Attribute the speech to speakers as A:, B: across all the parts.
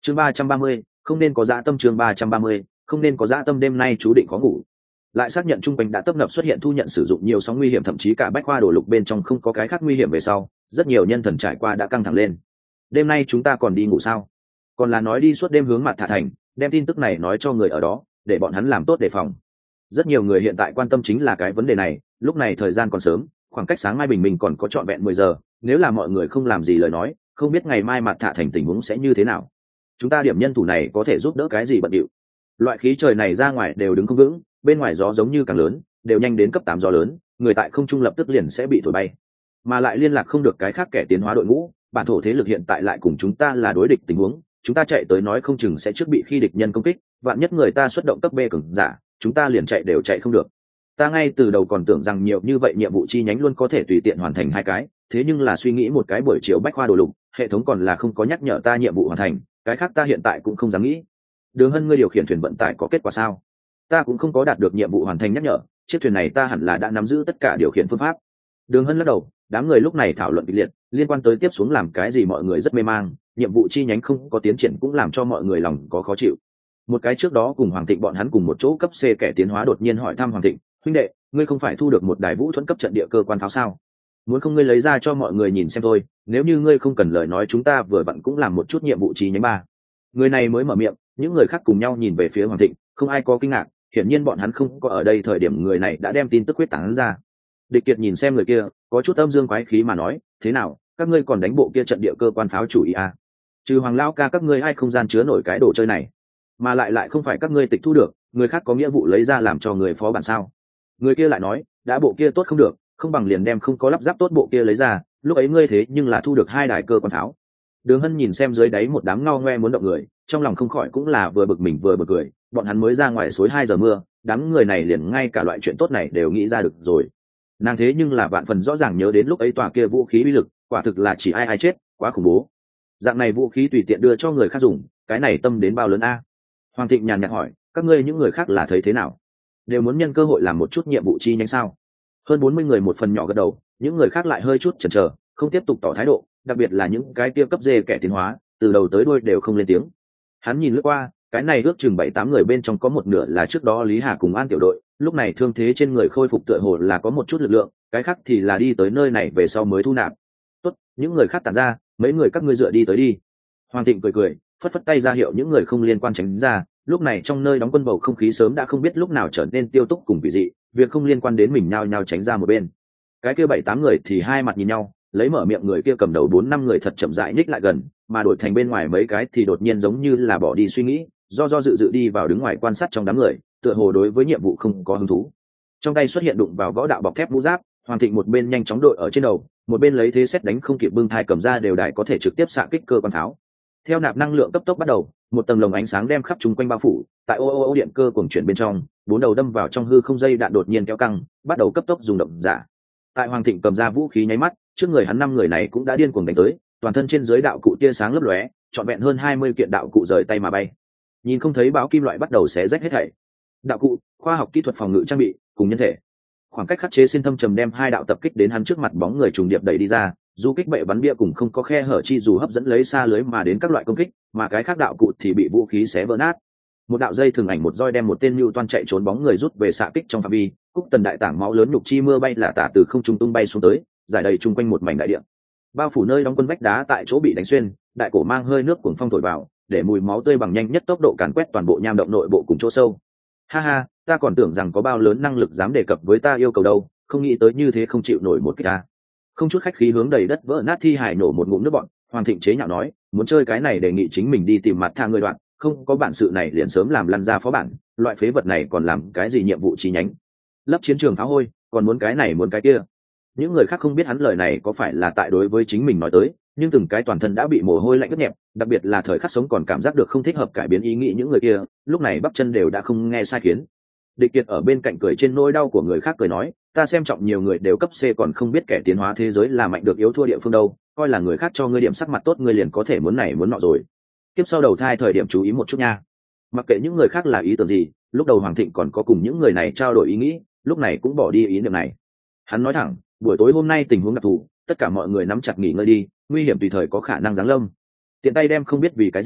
A: chương 330, không nên có dã tâm. chương 330, không nên có dã tâm. Đêm nay chú định khó ngủ. Lại xác nhận trung quanh đã tấp nập xuất hiện thu nhận sử dụng nhiều sóng nguy hiểm, thậm chí cả bách khoa đồ lục bên trong không có cái khác nguy hiểm về sau, rất nhiều nhân thần trải qua đã căng thẳng lên. Đêm nay chúng ta còn đi ngủ sao? Còn là nói đi suốt đêm hướng mặt Thả Thành, đem tin tức này nói cho người ở đó, để bọn hắn làm tốt đề phòng. Rất nhiều người hiện tại quan tâm chính là cái vấn đề này. Lúc này thời gian còn sớm, khoảng cách sáng mai bình minh còn có trọn vẹn 10 giờ, nếu là mọi người không làm gì lời nói, không biết ngày mai mặt Thả Thành tình huống sẽ như thế nào. Chúng ta điểm nhân thủ này có thể giúp đỡ cái gì bận điệu. Loại khí trời này ra ngoài đều đứng không vững, bên ngoài gió giống như càng lớn, đều nhanh đến cấp 8 gió lớn, người tại không trung lập tức liền sẽ bị thổi bay. Mà lại liên lạc không được cái khác kẻ tiến hóa đội ngũ, bản thổ thế lực hiện tại lại cùng chúng ta là đối địch tình huống, chúng ta chạy tới nói không chừng sẽ trước bị khi địch nhân công kích, vạn nhất người ta xuất động cấp B cường giả, chúng ta liền chạy đều chạy không được. Ta ngay từ đầu còn tưởng rằng nhiều như vậy nhiệm vụ chi nhánh luôn có thể tùy tiện hoàn thành 2 cái, thế nhưng là suy nghĩ một cái buổi chiều bách khoa đồ lục, hệ thống còn là không có nhắc nhở ta nhiệm vụ hoàn thành, cái khác ta hiện tại cũng không dám nghĩ. Đường Hân, ngươi điều khiển thuyền vận tải có kết quả sao? Ta cũng không có đạt được nhiệm vụ hoàn thành nhắc nhở, chiếc thuyền này ta hẳn là đã nắm giữ tất cả điều khiển phương pháp. Đường Hân lắc đầu, đám người lúc này thảo luận kịch liệt, liên quan tới tiếp xuống làm cái gì mọi người rất mê mang, nhiệm vụ chi nhánh không có tiến triển cũng làm cho mọi người lòng có khó chịu. Một cái trước đó cùng Hoàng Thịnh bọn hắn cùng một chỗ cấp C kẻ tiến hóa đột nhiên hỏi thăm Hoàng Thịnh, huynh đệ, ngươi không phải thu được một đài vũ thuẫn cấp trận địa cơ quan pháo sao? Muốn không ngươi lấy ra cho mọi người nhìn xem thôi, nếu như ngươi không cần lời nói chúng ta vừa vặn cũng làm một chút nhiệm vụ chi nhánh 3. Người này mới mở miệng, những người khác cùng nhau nhìn về phía Hoàng Thịnh, không ai có kinh ngạc, hiển nhiên bọn hắn không có ở đây thời điểm người này đã đem tin tức quyết tán ra. Địch Kiệt nhìn xem người kia, có chút âm dương quái khí mà nói, thế nào, các ngươi còn đánh bộ kia trận địa cơ quan pháo chủ ý à? Trừ Hoàng lão ca các ngươi ai không gian chứa nổi cái đồ chơi này, mà lại không phải các ngươi tịch thu được, người khác có nghĩa vụ lấy ra làm cho người phó bản sao? Người kia lại nói, đã bộ kia tốt không được, không bằng liền đem không có lắp ráp tốt bộ kia lấy ra, lúc ấy ngươi thế nhưng là thu được 2 đài cơ quan pháo. Đường Hân nhìn xem dưới đáy một đám ngao ngoe muốn động người, trong lòng không khỏi cũng là vừa bực mình vừa bực cười, bọn hắn mới ra ngoài suối 2 giờ mưa, đám người này liền ngay cả loại chuyện tốt này đều nghĩ ra được rồi. Nàng thế nhưng là vạn phần rõ ràng nhớ đến lúc ấy tòa kia vũ khí uy lực, quả thực là chỉ ai chết, quá khủng bố. Dạng này vũ khí tùy tiện đưa cho người khác dùng, cái này tâm đến bao lớn a? Hoàng Thịnh nhàn nhạt hỏi, các ngươi những người khác là thấy thế nào? Đều muốn nhân cơ hội làm một chút nhiệm vụ chi nhánh sao? Hơn 40 người một phần nhỏ gật đầu, những người khác lại hơi chút chần chờ, không tiếp tục tỏ thái độ, đặc biệt là những cái kia cấp D kẻ tiến hóa, từ đầu tới đuôi đều không lên tiếng. Hắn nhìn lướt qua, cái này ước chừng 7-8 người bên trong có một nửa là trước đó Lý Hà cùng An tiểu đội, lúc này thương thế trên người khôi phục tựa hồ là có một chút lực lượng, cái khác thì là đi tới nơi này về sau mới thu nạp. Tốt, những người khác tản ra, mấy người các ngươi dựa đi tới đi. Hoàng Thịnh cười cười, phất phất tay ra hiệu những người không liên quan tránh ra, lúc này trong nơi đóng quân bầu không khí sớm đã không biết lúc nào trở nên tiêu túc cùng vị dị, việc không liên quan đến mình nhao nhao tránh ra một bên. Cái kia 7-8 người thì hai mặt nhìn nhau, lấy mở miệng người kia cầm đầu 4-5 người thật chậm rãi nhích lại gần, mà đổi thành bên ngoài mấy cái thì đột nhiên giống như là bỏ đi suy nghĩ, do dự đi vào đứng ngoài quan sát trong đám người, tựa hồ đối với nhiệm vụ không có hứng thú. Trong tay xuất hiện đụng vào võ đạo bọc thép mũ giáp, Hoàng Thịnh một bên nhanh chóng đội ở trên đầu, một bên lấy thế xét đánh không kịp bưng thai cầm ra đều đài có thể trực tiếp xạ kích cơ quan tháo. Theo nạp năng lượng cấp tốc bắt đầu, một tầng lồng ánh sáng đem khắp chung quanh bao phủ, tại ô điện cơ cuồng chuyển bên trong, 4 đầu đâm vào trong hư không dây đạn đột nhiên kéo căng, bắt đầu cấp tốc rung động giả. Tại Hoàng Thịnh cầm ra vũ khí nháy mắt, trước người hắn 5 người này cũng đã điên cuồng đánh tới, toàn thân trên dưới đạo cụ tia sáng lấp lóe, trọn vẹn hơn 20 kiện đạo cụ rời tay mà bay. Nhìn không thấy báo kim loại bắt đầu xé rách hết thảy. Đạo cụ, khoa học kỹ thuật phòng ngự trang bị, cùng nhân thể. Khoảng cách khắc chế xin thâm trầm đem 2 đạo tập kích đến hắn trước mặt bóng người trùng điệp đẩy đi ra, du kích bệ bắn bia cùng không có khe hở chi dù hấp dẫn lấy xa lưới mà đến các loại công kích, mà cái khác đạo cụ thì bị vũ khí xé vỡ nát. Một đạo dây thường ảnh một roi đem một tên Nưu toan chạy trốn bóng người rút về xạ kích trong phạm vi, cúc tần đại tảng máu lớn nhục chi mưa bay là tả từ không trung tung bay xuống tới, giải đầy chung quanh một mảnh đại địa. Bao phủ nơi đóng quân vách đá tại chỗ bị đánh xuyên, đại cổ mang hơi nước cuồng phong thổi vào, để mùi máu tươi bằng nhanh nhất tốc độ càn quét toàn bộ nham động nội bộ cùng chỗ sâu. Ha ha, ta còn tưởng rằng có bao lớn năng lực dám đề cập với ta yêu cầu đâu, không nghĩ tới như thế không chịu nổi một kích ta. Không chút khách khí hướng đầy đất vỡ nát thi hải nổ một ngụm nước bọn, Hoàng Thịnh chế nhạo nói, muốn chơi cái này đề nghị chính mình đi tìm mặt tha người đoạn, không có bản sự này liền sớm làm lăn ra phó bản, loại phế vật này còn làm cái gì nhiệm vụ chi nhánh, lấp chiến trường phá hôi, còn muốn cái này muốn cái kia. Những người khác không biết hắn lời này có phải là tại đối với chính mình nói tới, nhưng từng cái toàn thân đã bị mồ hôi lạnh ướt nhẹp, đặc biệt là thời khắc sống còn cảm giác được không thích hợp cải biến ý nghĩ những người kia, lúc này bắp chân đều đã không nghe sai khiến. Địch Kiệt ở bên cạnh cười trên nỗi đau của người khác cười nói, ta xem trọng nhiều người đều cấp C còn không biết kẻ tiến hóa thế giới là mạnh được yếu thua địa phương đâu, coi là người khác cho ngươi điểm sắc mặt tốt ngươi liền có thể muốn này muốn nọ rồi. Tiếp sau đầu thai thời điểm chú ý một chút nha. Mặc kệ những người khác là ý tưởng gì, lúc đầu Hoàng Thịnh còn có cùng những người này trao đổi ý nghĩ, lúc này cũng bỏ đi ý niệm này. Hắn nói thẳng, buổi tối hôm nay tình huống đặc thù, tất cả mọi người nắm chặt nghỉ ngơi đi, nguy hiểm tùy thời có khả năng giáng lâm. Tiện tay đem không biết vì cái gì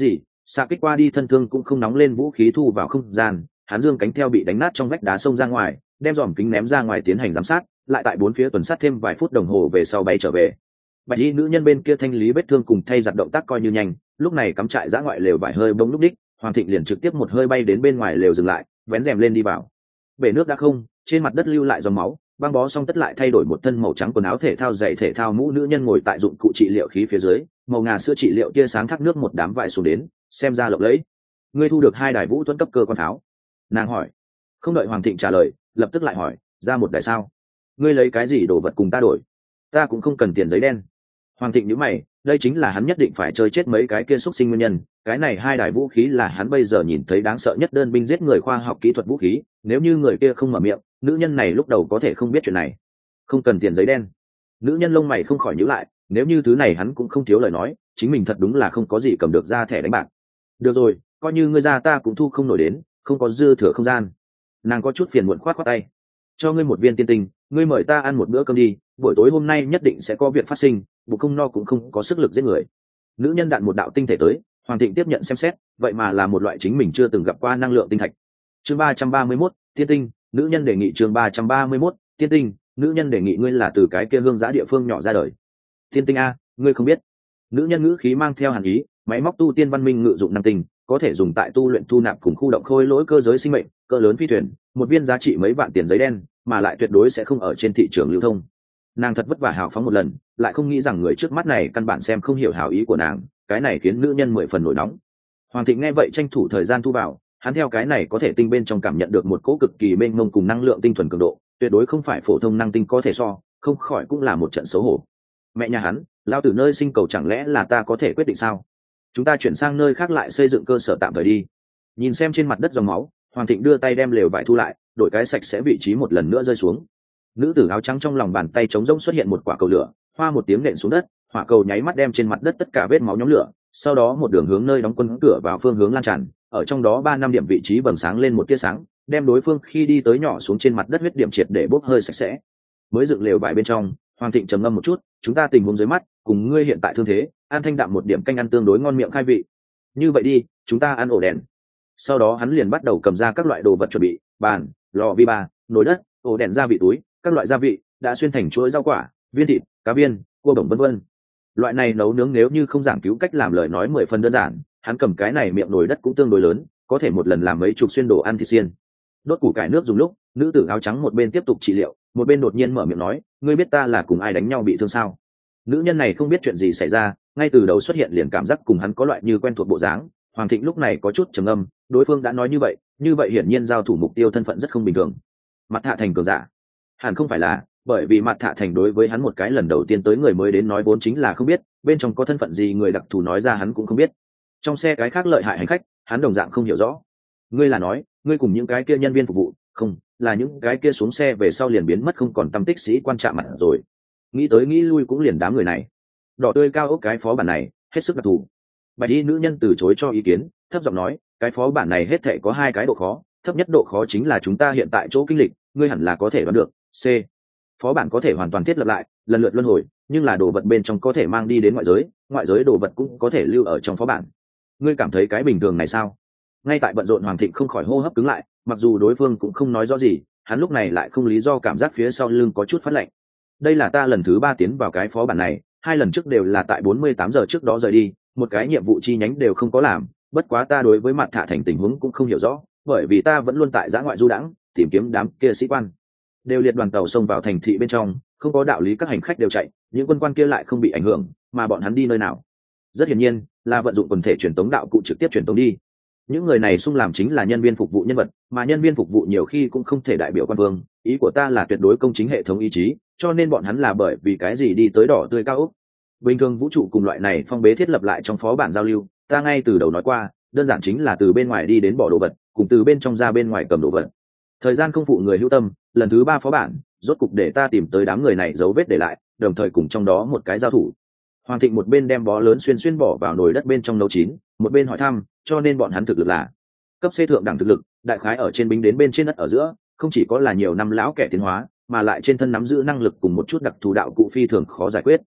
A: xạ kích qua đi thân thương cũng không nóng lên, vũ khí thu vào không gian, hắn dương cánh theo bị đánh nát trong vách đá xông ra ngoài, đem dòm kính ném ra ngoài tiến hành giám sát, lại tại bốn phía tuần sát thêm vài phút đồng hồ về sau bay trở về. Bạch y nữ nhân bên kia thanh lý vết thương cùng thay giặt động tác coi như nhanh, lúc này cắm trại giã ngoại lều vải hơi bông lúc đích, Hoàng Thịnh liền trực tiếp một hơi bay đến bên ngoài lều dừng lại, vén rèm lên đi vào. Bể nước đã không, trên mặt đất lưu lại dòng máu, băng bó xong tất lại thay đổi một thân màu trắng quần áo thể thao, giày thể thao, mũ. Nữ nhân ngồi tại dụng cụ trị liệu khí phía dưới, màu ngà sữa trị liệu tia sáng thác nước một đám vải xuống đến, xem ra lộng lẫy. Ngươi thu được 2 đài vũ tuấn cấp cơ quan pháo? Nàng hỏi. Không đợi Hoàng Thịnh trả lời, lập tức lại hỏi, ra 1 đài sao? Ngươi lấy cái gì đồ vật cùng ta đổi? Ta cũng không cần tiền giấy đen. Hoàng Thịnh nhíu mày, đây chính là hắn nhất định phải chơi chết mấy cái kia xúc sinh nguyên nhân. Cái này 2 đài vũ khí là hắn bây giờ nhìn thấy đáng sợ nhất đơn binh giết người khoa học kỹ thuật vũ khí, nếu như người kia không mở miệng, nữ nhân này lúc đầu có thể không biết chuyện này. Không cần tiền giấy đen. Nữ nhân lông mày không khỏi nhíu lại, nếu như thứ này hắn cũng không thiếu lời nói, chính mình thật đúng là không có gì cầm được ra thẻ đánh bạc. Được rồi, coi như ngươi ra ta cũng thu không nổi đến, không có dư thừa không gian. Nàng có chút phiền muộn khoát khoát tay. Cho ngươi 1 viên tiên tinh, ngươi mời ta ăn một bữa cơm đi, buổi tối hôm nay nhất định sẽ có việc phát sinh, bụng không no cũng không có sức lực giết người. Nữ nhân đạn một đạo tinh thể tới, Hoàng Thịnh tiếp nhận xem xét, vậy mà là một loại chính mình chưa từng gặp qua năng lượng tinh thạch. Chương 331, tiên tinh. Nữ nhân đề nghị. Chương 331, tiên tinh. Nữ nhân đề nghị. Ngươi là từ cái kia hương giã địa phương nhỏ ra đời? Tiên tinh a, ngươi không biết? Nữ nhân ngữ khí mang theo hàn ý, máy móc tu tiên văn minh ngự dụng năng tinh, có thể dùng tại tu luyện thu nạp cùng khu động khôi lỗi cơ giới sinh mệnh, cỡ lớn phi thuyền, 1 viên giá trị mấy vạn tiền giấy đen, mà lại tuyệt đối sẽ không ở trên thị trường lưu thông. Nàng thật vất vả hào phóng một lần, lại không nghĩ rằng người trước mắt này căn bản xem không hiểu hảo ý của nàng, cái này khiến nữ nhân 10 phần nổi nóng. Hoàng Thịnh nghe vậy tranh thủ thời gian thu vào, hắn theo cái này có thể tinh bên trong cảm nhận được một cỗ cực kỳ mênh mông cùng năng lượng tinh thuần cường độ, tuyệt đối không phải phổ thông năng tinh có thể so, không khỏi cũng là một trận xấu hổ. Mẹ nhà hắn, lao tử nơi sinh cầu chẳng lẽ là ta có thể quyết định sao? Chúng ta chuyển sang nơi khác lại xây dựng cơ sở tạm thời đi. Nhìn xem trên mặt đất dòng máu, Hoàng Thịnh đưa tay đem lều vải thu lại, đổi cái sạch sẽ vị trí một lần nữa rơi xuống. Nữ tử áo trắng trong lòng bàn tay trống rỗng xuất hiện một quả cầu lửa, hoa một tiếng nện xuống đất, hỏa cầu nháy mắt đem trên mặt đất tất cả vết máu nhóm lửa, sau đó một đường hướng nơi đóng quân cửa vào phương hướng lan tràn, ở trong đó 3-5 điểm vị trí bừng sáng lên một tia sáng, đem đối phương khi đi tới nhỏ xuống trên mặt đất huyết điểm triệt để bốc hơi sạch sẽ. Mới dựng lều vải bên trong, Hoàng Thịnh trầm ngâm một chút, chúng ta tình huống dưới mắt, cùng ngươi hiện tại thương thế, ăn thanh đạm một điểm canh ăn tương đối ngon miệng khai vị. Như vậy đi, chúng ta ăn ổ đèn. Sau đó hắn liền bắt đầu cầm ra các loại đồ vật chuẩn bị, bàn, lò vi ba, nồi đất, ổ đèn, gia vị túi, các loại gia vị đã xuyên thành chuỗi rau quả, viên thịt, cá viên, cua bổng vân vân. Loại này nấu nướng nếu như không giảng cứu cách làm lời nói 10 phần đơn giản, hắn cầm cái này miệng nồi đất cũng tương đối lớn, có thể một lần làm mấy chục xuyên đồ ăn thịt xiên. Đốt củ cải nước dùng lúc, nữ tử áo trắng một bên tiếp tục trị liệu, một bên đột nhiên mở miệng nói, ngươi biết ta là cùng ai đánh nhau bị thương sao? Nữ nhân này không biết chuyện gì xảy ra, ngay từ đầu xuất hiện liền cảm giác cùng hắn có loại như quen thuộc bộ dáng. Hoàng Thịnh lúc này có chút trầm ngâm, đối phương đã nói như vậy hiển nhiên giao thủ mục tiêu thân phận rất không bình thường. Mặt Thạ Thành cường giả? Hẳn không phải là, bởi vì Mặt Thạ Thành đối với hắn một cái lần đầu tiên tới người mới đến nói vốn chính là không biết, bên trong có thân phận gì người đặc thù nói ra hắn cũng không biết. Trong xe cái khác lợi hại hành khách, hắn đồng dạng không hiểu rõ. Ngươi là nói, ngươi cùng những cái kia nhân viên phục vụ, không, là những cái kia xuống xe về sau liền biến mất không còn tâm tích sĩ quan chạm mặt rồi. Nghĩ tới nghĩ lui cũng liền đám người này. Đỏ tươi cao ốc cái phó bản này, hết sức đặc thù. Bạch y nữ nhân từ chối cho ý kiến, thấp giọng nói, cái phó bản này hết thảy có 2 cái độ khó, thấp nhất độ khó chính là chúng ta hiện tại chỗ kinh lịch, ngươi hẳn là có thể đoán được. C. Phó bản có thể hoàn toàn thiết lập lại, lần lượt luân hồi, nhưng là đồ vật bên trong có thể mang đi đến ngoại giới đồ vật cũng có thể lưu ở trong phó bản. Ngươi cảm thấy cái bình thường này sao? Ngay tại bận rộn Hoàng Thịnh không khỏi hô hấp cứng lại, mặc dù đối phương cũng không nói rõ gì, hắn lúc này lại không lý do cảm giác phía sau lưng có chút phát lạnh. Đây là ta lần thứ 3 tiến vào cái phó bản này, 2 lần trước đều là tại 48 giờ trước đó rời đi, một cái nhiệm vụ chi nhánh đều không có làm, bất quá ta đối với Mặt Thạ Thành tình huống cũng không hiểu rõ, bởi vì ta vẫn luôn tại giã ngoại du đãng, tìm kiếm đám kia sĩ quan. Đều liệt đoàn tàu xông vào thành thị bên trong, không có đạo lý các hành khách đều chạy, những quân quan kia lại không bị ảnh hưởng, mà bọn hắn đi nơi nào? Rất hiển nhiên, là vận dụng quần thể truyền tống đạo cụ trực tiếp truyền tống đi. Những người này xung làm chính là nhân viên phục vụ nhân vật, mà nhân viên phục vụ nhiều khi cũng không thể đại biểu quan vương, ý của ta là tuyệt đối công chính hệ thống ý chí, cho nên bọn hắn là bởi vì cái gì đi tới đỏ tươi cao ốc. Bình thường vũ trụ cùng loại này phong bế thiết lập lại trong phó bản giao lưu, ta ngay từ đầu nói qua, đơn giản chính là từ bên ngoài đi đến bỏ đồ vật, cùng từ bên trong ra bên ngoài cầm đồ vật. Thời gian không phụ người hữu tâm, lần thứ 3 phó bản, rốt cục để ta tìm tới đám người này dấu vết để lại, đồng thời cùng trong đó một cái giao thủ. Hoàng Thịnh một bên đem bó lớn xuyên bỏ vào nồi đất bên trong nấu chín, một bên hỏi thăm, cho nên bọn hắn thực lực là cấp C thượng đẳng thực lực, đại khái ở trên binh đến bên trên đất ở giữa, không chỉ có là nhiều năm lão kẻ tiến hóa, mà lại trên thân nắm giữ năng lực cùng một chút đặc thù đạo cụ phi thường khó giải quyết.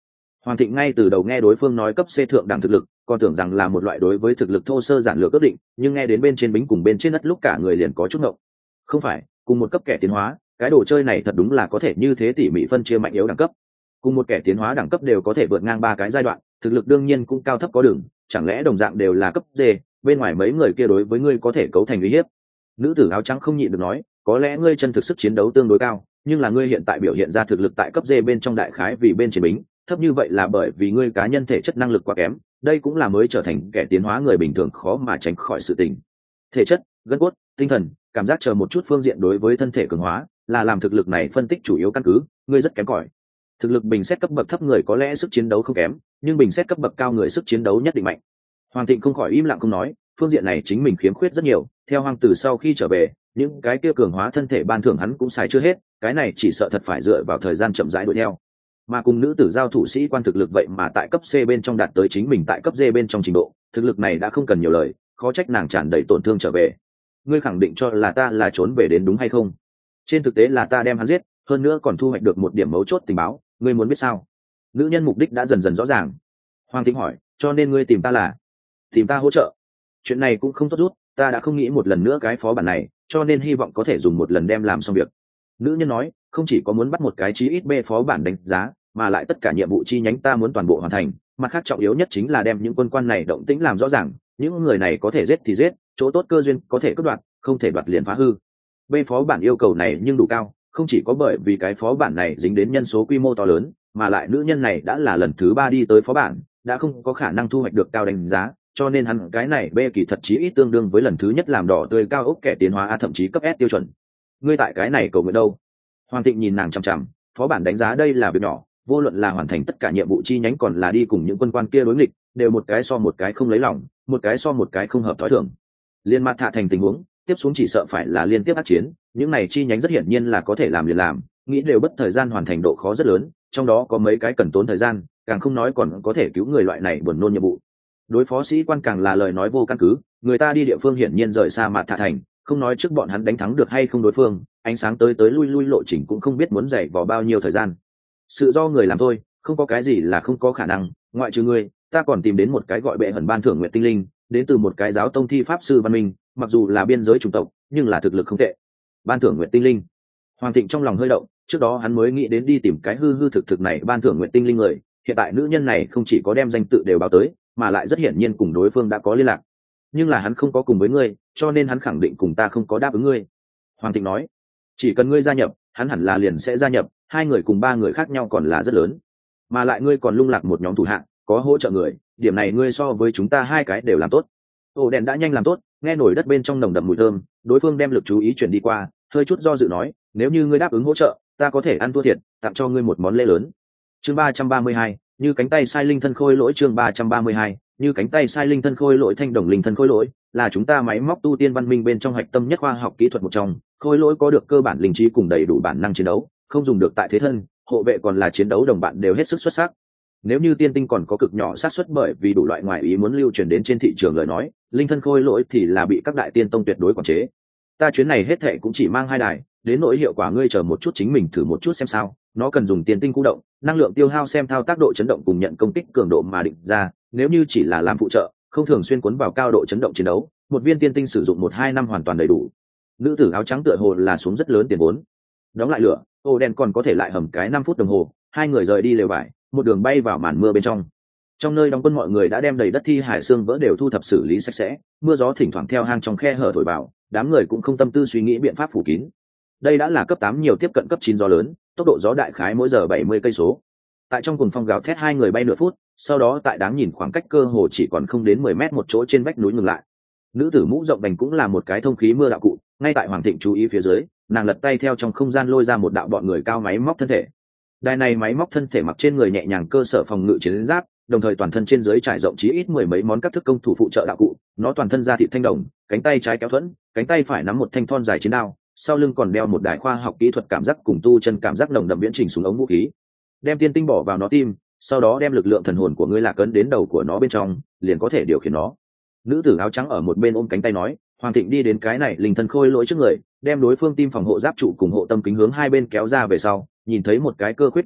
A: Hoàng Thịnh ngay từ đầu nghe đối phương nói cấp C thượng đẳng thực lực, còn tưởng rằng là một loại đối với thực lực thô sơ giản lược ước định, nhưng nghe đến bên trên bính cùng bên trên đất lúc cả người liền có chút ngộng. Không phải, cùng một cấp kẻ tiến hóa, cái đồ chơi này thật đúng là có thể như thế tỉ mỉ phân chia mạnh yếu đẳng cấp. Cùng một kẻ tiến hóa đẳng cấp đều có thể vượt ngang 3 cái giai đoạn, thực lực đương nhiên cũng cao thấp có đường, chẳng lẽ đồng dạng đều là cấp D, bên ngoài mấy người kia đối với ngươi có thể cấu thành uy hiếp. Nữ tử áo trắng không nhịn được nói, có lẽ ngươi chân thực sức chiến đấu tương đối cao, nhưng là ngươi hiện tại biểu hiện ra thực lực tại cấp D bên trong đại khái vì bên trên bính, thấp như vậy là bởi vì ngươi cá nhân thể chất năng lực quá kém, đây cũng là mới trở thành kẻ tiến hóa người bình thường khó mà tránh khỏi sự tình. Thể chất, gân cốt, tinh thần, cảm giác chờ một chút phương diện đối với thân thể cường hóa, là làm thực lực này phân tích chủ yếu căn cứ, ngươi rất kém cỏi. Thực lực bình xét cấp bậc thấp người có lẽ sức chiến đấu không kém, nhưng bình xét cấp bậc cao người sức chiến đấu nhất định mạnh. Hoàng Thịnh không khỏi im lặng không nói, phương diện này chính mình khiếm khuyết rất nhiều, theo hoàng tử sau khi trở về, những cái kia cường hóa thân thể ban thưởng hắn cũng xài chưa hết, cái này chỉ sợ thật phải dựa vào thời gian chậm rãi đuổi theo. Mà cùng nữ tử giao thủ sĩ quan thực lực vậy mà tại cấp C bên trong đạt tới chính mình tại cấp D bên trong trình độ, thực lực này đã không cần nhiều lời, khó trách nàng tràn đầy tổn thương trở về. Ngươi khẳng định cho là ta là trốn về đến đúng hay không? Trên thực tế là ta đem hắn giết, hơn nữa còn thu hoạch được một điểm mấu chốt tình báo, ngươi muốn biết sao? Nữ nhân mục đích đã dần dần rõ ràng. Hoàng Thịnh hỏi, cho nên ngươi tìm ta là tìm ta hỗ trợ? Chuyện này cũng không tốt rút, ta đã không nghĩ một lần nữa cái phó bản này, cho nên hy vọng có thể dùng một lần đem làm xong việc. Nữ nhân nói, không chỉ có muốn bắt một cái chí ít B phó bản đánh giá, mà lại tất cả nhiệm vụ chi nhánh ta muốn toàn bộ hoàn thành, mặt khác trọng yếu nhất chính là đem những quân quan này động tĩnh làm rõ ràng, những người này có thể giết thì giết, chỗ tốt cơ duyên có thể cướp đoạt, không thể đoạt liền phá hư. B phó bản yêu cầu này nhưng đủ cao, không chỉ có bởi vì cái phó bản này dính đến nhân số quy mô to lớn, mà lại nữ nhân này đã là lần thứ 3 đi tới phó bản, đã không có khả năng thu hoạch được cao đánh giá, cho nên hắn cái này B kỳ thật chí ít tương đương với lần thứ nhất làm đỏ tươi cao ốc kẻ tiến hóa A thậm chí cấp S tiêu chuẩn. Ngươi tại cái này cầu nguyện đâu? Hoàng Thịnh nhìn nàng chằm chằm, phó bản đánh giá đây là việc nhỏ, vô luận là hoàn thành tất cả nhiệm vụ chi nhánh còn là đi cùng những quân quan kia đối nghịch, đều một cái so một cái không lấy lòng, một cái so một cái không hợp thói thường. Liên mặt thạ thành tình huống, tiếp xuống chỉ sợ phải là liên tiếp ác chiến, những này chi nhánh rất hiển nhiên là có thể làm liền làm, nghĩ đều bất thời gian hoàn thành độ khó rất lớn, trong đó có mấy cái cần tốn thời gian, càng không nói còn có thể cứu người loại này buồn nôn nhiệm vụ. Đối phó sĩ quan càng là lời nói vô căn cứ, người ta đi địa phương hiển nhiên rời xa mặt thạ thành, không nói trước bọn hắn đánh thắng được hay không đối phương, ánh sáng tới tới lui lui lộ trình cũng không biết muốn dày vào bao nhiêu thời gian. Sự do người làm thôi, không có cái gì là không có khả năng, ngoại trừ ngươi, ta còn tìm đến một cái gọi bệ hẩn ban thưởng nguyện tinh linh, đến từ một cái giáo tông thi pháp sư văn minh, mặc dù là biên giới chủng tộc, nhưng là thực lực không tệ. Ban thưởng nguyện tinh linh. Hoàng Thịnh trong lòng hơi động, trước đó hắn mới nghĩ đến đi tìm cái hư hư thực thực này ban thưởng nguyện tinh linh người, hiện tại nữ nhân này không chỉ có đem danh tự đều báo tới, mà lại rất hiển nhiên cùng đối phương đã có liên lạc. Nhưng là hắn không có cùng với ngươi, cho nên hắn khẳng định cùng ta không có đáp ứng ngươi. Hoàng Thịnh nói, chỉ cần ngươi gia nhập, hắn hẳn là liền sẽ gia nhập, 2 người cùng 3 người khác nhau còn là rất lớn, mà lại ngươi còn lung lạc một nhóm thủ hạng, có hỗ trợ người, điểm này ngươi so với chúng ta 2 cái đều làm tốt. Ổ đèn đã nhanh làm tốt, nghe nổi đất bên trong nồng đậm mùi thơm, đối phương đem lực chú ý chuyển đi qua, hơi chút do dự nói, nếu như ngươi đáp ứng hỗ trợ, ta có thể ăn thua thiệt, tặng cho ngươi một món lễ lớn. Chương 332, như cánh tay sai linh thân khôi lỗi. Chương 332, như cánh tay sai linh thân khôi lỗi. Thanh đồng linh thân khôi lỗi là chúng ta máy móc tu tiên văn minh bên trong hạch tâm nhất khoa học kỹ thuật một trong, khôi lỗi có được cơ bản linh trí cùng đầy đủ bản năng chiến đấu, không dùng được tại thế thân, hộ vệ còn là chiến đấu đồng bạn đều hết sức xuất sắc. Nếu như tiên tinh còn có cực nhỏ xác suất bởi vì đủ loại ngoại ý muốn lưu truyền đến trên thị trường lời nói, linh thân khôi lỗi thì là bị các đại tiên tông tuyệt đối quản chế. Ta chuyến này hết thệ cũng chỉ mang 2 đài, đến nỗi hiệu quả ngươi chờ một chút chính mình thử một chút xem sao, nó cần dùng tiên tinh cú động, năng lượng tiêu hao xem thao tác độ chấn động cùng nhận công kích cường độ mà định ra, nếu như chỉ là làm phụ trợ, không thường xuyên cuốn vào cao độ chấn động chiến đấu, một viên tiên tinh sử dụng 1-2 năm hoàn toàn đầy đủ. Nữ tử áo trắng tựa hồ là xuống rất lớn tiền vốn. Đóng lại lửa, ô đen còn có thể lại hầm cái 5 phút đồng hồ, 2 người rời đi lều vải, một đường bay vào màn mưa bên trong. Trong nơi đóng quân mọi người đã đem đầy đất thi hải xương vỡ đều thu thập xử lý sạch sẽ, mưa gió thỉnh thoảng theo hang trong khe hở thổi vào, đám người cũng không tâm tư suy nghĩ biện pháp phủ kín. Đây đã là cấp 8 nhiều tiếp cận cấp 9 gió lớn, tốc độ gió đại khái mỗi giờ 70 cây số. Tại trong cuồng phong gào thét 2 người bay nửa phút, sau đó tại đáng nhìn khoảng cách cơ hồ chỉ còn không đến 10 mét một chỗ trên vách núi ngừng lại. Nữ tử mũ rộng đành cũng là một cái thông khí mưa đạo cụ, ngay tại Hoàng Thịnh chú ý phía dưới, nàng lật tay theo trong không gian lôi ra một đạo bọn người cao máy móc thân thể. Đài này máy móc thân thể mặc trên người nhẹ nhàng cơ sở phòng ngự chiến giáp, đồng thời toàn thân trên dưới trải rộng chí ít 10 mấy món các thức công thủ phụ trợ đạo cụ, nó toàn thân da thịt thanh đồng, cánh tay trái kéo thuẫn, cánh tay phải nắm một thanh thon dài chiến đao, sau lưng còn đeo một đài khoa học kỹ thuật cảm giác cùng tu chân cảm giác nồng đậm viễn trình súng ống vũ khí. Đem tiên tinh bỏ vào nó tim, sau đó đem lực lượng thần hồn của ngươi lạc ấn đến đầu của nó bên trong, liền có thể điều khiển nó. Nữ tử áo trắng ở một bên ôm cánh tay nói, Hoàng Thịnh đi đến cái này linh thân khôi lỗi trước người, đem đối phương tim phòng hộ giáp trụ cùng hộ tâm kính hướng hai bên kéo ra về sau, nhìn thấy một cái cơ khuyết trước miệng,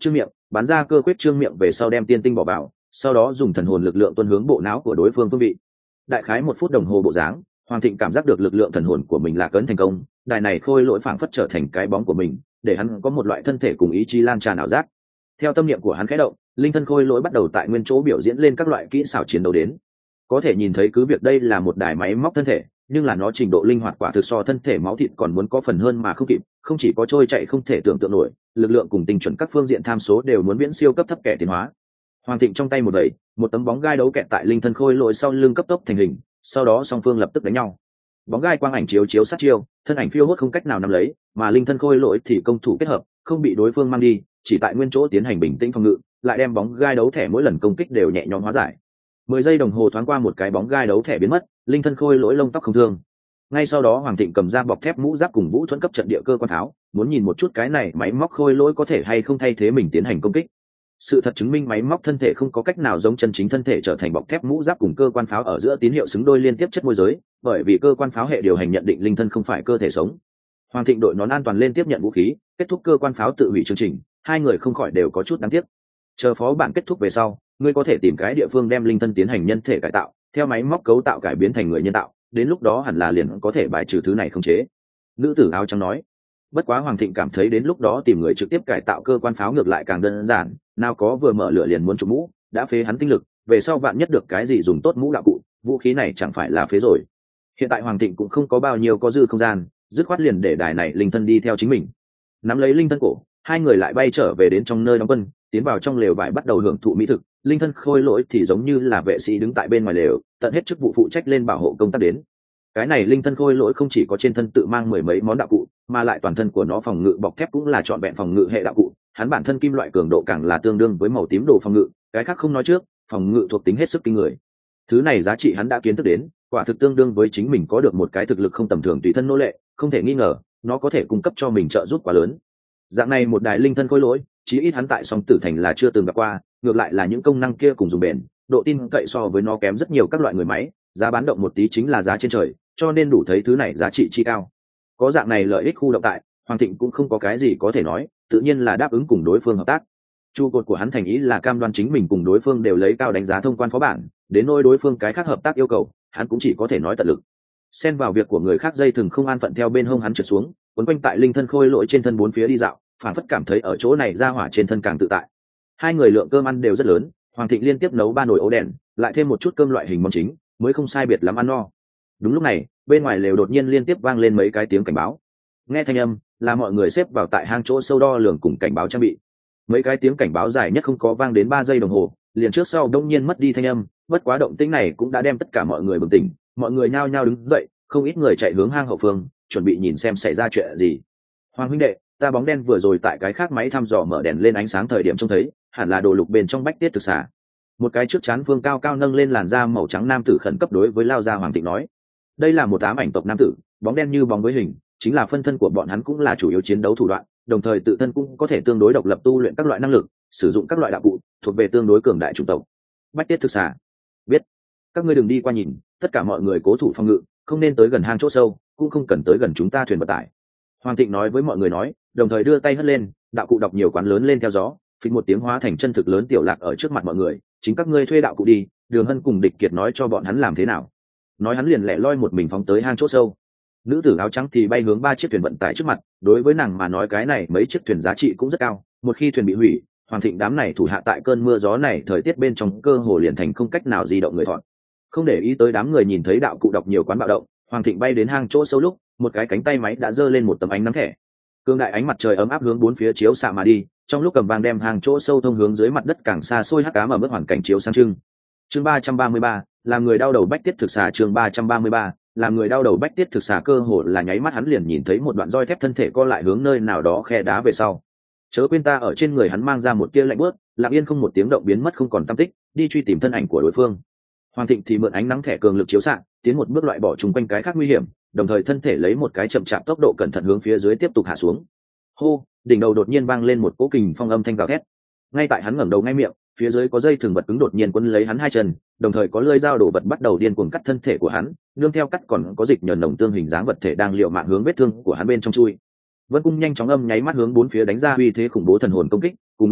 A: bắn ra cơ quyết trương miệng về sau đem tiên tinh bỏ vào, sau đó dùng thần hồn lực lượng tuôn hướng bộ não của đối phương phương vị. Đại khái 1 phút đồng hồ bộ dáng, Hoàng Thịnh cảm giác được lực lượng thần hồn của mình là cấn thành công, đài này khôi lỗi phảng phất trở thành cái bóng của mình, để hắn có một loại thân thể cùng ý chí lan tràn ảo giác. Theo tâm niệm của hắn khẽ động, linh thân khôi lỗi bắt đầu tại nguyên chỗ biểu diễn lên các loại kỹ xảo chiến đấu đến. Có thể nhìn thấy cứ việc đây là một đài máy móc thân thể, nhưng là nó trình độ linh hoạt quả thực so thân thể máu thịt còn muốn có phần hơn mà không kịp, không chỉ có trôi chạy không thể tưởng tượng nổi, lực lượng cùng tinh chuẩn các phương diện tham số đều muốn viễn siêu cấp thấp kẻ tiến hóa. Hoàng Thịnh trong tay một đẩy, một tấm bóng gai đấu kẹt tại linh thân khôi lỗi sau lưng cấp tốc thành hình, sau đó song phương lập tức đánh nhau. Bóng gai quang ảnh chiếu chiếu sát chiêu, thân ảnh phiêu hốt không cách nào nắm lấy, mà linh thân khôi lỗi thì công thủ kết hợp, không bị đối phương mang đi, chỉ tại nguyên chỗ tiến hành bình tĩnh phòng ngự, lại đem bóng gai đấu thẻ mỗi lần công kích đều nhẹ nhõm hóa giải. 10 giây đồng hồ thoáng qua, một cái bóng gai đấu thẻ biến mất, linh thân khôi lỗi lông tóc không thương. Ngay sau đó Hoàng Thịnh cầm ra bọc thép mũ giáp cùng vũ thuẫn cấp trận địa cơ quan tháo, muốn nhìn một chút cái này máy móc khôi lỗi có thể hay không thay thế mình tiến hành công kích. Sự thật chứng minh máy móc thân thể không có cách nào giống chân chính thân thể trở thành bọc thép mũ giáp cùng cơ quan pháo ở giữa tín hiệu xứng đôi liên tiếp chất môi giới, bởi vì cơ quan pháo hệ điều hành nhận định linh thân không phải cơ thể sống. Hoàng Thịnh đội nón an toàn lên tiếp nhận vũ khí, kết thúc cơ quan pháo tự hủy chương trình, hai người không khỏi đều có chút đáng tiếc. Chờ phó bản kết thúc về sau, ngươi có thể tìm cái địa phương đem linh thân tiến hành nhân thể cải tạo, theo máy móc cấu tạo cải biến thành người nhân tạo, đến lúc đó hẳn là liền có thể bài trừ thứ này không chế. Nữ tử áo trắng nói. Bất quá Hoàng Thịnh cảm thấy đến lúc đó tìm người trực tiếp cải tạo cơ quan pháo ngược lại càng đơn giản, nào có vừa mở lửa liền muốn chụp mũ, đã phế hắn tinh lực, về sau vạn nhất được cái gì dùng tốt mũ đạo cụ, vũ khí này chẳng phải là phế rồi. Hiện tại Hoàng Thịnh cũng không có bao nhiêu có dư không gian, dứt khoát liền để đài này linh thân đi theo chính mình. Nắm lấy linh thân cổ, hai người lại bay trở về đến trong nơi đóng quân, tiến vào trong lều vải bắt đầu hưởng thụ mỹ thực. Linh thân khôi lỗi thì giống như là vệ sĩ đứng tại bên ngoài lều, tận hết chức vụ phụ trách lên bảo hộ công tác đến. Cái này linh thân khôi lỗi không chỉ có trên thân tự mang 10 mấy món đạo cụ, mà lại toàn thân của nó phòng ngự bọc thép cũng là trọn vẹn phòng ngự hệ đạo cụ, hắn bản thân kim loại cường độ càng là tương đương với màu tím đồ phòng ngự, cái khác không nói trước, phòng ngự thuộc tính hết sức kinh người. Thứ này giá trị hắn đã kiến thức đến, quả thực tương đương với chính mình có được một cái thực lực không tầm thường tùy thân nô lệ, không thể nghi ngờ, nó có thể cung cấp cho mình trợ giúp quá lớn. Dạng này một đài linh thân khôi lỗi, chí ít hắn tại Song Tử Thành là chưa từng gặp qua, ngược lại là những công năng kia cùng dùng bền, độ tin cậy so với nó kém rất nhiều các loại người máy, giá bán động một tí chính là giá trên trời, cho nên đủ thấy thứ này giá trị chi cao. Có dạng này lợi ích khu động tại, Hoàng Thịnh cũng không có cái gì có thể nói, tự nhiên là đáp ứng cùng đối phương hợp tác. Trụ cột của hắn thành ý là cam đoan chính mình cùng đối phương đều lấy cao đánh giá thông quan phó bản, đến nỗi đối phương cái khác hợp tác yêu cầu, hắn cũng chỉ có thể nói tận lực. Xen vào việc của người khác dây thừng không an phận theo bên hông hắn trượt xuống, quấn quanh tại linh thân khôi lỗi trên thân bốn phía đi dạo, phản phất cảm thấy ở chỗ này ra hỏa trên thân càng tự tại. Hai người lượng cơm ăn đều rất lớn, Hoàng Thịnh liên tiếp nấu 3 nồi ấu đèn, lại thêm một chút cơm loại hình món chính, mới không sai biệt lắm ăn no. Đúng lúc này, bên ngoài lều đột nhiên liên tiếp vang lên mấy cái tiếng cảnh báo. Nghe thanh âm, là mọi người xếp vào tại hang chỗ sâu đo lường cùng cảnh báo trang bị. Mấy cái tiếng cảnh báo dài nhất không có vang đến 3 giây đồng hồ, liền trước sau đông nhiên mất đi thanh âm, bất quá động tĩnh này cũng đã đem tất cả mọi người bừng tỉnh, mọi người nhao nhao đứng dậy, không ít người chạy hướng hang hậu phương, chuẩn bị nhìn xem xảy ra chuyện gì. Hoàng huynh đệ, ta bóng đen vừa rồi tại cái khác máy thăm dò mở đèn lên ánh sáng thời điểm trông thấy, hẳn là đồ lục bên trong bách tiết thực xả. Một cái trước chán phương cao cao nâng lên làn da màu trắng nam tử khẩn cấp đối với lao ra Hoàng Thịnh nói. Đây là một ám ảnh tộc nam tử, bóng đen như bóng với hình, chính là phân thân của bọn hắn cũng là chủ yếu chiến đấu thủ đoạn, đồng thời tự thân cũng có thể tương đối độc lập tu luyện các loại năng lực, sử dụng các loại đạo cụ, thuộc về tương đối cường đại chủng tộc. Bách tiết thực xả. Biết. Các ngươi đừng đi qua nhìn, tất cả mọi người cố thủ phòng ngự, không nên tới gần hang chỗ sâu, cũng không cần tới gần chúng ta thuyền vận tải. Hoàng Thịnh nói với mọi người nói, đồng thời đưa tay hất lên, đạo cụ đọc nhiều quán lớn lên theo gió, phình một tiếng hóa thành chân thực lớn tiểu lạc ở trước mặt mọi người, chính các ngươi thuê đạo cụ đi, Đường Hân cùng Địch Kiệt nói cho bọn hắn làm thế nào. Nói hắn liền lẻ loi một mình phóng tới hang chỗ sâu. Nữ tử áo trắng thì bay hướng 3 chiếc thuyền vận tải trước mặt, đối với nàng mà nói cái này mấy chiếc thuyền giá trị cũng rất cao, một khi thuyền bị hủy, Hoàng Thịnh đám này thủ hạ tại cơn mưa gió này thời tiết bên trong cơ hồ liền thành không cách nào di động người thọn. Không để ý tới đám người nhìn thấy đạo cụ đọc nhiều quán bạo động, Hoàng Thịnh bay đến hang chỗ sâu lúc, một cái cánh tay máy đã giơ lên một tấm ánh nắng thẻ. Cương đại ánh mặt trời ấm áp hướng bốn phía chiếu xạ mà đi, trong lúc cầm vang đem hang chỗ sâu thông hướng dưới mặt đất càng xa xôi hắc ám ở mức hoàn cảnh chiếu sang trưng. Chương 333, làm người đau đầu bách tiết thực xà. Chương 333, làm người đau đầu bách tiết thực xà. Cơ hồ là nháy mắt hắn liền nhìn thấy một đoạn roi thép thân thể co lại hướng nơi nào đó khe đá về sau. Chớ quên ta ở trên người hắn mang ra một tia lạnh bớt, lặng yên không một tiếng động biến mất không còn tăm tích, đi truy tìm thân ảnh của đối phương. Hoàng Thịnh thì mượn ánh nắng thẻ cường lực chiếu xạ, tiến một bước loại bỏ chung quanh cái khác nguy hiểm, đồng thời thân thể lấy một cái chậm chạp tốc độ cẩn thận hướng phía dưới tiếp tục hạ xuống. Hô, đỉnh đầu đột nhiên vang lên một cỗ kình phong âm thanh gào thét. Ngay tại hắn ngẩng đầu ngay miệng, phía dưới có dây thường vật cứng đột nhiên quấn lấy hắn hai chân, đồng thời có lưỡi dao đổ vật bắt đầu điên cuồng cắt thân thể của hắn, nương theo cắt còn có dịch nhờn nồng tương hình dáng vật thể đang liều mạng hướng vết thương của hắn bên trong chui. Vân cung nhanh chóng âm nháy mắt hướng bốn phía đánh ra uy thế khủng bố thần hồn công kích, cùng lúc đó,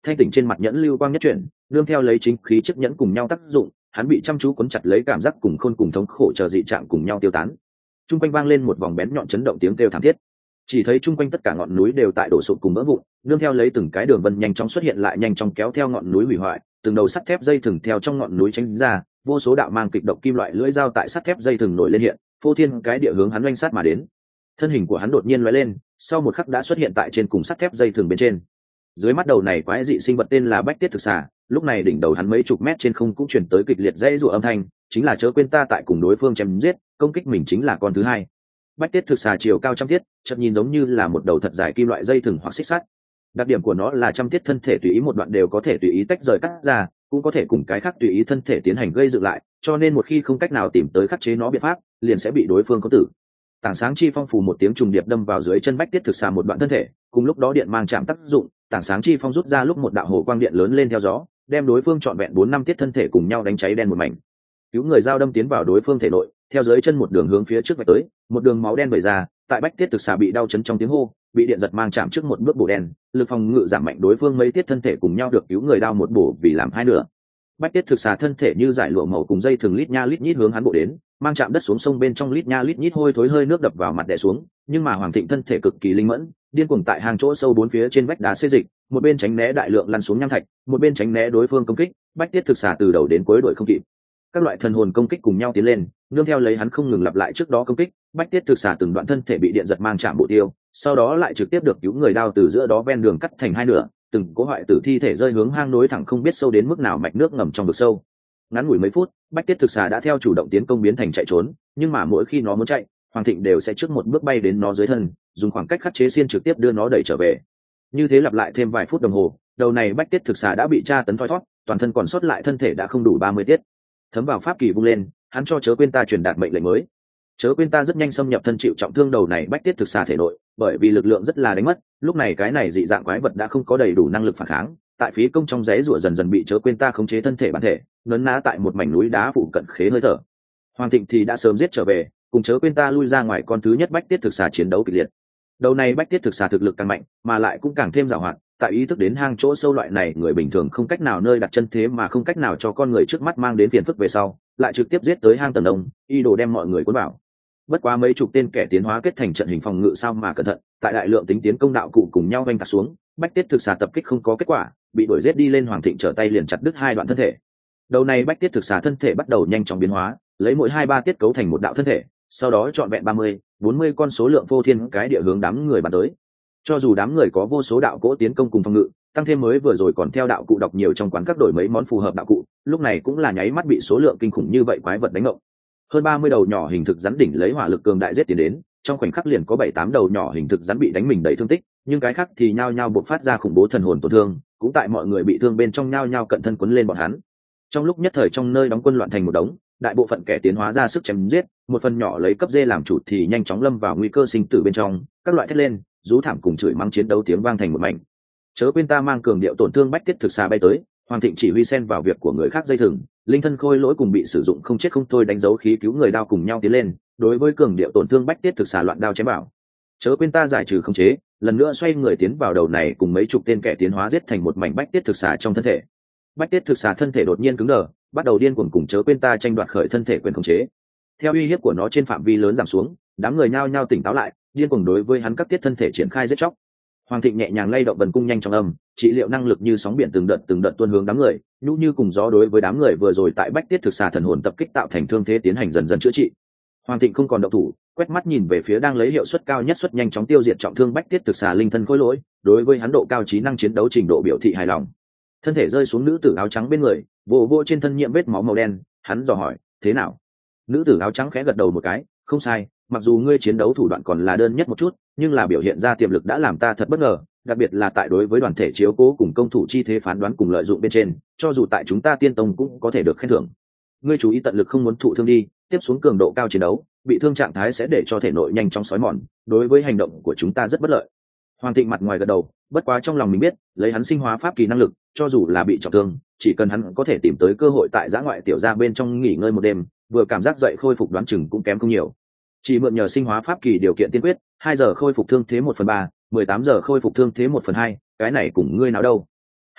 A: thanh tỉnh trên mặt nhẫn lưu quang nhất chuyển, nương theo lấy chính khí chiếc nhẫn cùng nhau tác dụng, hắn bị chăm chú cuốn chặt lấy, cảm giác cùng khôn cùng thống khổ chờ dị trạng cùng nhau tiêu tán. Trung quanh vang lên một vòng bén nhọn chấn động tiếng kêu thảm thiết, chỉ thấy trung quanh tất cả ngọn núi đều tại đổ sụp cùng vỡ vụn, nương theo lấy từng cái đường vân nhanh chóng xuất hiện lại nhanh chóng kéo theo ngọn núi hủy hoại, từng đầu sắt thép dây thừng theo trong ngọn núi tránh ra, vô số đạo mang kịch độc kim loại lưỡi dao tại sắt thép dây thừng nổi lên hiện, phô thiên cái địa hướng hắn oanh sát mà đến. Thân hình của hắn đột nhiên lóe lên, sau một khắc đã xuất hiện tại trên cùng sắt thép dây thừng bên trên. Dưới mắt đầu này quái dị sinh vật tên là Bách Tiết Thực Xà, lúc này đỉnh đầu hắn mấy chục mét trên không cũng chuyển tới kịch liệt dãy rủa âm thanh, chính là chớ quên ta tại cùng đối phương chém giết, công kích mình chính là con thứ hai. Bách Tiết Thực Xà chiều cao trăm thiết, chợt nhìn giống như là một đầu thật dài kim loại dây thừng hoặc xích sắt. Đặc điểm của nó là trăm thiết thân thể tùy ý một đoạn đều có thể tùy ý tách rời cắt ra, cũng có thể cùng cái khác tùy ý thân thể tiến hành gây dựng lại, cho nên một khi không cách nào tìm tới khắc chế nó biện pháp, liền sẽ bị đối phương có tử. Tảng sáng chi phong phù một tiếng trùng điệp đâm vào dưới chân Bách Tiết Thực Xà một đoạn thân thể, cùng lúc đó điện mang chạm tác dụng, tảng sáng chi phong rút ra lúc một đạo hồ quang điện lớn lên theo gió, đem đối phương trọn vẹn 4-5 tiết thân thể cùng nhau đánh cháy đen một mảnh. Cứu người dao đâm tiến vào đối phương thể nội, theo dưới chân một đường hướng phía trước vạch tới, một đường máu đen vẩy ra, tại Bách Tiết Thực Xà bị đau chấn trong tiếng hô, bị điện giật mang chạm trước một bước bổ đen, lực phòng ngự giảm mạnh, đối phương mấy tiết thân thể cùng nhau được cứu người đao một bổ vì làm hai nửa. Bách Tiết Thực Xà thân thể như giải lụa màu cùng dây thường lít nha lít nhít hướng hắn bộ đến, mang chạm đất xuống sông bên trong lít nha lít nhít hôi thối hơi nước đập vào mặt đè xuống, nhưng mà Hoàng Thịnh thân thể cực kỳ linh mẫn, điên cuồng tại hang chỗ sâu bốn phía trên vách đá xê dịch, một bên tránh né đại lượng lăn xuống nham thạch, một bên tránh né đối phương công kích. Bách Tiết Thực Xà từ đầu đến cuối đuổi không kịp, các loại thần hồn công kích cùng nhau tiến lên, nương theo lấy hắn không ngừng lặp lại trước đó công kích, Bách Tiết Thực Xà từng đoạn thân thể bị điện giật mang chạm bộ tiêu, sau đó lại trực tiếp được cứu người đao từ giữa đó ven đường cắt thành hai nửa, từng cố hoại tử thi thể rơi hướng hang nối thẳng không biết sâu đến mức nào mạch nước ngầm trong vực sâu. Ngắn ngủi mấy phút, Bách Tiết Thực Xà đã theo chủ động tiến công biến thành chạy trốn, nhưng mà mỗi khi nó muốn chạy, Hoàng Thịnh đều sẽ trước một bước bay đến nó dưới thân, dùng khoảng cách khắc chế xiên trực tiếp đưa nó đẩy trở về. Như thế lặp lại thêm vài phút đồng hồ, đầu này Bách Tiết Thực Xà đã bị tra tấn thoi thoát, toàn thân còn sót lại thân thể đã không đủ 30 tiết. Thấm vào pháp kỳ vung lên, hắn cho chớ quên ta truyền đạt mệnh lệnh mới. Chớ quên ta rất nhanh xâm nhập thân chịu trọng thương đầu này Bách Tiết Thực Xà thể nội, bởi vì lực lượng rất là đánh mất, lúc này cái này dị dạng quái vật đã không có đầy đủ năng lực phản kháng, tại phí công trong giấy rủa dần dần bị chớ quên ta khống chế thân thể bản thể, nấn ná tại một mảnh núi đá phụ cận khế hơi thở. Hoàng Thịnh thì đã sớm giết trở về, cùng chớ quên ta lui ra ngoài con thứ nhất Bách Tiết Thực Xà chiến đấu kịch liệt. Đầu này Bách Tiết Thực Xà thực lực càng mạnh, mà lại cũng càng thêm giàu hoạt, tại ý thức đến hang chỗ sâu loại này người bình thường không cách nào nơi đặt chân thế mà không cách nào cho con người trước mắt mang đến phiền phức về sau, lại trực tiếp giết tới hang tầng đông, y đồ đem mọi người cuốn vào. Bất quá mấy chục tên kẻ tiến hóa kết thành trận hình phòng ngự sao mà cẩn thận, tại đại lượng tính tiến công đạo cụ cùng nhau vanh tạc xuống, Bách Tiết Thực Xà tập kích không có kết quả, bị đuổi giết đi lên. Hoàng Thịnh trở tay liền chặt đứt hai đoạn thân thể. Đầu này Bách Tiết Thực Xà thân thể bắt đầu nhanh chóng biến hóa, lấy mỗi 2-3 tiết cấu thành một đạo thân thể, sau đó chọn vẹn 30-40 con số lượng vô thiên cái địa hướng đám người bắn tới. Cho dù đám người có vô số đạo cỗ tiến công cùng phòng ngự, tăng thêm mới vừa rồi còn theo đạo cụ đọc nhiều trong quán các đổi mấy món phù hợp đạo cụ, lúc này cũng là nháy mắt bị số lượng kinh khủng như vậy quái vật đánh ngộng. Hơn 30 đầu nhỏ hình thực rắn đỉnh lấy hỏa lực cường đại giết tiến đến, trong khoảnh khắc liền có 7-8 đầu nhỏ hình thực rắn bị đánh mình đầy thương tích, nhưng cái khác thì nhao nhao bộc phát ra khủng bố thần hồn tổn thương, cũng tại mọi người bị thương bên trong nhao nhao cận thân quấn lên bọn hắn. Trong lúc nhất thời trong nơi đóng quân loạn thành một đống, đại bộ phận kẻ tiến hóa ra sức chém giết, một phần nhỏ lấy cấp dê làm chủ thì nhanh chóng lâm vào nguy cơ sinh tử bên trong, các loại thét lên, rú thảm cùng chửi mắng chiến đấu tiếng vang thành một mảnh. Chớ quên ta mang cường điệu tổn thương Bách Tiết Thực Xà bay tới, Hoàng Thịnh chỉ huy xen vào việc của người khác dây thừng, linh thân khôi lỗi cùng bị sử dụng không chết không thôi đánh dấu khí cứu người đao cùng nhau tiến lên, đối với cường điệu tổn thương Bách Tiết Thực Xà loạn đao chém bảo. Chớ quên ta giải trừ không chế, lần nữa xoay người tiến vào đầu này cùng mấy chục tên kẻ tiến hóa giết thành một mảnh Bách Tiết Thực Xà trong thân thể. Bách Tiết Thực Xà thân thể đột nhiên cứng đờ, bắt đầu điên cuồng cùng chớ quên ta tranh đoạt khởi thân thể quyền khống chế. Theo uy hiếp của nó trên phạm vi lớn giảm xuống, đám người nhao nhao tỉnh táo lại, điên cuồng đối với hắn các tiết thân thể triển khai giết chóc. Hoàng Thịnh nhẹ nhàng lay động vần cung nhanh trong âm, trị liệu năng lực như sóng biển từng đợt tuôn hướng đám người, nhũ như cùng gió đối với đám người vừa rồi tại Bách Tiết Thực Xà thần hồn tập kích tạo thành thương thế tiến hành dần dần chữa trị. Hoàng Thịnh không còn động thủ, quét mắt nhìn về phía đang lấy hiệu suất cao nhất suất nhanh chóng tiêu diệt trọng thương Bách Tiết Thực Xà linh thân khối lỗi, đối với hắn độ cao trí năng chiến đấu trình độ biểu thị hài lòng. Thân thể rơi xuống nữ tử áo trắng bên người, vỗ vỗ trên thân nhiễm vết máu màu đen, hắn dò hỏi, thế nào? Nữ tử áo trắng khẽ gật đầu một cái, không sai, mặc dù ngươi chiến đấu thủ đoạn còn là đơn nhất một chút, nhưng là biểu hiện ra tiềm lực đã làm ta thật bất ngờ, đặc biệt là tại đối với đoàn thể chiếu cố cùng công thủ chi thế phán đoán cùng lợi dụng bên trên, cho dù tại chúng ta Tiên Tông cũng có thể được khen thưởng. Ngươi chú ý tận lực không muốn thụ thương đi, tiếp xuống cường độ cao chiến đấu, bị thương trạng thái sẽ để cho thể nội nhanh chóng xói mòn, đối với hành động của chúng ta rất bất lợi. Hoàng Thịnh mặt ngoài gật đầu, bất quá trong lòng mình biết, lấy hắn sinh hóa pháp kỳ năng lực, cho dù là bị trọng thương, chỉ cần hắn có thể tìm tới cơ hội tại giã ngoại tiểu gia bên trong nghỉ ngơi một đêm, vừa cảm giác dậy khôi phục đoán chừng cũng kém không nhiều. Chỉ mượn nhờ sinh hóa pháp kỳ điều kiện tiên quyết, 2 giờ khôi phục thương thế 1/3, 18 giờ khôi phục thương thế 1/2, cái này cùng ngươi nào đâu?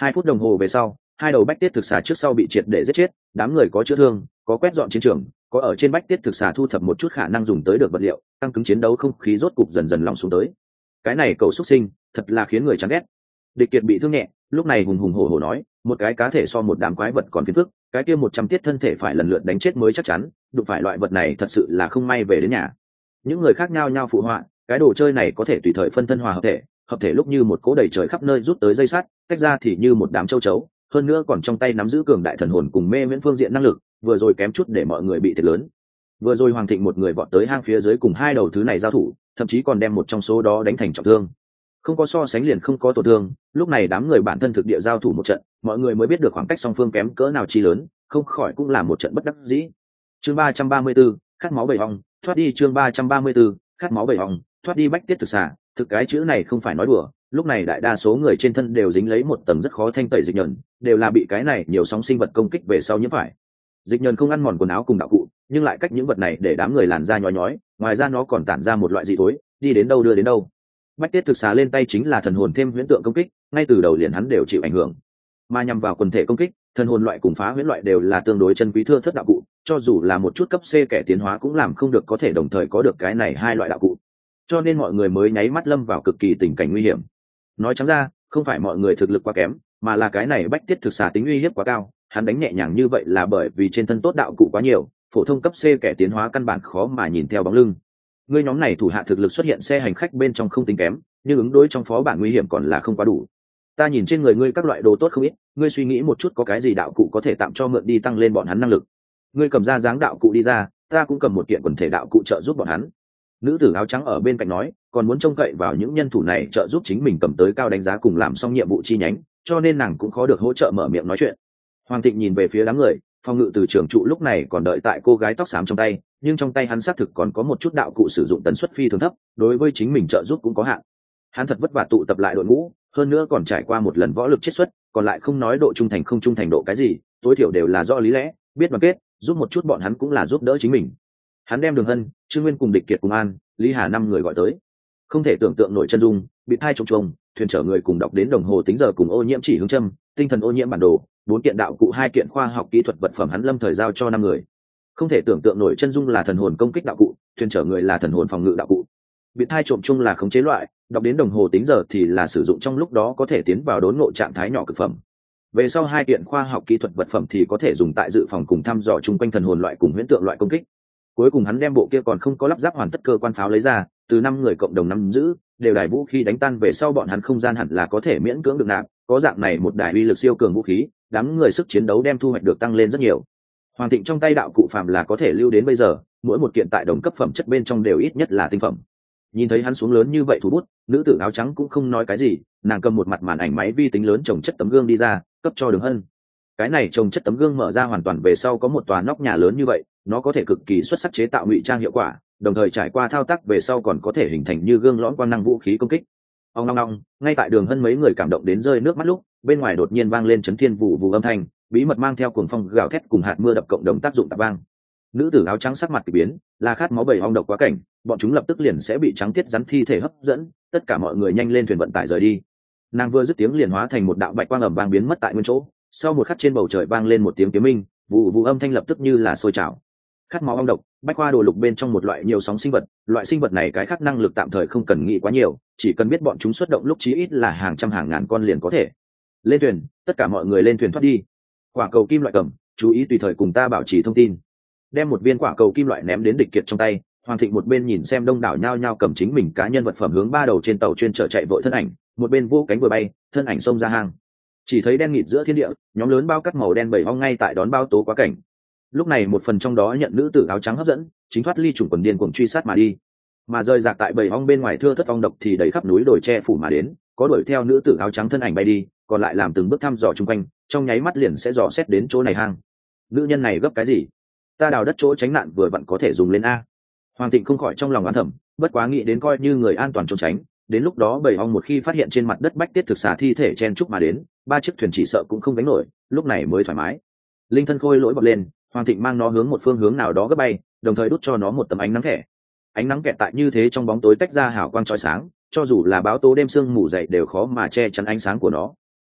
A: 2 phút đồng hồ về sau, hai đầu bách tiết thực xà trước sau bị triệt để giết chết, đám người có chữa thương, có quét dọn chiến trường, có ở trên bách tiết thực xà thu thập một chút khả năng dùng tới được vật liệu, tăng cứng chiến đấu, không khí rốt cục dần dần lỏng xuống tới. Cái này cầu xuất sinh, thật là khiến người chán ghét. Địch Kiệt bị thương nhẹ, lúc này hùng hùng hổ hổ nói, một cái cá thể so một đám quái vật còn phiền phức, cái kia 100 tiết thân thể phải lần lượt đánh chết mới chắc chắn, đụng phải loại vật này thật sự là không may về đến nhà. Những người khác nhao nhao phụ họa, cái đồ chơi này có thể tùy thời phân thân hòa hợp thể lúc như một cỗ đầy trời khắp nơi rút tới dây sắt, tách ra thì như một đám châu chấu, hơn nữa còn trong tay nắm giữ cường đại thần hồn cùng mê miễn phương diện năng lực, vừa rồi kém chút để mọi người bị thiệt lớn. Vừa rồi Hoàng Thịnh một người vọt tới hang phía dưới cùng hai đầu thứ này giao thủ, thậm chí còn đem một trong số đó đánh thành trọng thương. Không có so sánh liền không có tổn thương, lúc này đám người bản thân thực địa giao thủ một trận, mọi người mới biết được khoảng cách song phương kém cỡ nào chi lớn, không khỏi cũng là một trận bất đắc dĩ. Chương 334, khát máu bầy ong, thoát đi. Chương 334, khát máu bầy ong, thoát đi. Bách tiết thực xà, thực cái chữ này không phải nói đùa, lúc này đại đa số người trên thân đều dính lấy một tầng rất khó thanh tẩy dịch nhờn, đều là bị cái này nhiều sóng sinh vật công kích về sau nhiễm phải. Dịch nhờn không ăn mòn quần áo cùng đạo cụ, nhưng lại cách những vật này để đám người làn da nhói nhói, ngoài ra nó còn tản ra một loại dị tối, đi đến đâu đưa đến đâu. Bách tiết thực xà lên tay chính là thần hồn thêm huyễn tượng công kích, ngay từ đầu liền hắn đều chịu ảnh hưởng, mà nhằm vào quần thể công kích, thần hồn loại cùng phá huyễn loại đều là tương đối chân quý thưa thớt đạo cụ, cho dù là một chút cấp C kẻ tiến hóa cũng làm không được có thể đồng thời có được cái này hai loại đạo cụ, cho nên mọi người mới nháy mắt lâm vào cực kỳ tình cảnh nguy hiểm. Nói trắng ra, không phải mọi người thực lực quá kém, mà là cái này bách tiết thực xà tính uy hiếp quá cao, hắn đánh nhẹ nhàng như vậy là bởi vì trên thân tốt đạo cụ quá nhiều, phổ thông cấp C kẻ tiến hóa căn bản khó mà nhìn theo bóng lưng. Ngươi nhóm này thủ hạ thực lực xuất hiện xe hành khách bên trong không tính kém, nhưng ứng đối trong phó bản nguy hiểm còn là không quá đủ. Ta nhìn trên người ngươi các loại đồ tốt không ít, ngươi suy nghĩ một chút có cái gì đạo cụ có thể tạm cho mượn đi tăng lên bọn hắn năng lực. Ngươi cầm ra dáng đạo cụ đi ra, ta cũng cầm một kiện quần thể đạo cụ trợ giúp bọn hắn. Nữ tử áo trắng ở bên cạnh nói, còn muốn trông cậy vào những nhân thủ này trợ giúp chính mình cầm tới cao đánh giá cùng làm xong nhiệm vụ chi nhánh, cho nên nàng cũng khó được hỗ trợ mở miệng nói chuyện. Hoàng Thịnh nhìn về phía đám người, phòng ngự từ trưởng trụ lúc này còn đợi tại cô gái tóc xám trong tay, nhưng trong tay hắn xác thực còn có một chút đạo cụ sử dụng tần suất phi thường thấp, đối với chính mình trợ giúp cũng có hạn. Hắn thật vất vả tụ tập lại đội ngũ, hơn nữa còn trải qua một lần võ lực chiết xuất, còn lại không nói độ trung thành không trung thành độ cái gì, tối thiểu đều là do lý lẽ, biết đoàn kết, giúp một chút bọn hắn cũng là giúp đỡ chính mình. Hắn đem Đường Hân, Trương Nguyên cùng Địch Kiệt cùng An, Lý Hà 5 người gọi tới. Không thể tưởng tượng nổi chân dung, bị thai trùng trùng, thuyền chở người cùng đọc đến đồng hồ tính giờ cùng ô nhiễm chỉ hướng châm, tinh thần ô nhiễm bản đồ, 4 kiện đạo cụ, 2 kiện khoa học kỹ thuật vật phẩm hắn lâm thời giao cho 5 người. Không thể tưởng tượng nổi chân dung là thần hồn công kích đạo cụ, thuyền chở người là thần hồn phòng ngự đạo cụ. Bị thai trộm chung là khống chế loại, đọc đến đồng hồ tính giờ thì là sử dụng trong lúc đó có thể tiến vào đốn ngộ trạng thái nhỏ cực phẩm. Về sau 2 kiện khoa học kỹ thuật vật phẩm thì có thể dùng tại dự phòng cùng thăm dò chung quanh thần hồn loại cùng huyễn tượng loại công kích. Cuối cùng hắn đem bộ kia còn không có lắp ráp hoàn tất cơ quan pháo lấy ra, từ 5 người cộng đồng nắm giữ, đều đài vũ khí đánh tan về sau bọn hắn không gian hẳn là có thể miễn cưỡng được nạp, có dạng này một đài uy lực siêu cường vũ khí, đám người sức chiến đấu đem thu hoạch được tăng lên rất nhiều. Hoàng Thịnh trong tay đạo cụ phàm là có thể lưu đến bây giờ, mỗi một kiện tại đồng cấp phẩm chất bên trong đều ít nhất là tinh phẩm. Nhìn thấy hắn xuống lớn như vậy thủ bút, nữ tử áo trắng cũng không nói cái gì, nàng cầm một mặt màn ảnh máy vi tính lớn trồng chất tấm gương đi ra, cấp cho Đường Hân. Cái này trồng chất tấm gương mở ra hoàn toàn về sau có một tòa nóc nhà lớn như vậy, nó có thể cực kỳ xuất sắc chế tạo ngụy trang hiệu quả, đồng thời trải qua thao tác về sau còn có thể hình thành như gương lõm quang năng vũ khí công kích. Ong ong ong, ngay tại Đường Hân mấy người cảm động đến rơi nước mắt lúc, bên ngoài đột nhiên vang lên chấn thiên vụ vụ âm thanh, bí mật mang theo cuồng phong gào thét cùng hạt mưa đập cộng đồng tác dụng tạp vang. Nữ tử áo trắng sắc mặt kỳ biến, là khát máu bầy ong độc quá cảnh, bọn chúng lập tức liền sẽ bị trắng tiết rắn thi thể hấp dẫn, tất cả mọi người nhanh lên thuyền vận tải rời đi. Nàng vừa dứt tiếng liền hóa thành một đạo bạch quang ầm vang biến mất tại nguyên chỗ, sau một khắc trên bầu trời vang lên một tiếng kiếm minh, vụ vụ âm thanh lập tức như là sôi trào. Khát máu ong độc, bách khoa đồ lục bên trong một loại nhiều sóng sinh vật, loại sinh vật này cái khác năng lực tạm thời không cần nghĩ quá nhiều, chỉ cần biết bọn chúng xuất động lúc chí ít là hàng trăm hàng ngàn con liền có thể. Lên thuyền, tất cả mọi người lên thuyền thoát đi. Quả cầu kim loại cầm, chú ý tùy thời cùng ta bảo trì thông tin. Đem một viên quả cầu kim loại ném đến Địch Kiệt trong tay, Hoàng Thịnh một bên nhìn xem đông đảo nhao nhao cầm chính mình cá nhân vật phẩm hướng 3 đầu trên tàu chuyên chở chạy vội thân ảnh, một bên vô cánh vừa bay, thân ảnh xông ra hang. Chỉ thấy đen nghịt giữa thiên địa, nhóm lớn bao cắt màu đen bầy ong ngay tại đón bao tố quá cảnh. Lúc này một phần trong đó nhận nữ tử áo trắng hấp dẫn, chính thoát ly chủng quần điên cuồng truy sát mà đi. Mà rơi rạc tại bầy ong bên ngoài thưa thất ong độc thì đầy khắp núi đồi che phủ mà đến, có đuổi theo nữ tử áo trắng thân ảnh bay đi, còn lại làm từng bước thăm dò chung quanh, trong nháy mắt liền sẽ dò xét đến chỗ này hang. Nữ nhân này gấp cái gì? Ta đào đất chỗ tránh nạn vừa vặn có thể dùng lên a. Hoàng Thịnh không khỏi trong lòng oán thầm, bất quá nghĩ đến coi như người an toàn trốn tránh, đến lúc đó bầy ong một khi phát hiện trên mặt đất bách tiết thực xà thi thể chen chúc mà đến, 3 chiếc thuyền chỉ sợ cũng không gánh nổi, lúc này mới thoải mái. Linh thân khôi lỗi bật lên, Hoàng Thịnh mang nó hướng một phương hướng nào đó gấp bay, đồng thời đút cho nó một tấm ánh nắng thẻ. Ánh nắng kẹt tại như thế trong bóng tối tách ra hào quang chói sáng, cho dù là báo tố đêm sương mù dậy đều khó mà che chắn ánh sáng của nó.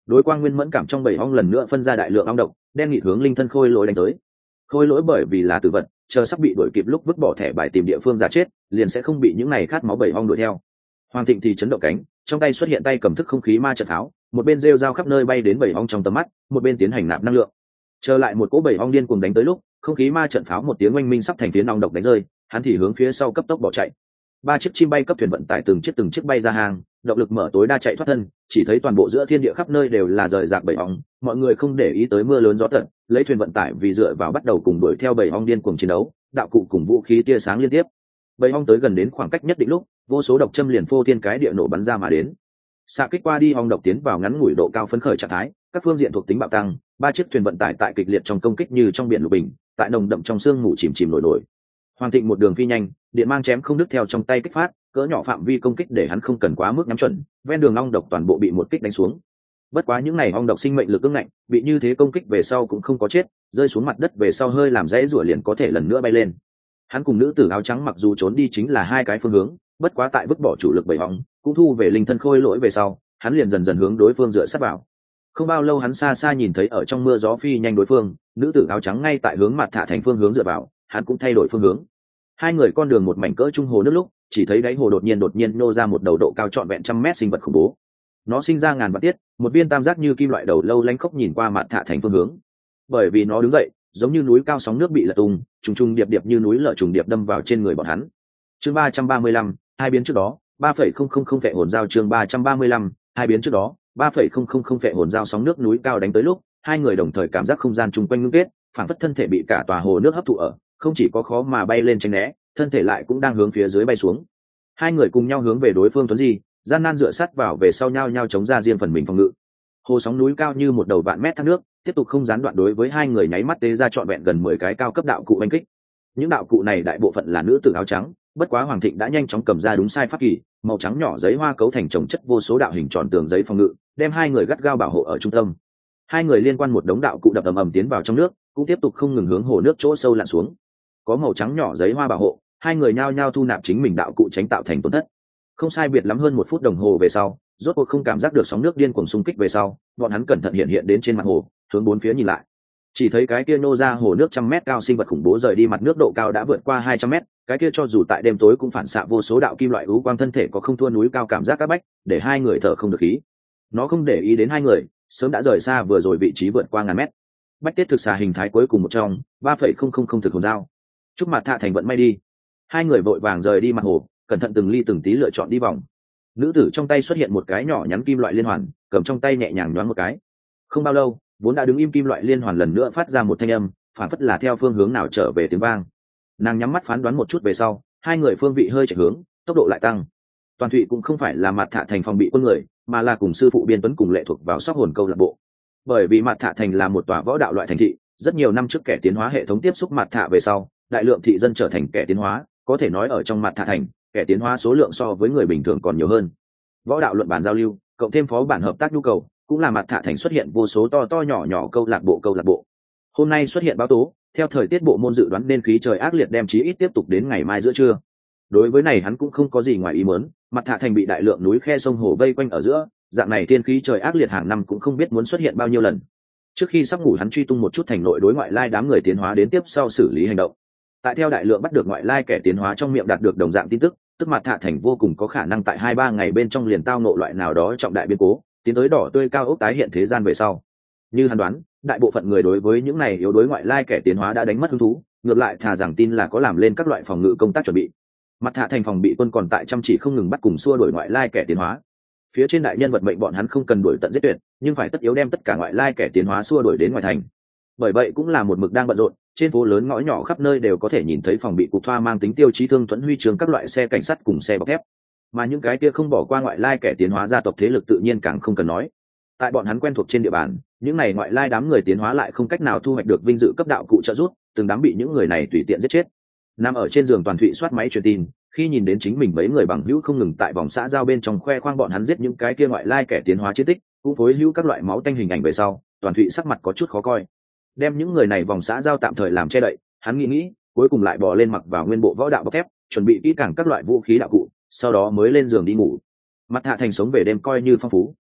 A: đối quang nguyên mẫn cảm trong bầy ong lần nữa phân ra đại lượng ong độc, đen nghị hướng linh thân khôi lỗi đánh tới. Khôi lỗi bởi vì là tử vật, chờ sắp bị đuổi kịp lúc vứt bỏ thẻ bài tìm địa phương giả chết, liền sẽ không bị những này khát máu bầy ong đuổi theo. Hoàng Thịnh thì chấn động cánh, trong tay xuất hiện tay cầm thức không khí ma trận tháo, một bên rêu rao khắp nơi bay đến bầy ong trong tầm mắt, một bên tiến hành nạp năng lượng. Trở lại một cỗ bầy ong điên cuồng đánh tới lúc, không khí ma trận pháo một tiếng oanh minh sắp thành phiến ong độc đánh rơi, hắn thì hướng phía sau cấp tốc bỏ chạy. Ba chiếc chim bay cấp thuyền vận tải từng chiếc bay ra hàng, động lực mở tối đa chạy thoát thân, chỉ thấy toàn bộ giữa thiên địa khắp nơi đều là rời rạc bầy ong, mọi người không để ý tới mưa lớn gió tận, lấy thuyền vận tải vì dựa vào bắt đầu cùng đuổi theo bầy ong điên cuồng chiến đấu, đạo cụ cùng vũ khí tia sáng liên tiếp. Bầy ong tới gần đến khoảng cách nhất định lúc, vô số độc châm liền phô thiên cái địa nổ bắn ra mà đến. Xạ kích qua đi, ong độc tiến vào ngắn ngủi độ cao phấn khởi trạng thái, các phương diện thuộc tính bạo tăng, ba chiếc thuyền vận tải tại kịch liệt trong công kích như trong biển lục bình, tại nồng đậm trong sương mù chìm chìm nổi nổi. Hoàng Thịnh một đường phi nhanh, điện mang chém không đứt theo trong tay kích phát, cỡ nhỏ phạm vi công kích để hắn không cần quá mức nhắm chuẩn, ven đường ong độc toàn bộ bị một kích đánh xuống. Bất quá những này ong độc sinh mệnh lực ương ngạnh, bị như thế công kích về sau cũng không có chết, rơi xuống mặt đất về sau hơi làm rẽ rủa liền có thể lần nữa bay lên. Hắn cùng nữ tử áo trắng mặc dù trốn đi chính là hai cái phương hướng, bất quá tại vứt bỏ chủ lực bầy ong, cũng thu về linh thân khôi lỗi về sau, hắn liền dần dần hướng đối phương dựa sát vào. Không bao lâu hắn xa xa nhìn thấy ở trong mưa gió phi nhanh đối phương, nữ tử áo trắng ngay tại hướng mặt thả thành phương hướng dựa vào, hắn cũng thay đổi phương hướng. Hai người con đường một mảnh cỡ trung hồ nước lúc, chỉ thấy đáy hồ đột nhiên nô ra một đầu độ cao trọn vẹn 100 mét sinh vật khủng bố. Nó sinh ra ngàn vạn tiết, một viên tam giác như kim loại đầu lâu lánh khóc nhìn qua mặt thả thành phương hướng. Bởi vì nó đứng dậy, giống như núi cao sóng nước bị lật tung, trùng điệp điệp như núi lở trùng điệp đâm vào trên người bọn hắn. Chương 335, hai biến trước đó, 3,000 vệ hồn giao. Chương 335, hai biến trước đó, 3,000 vệ hồn giao. Sóng nước núi cao đánh tới lúc, hai người đồng thời cảm giác không gian chung quanh ngưng kết, phản phất thân thể bị cả tòa hồ nước hấp thụ ở, không chỉ có khó mà bay lên tránh né, thân thể lại cũng đang hướng phía dưới bay xuống. Hai người cùng nhau hướng về đối phương tuấn di, gian nan dựa sát vào về sau nhau chống ra riêng phần mình phòng ngự. Hồ sóng núi cao như một đầu vạn mét thác nước, tiếp tục không gián đoạn đối với hai người nháy mắt tế ra trọn vẹn gần 10 cái cao cấp đạo cụ oanh kích. Những đạo cụ này đại bộ phận là nữ tử áo trắng, bất quá Hoàng Thịnh đã nhanh chóng cầm ra đúng sai pháp kỳ, màu trắng nhỏ giấy hoa cấu thành chồng chất vô số đạo hình tròn tường giấy phòng ngự, đem hai người gắt gao bảo hộ ở trung tâm. Hai người liên quan một đống đạo cụ đập ầm ầm tiến vào trong nước, cũng tiếp tục không ngừng hướng hồ nước chỗ sâu lặn xuống. Có màu trắng nhỏ giấy hoa bảo hộ, hai người nhao nhao thu nạp chính mình đạo cụ tránh tạo thành tổn thất. Không sai biệt lắm hơn 1 phút đồng hồ về sau, rốt cuộc không cảm giác được sóng nước điên cuồng xung kích về sau, bọn hắn cẩn thận hiện đến trên mặt hồ, hướng bốn phía nhìn lại. Chỉ thấy cái kia nô ra hồ nước 100 mét cao sinh vật khủng bố rời đi mặt nước độ cao đã vượt qua 200 mét, cái kia cho dù tại đêm tối cũng phản xạ vô số đạo kim loại u quang, thân thể có không thua núi cao cảm giác các bách, để hai người thở không được khí. Nó không để ý đến hai người, sớm đã rời xa vừa rồi vị trí vượt qua ngàn mét. Bách tiết thực xà hình thái cuối cùng một trong 3,000 thực hồn dao. Chúc mặt thạ thành vận may đi. Hai người vội vàng rời đi mặt hồ, cẩn thận từng ly từng tí lựa chọn đi vòng. Nữ tử trong tay xuất hiện một cái nhỏ nhắn kim loại liên hoàn, cầm trong tay nhẹ nhàng nhoáng một cái. Không bao lâu, vốn đã đứng im kim loại liên hoàn lần nữa phát ra một thanh âm, phản phất là theo phương hướng nào trở về tiếng vang. Nàng nhắm mắt phán đoán một chút về sau, hai người phương vị hơi chạy hướng, tốc độ lại tăng. Toàn Thụy cũng không phải là mặt thạ thành phòng bị quân người, mà là cùng sư phụ Biên Tuấn cùng lệ thuộc vào Sóc Hồn câu lạc bộ. Bởi vì mặt thạ thành là một tòa võ đạo loại thành thị, rất nhiều năm trước kẻ tiến hóa hệ thống tiếp xúc mặt thạ về sau, đại lượng thị dân trở thành kẻ tiến hóa, có thể nói ở trong mặt thạ thành, kẻ tiến hóa số lượng so với người bình thường còn nhiều hơn. Võ đạo luận bàn giao lưu, cộng thêm phó bản hợp tác nhu cầu, cũng là mặt thạ thành xuất hiện vô số to nhỏ câu lạc bộ. Hôm nay xuất hiện báo tố, theo thời tiết bộ môn dự đoán nên khí trời ác liệt đem chí ít tiếp tục đến ngày mai giữa trưa. Đối với này hắn cũng không có gì ngoài ý muốn, mặt thạ thành bị đại lượng núi khe sông hồ vây quanh ở giữa, dạng này thiên khí trời ác liệt hàng năm cũng không biết muốn xuất hiện bao nhiêu lần. Trước khi sắp ngủ hắn truy tung một chút thành nội đối ngoại lai đám người tiến hóa đến tiếp sau xử lý hành động. Tại theo đại lượng bắt được ngoại lai kẻ tiến hóa trong miệng đạt được đồng dạng tin tức, tức mặt thạ thành vô cùng có khả năng tại 2-3 ngày bên trong liền tao nộ loại nào đó trọng đại biến cố, tiến tới đỏ tươi cao ốc tái hiện thế gian về sau. Như hắn đoán, đại bộ phận người đối với những này yếu đối ngoại lai kẻ tiến hóa đã đánh mất hứng thú, ngược lại thà rằng tin là có làm lên các loại phòng ngự công tác chuẩn bị. Mặt thạ thành phòng bị quân còn tại chăm chỉ không ngừng bắt cùng xua đuổi ngoại lai kẻ tiến hóa. Phía trên đại nhân vật mệnh bọn hắn không cần đuổi tận giết tuyệt, nhưng phải tất yếu đem tất cả ngoại lai kẻ tiến hóa xua đuổi đến ngoài thành. Bởi vậy cũng là một mực đang bận rộn, trên phố lớn ngõ nhỏ khắp nơi đều có thể nhìn thấy phòng bị cục thoa mang tính tiêu chí thương thuẫn huy chương các loại xe cảnh sát cùng xe bọc thép. Mà những cái kia không bỏ qua ngoại lai kẻ tiến hóa gia tộc thế lực tự nhiên càng không cần nói. Tại bọn hắn quen thuộc trên địa bàn, những này ngoại lai đám người tiến hóa lại không cách nào thu hoạch được vinh dự cấp đạo cụ trợ giúp, từng đám bị những người này tùy tiện giết chết. Nằm ở trên giường Toàn Thụy soát máy truyền tin, khi nhìn đến chính mình mấy người bằng hữu không ngừng tại vòng xã giao bên trong khoe khoang bọn hắn giết những cái kia ngoại lai kẻ tiến hóa chiến tích, cũng phối hữu các loại máu tanh hình ảnh về sau, Toàn Thụy sắc mặt có chút khó coi. Đem những người này vòng xã giao tạm thời làm che đậy, hắn nghĩ, cuối cùng lại bò lên mặc vào nguyên bộ võ đạo bọc thép, chuẩn bị kỹ càng các loại vũ khí đạo cụ, sau đó mới lên giường đi ngủ. Mặt Hạ thành sống về đêm coi như phong phú.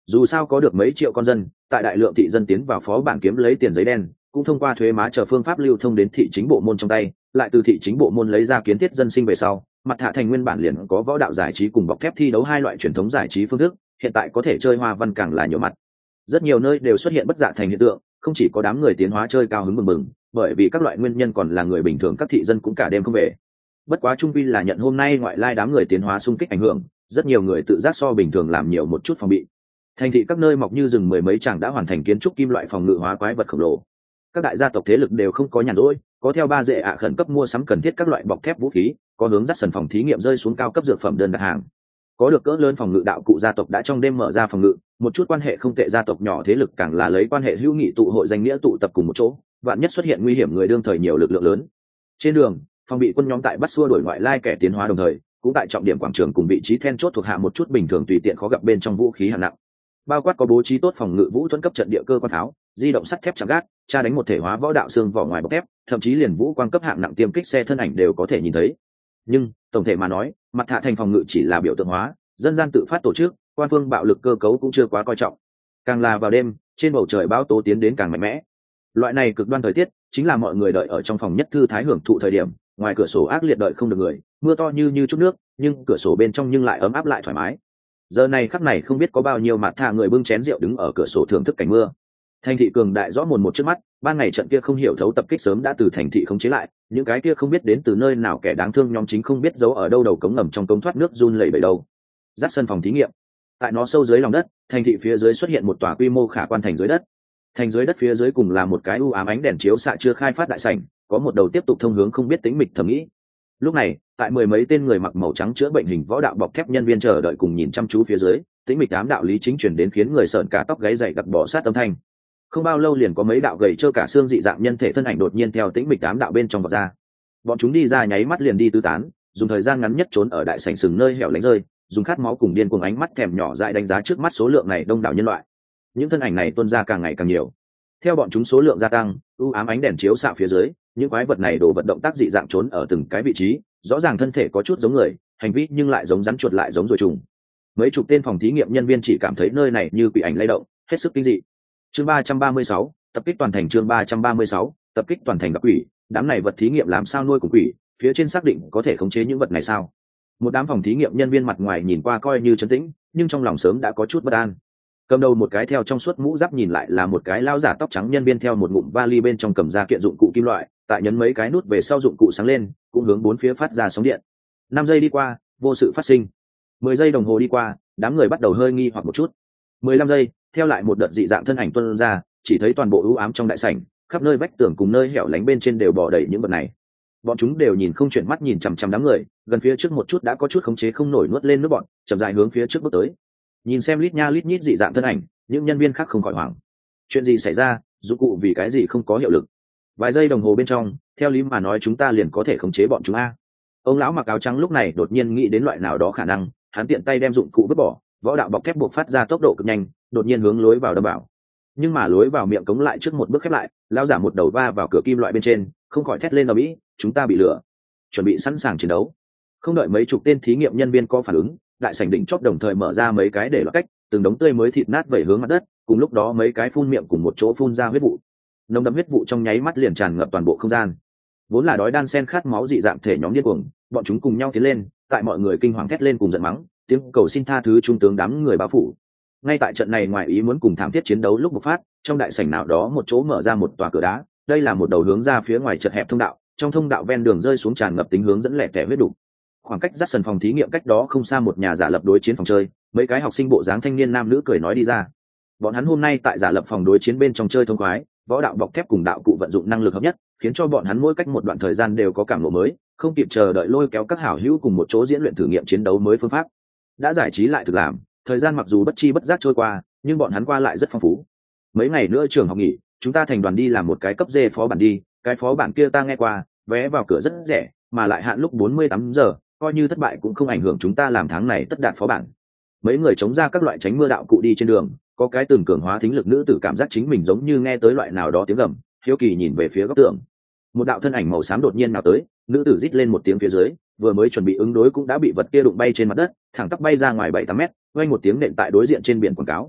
A: Dù sao có được mấy triệu con dân, tại đại lượng thị dân tiến vào phó bản kiếm lấy tiền giấy đen, cũng thông qua thuế má chờ phương pháp lưu thông đến thị chính bộ môn trong tay, lại từ thị chính bộ môn lấy ra kiến thiết dân sinh về sau, mặt Hạ Thành nguyên bản liền có võ đạo giải trí cùng bọc thép thi đấu hai loại truyền thống giải trí phương thức, hiện tại có thể chơi hoa văn càng là nhiều mặt. Rất nhiều nơi đều xuất hiện bất dạ thành hiện tượng, không chỉ có đám người tiến hóa chơi cao hứng mừng mừng, bởi vì các loại nguyên nhân còn là người bình thường các thị dân cũng cả đêm không về. Bất quá trung quy là nhận hôm nay ngoại lai đám người tiến hóa xung kích ảnh hưởng, rất nhiều người tự giác so bình thường làm nhiều một chút phòng bị. Thành thị các nơi mọc như rừng mười mấy tràng đã hoàn thành kiến trúc kim loại phòng ngự hóa quái vật khổng lồ. Các đại gia tộc thế lực đều không có nhàn rỗi, có theo ba dệ ạ khẩn cấp mua sắm cần thiết các loại bọc thép vũ khí, có hướng dắt sần phòng thí nghiệm rơi xuống cao cấp dược phẩm đơn đặt hàng. Có được cỡ lớn phòng ngự đạo cụ gia tộc đã trong đêm mở ra phòng ngự, một chút quan hệ không tệ gia tộc nhỏ thế lực càng là lấy quan hệ hữu nghị tụ hội danh nghĩa tụ tập cùng một chỗ, vạn nhất xuất hiện nguy hiểm người đương thời nhiều lực lượng lớn. Trên đường, phòng bị quân nhóm tại bắt xua đuổi ngoại lai kẻ tiến hóa đồng thời, cũng tại trọng điểm quảng trường cùng vị trí then chốt thuộc hạ một chút bình thường tùy tiện khó gặp bên trong vũ khí hạng nặng. Bao quát có bố trí tốt phòng ngự vũ thuẫn cấp trận địa cơ quan pháo, di động sắt thép chạm gác, tra đánh một thể hóa võ đạo xương vỏ ngoài bọc thép, thậm chí liền vũ quang cấp hạng nặng tiêm kích xe thân ảnh đều có thể nhìn thấy. Nhưng tổng thể mà nói, mặt Hạ Thành phòng ngự chỉ là biểu tượng hóa, dân gian tự phát tổ chức, quan phương bạo lực cơ cấu cũng chưa quá coi trọng. Càng là vào đêm, trên bầu trời bão tố tiến đến càng mạnh mẽ. Loại này cực đoan thời tiết chính là mọi người đợi ở trong phòng nhất thư thái hưởng thụ thời điểm, ngoài cửa sổ ác liệt đợi không được người, mưa to như chút nước, nhưng cửa sổ bên trong nhưng lại ấm áp lại thoải mái. Giờ này khắc này không biết có bao nhiêu mặt thà người bưng chén rượu đứng ở cửa sổ thưởng thức cảnh mưa. Thành thị cường đại rõ mồn một trước mắt, ban ngày trận kia không hiểu thấu tập kích sớm đã từ thành thị khống chế lại, những cái kia không biết đến từ nơi nào kẻ đáng thương nhóm chính không biết giấu ở đâu đầu cống ngầm trong cống thoát nước run lẩy bẩy đâu. Dắt sân phòng thí nghiệm, tại nó sâu dưới lòng đất, thành thị phía dưới xuất hiện một tòa quy mô khả quan thành dưới đất. Thành dưới đất phía dưới cùng là một cái u ám ánh đèn chiếu xạ chưa khai phát đại sảnh, có một đầu tiếp tục thông hướng không biết tính mịch thầm nghĩ. Lúc này, tại mười mấy tên người mặc màu trắng chữa bệnh hình võ đạo bọc thép nhân viên chờ đợi cùng nhìn chăm chú phía dưới, tĩnh mịch ám đạo lý chính chuyển đến khiến người sợn cả tóc gáy dậy đặc bỏ sát âm thanh. Không bao lâu liền có mấy đạo gầy trơ cả xương dị dạng nhân thể thân ảnh đột nhiên theo tĩnh mịch ám đạo bên trong vọt ra. Bọn chúng đi ra nháy mắt liền đi tứ tán, dùng thời gian ngắn nhất trốn ở đại sảnh sừng nơi hẻo lánh rơi, dùng khát máu cùng điên cuồng ánh mắt thèm nhỏ dại đánh giá trước mắt số lượng này đông đảo nhân loại. Những thân ảnh này tuôn ra càng ngày càng nhiều. Theo bọn chúng số lượng gia tăng, u ám ánh đèn chiếu xạ phía dưới, những quái vật này đổ vận động tác dị dạng trốn ở từng cái vị trí, rõ ràng thân thể có chút giống người, hành vi nhưng lại giống rắn chuột lại giống ruồi trùng. Mấy chục tên phòng thí nghiệm nhân viên chỉ cảm thấy nơi này như quỷ ảnh lay động, hết sức kinh dị. Chương 336, tập kích toàn thành. Chương 336, tập kích toàn thành gặp quỷ. Đám này vật thí nghiệm làm sao nuôi cùng quỷ, phía trên xác định có thể khống chế những vật này sao? Một đám phòng thí nghiệm nhân viên mặt ngoài nhìn qua coi như trấn tĩnh, nhưng trong lòng sớm đã có chút bất an. Cầm đầu một cái theo trong suốt mũ giáp nhìn lại là một cái lao giả tóc trắng nhân viên theo một ngụm vali bên trong cầm ra kiện dụng cụ kim loại, tại nhấn mấy cái nút về sau dụng cụ sáng lên, cũng hướng bốn phía phát ra sóng điện. 5 giây đi qua, vô sự phát sinh. 10 giây đồng hồ đi qua, đám người bắt đầu hơi nghi hoặc một chút. 15 giây, theo lại một đợt dị dạng thân ảnh tuôn ra, chỉ thấy toàn bộ u ám trong đại sảnh, khắp nơi vách tường cùng nơi hẻo lánh bên trên đều bò đầy những vật này. Bọn chúng đều nhìn không chuyển mắt nhìn chằm chằm đám người, gần phía trước một chút đã có chút khống chế không nổi nuốt lên nước bọn, chậm rãi hướng phía trước bước tới. Nhìn xem lít nha lít nhít dị dạng thân ảnh, những nhân viên khác không khỏi hoảng. Chuyện gì xảy ra, dụng cụ vì cái gì không có hiệu lực? Vài giây đồng hồ bên trong, theo lý mà nói chúng ta liền có thể khống chế bọn chúng a. Ông lão mặc áo trắng lúc này đột nhiên nghĩ đến loại nào đó khả năng, hắn tiện tay đem dụng cụ vứt bỏ, võ đạo bọc thép buộc phát ra tốc độ cực nhanh, đột nhiên hướng lối vào đâm vào. Nhưng mà lối vào miệng cống lại trước một bước khép lại, lão giả một đầu va vào cửa kim loại bên trên, không khỏi thét lên ầm ĩ, chúng ta bị lừa. Chuẩn bị sẵn sàng chiến đấu. Không đợi mấy chục tên thí nghiệm nhân viên có phản ứng, đại sảnh đỉnh chóp đồng thời mở ra mấy cái để lọt cách, từng đống tươi mới thịt nát vẩy hướng mặt đất, cùng lúc đó mấy cái phun miệng cùng một chỗ phun ra huyết vụ. Nồng đậm huyết vụ trong nháy mắt liền tràn ngập toàn bộ không gian. Vốn là đói đan sen khát máu dị dạng thể nhóm điên cuồng, bọn chúng cùng nhau tiến lên, tại mọi người kinh hoàng thét lên cùng giận mắng, tiếng cầu xin tha thứ trung tướng đám người bao phủ. Ngay tại trận này ngoài ý muốn cùng thảm thiết chiến đấu lúc bộc phát, trong đại sảnh nào đó một chỗ mở ra một tòa cửa đá, đây là một đầu hướng ra phía ngoài chật hẹp thông đạo, trong thông đạo ven đường rơi xuống tràn ngập tính hướng dẫn lẻ tẻ huyết đủ. Khoảng cách dắt sần phòng thí nghiệm cách đó không xa một nhà giả lập đối chiến phòng chơi, mấy cái học sinh bộ dáng thanh niên nam nữ cười nói đi ra. Bọn hắn hôm nay tại giả lập phòng đối chiến bên trong chơi thông khoái, võ đạo bọc thép cùng đạo cụ vận dụng năng lực hợp nhất, khiến cho bọn hắn mỗi cách một đoạn thời gian đều có cảm ngộ mới, không kịp chờ đợi lôi kéo các hảo hữu cùng một chỗ diễn luyện thử nghiệm chiến đấu mới phương pháp. Đã giải trí lại thực làm, thời gian mặc dù bất chi bất giác trôi qua, nhưng bọn hắn qua lại rất phong phú. Mấy ngày nữa trường học nghỉ, chúng ta thành đoàn đi làm một cái cấp D phó bản đi, cái phó bản kia ta nghe qua, vé vào cửa rất rẻ, mà lại hạn lúc 48 giờ, coi như thất bại cũng không ảnh hưởng chúng ta làm tháng này tất đạt phó bản. Mấy người chống ra các loại tránh mưa đạo cụ đi trên đường, có cái từng cường hóa thính lực nữ tử cảm giác chính mình giống như nghe tới loại nào đó tiếng gầm, hiếu kỳ nhìn về phía góc tường. Một đạo thân ảnh màu xám đột nhiên nào tới, nữ tử rít lên một tiếng phía dưới, vừa mới chuẩn bị ứng đối cũng đã bị vật kia đụng bay trên mặt đất, thẳng tắp bay ra ngoài 7-8 mét, vang một tiếng nện tại đối diện trên biển quảng cáo.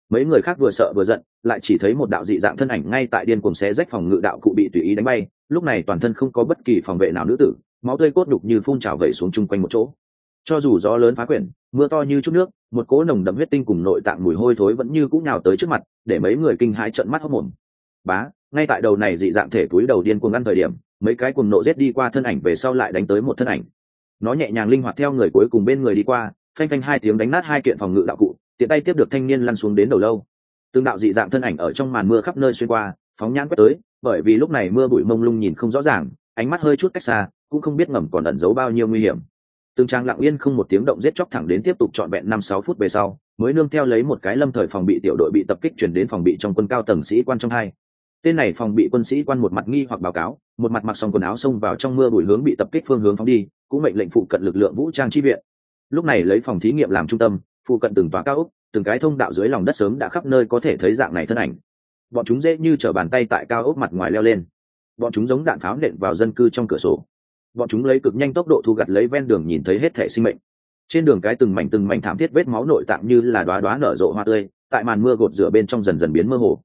A: Mấy người khác vừa sợ vừa giận, lại chỉ thấy một đạo dị dạng thân ảnh ngay tại điên cuồng xé rách phòng ngự đạo cụ bị tùy ý đánh bay, lúc này toàn thân không có bất kỳ phòng vệ nào nữ tử, máu tươi cốt đục như phun trào vẩy xuống chung quanh một chỗ. Cho dù gió lớn phá quyển, mưa to như chút nước, một cỗ nồng đậm huyết tinh cùng nội tạng mùi hôi thối vẫn như cũ nhào tới trước mặt, để mấy người kinh hãi trợn mắt hốt mồm. Bá, ngay tại đầu này dị dạng thể túi đầu điên cuồng ăn thời điểm, mấy cái cuồng nộ giết đi qua thân ảnh về sau lại đánh tới một thân ảnh. Nó nhẹ nhàng linh hoạt theo người cuối cùng bên người đi qua, phanh phanh hai tiếng đánh nát hai kiện phòng ngự đạo cụ, tiện tay tiếp được thanh niên lăn xuống đến đầu lâu. Tương đạo dị dạng thân ảnh ở trong màn mưa khắp nơi xuyên qua, phóng nhãn quét tới, bởi vì lúc này mưa bụi mông lung nhìn không rõ ràng, ánh mắt hơi chút cách xa, cũng không biết ngầm còn ẩn giấu bao nhiêu nguy hiểm. Từng trang lặng yên không một tiếng động giết chóc thẳng đến tiếp tục trọn vẹn 5-6 phút về sau, mới nương theo lấy một cái lâm thời phòng bị tiểu đội bị tập kích chuyển đến phòng bị trong quân cao tầng sĩ quan trong hai. Tên này phòng bị quân sĩ quan một mặt nghi hoặc báo cáo, một mặt mặc xong quần áo xông vào trong mưa bụi hướng bị tập kích phương hướng phóng đi, cũng mệnh lệnh phụ cận lực lượng vũ trang chi viện. Lúc này lấy phòng thí nghiệm làm trung tâm, phụ cận từng tòa cao ốc, từng cái thông đạo dưới lòng đất sớm đã khắp nơi có thể thấy dạng này thân ảnh. Bọn chúng dễ như trở bàn tay tại cao ốc mặt ngoài leo lên. Bọn chúng giống đạn pháo nện vào dân cư trong cửa sổ. Bọn chúng lấy cực nhanh tốc độ thu gặt lấy ven đường nhìn thấy hết thể sinh mệnh. Trên đường cái từng mảnh thảm thiết vết máu nội tạng như là đóa đóa nở rộ hoa tươi, tại màn mưa gột rửa bên trong dần dần biến mơ hồ.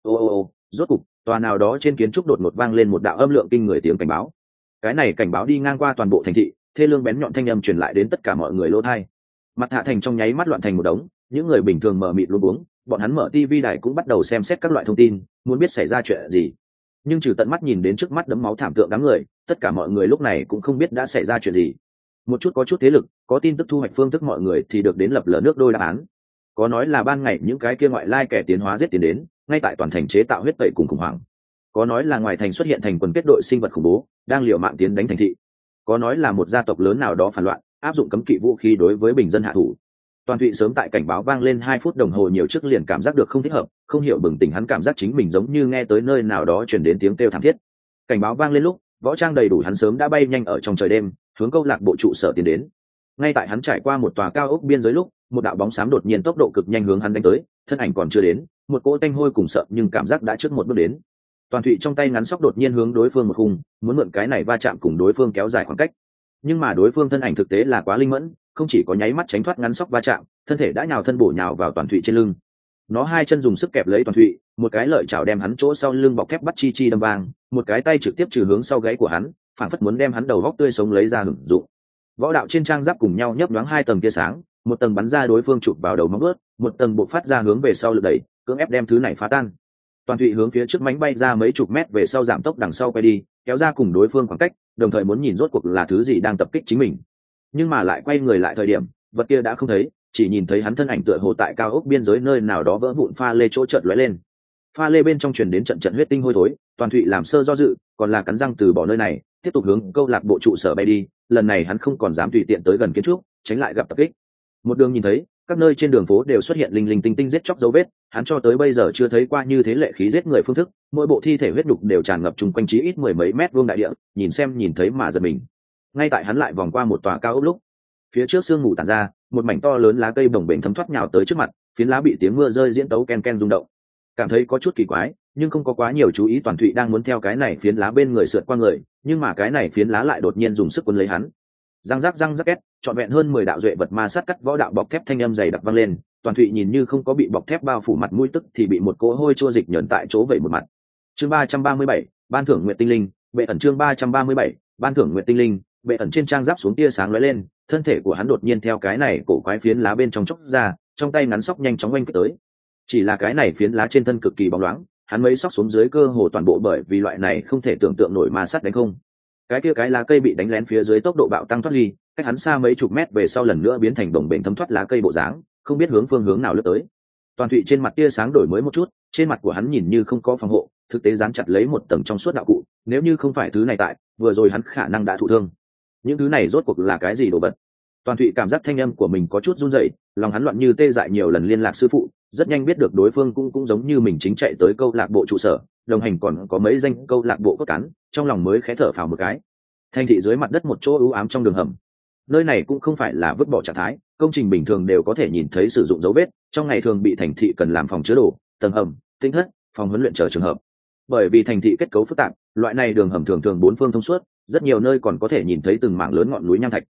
A: Ô, rốt cục, tòa nào đó trên kiến trúc đột ngột vang lên một đạo âm lượng kinh người tiếng cảnh báo. Cái này cảnh báo đi ngang qua toàn bộ thành thị, thê lương bén nhọn thanh âm truyền lại đến tất cả mọi người lỗ tai. Mặt Hạ Thành trong nháy mắt loạn thành một đống, những người bình thường mở mịt luống cuống, bọn hắn mở tivi đài cũng bắt đầu xem xét các loại thông tin, muốn biết xảy ra chuyện gì. Nhưng trừ tận mắt nhìn đến trước mắt đẫm máu thảm tượng đám người, tất cả mọi người lúc này cũng không biết đã xảy ra chuyện gì. Một chút có chút thế lực, có tin tức thu hoạch phương thức mọi người thì được đến lập lờ nước đôi đáp án. Có nói là ban ngày những cái kia ngoại lai kẻ tiến hóa giết tiến đến, ngay tại toàn thành chế tạo huyết tẩy cùng khủng hoảng. Có nói là ngoài thành xuất hiện thành quần kết đội sinh vật khủng bố, đang liều mạng tiến đánh thành thị. Có nói là một gia tộc lớn nào đó phản loạn, áp dụng cấm kỵ vũ khí đối với bình dân hạ thủ. Toàn Thụy sớm tại cảnh báo vang lên 2 phút đồng hồ nhiều trước liền cảm giác được không thích hợp, không hiểu bừng tỉnh hắn cảm giác chính mình giống như nghe tới nơi nào đó truyền đến tiếng kêu thảm thiết. Cảnh báo vang lên lúc, võ trang đầy đủ hắn sớm đã bay nhanh ở trong trời đêm, hướng câu lạc bộ trụ sở tiến đến. Ngay tại hắn trải qua một tòa cao ốc biên giới lúc, một đạo bóng xám đột nhiên tốc độ cực nhanh hướng hắn đánh tới, thân ảnh còn chưa đến, một cỗ tanh hôi cùng sợ nhưng cảm giác đã trước một bước đến. Toàn Thụy trong tay ngắn sóc đột nhiên hướng đối phương một khung, muốn mượn cái này va chạm cùng đối phương kéo dài khoảng cách. Nhưng mà đối phương thân ảnh thực tế là quá linh mẫn, không chỉ có nháy mắt tránh thoát ngắn sóc va chạm, thân thể đã nhào thân bổ nhào vào Toàn Thụy trên lưng. Nó hai chân dùng sức kẹp lấy Toàn Thụy, một cái lợi chảo đem hắn chỗ sau lưng bọc thép bắt chi chi đâm vang, một cái tay trực tiếp trừ hướng sau gáy của hắn, phản phất muốn đem hắn đầu góc tươi sống lấy ra hưởng dụng. Võ đạo trên trang giáp cùng nhau nhấp nhoáng hai tầng tia sáng, một tầng bắn ra đối phương chụp vào đầu móng ướt, một tầng bộc phát ra hướng về sau lực đẩy, cưỡng ép đem thứ này phá tan. Toàn Thụy hướng phía trước mánh bay ra mấy chục mét về sau giảm tốc đằng sau quay đi, kéo ra cùng đối phương khoảng cách, đồng thời muốn nhìn rốt cuộc là thứ gì đang tập kích chính mình. Nhưng mà lại quay người lại thời điểm, vật kia đã không thấy, chỉ nhìn thấy hắn thân ảnh tựa hồ tại cao ốc biên giới nơi nào đó vỡ vụn pha lê chỗ chợt lóe lên. Pha lê bên trong truyền đến trận trận huyết tinh hôi thối, Toàn Thụy làm sơ do dự, còn là cắn răng từ bỏ nơi này, tiếp tục hướng câu lạc bộ trụ sở bay đi. Lần này hắn không còn dám tùy tiện tới gần kiến trúc, tránh lại gặp tập kích. Một đường nhìn thấy, các nơi trên đường phố đều xuất hiện linh linh tinh tinh giết chóc dấu vết, hắn cho tới bây giờ chưa thấy qua như thế lệ khí giết người phương thức, mỗi bộ thi thể huyết đục đều tràn ngập chung quanh chí ít 10 mấy mét vuông đại địa, nhìn thấy mà giật mình. Ngay tại hắn lại vòng qua một tòa cao ốc lúc, phía trước sương mù tản ra, một mảnh to lớn lá cây bồng bềnh thấm thoát nhào tới trước mặt, phiến lá bị tiếng mưa rơi diễn tấu ken ken rung động. Cảm thấy có chút kỳ quái, nhưng không có quá nhiều chú ý. Toàn Thụy đang muốn theo cái này phiến lá bên người sượt qua người, nhưng mà cái này phiến lá lại đột nhiên dùng sức quấn lấy hắn. Răng rắc két, trọn vẹn hơn 10 đạo duệ vật ma sát cắt võ đạo bọc thép thanh âm dày đặc vang lên. Toàn Thụy nhìn như không có bị bọc thép bao phủ mặt mũi tức thì bị một cỗ hôi chua dịch nhẫn tại chỗ vẩy một mặt. Chương 337, ban thưởng nguyệt tinh linh, bệ ẩn. Chương 337, ban thưởng nguyệt tinh linh, bệ ẩn. Trên trang giáp xuống tia sáng lóe lên, thân thể của hắn đột nhiên theo cái này cổ quái phiến lá bên trong chốc ra, trong tay ngắn sóc nhanh chóng oanh kích tới. Chỉ là cái này phiến lá trên thân cực kỳ bóng loáng, hắn mấy sóc xuống dưới cơ hồ toàn bộ bởi vì loại này không thể tưởng tượng nổi ma sát đánh không. Cái lá cây bị đánh lén phía dưới tốc độ bạo tăng thoát ly, cách hắn xa mấy chục mét về sau lần nữa biến thành đồng bền thấm thoát lá cây bộ dáng, không biết hướng phương hướng nào lướt tới. Toàn Thụy trên mặt tia sáng đổi mới một chút, trên mặt của hắn nhìn như không có phòng hộ, thực tế dán chặt lấy một tầng trong suốt đạo cụ, nếu như không phải thứ này tại, vừa rồi hắn khả năng đã thụ thương. Những thứ này rốt cuộc là cái gì đồ vật? Toàn Thụy cảm giác thanh âm của mình có chút run rẩy, lòng hắn loạn như tê dại nhiều lần liên lạc sư phụ, rất nhanh biết được đối phương cũng giống như mình chính chạy tới câu lạc bộ trụ sở, đồng hành còn có mấy danh câu lạc bộ cốt cán, trong lòng mới khẽ thở phào một cái. Thành thị dưới mặt đất một chỗ u ám trong đường hầm. Nơi này cũng không phải là vứt bỏ trạng thái, công trình bình thường đều có thể nhìn thấy sử dụng dấu vết, trong ngày thường bị thành thị cần làm phòng chứa đồ, tầng hầm, tinh thất, phòng huấn luyện chờ trường hợp. Bởi vì thành thị kết cấu phức tạp, loại này đường hầm thường thường bốn phương thông suốt, rất nhiều nơi còn có thể nhìn thấy từng mảng lớn ngọn núi nham thạch.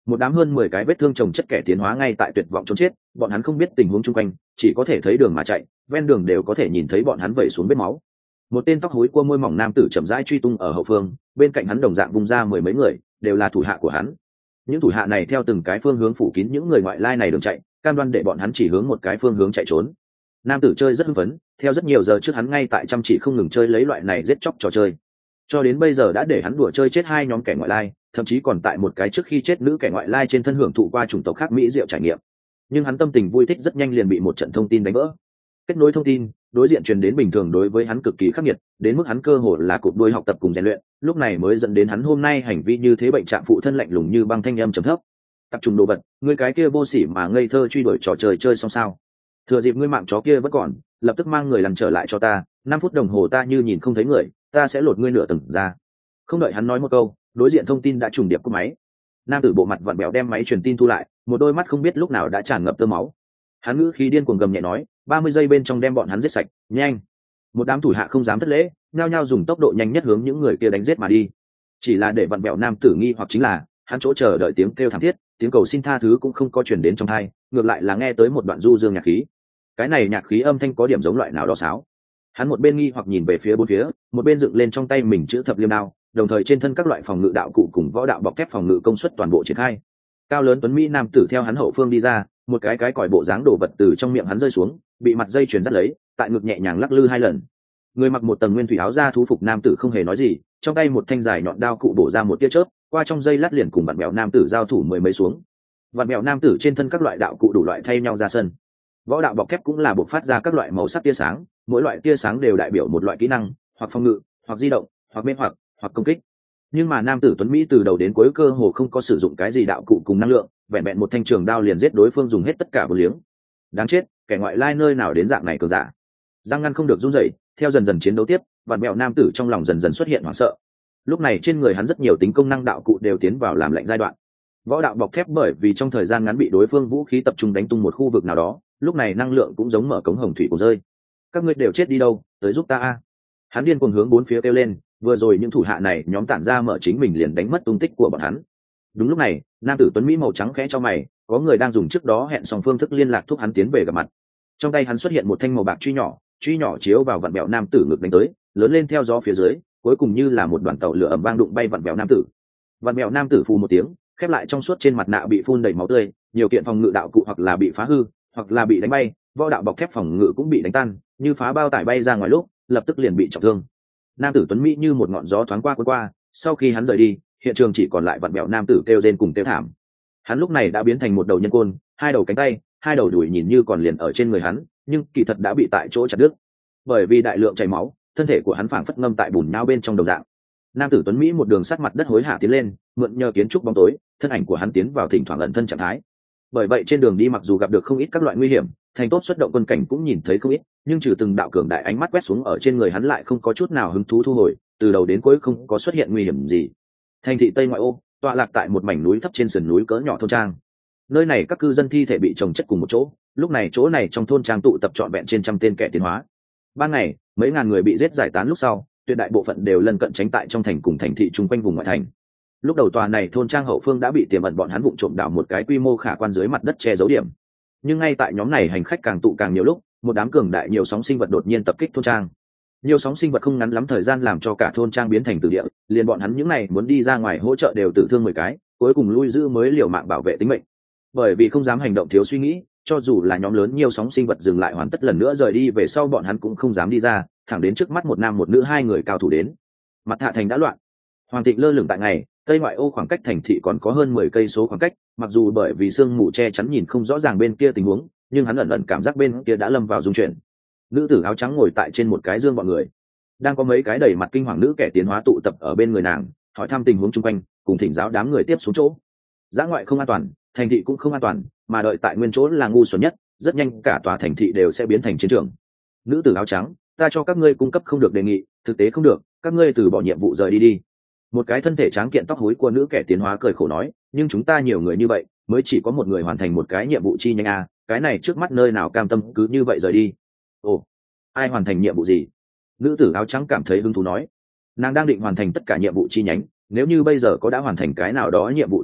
A: một đám hơn 10 cái vết thương chồng chất kẻ tiến hóa ngay tại tuyệt vọng trốn chết, bọn hắn không biết tình huống chung quanh, chỉ có thể thấy đường mà chạy, ven đường đều có thể nhìn thấy bọn hắn vẩy xuống vết máu. Một tên tóc hối cua môi mỏng nam tử chậm rãi truy tung ở hậu phương, bên cạnh hắn đồng dạng vung ra 10 mấy người, đều là thủ hạ của hắn. Những thủ hạ này theo từng cái phương hướng phủ kín những người ngoại lai này đường chạy, cam đoan để bọn hắn chỉ hướng một cái phương hướng chạy trốn. Nam tử chơi rất hưng phấn, theo rất nhiều giờ trước hắn ngay tại chăm chỉ không ngừng chơi lấy loại này giết chóc trò chơi, cho đến bây giờ đã để hắn đùa chơi chết 2 nhóm kẻ ngoại lai, thậm chí còn tại một cái trước khi chết nữ kẻ ngoại lai trên thân hưởng thụ qua chủng tộc khác mỹ diệu trải nghiệm. Nhưng hắn tâm tình vui thích rất nhanh liền bị một trận thông tin đánh vỡ. Kết nối thông tin, đối diện truyền đến bình thường đối với hắn cực kỳ khắc nghiệt, đến mức hắn cơ hồ là cụp đuôi học tập cùng rèn luyện, lúc này mới dẫn đến hắn hôm nay hành vi như thế bệnh trạng phụ thân lạnh lùng như băng thanh âm trầm thấp. Tập trung đồ vật, ngươi cái kia vô sỉ mà ngây thơ truy đuổi trò chơi chơi xong sao? Thừa dịp ngươi mạng chó kia vẫn còn, lập tức mang người làm trở lại cho ta, 5 phút đồng hồ ta như nhìn không thấy người, ta sẽ lột ngươi nửa tầng ra. Không đợi hắn nói một câu, đối diện thông tin đã trùng điệp của máy. Nam tử bộ mặt vặn bèo đem máy truyền tin thu lại, một đôi mắt không biết lúc nào đã tràn ngập tơ máu. Hắn ngữ khí điên cuồng gầm nhẹ nói, 30 giây bên trong đem bọn hắn giết sạch, nhanh. Một đám thủ hạ không dám thất lễ, nhao nhao dùng tốc độ nhanh nhất hướng những người kia đánh giết mà đi. Chỉ là để vặn bèo nam tử nghi hoặc chính là, hắn chỗ chờ đợi tiếng kêu thảm thiết, tiếng cầu xin tha thứ cũng không có truyền đến trong tai, ngược lại là nghe tới một đoạn du dương nhạc khí. Cái này nhạc khí âm thanh có điểm giống loại nào đó sáo. Hắn một bên nghi hoặc nhìn về phía bốn phía, một bên dựng lên trong tay mình chữ thập liêm đao, đồng thời trên thân các loại phòng ngự đạo cụ cùng võ đạo bọc thép phòng ngự công suất toàn bộ triển khai. Cao lớn tuấn mỹ nam tử theo hắn hậu phương đi ra, một cái còi bộ dáng đổ vật từ trong miệng hắn rơi xuống, bị mặt dây chuyền dắt lấy, tại ngực nhẹ nhàng lắc lư 2 lần. Người mặc một tầng nguyên thủy áo da thú phục nam tử không hề nói gì, trong tay một thanh dài nhọn đao cụ bổ ra một tia chớp, qua trong dây lát liền cùng vặn mèo nam tử giao thủ 10 mấy xuống. Vặn mèo nam tử trên thân các loại đạo cụ đủ loại thay nhau ra sân. Võ đạo bọc thép cũng là bộc phát ra các loại màu sắc tia sáng, mỗi loại tia sáng đều đại biểu một loại kỹ năng, hoặc phòng ngự, hoặc di động, hoặc mê hoặc công kích. Nhưng mà nam tử tuấn mỹ từ đầu đến cuối cơ hồ không có sử dụng cái gì đạo cụ cùng năng lượng, vẹn vẹn một thanh trường đao liền giết đối phương dùng hết tất cả vô liếng. Đáng chết, kẻ ngoại lai nơi nào đến dạng này cường giả. Giang ngăn không được run rẩy, theo dần dần chiến đấu tiếp, vạn mèo nam tử trong lòng dần dần xuất hiện hoảng sợ. Lúc này trên người hắn rất nhiều tính công năng đạo cụ đều tiến vào làm lạnh giai đoạn. Võ đạo bọc thép bởi vì trong thời gian ngắn bị đối phương vũ khí tập trung đánh tung một khu vực nào đó, lúc này năng lượng cũng giống mở cống hồng thủy của rơi. Các ngươi đều chết đi đâu, tới giúp ta a. Hắn điên cuồng hướng bốn phía kêu lên, vừa rồi những thủ hạ này nhóm tản ra mở chính mình liền đánh mất tung tích của bọn hắn. Đúng lúc này, nam tử tuấn mỹ màu trắng khẽ cho mày, có người đang dùng trước đó hẹn xong phương thức liên lạc thúc hắn tiến về gặp mặt. Trong tay hắn xuất hiện một thanh màu bạc truy nhỏ chiếu vào vặn bẹo nam tử ngực đánh tới, lớn lên theo gió phía dưới, cuối cùng như là một đoàn tàu lửa ầm vang đụng bay vặn bẹo nam tử. Vặn bẹo nam tử phù một tiếng, khép lại trong suốt trên mặt nạ bị phun đầy máu tươi, nhiều kiện phòng ngự đạo cụ hoặc là bị phá hư, hoặc là bị đánh bay, võ đạo bọc thép phòng ngự cũng bị đánh tan, như phá bao tải bay ra ngoài lúc, lập tức liền bị trọng thương. Nam tử tuấn mỹ như một ngọn gió thoáng qua cuốn qua, sau khi hắn rời đi, hiện trường chỉ còn lại vặn bẹo nam tử kêu rên cùng kêu thảm. Hắn lúc này đã biến thành một đầu nhân côn, 2 đầu cánh tay, 2 đầu đùi nhìn như còn liền ở trên người hắn, nhưng kỳ thật đã bị tại chỗ chặt đứt. Bởi vì đại lượng chảy máu, thân thể của hắn phảng phất ngâm tại bùn nhão bên trong đồng dạng. Nam tử tuấn mỹ một đường sát mặt đất hối hả tiến lên, mượn nhờ kiến trúc bóng tối, thân ảnh của hắn tiến vào thỉnh thoảng ẩn thân trạng thái. Bởi vậy trên đường đi mặc dù gặp được không ít các loại nguy hiểm, thành tốt xuất động quân cảnh cũng nhìn thấy không ít, nhưng trừ từng đạo cường đại ánh mắt quét xuống ở trên người hắn lại không có chút nào hứng thú thu hồi, từ đầu đến cuối không có xuất hiện nguy hiểm gì. Thành thị Tây ngoại ô, tọa lạc tại một mảnh núi thấp trên sườn núi cỡ nhỏ thôn trang. Nơi này các cư dân thi thể bị chồng chất cùng một chỗ, lúc này chỗ này trong thôn trang tụ tập trọn vẹn trên trăm tên kẻ tiến hóa. Ban ngày, mấy ngàn người bị giết giải tán lúc sau, tuyệt đại bộ phận đều lân cận tránh tại trong thành cùng thành thị chung quanh vùng ngoại thành. Lúc đầu tòa này thôn trang hậu phương đã bị tiềm ẩn bọn hắn vụng trộm đào một cái quy mô khả quan dưới mặt đất che giấu điểm. Nhưng ngay tại nhóm này hành khách càng tụ càng nhiều lúc, một đám cường đại nhiều sóng sinh vật đột nhiên tập kích thôn trang. Nhiều sóng sinh vật không ngắn lắm thời gian làm cho cả thôn trang biến thành tử địa, liền bọn hắn những này muốn đi ra ngoài hỗ trợ đều tử thương 10 cái, cuối cùng lui giữ mới liều mạng bảo vệ tính mệnh. Bởi vì không dám hành động thiếu suy nghĩ, cho dù là nhóm lớn nhiều sóng sinh vật dừng lại hoàn tất lần nữa rời đi về sau bọn hắn cũng không dám đi ra, thẳng đến trước mắt một nam một nữ 2 người cao thủ đến. Mặt Hạ thành đã loạn. Hoàng Thịnh lơ lửng tại ngày, tây ngoại ô khoảng cách thành thị còn có hơn 10 cây số khoảng cách, mặc dù bởi vì sương mù che chắn nhìn không rõ ràng bên kia tình huống, nhưng hắn ẩn ẩn cảm giác bên kia đã lâm vào dung chuyển. Nữ tử áo trắng ngồi tại trên một cái dương bọn người, đang có mấy cái đầy mặt kinh hoàng nữ kẻ tiến hóa tụ tập ở bên người nàng, hỏi thăm tình huống chung quanh, cùng thỉnh giáo đám người tiếp xuống chỗ. Dã ngoại không an toàn, thành thị cũng không an toàn, mà đợi tại nguyên chỗ là ngu xuẩn nhất, rất nhanh cả tòa thành thị đều sẽ biến thành chiến trường. Nữ tử áo trắng, ta cho các ngươi cung cấp không được đề nghị, thực tế không được, các ngươi từ bỏ nhiệm vụ rời đi đi. Một cái thân thể tráng kiện tóc hối của nữ kẻ tiến hóa cười khổ nói, nhưng chúng ta nhiều người như vậy, mới chỉ có một người hoàn thành một cái nhiệm vụ chi nhánh a, cái này trước mắt nơi nào cam tâm cứ như vậy rời đi. Ồ, ai hoàn thành nhiệm vụ gì? Nữ tử áo trắng cảm thấy hứng thú nói, nàng đang định hoàn thành tất cả nhiệm vụ chi nhánh, nếu như bây giờ có đã hoàn thành cái nào đó nhiệm vụ tiền lệ,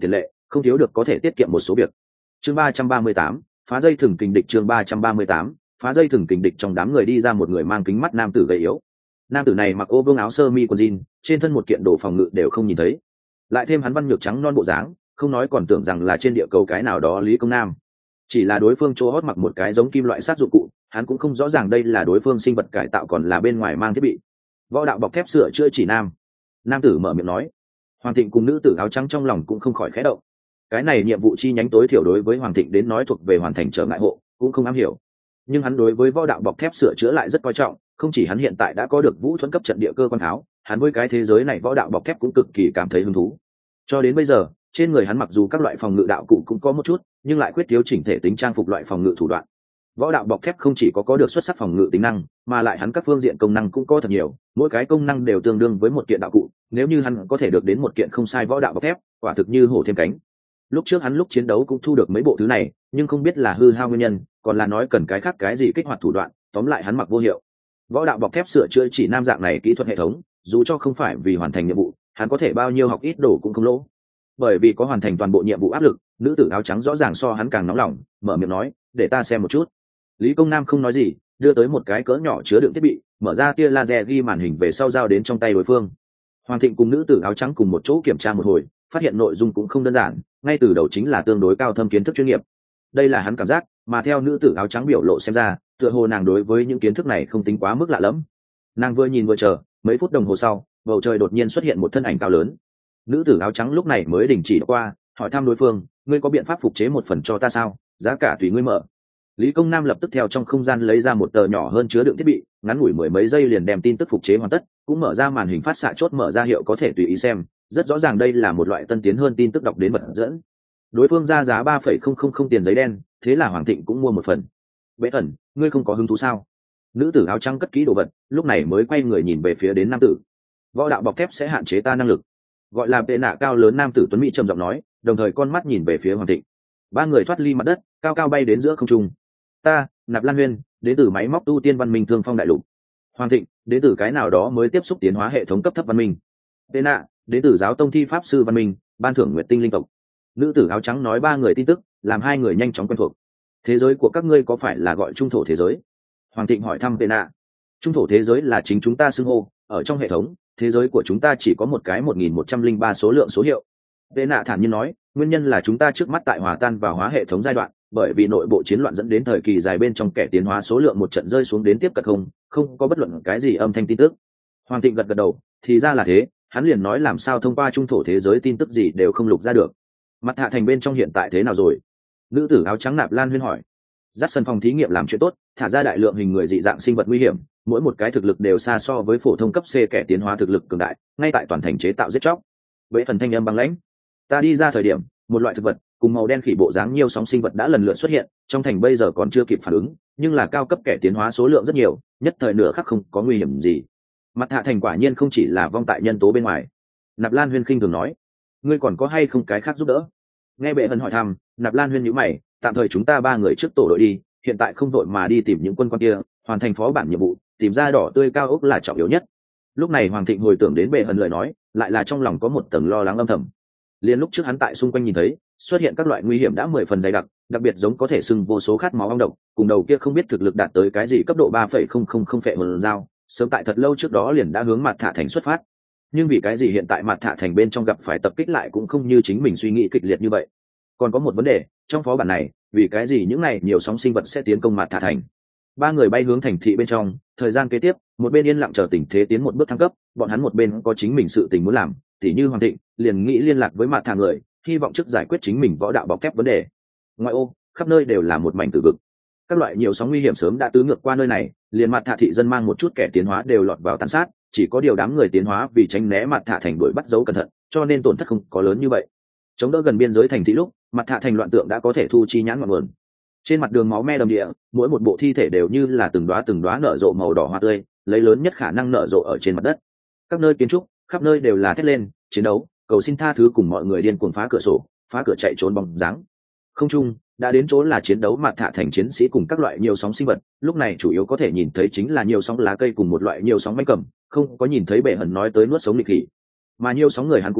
A: không thiếu được có thể tiết kiệm một số việc. Chương 338, phá dây thừng kình địch. Chương 338, phá dây thừng kình địch. Trong đám người đi ra một người mang kính mắt nam tử gầy yếu. Nam tử này mặc ô vương áo sơ mi quần jean, trên thân một kiện đồ phòng ngự đều không nhìn thấy, lại thêm hắn văn nhược trắng non bộ dáng, không nói còn tưởng rằng là trên địa cầu cái nào đó Lý Công Nam. Chỉ là đối phương chỗ hót mặc một cái giống kim loại sát dụng cụ, hắn cũng không rõ ràng đây là đối phương sinh vật cải tạo còn là bên ngoài mang thiết bị. Võ đạo bọc thép sửa chữa chỉ nam. Nam tử mở miệng nói. Hoàng Thịnh cùng nữ tử áo trắng trong lòng cũng không khỏi khẽ động. Cái này nhiệm vụ chi nhánh tối thiểu đối với Hoàng Thịnh đến nói thuộc về hoàn thành trở ngại hộ, cũng không am hiểu. Nhưng hắn đối với võ đạo bọc thép sửa chữa lại rất coi trọng, không chỉ hắn hiện tại đã có được vũ thuẫn cấp trận địa cơ quan tháo, hắn với cái thế giới này võ đạo bọc thép cũng cực kỳ cảm thấy hứng thú. Cho đến bây giờ, trên người hắn mặc dù các loại phòng ngự đạo cụ cũng có một chút, nhưng lại quyết thiếu chỉnh thể tính trang phục loại phòng ngự thủ đoạn. Võ đạo bọc thép không chỉ có được xuất sắc phòng ngự tính năng, mà lại hắn các phương diện công năng cũng có thật nhiều, mỗi cái công năng đều tương đương với một kiện đạo cụ, nếu như hắn có thể được đến một kiện không sai võ đạo bọc thép, quả thực như hổ thêm cánh. Lúc trước hắn lúc chiến đấu cũng thu được mấy bộ thứ này, nhưng không biết là hư hao nguyên nhân, còn là nói cần cái khác cái gì kích hoạt thủ đoạn, tóm lại hắn mặc vô hiệu. Võ đạo bọc thép sửa chữa chỉ nam dạng này kỹ thuật hệ thống, dù cho không phải vì hoàn thành nhiệm vụ, hắn có thể bao nhiêu học ít đồ cũng không lỗ. Bởi vì có hoàn thành toàn bộ nhiệm vụ áp lực, nữ tử áo trắng rõ ràng so hắn càng nóng lòng, mở miệng nói, để ta xem một chút. Lý Công Nam không nói gì, đưa tới một cái cỡ nhỏ chứa đựng thiết bị, mở ra tia laser ghi màn hình về sau giao đến trong tay đối phương. Hoàng Thịnh cùng nữ tử áo trắng cùng một chỗ kiểm tra một hồi, phát hiện nội dung cũng không đơn giản, ngay từ đầu chính là tương đối cao thâm kiến thức chuyên nghiệp. Đây là hắn cảm giác, mà theo nữ tử áo trắng biểu lộ xem ra, tựa hồ nàng đối với những kiến thức này không tính quá mức lạ lẫm. Nàng vừa nhìn vừa chờ, mấy phút đồng hồ sau, bầu trời đột nhiên xuất hiện một thân ảnh cao lớn. Nữ tử áo trắng lúc này mới đình chỉ qua, hỏi thăm đối phương, ngươi có biện pháp phục chế một phần cho ta sao, giá cả tùy ngươi mở. Lý Công Nam lập tức theo trong không gian lấy ra một tờ nhỏ hơn chứa đựng thiết bị, ngắn ngủi mười mấy giây liền đem tin tức phục chế hoàn tất, cũng mở ra màn hình phát xạ chốt mở ra hiệu có thể tùy ý xem, rất rõ ràng đây là một loại tân tiến hơn tin tức đọc đến vật dẫn. Đối phương ra giá 3,000 tiền giấy đen, thế là Hoàng Thịnh cũng mua một phần. Bệ ẩn, ngươi không có hứng thú sao? Nữ tử áo trắng cất kỹ đồ vật, lúc này mới quay người nhìn về phía đến nam tử. Võ đạo bọc thép sẽ hạn chế ta năng lực. Gọi là tệ nạ cao lớn nam tử tuấn mỹ trầm giọng nói, đồng thời con mắt nhìn về phía Hoàng Thịnh. Ba người thoát ly mặt đất, cao cao bay đến giữa không trung. Ta, Nạp Lan Huyên, đến từ máy móc tu tiên văn minh Thương Phong đại lục. Hoàng Thịnh, đến từ cái nào đó mới tiếp xúc tiến hóa hệ thống cấp thấp văn minh. Tệ nạ, đến từ giáo tông thi pháp sư văn minh, ban thưởng nguyệt tinh linh tộc. Nữ tử áo trắng nói ba người tin tức, làm hai người nhanh chóng quen thuộc. Thế giới của các ngươi có phải là gọi trung thổ thế giới? Hoàng Thịnh hỏi thăm Tệ nạ. Trung thổ thế giới là chính chúng ta xưng hô, ở trong hệ thống, thế giới của chúng ta chỉ có một cái 1103 số lượng số hiệu. Tệ nạ thản nhiên nói, nguyên nhân là chúng ta trước mắt tại hòa tan và hóa hệ thống giai đoạn, bởi vì nội bộ chiến loạn dẫn đến thời kỳ dài bên trong kẻ tiến hóa số lượng một trận rơi xuống đến tiếp cận không có bất luận cái gì âm thanh tin tức. Hoàng Thịnh gật gật đầu, thì ra là thế, hắn liền nói làm sao thông qua trung thổ thế giới tin tức gì đều không lục ra được. Mặt Hạ Thành bên trong hiện tại thế nào rồi? Nữ tử áo trắng Nạp Lan Huyên hỏi. Dắt sân phòng thí nghiệm làm chuyện tốt, thả ra đại lượng hình người dị dạng sinh vật nguy hiểm, mỗi một cái thực lực đều xa so với phổ thông cấp C kẻ tiến hóa thực lực cường đại, ngay tại toàn thành chế tạo giết chóc. Với phần thanh âm băng lãnh, ta đi ra thời điểm, một loại thực vật cùng màu đen khỉ bộ dáng nhiều sóng sinh vật đã lần lượt xuất hiện, trong thành bây giờ còn chưa kịp phản ứng, nhưng là cao cấp kẻ tiến hóa số lượng rất nhiều, nhất thời nửa khắc không có nguy hiểm gì. Mặt Hạ Thành quả nhiên không chỉ là vong tại nhân tố bên ngoài. Nạp Lan Huyên khinh thường nói, ngươi còn có hay không cái khác giúp đỡ? Nghe Bệ Hân hỏi thăm, Nạp Lan Huyên nhíu mày, tạm thời chúng ta ba người trước tổ đội đi, hiện tại không đội mà đi tìm những quân quan kia, hoàn thành phó bản nhiệm vụ, tìm ra đỏ tươi cao ốc là trọng yếu nhất. Lúc này Hoàng Thịnh hồi tưởng đến Bệ Hân lời nói, lại là trong lòng có một tầng lo lắng âm thầm. Liên lúc trước hắn tại xung quanh nhìn thấy, xuất hiện các loại nguy hiểm đã 10 phần dày đặc, đặc biệt giống có thể sưng vô số khát máu ong độc, cùng đầu kia không biết thực lực đạt tới cái gì cấp độ 3,000 phệ hồn dao, sớm tại thật lâu trước đó liền đã hướng Mặt Thạ Thành xuất phát. Nhưng vì cái gì hiện tại Mặt Thạ Thành bên trong gặp phải tập kích lại cũng không như chính mình suy nghĩ kịch liệt như vậy. Còn có một vấn đề, trong phó bản này, vì cái gì những này nhiều sóng sinh vật sẽ tiến công Mặt Thạ Thành? Ba người bay hướng thành thị bên trong, thời gian kế tiếp, một bên yên lặng chờ tình thế tiến một bước thăng cấp, bọn hắn một bên có chính mình sự tình muốn làm, tỉ như Hoàng Thịnh, liền nghĩ liên lạc với Mặt Thạ người, hy vọng trước giải quyết chính mình võ đạo bọc thép vấn đề. Ngoại ô, khắp nơi đều là một mảnh tử vực. Các loại nhiều sóng nguy hiểm sớm đã tứ ngược qua nơi này, liền Mặt Thạ thị dân mang một chút kẻ tiến hóa đều lọt vào tàn sát, chỉ có điều đám người tiến hóa vì tránh né Mặt Thạ thành đuổi bắt dấu cẩn thận, cho nên tổn thất không có lớn như vậy. Chống đỡ gần biên giới thành thị lúc, Mặt Thạ thành loạn tượng đã có thể thu chi nhãn ngọn nguồn. Trên mặt đường máu me đầm địa, mỗi một bộ thi thể đều như là từng đóa nở rộ màu đỏ hoa tươi, lấy lớn nhất khả năng nở rộ ở trên mặt đất. Các nơi kiến trúc, khắp nơi đều là thét lên, chiến đấu, cầu xin tha thứ cùng mọi người điên cuồng phá cửa sổ, phá cửa chạy trốn bóng dáng. Không trung đã đến chỗ là chiến đấu Mặt Thạ thành chiến sĩ cùng các loại nhiều sóng sinh vật, lúc này chủ yếu có thể nhìn thấy chính là nhiều sóng lá cây cùng một loại nhiều sóng manh cầm, không có nhìn thấy Bệ Hần nói tới nuốt sống nghịch khỉ. Mà nhiều sóng người hắn cũng thấy,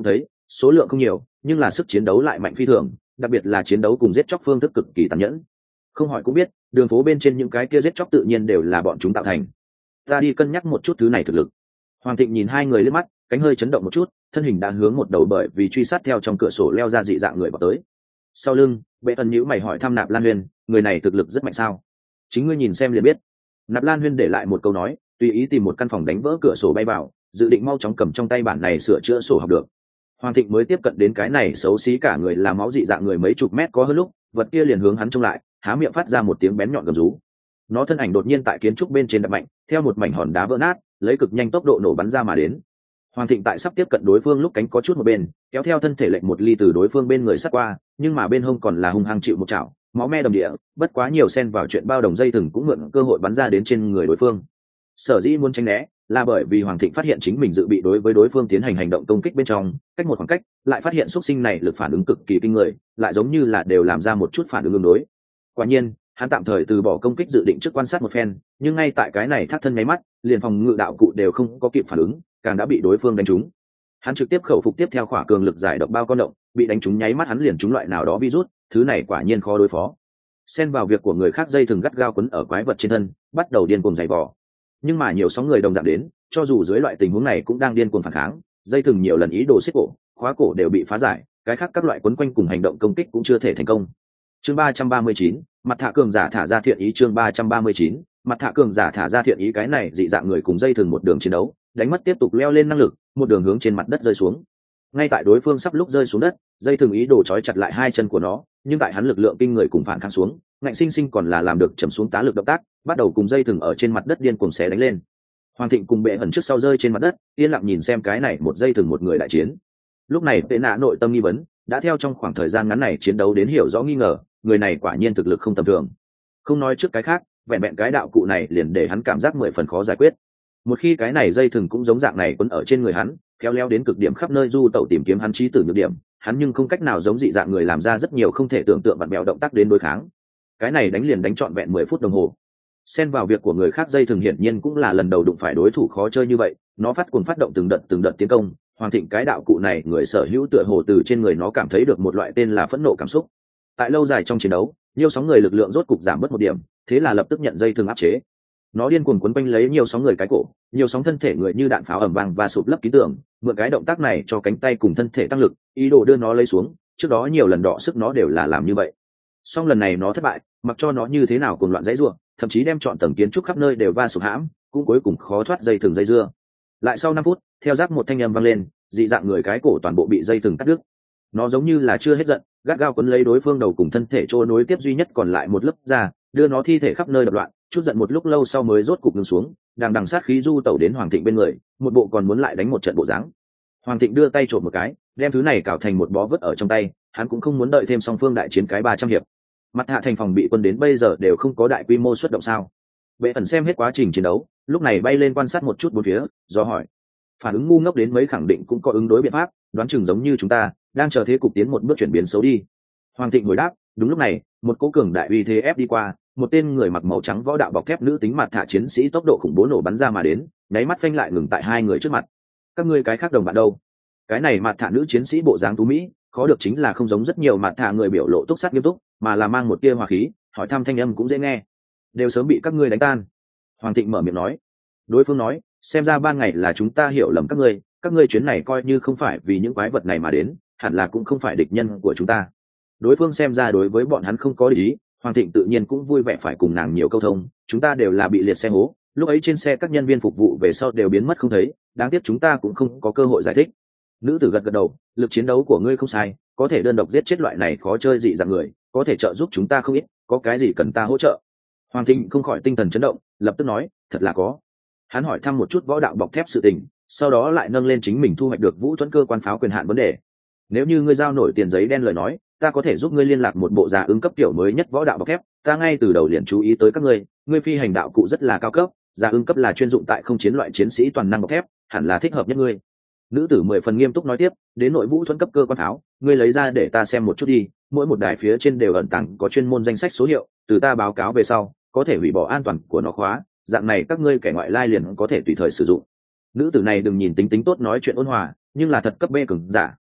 A: số lượng không nhiều nhưng là sức chiến đấu lại mạnh phi thường, đặc biệt là chiến đấu cùng giết chóc phương thức cực kỳ tàn nhẫn. Không hỏi cũng biết, đường phố bên trên những cái kia giết chóc tự nhiên đều là bọn chúng tạo thành. Ta đi cân nhắc một chút thứ này thực lực. Hoàng Thịnh nhìn hai người liếc mắt, cánh hơi chấn động một chút, thân hình đã hướng một đầu bởi vì truy sát theo trong cửa sổ leo ra dị dạng người vào tới. Sau lưng, Bệ Ẩn nhíu mày hỏi thăm Nạp Lan Huyên, người này thực lực rất mạnh sao? Chính ngươi nhìn xem liền biết. Nạp Lan Huyên để lại một câu nói, tùy ý tìm một căn phòng đánh vỡ cửa sổ bay vào, dự định mau chóng cầm trong tay bản này sửa chữa sổ học được. Hoàng Thịnh mới tiếp cận đến cái này xấu xí cả người là máu dị dạng người mấy chục mét có hơn lúc, vật kia liền hướng hắn trông lại, há miệng phát ra một tiếng bén nhọn gầm rú. Nó thân ảnh đột nhiên tại kiến trúc bên trên đập mạnh, theo một mảnh hòn đá vỡ nát, lấy cực nhanh tốc độ nổ bắn ra mà đến. Hoàng Thịnh tại sắp tiếp cận đối phương lúc cánh có chút một bên, kéo theo thân thể lệch một ly từ đối phương bên người sát qua, nhưng mà bên hông còn là hung hăng chịu một chảo, máu me đầm địa, bất quá nhiều xen vào chuyện bao đồng dây thừng cũng mượn cơ hội bắn ra đến trên người đối phương. Sở dĩ muốn tránh né, là bởi vì Hoàng Thịnh phát hiện chính mình dự bị đối với đối phương tiến hành hành động công kích bên trong, cách một khoảng cách, lại phát hiện xuất sinh này lực phản ứng cực kỳ kinh người, lại giống như là đều làm ra một chút phản ứng ứng đối. Quả nhiên, hắn tạm thời từ bỏ công kích dự định trước quan sát một phen, nhưng ngay tại cái này thác thân nháy mắt, liền phòng ngự đạo cụ đều không có kịp phản ứng, càng đã bị đối phương đánh trúng. Hắn trực tiếp khẩu phục tiếp theo khỏa cường lực giải độc bao con động, bị đánh trúng nháy mắt hắn liền trúng loại nào đó virus, thứ này quả nhiên khó đối phó. Xen vào việc của người khác dây thừng gắt gao quấn ở quái vật trên thân, bắt đầu điên cuồng giày vò. Nhưng mà nhiều sóng người đồng dạng đến, cho dù dưới loại tình huống này cũng đang điên cuồng phản kháng, dây thừng nhiều lần ý đồ siết cổ, khóa cổ đều bị phá giải, cái khác các loại quấn quanh cùng hành động công kích cũng chưa thể thành công. Chương 339, mặt thạ cường giả thả ra thiện ý. Chương 339, mặt thạ cường giả thả ra thiện ý. Cái này dị dạng người cùng dây thừng một đường chiến đấu, đánh mất tiếp tục leo lên năng lực, một đường hướng trên mặt đất rơi xuống. Ngay tại đối phương sắp lúc rơi xuống đất, dây thừng ý đồ trói chặt lại hai chân của nó, nhưng tại hắn lực lượng kinh người cùng phản kháng xuống, ngạnh sinh sinh còn là làm được chầm xuống tá lực động tác, bắt đầu cùng dây thừng ở trên mặt đất điên cuồng xé đánh lên. Hoàng Thịnh cùng Bệ Ẩn trước sau rơi trên mặt đất, yên lặng nhìn xem cái này một dây thừng một người đại chiến. Lúc này Tệ Nạ nội tâm nghi vấn, đã theo trong khoảng thời gian ngắn này chiến đấu đến hiểu rõ nghi ngờ, người này quả nhiên thực lực không tầm thường. Không nói trước cái khác, vẹn vẹn cái đạo cụ này liền để hắn cảm giác 10 phần khó giải quyết. Một khi cái này dây thừng cũng giống dạng này quấn ở trên người hắn, kéo leo đến cực điểm khắp nơi du tẩu tìm kiếm hắn chí tử nhược điểm, hắn nhưng không cách nào giống dị dạng người làm ra rất nhiều không thể tưởng tượng vặn bèo động tác đến đối kháng. Cái này đánh liền đánh trọn vẹn 10 phút đồng hồ. Xen vào việc của người khác dây thừng hiển nhiên cũng là lần đầu đụng phải đối thủ khó chơi như vậy, nó phát cuồng phát động từng đợt tiến công. Hoàng Thịnh cái đạo cụ này người sở hữu tựa hồ từ trên người nó cảm thấy được một loại tên là phẫn nộ cảm xúc. Tại lâu dài trong chiến đấu, nhiều sóng người lực lượng rốt cục giảm bớt một điểm, thế là lập tức nhận dây thừng áp chế. Nó điên cuồng quấn quanh lấy nhiều sóng người cái cổ, nhiều sóng thân thể người như đạn pháo ầm vang và sụp lấp ký tưởng, mượn cái động tác này cho cánh tay cùng thân thể tăng lực, ý đồ đưa nó lấy xuống. Trước đó nhiều lần đọ sức nó đều là làm như vậy. Song lần này nó thất bại, mặc cho nó như thế nào cuồng loạn dãy rủa, thậm chí đem trọn tầng kiến trúc khắp nơi đều va sụp hãm, cũng cuối cùng khó thoát dây thừng dây dưa. Lại sau 5 phút, theo rắc một thanh âm vang lên, dị dạng người cái cổ toàn bộ bị dây thừng cắt đứt. Nó giống như là chưa hết giận, gắt gao quấn lấy đối phương đầu cùng thân thể trôi nối tiếp duy nhất còn lại một lớp da, đưa nó thi thể khắp nơi đập loạn, chút giận một lúc lâu sau mới rốt cục ngừng xuống, đằng sát khí du tẩu đến Hoàng Thịnh bên người, một bộ còn muốn lại đánh một trận bộ dáng. Hoàng Thịnh đưa tay trộm một cái, đem thứ này cào thành một bó vứt ở trong tay, hắn cũng không muốn đợi thêm song phương đại chiến cái 300 hiệp. Mặt hạ thành phòng bị quân đến bây giờ đều không có đại quy mô xuất động sao? Bệ Ẩn xem hết quá trình chiến đấu, lúc này bay lên quan sát một chút bốn phía, do hỏi. Phản ứng ngu ngốc đến mấy khẳng định cũng có ứng đối biện pháp, đoán chừng giống như chúng ta đang chờ thế cục tiến một bước chuyển biến xấu đi. Hoàng Thịnh hồi đáp. Đúng lúc này, một cỗ cường đại uy thế ép đi qua, một tên người mặc màu trắng võ đạo bọc thép nữ tính mặt thạ chiến sĩ tốc độ khủng bố nổ bắn ra mà đến, nháy mắt phanh lại ngừng tại hai người trước mặt. Các ngươi cái khác đồng bạn đâu? Cái này mặt thạ nữ chiến sĩ bộ dáng tú mỹ, khó được chính là không giống rất nhiều mặt thạ người biểu lộ túc sắc nghiêm túc, mà là mang một tia hòa khí, hỏi thăm thanh âm cũng dễ nghe. Đều sớm bị các ngươi đánh tan. Hoàng Thịnh mở miệng nói. Đối phương nói, xem ra ban ngày là chúng ta hiểu lầm các ngươi chuyến này coi như không phải vì những quái vật này mà đến, hẳn là cũng không phải địch nhân của chúng ta. Đối phương xem ra đối với bọn hắn không có ý, Hoàng Thịnh tự nhiên cũng vui vẻ phải cùng nàng nhiều câu thông. Chúng ta đều là bị liệt xe hố, lúc ấy trên xe các nhân viên phục vụ về sau đều biến mất không thấy, đáng tiếc chúng ta cũng không có cơ hội giải thích. Nữ tử gật gật đầu, lực chiến đấu của ngươi không sai, có thể đơn độc giết chết loại này khó chơi dị dạng người, có thể trợ giúp chúng ta không ít, có cái gì cần ta hỗ trợ? Hoàng Thịnh không khỏi tinh thần chấn động, lập tức nói, thật là có. Hắn hỏi thăm một chút võ đạo bọc thép sự tình, sau đó lại nâng lên chính mình thu hoạch được Vũ Thuẫn cơ quan pháo quyền hạn vấn đề. Nếu như ngươi giao nổi tiền giấy đen lời nói, ta có thể giúp ngươi liên lạc một bộ giả ứng cấp kiểu mới nhất võ đạo bọc thép. Ta ngay từ đầu liền chú ý tới các ngươi phi hành đạo cụ rất là cao cấp, giả ứng cấp là chuyên dụng tại không chiến loại chiến sĩ toàn năng bọc thép, hẳn là thích hợp nhất ngươi. Nữ tử 10 phần nghiêm túc nói tiếp, đến nội Vũ Thuẫn cấp cơ quan pháo, ngươi lấy ra để ta xem một chút đi, mỗi một đài phía trên đều ẩn tàng có chuyên môn danh sách số hiệu, từ ta báo cáo về sau, có thể hủy bỏ an toàn của nó khóa, dạng này các ngươi kẻ ngoại lai liền có thể tùy thời sử dụng. Nữ tử này đừng nhìn tính tốt nói chuyện ôn hòa, nhưng là thật cấp B cường giả,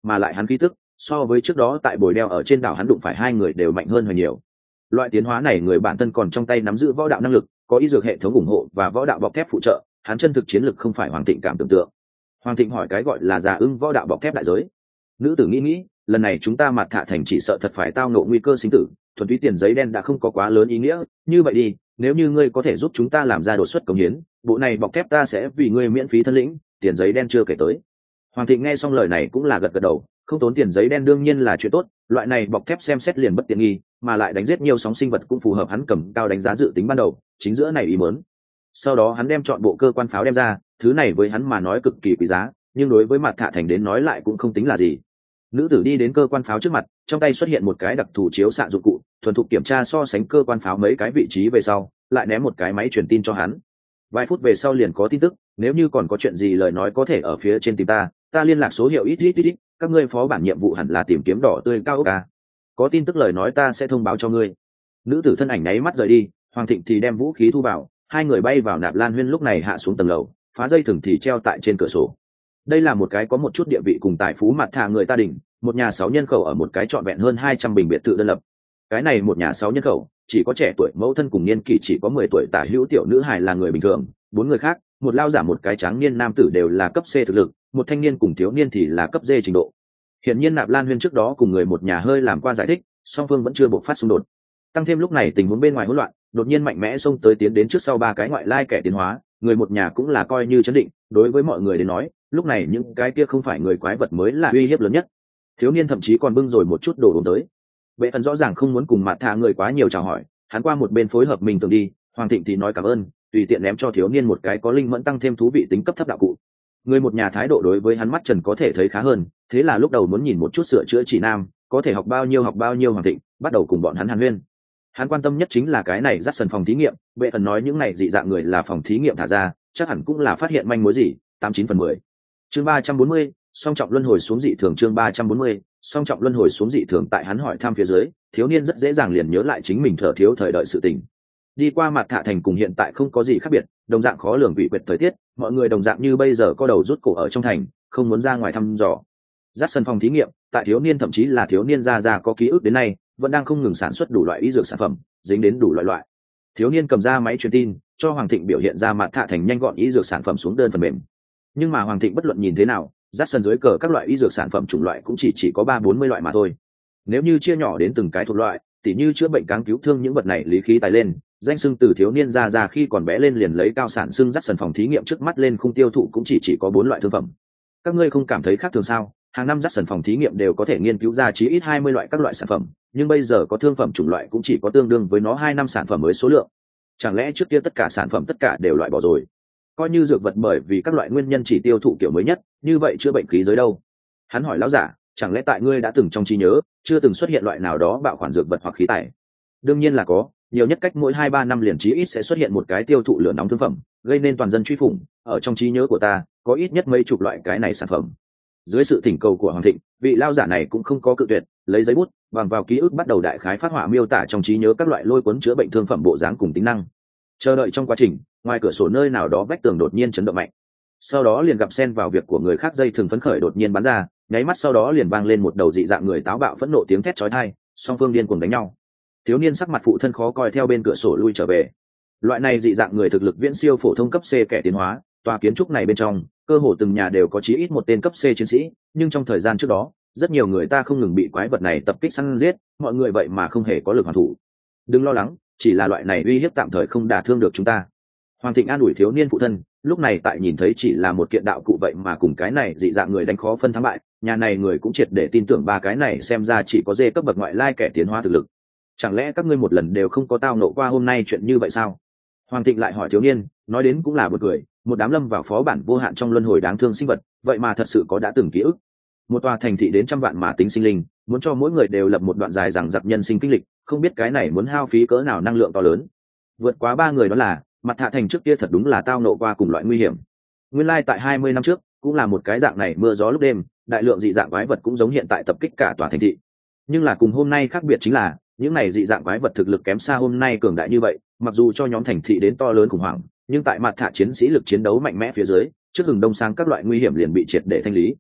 A: mà lại hắn khí tức so với trước đó tại bồi đeo ở trên đảo hắn đụng phải hai người đều mạnh hơn hồi nhiều. Loại tiến hóa này người bản thân còn trong tay nắm giữ võ đạo năng lực, có y dược hệ thống ủng hộ và võ đạo bọc thép phụ trợ, hắn chân thực chiến lực không phải Hoàng Thịnh cảm tưởng tượng. Hoàng Thịnh hỏi cái gọi là già ưng võ đạo bọc thép đại giới. Nữ tử nghĩ, lần này chúng ta Mạt Thạ Thành chỉ sợ thật phải tao ngộ nguy cơ sinh tử, thuần túy tiền giấy đen đã không có quá lớn ý nghĩa, như vậy đi, nếu như ngươi có thể giúp chúng ta làm ra đột xuất công hiến, bộ này bọc thép ta sẽ vì ngươi miễn phí thân lĩnh, tiền giấy đen chưa kể tới. Hoàng Thịnh nghe xong lời này cũng là gật gật đầu, không tốn tiền giấy đen đương nhiên là chuyện tốt, loại này bọc thép xem xét liền bất tiện nghi, mà lại đánh giết nhiều sóng sinh vật cũng phù hợp hắn cầm cao đánh giá dự tính ban đầu, chính giữa này ý muốn. Sau đó hắn đem chọn bộ cơ quan pháo đem ra, thứ này với hắn mà nói cực kỳ quý giá, nhưng đối với Mạt Thạ Thành đến nói lại cũng không tính là gì. Nữ tử đi đến cơ quan pháo trước mặt, trong tay xuất hiện một cái đặc thù chiếu xạ dụng cụ, thuần thục kiểm tra so sánh cơ quan pháo mấy cái vị trí về sau, lại ném một cái máy truyền tin cho hắn. Vài phút về sau liền có tin tức, nếu như còn có chuyện gì lời nói có thể ở phía trên tìm ta liên lạc số hiệu ít, các ngươi phó bản nhiệm vụ hẳn là tìm kiếm đỏ tươi cao ốc ca. Có tin tức lời nói ta sẽ thông báo cho ngươi. Nữ tử thân ảnh nháy mắt rời đi, Hoàng Thịnh thì đem vũ khí thu vào, hai người bay vào Nạp Lan Huyên lúc này hạ xuống tầng lầu, phá dây thừng thì treo tại trên cửa sổ. Đây là một cái có một chút địa vị cùng tài phú Mạt Thạ người ta đỉnh, một nhà 6 nhân khẩu ở một cái trọn vẹn hơn 200 bình biệt thự đơn lập. Cái này một nhà 6 nhân khẩu, chỉ có trẻ tuổi mẫu thân cùng niên kỷ chỉ có 10 tuổi tả hữu tiểu nữ hài là người bình thường, 4 người khác, một lao giả một cái tráng niên nam tử đều là cấp C thực lực, một thanh niên cùng thiếu niên thì là cấp D trình độ. Hiển nhiên Nạp Lan Huyên trước đó cùng người một nhà hơi làm qua giải thích, song phương vẫn chưa bộc phát xung đột. Tăng thêm lúc này tình huống bên ngoài hỗn loạn, đột nhiên mạnh mẽ xông tới tiến đến trước sau ba cái ngoại lai kẻ tiến hóa, người một nhà cũng là coi như chấn định, đối với mọi người đến nói, lúc này những cái kia không phải người quái vật mới là uy hiếp lớn nhất. Thiếu niên thậm chí còn bưng rồi một chút đồ uống tới. Bệ Ẩn rõ ràng không muốn cùng Mạt Thạ người quá nhiều chào hỏi, hắn qua một bên phối hợp mình tưởng đi, Hoàng Thịnh thì nói cảm ơn, tùy tiện ném cho thiếu niên một cái có linh mẫn tăng thêm thú vị tính cấp thấp đạo cụ. Người một nhà thái độ đối với hắn mắt trần có thể thấy khá hơn, thế là lúc đầu muốn nhìn một chút sửa chữa chỉ nam, có thể học bao nhiêu Hoàng Thịnh bắt đầu cùng bọn hắn hàn huyên. Hắn quan tâm nhất chính là cái này dắt sần phòng thí nghiệm, Bệ Ẩn nói những này dị dạng người là phòng thí nghiệm thả ra, chắc hẳn cũng là phát hiện manh mối gì, 89/10. Chương 340, song trọng luân hồi xuống dị thường. Chương 340, song trọng luân hồi xuống dị thường. Tại hắn hỏi thăm phía dưới, thiếu niên rất dễ dàng liền nhớ lại chính mình thở thiếu thời đợi sự tình. Đi qua Mạt Thạ Thành cùng hiện tại không có gì khác biệt, đồng dạng khó lường quỷ quyệt thời tiết, mọi người đồng dạng như bây giờ co đầu rút cổ ở trong thành, không muốn ra ngoài thăm dò. Dắt sân phòng thí nghiệm, tại thiếu niên thậm chí là thiếu niên già có ký ức đến nay, vẫn đang không ngừng sản xuất đủ loại y dược sản phẩm, dính đến đủ loại. Thiếu niên cầm ra máy truyền tin, cho Hoàng Thịnh biểu hiện ra Mạt Thạ Thành nhanh gọn y dược sản phẩm xuống đơn phần mềm. Nhưng mà Hoàng Thịnh bất luận nhìn thế nào, dắt sân dưới cờ các loại y dược sản phẩm chủng loại cũng chỉ có 30-40 loại mà thôi. Nếu như chia nhỏ đến từng cái thuộc loại, tỉ như chữa bệnh cáng cứu thương những vật này lý khí tài lên, danh xưng từ thiếu niên ra khi còn bé lên liền lấy cao sản xưng dắt sần phòng thí nghiệm trước mắt lên khung tiêu thụ cũng chỉ có 4 loại thương phẩm. Các ngươi không cảm thấy khác thường sao? Hàng năm dắt sần phòng thí nghiệm đều có thể nghiên cứu ra chí ít 20 loại các loại sản phẩm, nhưng bây giờ có thương phẩm chủng loại cũng chỉ có tương đương với nó 2 năm sản phẩm mới số lượng. Chẳng lẽ trước kia tất cả sản phẩm tất cả đều loại bỏ rồi? Coi như dược vật bởi vì các loại nguyên nhân chỉ tiêu thụ kiểu mới nhất, như vậy chữa bệnh khí giới đâu? Hắn hỏi lão giả, chẳng lẽ tại ngươi đã từng trong trí nhớ chưa từng xuất hiện loại nào đó bạo khoản dược vật hoặc khí tài? Đương nhiên là có, nhiều nhất cách mỗi 2-3 năm liền chí ít sẽ xuất hiện một cái tiêu thụ lửa nóng thương phẩm, gây nên toàn dân truy phủng. Ở trong trí nhớ của ta, có ít nhất mấy chục loại cái này sản phẩm. Dưới sự thỉnh cầu của Hoàng Thịnh, vị lao giả này cũng không có cự tuyệt, lấy giấy bút, bằng vào ký ức bắt đầu đại khái phát họa miêu tả trong trí nhớ các loại lôi cuốn chữa bệnh thương phẩm bộ dáng cùng tính năng. Chờ đợi trong quá trình, ngoài cửa sổ nơi nào đó vách tường đột nhiên chấn động mạnh. Sau đó liền gặp xen vào việc của người khác dây thường phấn khởi đột nhiên bắn ra, nháy mắt sau đó liền vang lên một đầu dị dạng người táo bạo phẫn nộ tiếng thét chói tai, song phương điên cuồng đánh nhau. Thiếu niên sắc mặt phụ thân khó coi theo bên cửa sổ lui trở về. Loại này dị dạng người thực lực viễn siêu phổ thông cấp C kẻ tiến hóa, tòa kiến trúc này bên trong, cơ hồ từng nhà đều có chí ít một tên cấp C chiến sĩ, nhưng trong thời gian trước đó, rất nhiều người ta không ngừng bị quái vật này tập kích săn giết, mọi người vậy mà không hề có lực hoàn thủ. Đừng lo lắng, chỉ là loại này uy hiếp tạm thời không đả thương được chúng ta. Hoàng Thịnh an ủi thiếu niên phụ thân, lúc này tại nhìn thấy chỉ là một kiện đạo cụ vậy mà cùng cái này dị dạng người đánh khó phân thắng bại, nhà này người cũng triệt để tin tưởng ba cái này xem ra chỉ có dê cấp bậc ngoại lai kẻ tiến hóa thực lực. Chẳng lẽ các ngươi một lần đều không có tao nộ qua hôm nay chuyện như vậy sao? Hoàng Thịnh lại hỏi thiếu niên, nói đến cũng là buồn cười, một đám lâm vào phó bản vô hạn trong luân hồi đáng thương sinh vật, vậy mà thật sự có đã từng ký ức. Một tòa thành thị đến trăm vạn mà tính sinh linh, muốn cho mỗi người đều lập một đoạn dài rằng giặc nhân sinh kinh lịch, không biết cái này muốn hao phí cỡ nào năng lượng to lớn. Vượt quá 3 người đó là, Mạt Thạ Thành trước kia thật đúng là tao nộ qua cùng loại nguy hiểm. Nguyên lai tại 20 năm trước, cũng là một cái dạng này mưa gió lúc đêm, đại lượng dị dạng quái vật cũng giống hiện tại tập kích cả tòa thành thị. Nhưng là cùng hôm nay khác biệt chính là, những này dị dạng quái vật thực lực kém xa hôm nay cường đại như vậy, mặc dù cho nhóm thành thị đến to lớn khủng hoảng, nhưng tại Mạt Thạ chiến sĩ lực chiến đấu mạnh mẽ phía dưới, trước hừng đông sáng các loại nguy hiểm liền bị triệt để thanh lý.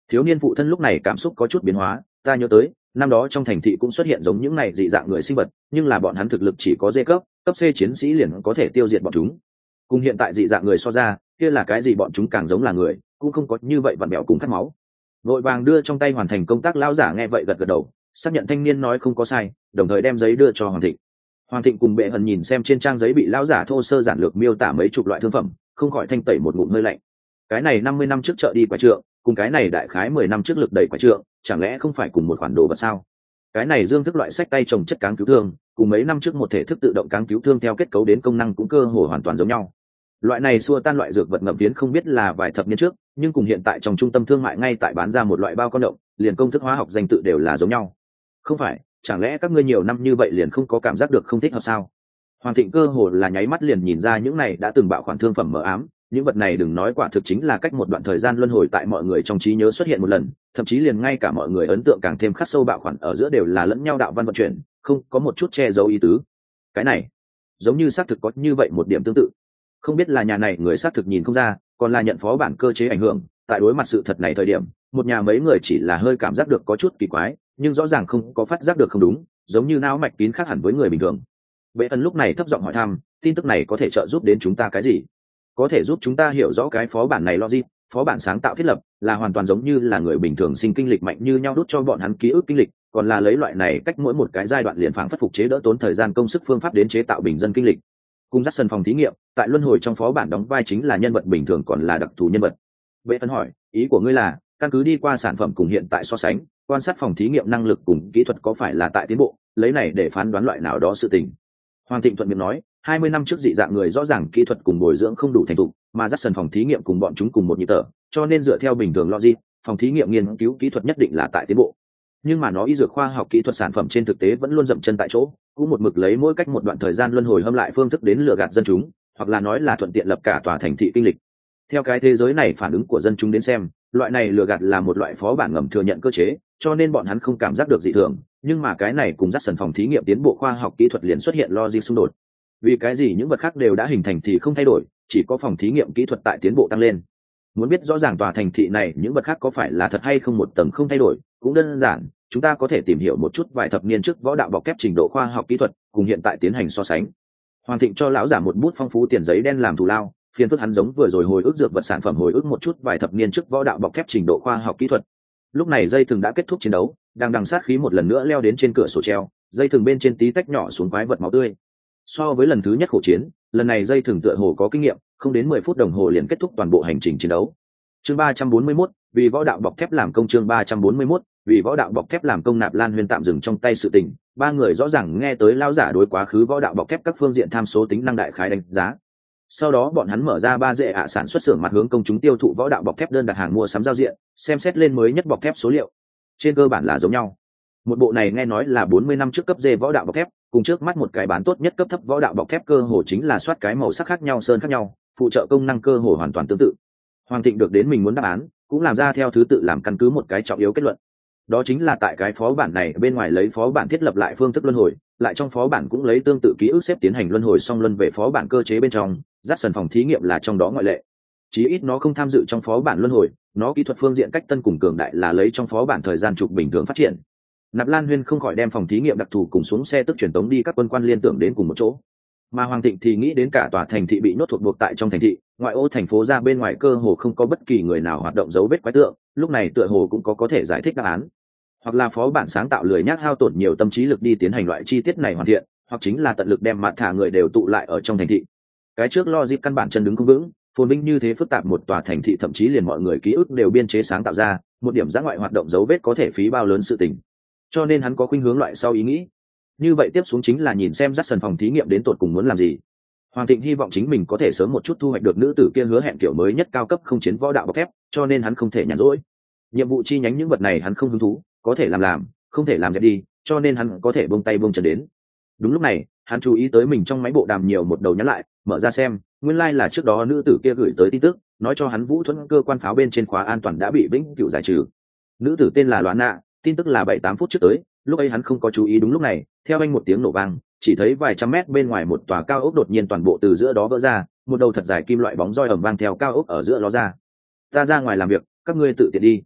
A: Thiếu niên phụ thân lúc này cảm xúc có chút biến hóa, ta nhớ tới năm đó trong thành thị cũng xuất hiện giống những này dị dạng người sinh vật, nhưng là bọn hắn thực lực chỉ có D cấp C chiến sĩ liền có thể tiêu diệt bọn chúng. Cùng hiện tại dị dạng người so ra, kia là cái gì, bọn chúng càng giống là người, cũng không có như vậy vặn bẹo cùng khát máu. Vội vàng đưa trong tay hoàn thành công tác lão giả nghe vậy gật gật đầu, xác nhận thanh niên nói không có sai, đồng thời đem giấy đưa cho Hoàng Thịnh. Hoàng Thịnh cùng Bệ Hần nhìn xem trên trang giấy bị lão giả thô sơ giản lược miêu tả mấy chục loại thương phẩm, không khỏi thanh tẩy một ngụm hơi lạnh. Cái này 50 năm trước chợ đi quả trượng, cùng cái này đại khái 10 năm trước lực đẩy quả trượng, chẳng lẽ không phải cùng một khoản đồ vật sao? Cái này dương thức loại sách tay trồng chất cáng cứu thương, cùng mấy năm trước một thể thức tự động cáng cứu thương theo kết cấu đến công năng cũng cơ hồ hoàn toàn giống nhau. Loại này xua tan loại dược vật ngậm phiến không biết là vài thập niên trước, nhưng cùng hiện tại trong trung tâm thương mại ngay tại bán ra một loại bao con động, liền công thức hóa học danh tự đều là giống nhau. Không phải, chẳng lẽ các ngươi nhiều năm như vậy liền không có cảm giác được không thích hợp sao? Hoàng Thịnh cơ hồ là nháy mắt liền nhìn ra những này đã từng bạo khoản thương phẩm mờ ám, những vật này đừng nói quả thực chính là cách một đoạn thời gian luân hồi tại mọi người trong trí nhớ xuất hiện một lần, thậm chí liền ngay cả mọi người ấn tượng càng thêm khắc sâu, bạo khoản ở giữa đều là lẫn nhau đạo văn vận chuyển, không có một chút che giấu ý tứ. Cái này giống như xác thực có như vậy một điểm tương tự, không biết là nhà này người xác thực nhìn không ra, còn là nhận phó bản cơ chế ảnh hưởng. Tại đối mặt sự thật này thời điểm, một nhà mấy người chỉ là hơi cảm giác được có chút kỳ quái, nhưng rõ ràng không có phát giác được không đúng, giống như não mạch kín khác hẳn với người bình thường. Bệ Ân lúc này thấp giọng hỏi thăm, tin tức này có thể trợ giúp đến chúng ta cái gì? Có thể giúp chúng ta hiểu rõ cái phó bản này logic, phó bản sáng tạo thiết lập là hoàn toàn giống như là người bình thường sinh kinh lịch mạnh như nhau đút cho bọn hắn ký ức kinh lịch, còn là lấy loại này cách mỗi một cái giai đoạn liền phảng phất phục chế đỡ tốn thời gian công sức phương pháp đến chế tạo bình dân kinh lịch. Cùng dắt sân phòng thí nghiệm, tại luân hồi trong phó bản đóng vai chính là nhân vật bình thường còn là đặc thù nhân vật. Bệ Ân hỏi, ý của ngươi là căn cứ đi qua sản phẩm cùng hiện tại so sánh, quan sát phòng thí nghiệm năng lực cùng kỹ thuật có phải là tại tiến bộ, lấy này để phán đoán loại nào đó sự tình. Hoàng Thịnh thuận miệng nói, 20 năm trước dị dạng người rõ ràng kỹ thuật cùng bồi dưỡng không đủ thành thục, mà dắt sân phòng thí nghiệm cùng bọn chúng cùng một nhịp thở, cho nên dựa theo bình thường logic, phòng thí nghiệm nghiên cứu kỹ thuật nhất định là tại tiến bộ. Nhưng mà nó y dược khoa học kỹ thuật sản phẩm trên thực tế vẫn luôn dậm chân tại chỗ, cũng một mực lấy mỗi cách một đoạn thời gian luân hồi hâm lại phương thức đến lừa gạt dân chúng, hoặc là nói là thuận tiện lập cả tòa thành thị kinh lịch. Theo cái thế giới này phản ứng của dân chúng đến xem, loại này lừa gạt là một loại phó bản ngầm thừa nhận cơ chế, cho nên bọn hắn không cảm giác được dị thường, nhưng mà cái này cùng dắt sân phòng thí nghiệm tiến bộ khoa học kỹ thuật liền xuất hiện logic xung đột. Vì cái gì những vật khác đều đã hình thành thì không thay đổi, chỉ có phòng thí nghiệm kỹ thuật tại tiến bộ tăng lên? Muốn biết rõ ràng tòa thành thị này những vật khác có phải là thật hay không, một tầng không thay đổi cũng đơn giản, chúng ta có thể tìm hiểu một chút vài thập niên trước võ đạo bọc thép trình độ khoa học kỹ thuật cùng hiện tại tiến hành so sánh. Hoàng Thịnh cho lão giả một bút phong phú tiền giấy đen làm thù lao, phiền phức hắn giống vừa rồi hồi ức dược vật sản phẩm hồi ức một chút vài thập niên trước võ đạo bọc thép trình độ khoa học kỹ thuật. Lúc này dây thừng đã kết thúc chiến đấu, đang đằng sát khí một lần nữa leo đến trên cửa sổ treo, dây thừng bên trên tí tách nhỏ xuống quái vật máu tươi. So với lần thứ nhất khổ chiến, lần này dây thừng tựa hồ có kinh nghiệm, không đến 10 phút đồng hồ liền kết thúc toàn bộ hành trình chiến đấu. Chương 341, vì võ đạo bọc thép làm công. Chương 341, vì võ đạo bọc thép làm công. Nạp Lan Huyên tạm dừng trong tay sự tình, ba người rõ ràng nghe tới lao giả đối quá khứ võ đạo bọc thép các phương diện tham số tính năng đại khái đánh giá. Sau đó bọn hắn mở ra ba dễ sản xuất xưởng mặt hướng công chúng tiêu thụ võ đạo bọc thép đơn đặt hàng mua sắm giao diện, xem xét lên mới nhất bọc thép số liệu. Trên cơ bản là giống nhau. Một bộ này nghe nói là 40 năm trước cấp D võ đạo bọc thép, cùng trước mắt một cái bán tốt nhất cấp thấp võ đạo bọc thép cơ hồ chính là soát cái màu sắc khác nhau, sơn khác nhau, phụ trợ công năng cơ hồ hoàn toàn tương tự. Hoàng Thịnh được đến mình muốn đáp án, cũng làm ra theo thứ tự làm căn cứ một cái trọng yếu kết luận. Đó chính là tại cái phó bản này bên ngoài lấy phó bản thiết lập lại phương thức luân hồi, lại trong phó bản cũng lấy tương tự ký ức xếp tiến hành luân hồi, song luân về phó bản cơ chế bên trong, dắt sân phòng thí nghiệm là trong đó ngoại lệ. Chí ít nó không tham dự trong phó bản luân hồi, nó kỹ thuật phương diện cách tân cùng cường đại là lấy trong phó bản thời gian trục bình thường phát triển. Nạp Lan Huyên không khỏi đem phòng thí nghiệm đặc thù cùng xuống xe tức truyền tống đi các quân quan liên tưởng đến cùng một chỗ, mà Hoàng Thịnh thì nghĩ đến cả tòa thành thị bị nhốt thuộc buộc tại trong thành thị, ngoại ô thành phố ra bên ngoài cơ hồ không có bất kỳ người nào hoạt động dấu vết quái tượng, lúc này tựa hồ cũng có thể giải thích đáp án. Hoặc là phó bản sáng tạo lười nhác hao tổn nhiều tâm trí lực đi tiến hành loại chi tiết này hoàn thiện, hoặc chính là tận lực đem mặt thả người đều tụ lại ở trong thành thị. Cái trước logic căn bản chân đứng không vững, phồn vinh như thế phức tạp một tòa thành thị thậm chí liền mọi người ký ức đều biên chế sáng tạo ra, một điểm dã ngoại hoạt động dấu vết có thể phí bao lớn sự tình. Cho nên hắn có khuynh hướng loại sau ý nghĩ. Như vậy tiếp xuống chính là nhìn xem dắt sân phòng thí nghiệm đến tột cùng muốn làm gì. Hoàng Thịnh hy vọng chính mình có thể sớm một chút thu hoạch được nữ tử kia hứa hẹn kiểu mới nhất cao cấp không chiến võ đạo bọc thép, cho nên hắn không thể nhàn rỗi. Nhiệm vụ chi nhánh những vật này hắn không hứng thú, có thể làm, không thể làm dẹp đi, cho nên hắn có thể buông tay buông chân đến. Đúng lúc này, hắn chú ý tới mình trong máy bộ đàm nhiều một đầu nhắn lại, mở ra xem, nguyên lai là trước đó nữ tử kia gửi tới tin tức, nói cho hắn Vũ Thuẫn cơ quan pháo bên trên khóa an toàn đã bị vĩnh cửu giải trừ. Nữ tử tên là Loan Nạ, tin tức là 7-8 phút trước tới, lúc ấy hắn không có chú ý. Đúng lúc này, theo anh một tiếng nổ vang, chỉ thấy vài trăm mét bên ngoài một tòa cao ốc đột nhiên toàn bộ từ giữa đó vỡ ra, một đầu thật dài kim loại bóng roi ầm vang theo cao ốc ở giữa ló ra. Ta ra ngoài làm việc, các ngươi tự tiện đi.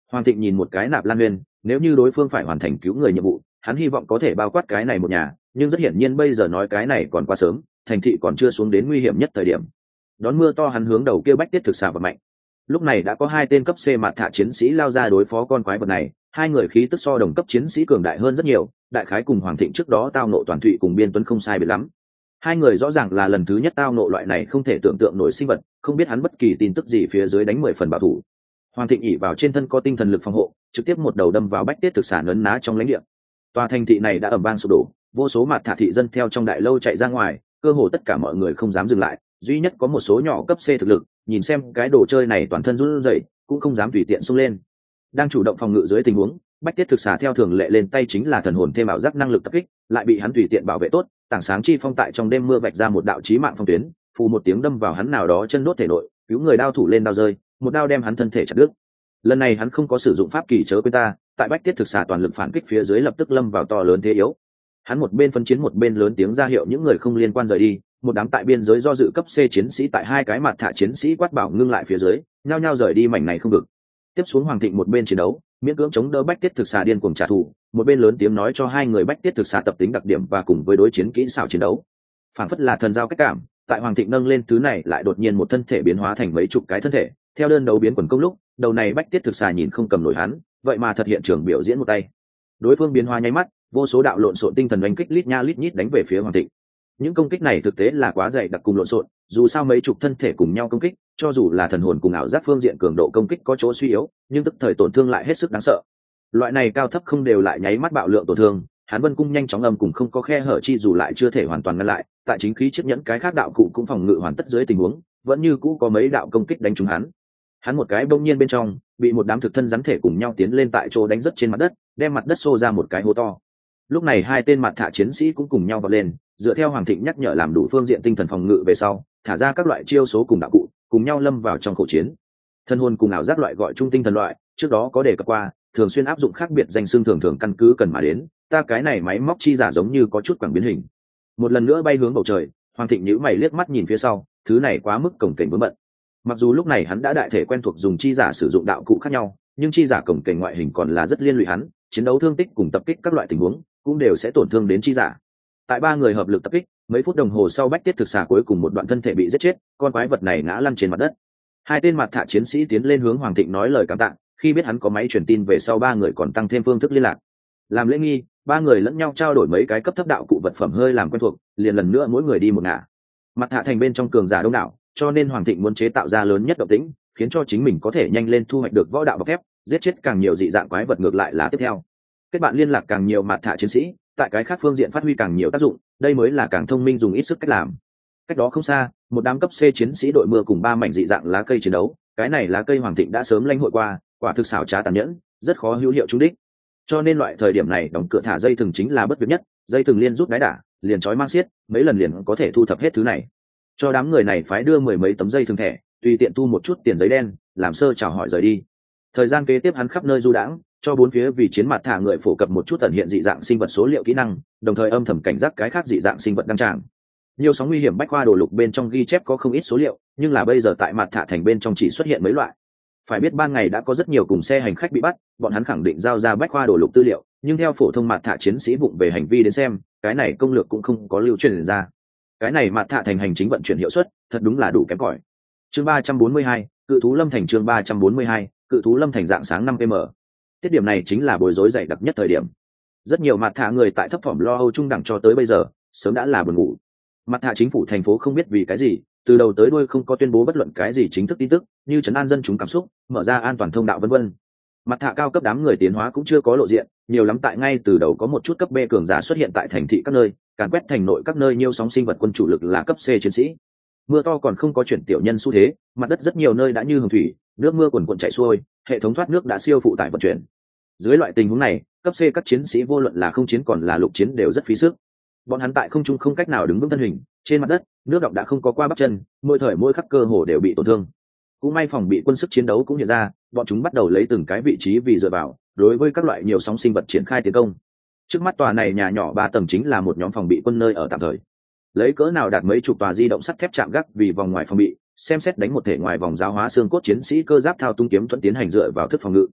A: Hoàng Thịnh nhìn một cái Nạp Lan Huyên, nếu như đối phương phải hoàn thành cứu người nhiệm vụ, hắn hy vọng có thể bao quát cái này một nhà, nhưng rất hiển nhiên bây giờ nói cái này còn quá sớm, thành thị còn chưa xuống đến nguy hiểm nhất thời điểm. Đón mưa to hắn hướng đầu kia bách tiết thực xà và mạnh. Lúc này đã có hai tên cấp C mạt thạ chiến sĩ lao ra đối phó con quái vật này, hai người khí tức so đồng cấp chiến sĩ cường đại hơn rất nhiều, đại khái cùng Hoàng Thịnh trước đó tao nộ toàn thụy cùng Biên Tuấn không sai biệt lắm. Hai người rõ ràng là lần thứ nhất tao nộ loại này không thể tưởng tượng nổi sinh vật, không biết hắn bất kỳ tin tức gì phía dưới đánh 10 phần bảo thủ. Hoàng Thịnh ỉ vào trên thân có tinh thần lực phòng hộ, trực tiếp một đầu đâm vào bách tiết thực xà ấn ná trong lãnh địa. Tòa thành thị này đã ầm vang sụp đổ, vô số mạt thạ thị dân theo trong đại lâu chạy ra ngoài, cơ hồ tất cả mọi người không dám dừng lại, duy nhất có một số nhỏ cấp C thực lực, nhìn xem cái đồ chơi này toàn thân run rẩy, cũng không dám tùy tiện xông lên. Đang chủ động phòng ngự dưới tình huống, bách tiết thực xà theo thường lệ lên tay chính là thần hồn thêm ảo giác năng lực tập kích, lại bị hắn tùy tiện bảo vệ tốt, tảng sáng chi phong tại trong đêm mưa vạch ra một đạo chí mạng phong tuyến, phù một tiếng đâm vào hắn nào đó chân đốt thể nội, cứu người đao thủ lên đao rơi, một đao đem hắn thân thể chặt đứt. Lần này hắn không có sử dụng pháp kỳ chớ quên ta, tại bách tiết thực xà toàn lực phản kích phía dưới lập tức lâm vào to lớn thế yếu. Hắn một bên phân chiến một bên lớn tiếng ra hiệu những người không liên quan rời đi, một đám tại biên giới do dự cấp C chiến sĩ tại hai cái mặt thạ chiến sĩ quát bảo ngưng lại phía dưới, nhao nhao rời đi mảnh này không được. Tiếp xuống Hoàng Thịnh một bên chiến đấu, miễn cưỡng chống đỡ bách tiết thực xà điên cuồng trả thù, một bên lớn tiếng nói cho hai người bách tiết thực xà tập tính đặc điểm và cùng với đối chiến kỹ xảo chiến đấu. Phản phất là thần giao cách cảm, tại Hoàng Thịnh nâng lên thứ này lại đột nhiên một thân thể biến hóa thành mấy chục cái thân thể, theo đơn đấu biến quần công lúc, đầu này bách tiết thực xà nhìn không cầm nổi hắn, vậy mà thật hiện trường biểu diễn một tay. Đối phương biến hóa nháy mắt, vô số đạo lộn xộn tinh thần đánh kích lít nha lít nhít đánh về phía Hoàng Thịnh. Những công kích này thực tế là quá dày đặc cùng lộn xộn, dù sao mấy chục thân thể cùng nhau công kích, cho dù là thần hồn cùng ảo giác phương diện cường độ công kích có chỗ suy yếu, nhưng tức thời tổn thương lại hết sức đáng sợ. Loại này cao thấp không đều lại nháy mắt bạo lượng tổn thương, Hán Vân cung nhanh chóng âm cùng không có khe hở chi dù lại chưa thể hoàn toàn ngăn lại, tại chính khí chiếc nhẫn cái khác đạo cụ cũng phòng ngự hoàn tất dưới tình huống, vẫn như cũ có mấy đạo công kích đánh trúng hắn. Hắn một cái bỗng nhiên bên trong, bị một đám thực thân rắn thể cùng nhau tiến lên tại chỗ đánh rất trên mặt đất, đem mặt đất xô ra một cái hố to. Lúc này hai tên mặt thạ chiến sĩ cũng cùng nhau vọt lên, dựa theo Hoàng Thịnh nhắc nhở làm đủ phương diện tinh thần phòng ngự về sau, thả ra các loại chiêu số cùng đạo cụ, cùng nhau lâm vào trong khẩu chiến. Thân hồn cùng ảo giác loại gọi trung tinh thần loại, trước đó có đề cập qua, thường xuyên áp dụng khác biệt danh xưng thường thường căn cứ cần mà đến, ta cái này máy móc chi giả giống như có chút quảng biến hình. Một lần nữa bay hướng bầu trời, Hoàng Thịnh nhíu mày liếc mắt nhìn phía sau, thứ này quá mức cồng kềnh vướng bận. Mặc dù lúc này hắn đã đại thể quen thuộc dùng chi giả sử dụng đạo cụ khác nhau, nhưng chi giả cồng kềnh ngoại hình còn là rất liên lụy hắn, chiến đấu thương tích cùng tập kích các loại tình huống cũng đều sẽ tổn thương đến chi giả. Tại ba người hợp lực tập kích, mấy phút đồng hồ sau bách tiết thực xà cuối cùng một đoạn thân thể bị giết chết, con quái vật này ngã lăn trên mặt đất. Hai tên mặt thạ chiến sĩ tiến lên hướng Hoàng Thịnh nói lời cảm tạ, khi biết hắn có máy truyền tin về sau ba người còn tăng thêm phương thức liên lạc. Làm lễ nghi, ba người lẫn nhau trao đổi mấy cái cấp thấp đạo cụ vật phẩm hơi làm quen thuộc, liền lần nữa mỗi người đi một ngả. Mặt thạ thành bên trong cường giả đông đảo, cho nên Hoàng Thịnh muốn chế tạo ra lớn nhất động tĩnh, khiến cho chính mình có thể nhanh lên thu hoạch được võ đạo bọc thép, giết chết càng nhiều dị dạng quái vật ngược lại là tiếp theo. Kết bạn liên lạc càng nhiều mặt thạ chiến sĩ, tại cái khác phương diện phát huy càng nhiều tác dụng, đây mới là càng thông minh dùng ít sức cách làm. Cách đó không xa, một đám cấp C chiến sĩ đội mưa cùng ba mảnh dị dạng lá cây chiến đấu, cái này lá cây Hoàng Thịnh đã sớm lãnh hội qua, quả thực xảo trá tàn nhẫn, rất khó hữu hiệu trúng đích. Cho nên loại thời điểm này đóng cửa thả dây thừng chính là bất việc nhất, dây thừng liên rút đáy đả, liền trói mang xiết, mấy lần liền có thể thu thập hết thứ này. Cho đám người này phái đưa 10 mấy tấm dây thừng thẻ, tùy tiện thu một chút tiền giấy đen, làm sơ chào hỏi rời đi. Thời gian kế tiếp hắn khắp nơi du đãng, cho bốn phía vì chiến mặt thả người phổ cập một chút ẩn hiện dị dạng sinh vật số liệu kỹ năng, đồng thời âm thầm cảnh giác cái khác dị dạng sinh vật đăng tràng. Nhiều sóng nguy hiểm bách khoa đồ lục bên trong ghi chép có không ít số liệu, nhưng là bây giờ tại mặt thả thành bên trong chỉ xuất hiện mấy loại. Phải biết ban ngày đã có rất nhiều cùng xe hành khách bị bắt, bọn hắn khẳng định giao ra bách khoa đồ lục tư liệu, nhưng theo phổ thông mặt thả chiến sĩ vụng về hành vi đến xem, cái này công lược cũng không có lưu truyền ra. Cái này mặt thả thành hành chính vận chuyển hiệu suất, thật đúng là đủ kém cỏi. Chương 342, cự thú lâm thành chương 342, cự thú lâm thành dạng sáng 5m. Tiết điểm này chính là bối rối dày đặc nhất thời điểm. Rất nhiều mặt thả người tại thấp thỏm lo âu trung đẳng cho tới bây giờ, sớm đã là buồn ngủ. Mặt thả chính phủ thành phố không biết vì cái gì, từ đầu tới đuôi không có tuyên bố bất luận cái gì chính thức tin tức, như trấn an dân chúng cảm xúc, mở ra an toàn thông đạo vân vân. Mặt thả cao cấp đám người tiến hóa cũng chưa có lộ diện, nhiều lắm tại ngay từ đầu có một chút cấp B cường giả xuất hiện tại thành thị các nơi, càn quét thành nội các nơi nhiều sóng sinh vật quân chủ lực là cấp C chiến sĩ. Mưa to còn không có chuyển tiểu nhân xu thế, mặt đất rất nhiều nơi đã như hồng thủy, nước mưa cuồn cuộn chảy xuôi, hệ thống thoát nước đã siêu phụ tải vận chuyển. Dưới loại tình huống này, cấp C các chiến sĩ vô luận là không chiến còn là lục chiến đều rất phí sức. Bọn hắn tại không trung không cách nào đứng vững thân hình, trên mặt đất, nước đọng đã không có qua bắp chân, mỗi thời mỗi khắc cơ hồ đều bị tổn thương. Cũng may phòng bị quân sức chiến đấu cũng hiện ra, bọn chúng bắt đầu lấy từng cái vị trí vì dựa vào, đối với các loại nhiều sóng sinh vật triển khai tiến công. Trước mắt tòa này nhà nhỏ 3 tầng chính là một nhóm phòng bị quân nơi ở tạm thời. Lấy cỡ nào đạt mấy chục tòa di động sắt thép chạm gác vì vòng ngoài phòng bị, xem xét đánh một thể ngoài vòng giáo hóa xương cốt chiến sĩ cơ giáp thao tung kiếm thuận tiến hành dựa vào thức phòng ngự.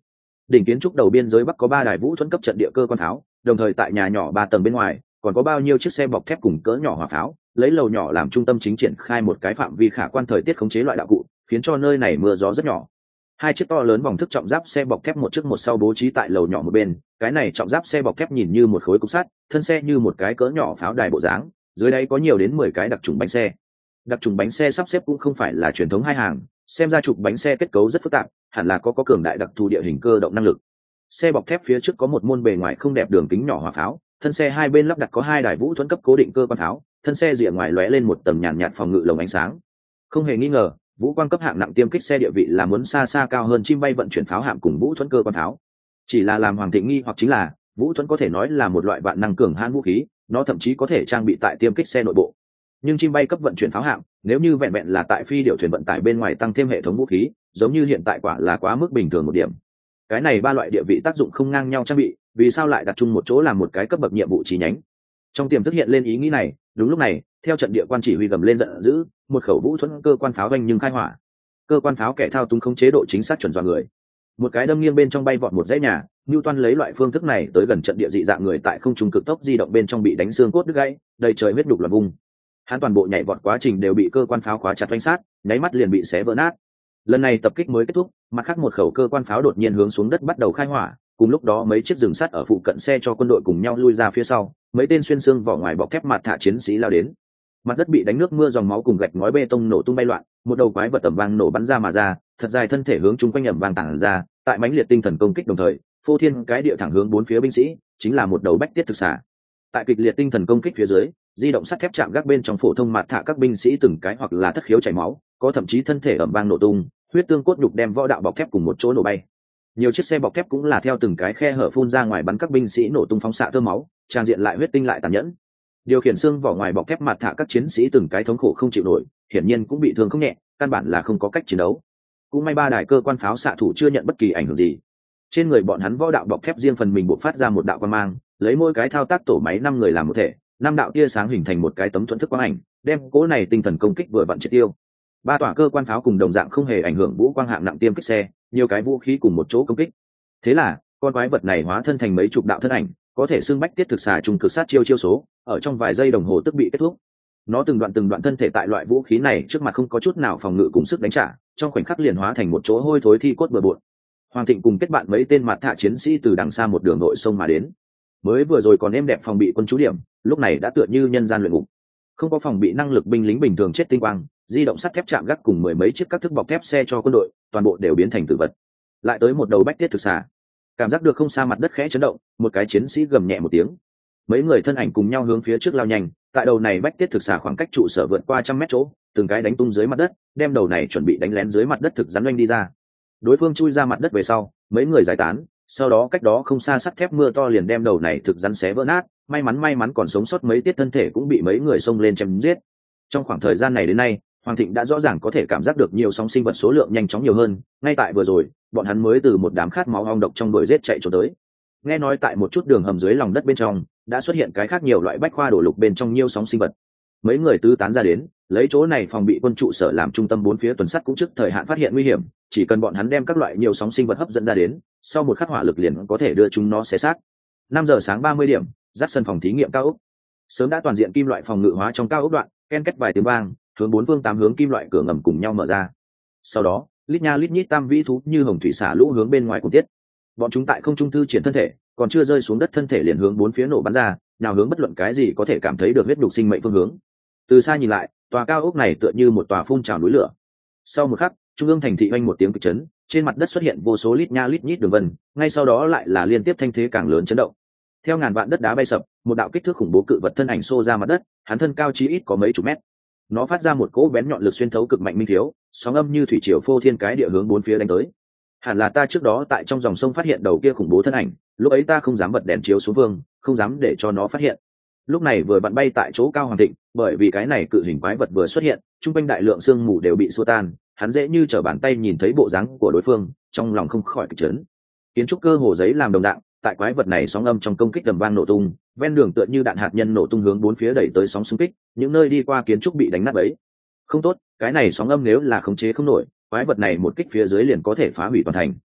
A: Đỉnh kiến trúc đầu biên giới bắc có 3 đài vũ thuẫn cấp trận địa cơ quan pháo, đồng thời tại nhà nhỏ 3 tầng bên ngoài còn có bao nhiêu chiếc xe bọc thép cùng cỡ nhỏ hỏa pháo, lấy lầu nhỏ làm trung tâm chính triển khai một cái phạm vi khả quan thời tiết khống chế loại đạo cụ, khiến cho nơi này mưa gió rất nhỏ. 2 chiếc to lớn vòng thức trọng giáp xe bọc thép một trước một sau bố trí tại lầu nhỏ một bên, cái này trọng giáp xe bọc thép nhìn như một khối cục sắt, thân xe như một cái cỡ nhỏ pháo đài bộ dáng, dưới đáy có nhiều đến 10 cái đặc trùng bánh xe. Đặc trùng bánh xe sắp xếp cũng không phải là truyền thống hai hàng, xem ra trục bánh xe kết cấu rất phức tạp, hẳn là có cường đại đặc thù địa hình cơ động năng lực. Xe bọc thép phía trước có một môn bề ngoài không đẹp đường kính nhỏ hỏa pháo, thân xe hai bên lắp đặt có 2 đài vũ thuẫn cấp cố định cơ quan pháo, thân xe rìa ngoài lóe lên một tầng nhàn nhạt phòng ngự lồng ánh sáng. Không hề nghi ngờ, vũ quan cấp hạng nặng tiêm kích xe địa vị là muốn xa xa cao hơn chim bay vận chuyển pháo hạm cùng vũ thuẫn cơ quan pháo. Chỉ là làm Hoàng Thịnh nghi hoặc chính là, vũ thuẫn có thể nói là một loại vạn năng cường hãn vũ khí, nó thậm chí có thể trang bị tại tiêm kích xe nội bộ. Nhưng chim bay cấp vận chuyển pháo hạm, nếu như vẹn vẹn là tại phi điều thuyền vận tải bên ngoài tăng thêm hệ thống vũ khí, giống như hiện tại quả là quá mức bình thường một điểm. Cái này 3 loại địa vị tác dụng không ngang nhau trang bị, vì sao lại đặt chung một chỗ làm một cái cấp bậc nhiệm vụ chi nhánh? Trong tiềm thức hiện lên ý nghĩ này, đúng lúc này, theo trận địa quan chỉ huy gầm lên giận dữ, một khẩu vũ thuẫn cơ quan pháo vành nhưng khai hỏa. Cơ quan pháo kẻ thao túng không chế độ chính xác chuẩn dọa người. Một cái đâm nghiêng bên trong bay vọt một dãy nhà, Newton lấy loại phương thức này tới gần trận địa dị dạng người tại không trung cực tốc di động bên trong bị đánh xương cốt đứt gãy, đầy trời huyết đục loạn vung. Hắn toàn bộ nhảy vọt quá trình đều bị cơ quan pháo khóa chặt quanh sát, nháy mắt liền bị xé vỡ nát. Lần này tập kích mới kết thúc, mặt khác một khẩu cơ quan pháo đột nhiên hướng xuống đất bắt đầu khai hỏa, cùng lúc đó mấy chiếc rừng sắt ở phụ cận xe cho quân đội cùng nhau lui ra phía sau, mấy tên xuyên xương vỏ ngoài bọc thép mặt thả chiến sĩ lao đến. Mặt đất bị đánh nước mưa dòng máu cùng gạch ngói bê tông nổ tung bay loạn, một đầu quái vật tầm vang nổ bắn ra mà ra, thật dài thân thể hướng chung quanh ầm vang tản ra, tại mãnh liệt tinh thần công kích đồng thời, phô thiên cái địa thẳng hướng 4 phía binh sĩ, chính là một đầu bách tiết thực xả. Tại kịch liệt tinh thần công kích phía dưới, di động sắt thép chạm gác bên trong phổ thông mặt thả các binh sĩ từng cái hoặc là thất khiếu chảy máu, có thậm chí thân thể ầm vang nổ tung, huyết tương cốt nhục đem võ đạo bọc thép cùng một chỗ nổ bay. Nhiều chiếc xe bọc thép cũng là theo từng cái khe hở phun ra ngoài bắn các binh sĩ nổ tung phóng xạ tơ máu, trang diện lại huyết tinh lại tàn nhẫn. Điều khiển xương vỏ ngoài bọc thép mặt thả các chiến sĩ từng cái thống khổ không chịu nổi, hiển nhiên cũng bị thương không nhẹ, căn bản là không có cách chiến đấu. Cũng may 3 đài cơ quan pháo xạ thủ chưa nhận bất kỳ ảnh hưởng gì. Trên người bọn hắn võ đạo bọc thép riêng phần mình bộc phát ra một đạo quang mang, lấy mỗi cái thao tác tổ máy 5 người làm một thể, 5 đạo tia sáng hình thành một cái tấm thuẫn thức quang ảnh, đem cố này tinh thần công kích vừa vặn triệt tiêu. 3 tòa cơ quan pháo cùng đồng dạng không hề ảnh hưởng vũ quang hạng nặng tiêm kích xe, nhiều cái vũ khí cùng một chỗ công kích. Thế là, con quái vật này hóa thân thành mấy chục đạo thân ảnh, có thể xưng bách tiết thực xà trùng cực sát chiêu số, ở trong vài giây đồng hồ tức bị kết thúc. Nó từng đoạn thân thể tại loại vũ khí này trước mặt không có chút nào phòng ngự cùng sức đánh trả, trong khoảnh khắc liền hóa thành một chỗ hôi thối thi cốt bừa bộn. Hoàng Thịnh cùng kết bạn mấy tên mặt thạ chiến sĩ từ đằng xa một đường nội sông mà đến. Mới vừa rồi còn êm đẹp phòng bị quân trú điểm, lúc này đã tựa như nhân gian luyện ngục. Không có phòng bị năng lực binh lính bình thường chết tinh quang, di động sắt thép chạm gác cùng 10 mấy chiếc các thức bọc thép xe cho quân đội, toàn bộ đều biến thành tử vật. Lại tới một đầu bách tiết thực xà. Cảm giác được không xa mặt đất khẽ chấn động, một cái chiến sĩ gầm nhẹ một tiếng. Mấy người thân ảnh cùng nhau hướng phía trước lao nhanh, tại đầu này bách tiết thực xà khoảng cách trụ sở vượt qua 100 mét chỗ, từng cái đánh tung dưới mặt đất, đem đầu này chuẩn bị đánh lén dưới mặt đất thực rắn oanh đi ra. Đối phương chui ra mặt đất về sau, mấy người giải tán, sau đó cách đó không xa sắt thép mưa to liền đem đầu này thực rắn xé vỡ nát, may mắn còn sống sót mấy tiết thân thể cũng bị mấy người xông lên chém giết. Trong khoảng thời gian này đến nay, Hoàng Thịnh đã rõ ràng có thể cảm giác được nhiều sóng sinh vật số lượng nhanh chóng nhiều hơn, ngay tại vừa rồi, bọn hắn mới từ một đám khát máu ong độc trong đuổi giết chạy trốn tới. Nghe nói tại một chút đường hầm dưới lòng đất bên trong, đã xuất hiện cái khác nhiều loại bách khoa đổ lục bên trong nhiều sóng sinh vật. Mấy người tứ tán ra đến, lấy chỗ này phòng bị quân trụ sở làm trung tâm 4 phía tuần sắt cũng trước thời hạn phát hiện nguy hiểm, chỉ cần bọn hắn đem các loại nhiều sóng sinh vật hấp dẫn ra đến, sau một khắc hỏa lực liền có thể đưa chúng nó xé xác. 5 giờ sáng 30 điểm, dắt sân phòng thí nghiệm cao ốc. Sớm đã toàn diện kim loại phòng ngự hóa trong cao ốc đoạn, ken két vài tiếng vang, hướng 4 phương 8 hướng kim loại cửa ngầm cùng nhau mở ra. Sau đó, lít nha lít nhít tam vĩ thú như hồng thủy xả lũ hướng bên ngoài cùng tiết. Bọn chúng tại không trung thư triển thân thể, còn chưa rơi xuống đất thân thể liền hướng 4 phía nổ bắn ra, nào hướng bất luận cái gì có thể cảm thấy được huyết đục sinh mệnh phương hướng. Từ xa nhìn lại, tòa cao ốc này tựa như một tòa phun trào núi lửa. Sau một khắc, trung ương thành thị vang một tiếng kịch chấn, trên mặt đất xuất hiện vô số lít nha lít nhít đường vân, ngay sau đó lại là liên tiếp thanh thế càng lớn chấn động. Theo ngàn vạn đất đá bay sập, một đạo kích thước khủng bố cự vật thân ảnh xô ra mặt đất, hắn thân cao chí ít có mấy chục mét. Nó phát ra một cỗ bén nhọn lực xuyên thấu cực mạnh minh thiếu, sóng âm như thủy triều phô thiên cái địa hướng 4 phía đánh tới. Hẳn là ta trước đó tại trong dòng sông phát hiện đầu kia khủng bố thân ảnh, lúc ấy ta không dám bật đèn chiếu xuống vương, không dám để cho nó phát hiện. Lúc này vừa bắn bay tại chỗ cao Hoàng Thịnh, bởi vì cái này cự hình quái vật vừa xuất hiện, trung quanh đại lượng sương mù đều bị xua tan, hắn dễ như trở bàn tay nhìn thấy bộ dáng của đối phương, trong lòng không khỏi kịch chấn. Kiến trúc cơ hồ giấy làm đồng dạng, tại quái vật này sóng âm trong công kích đầm vang nổ tung, ven đường tựa như đạn hạt nhân nổ tung hướng 4 phía đẩy tới sóng xung kích, những nơi đi qua kiến trúc bị đánh nát bấy. Không tốt, cái này sóng âm nếu là khống chế không nổi, quái vật này một kích phía dưới liền có thể phá hủy toàn thành.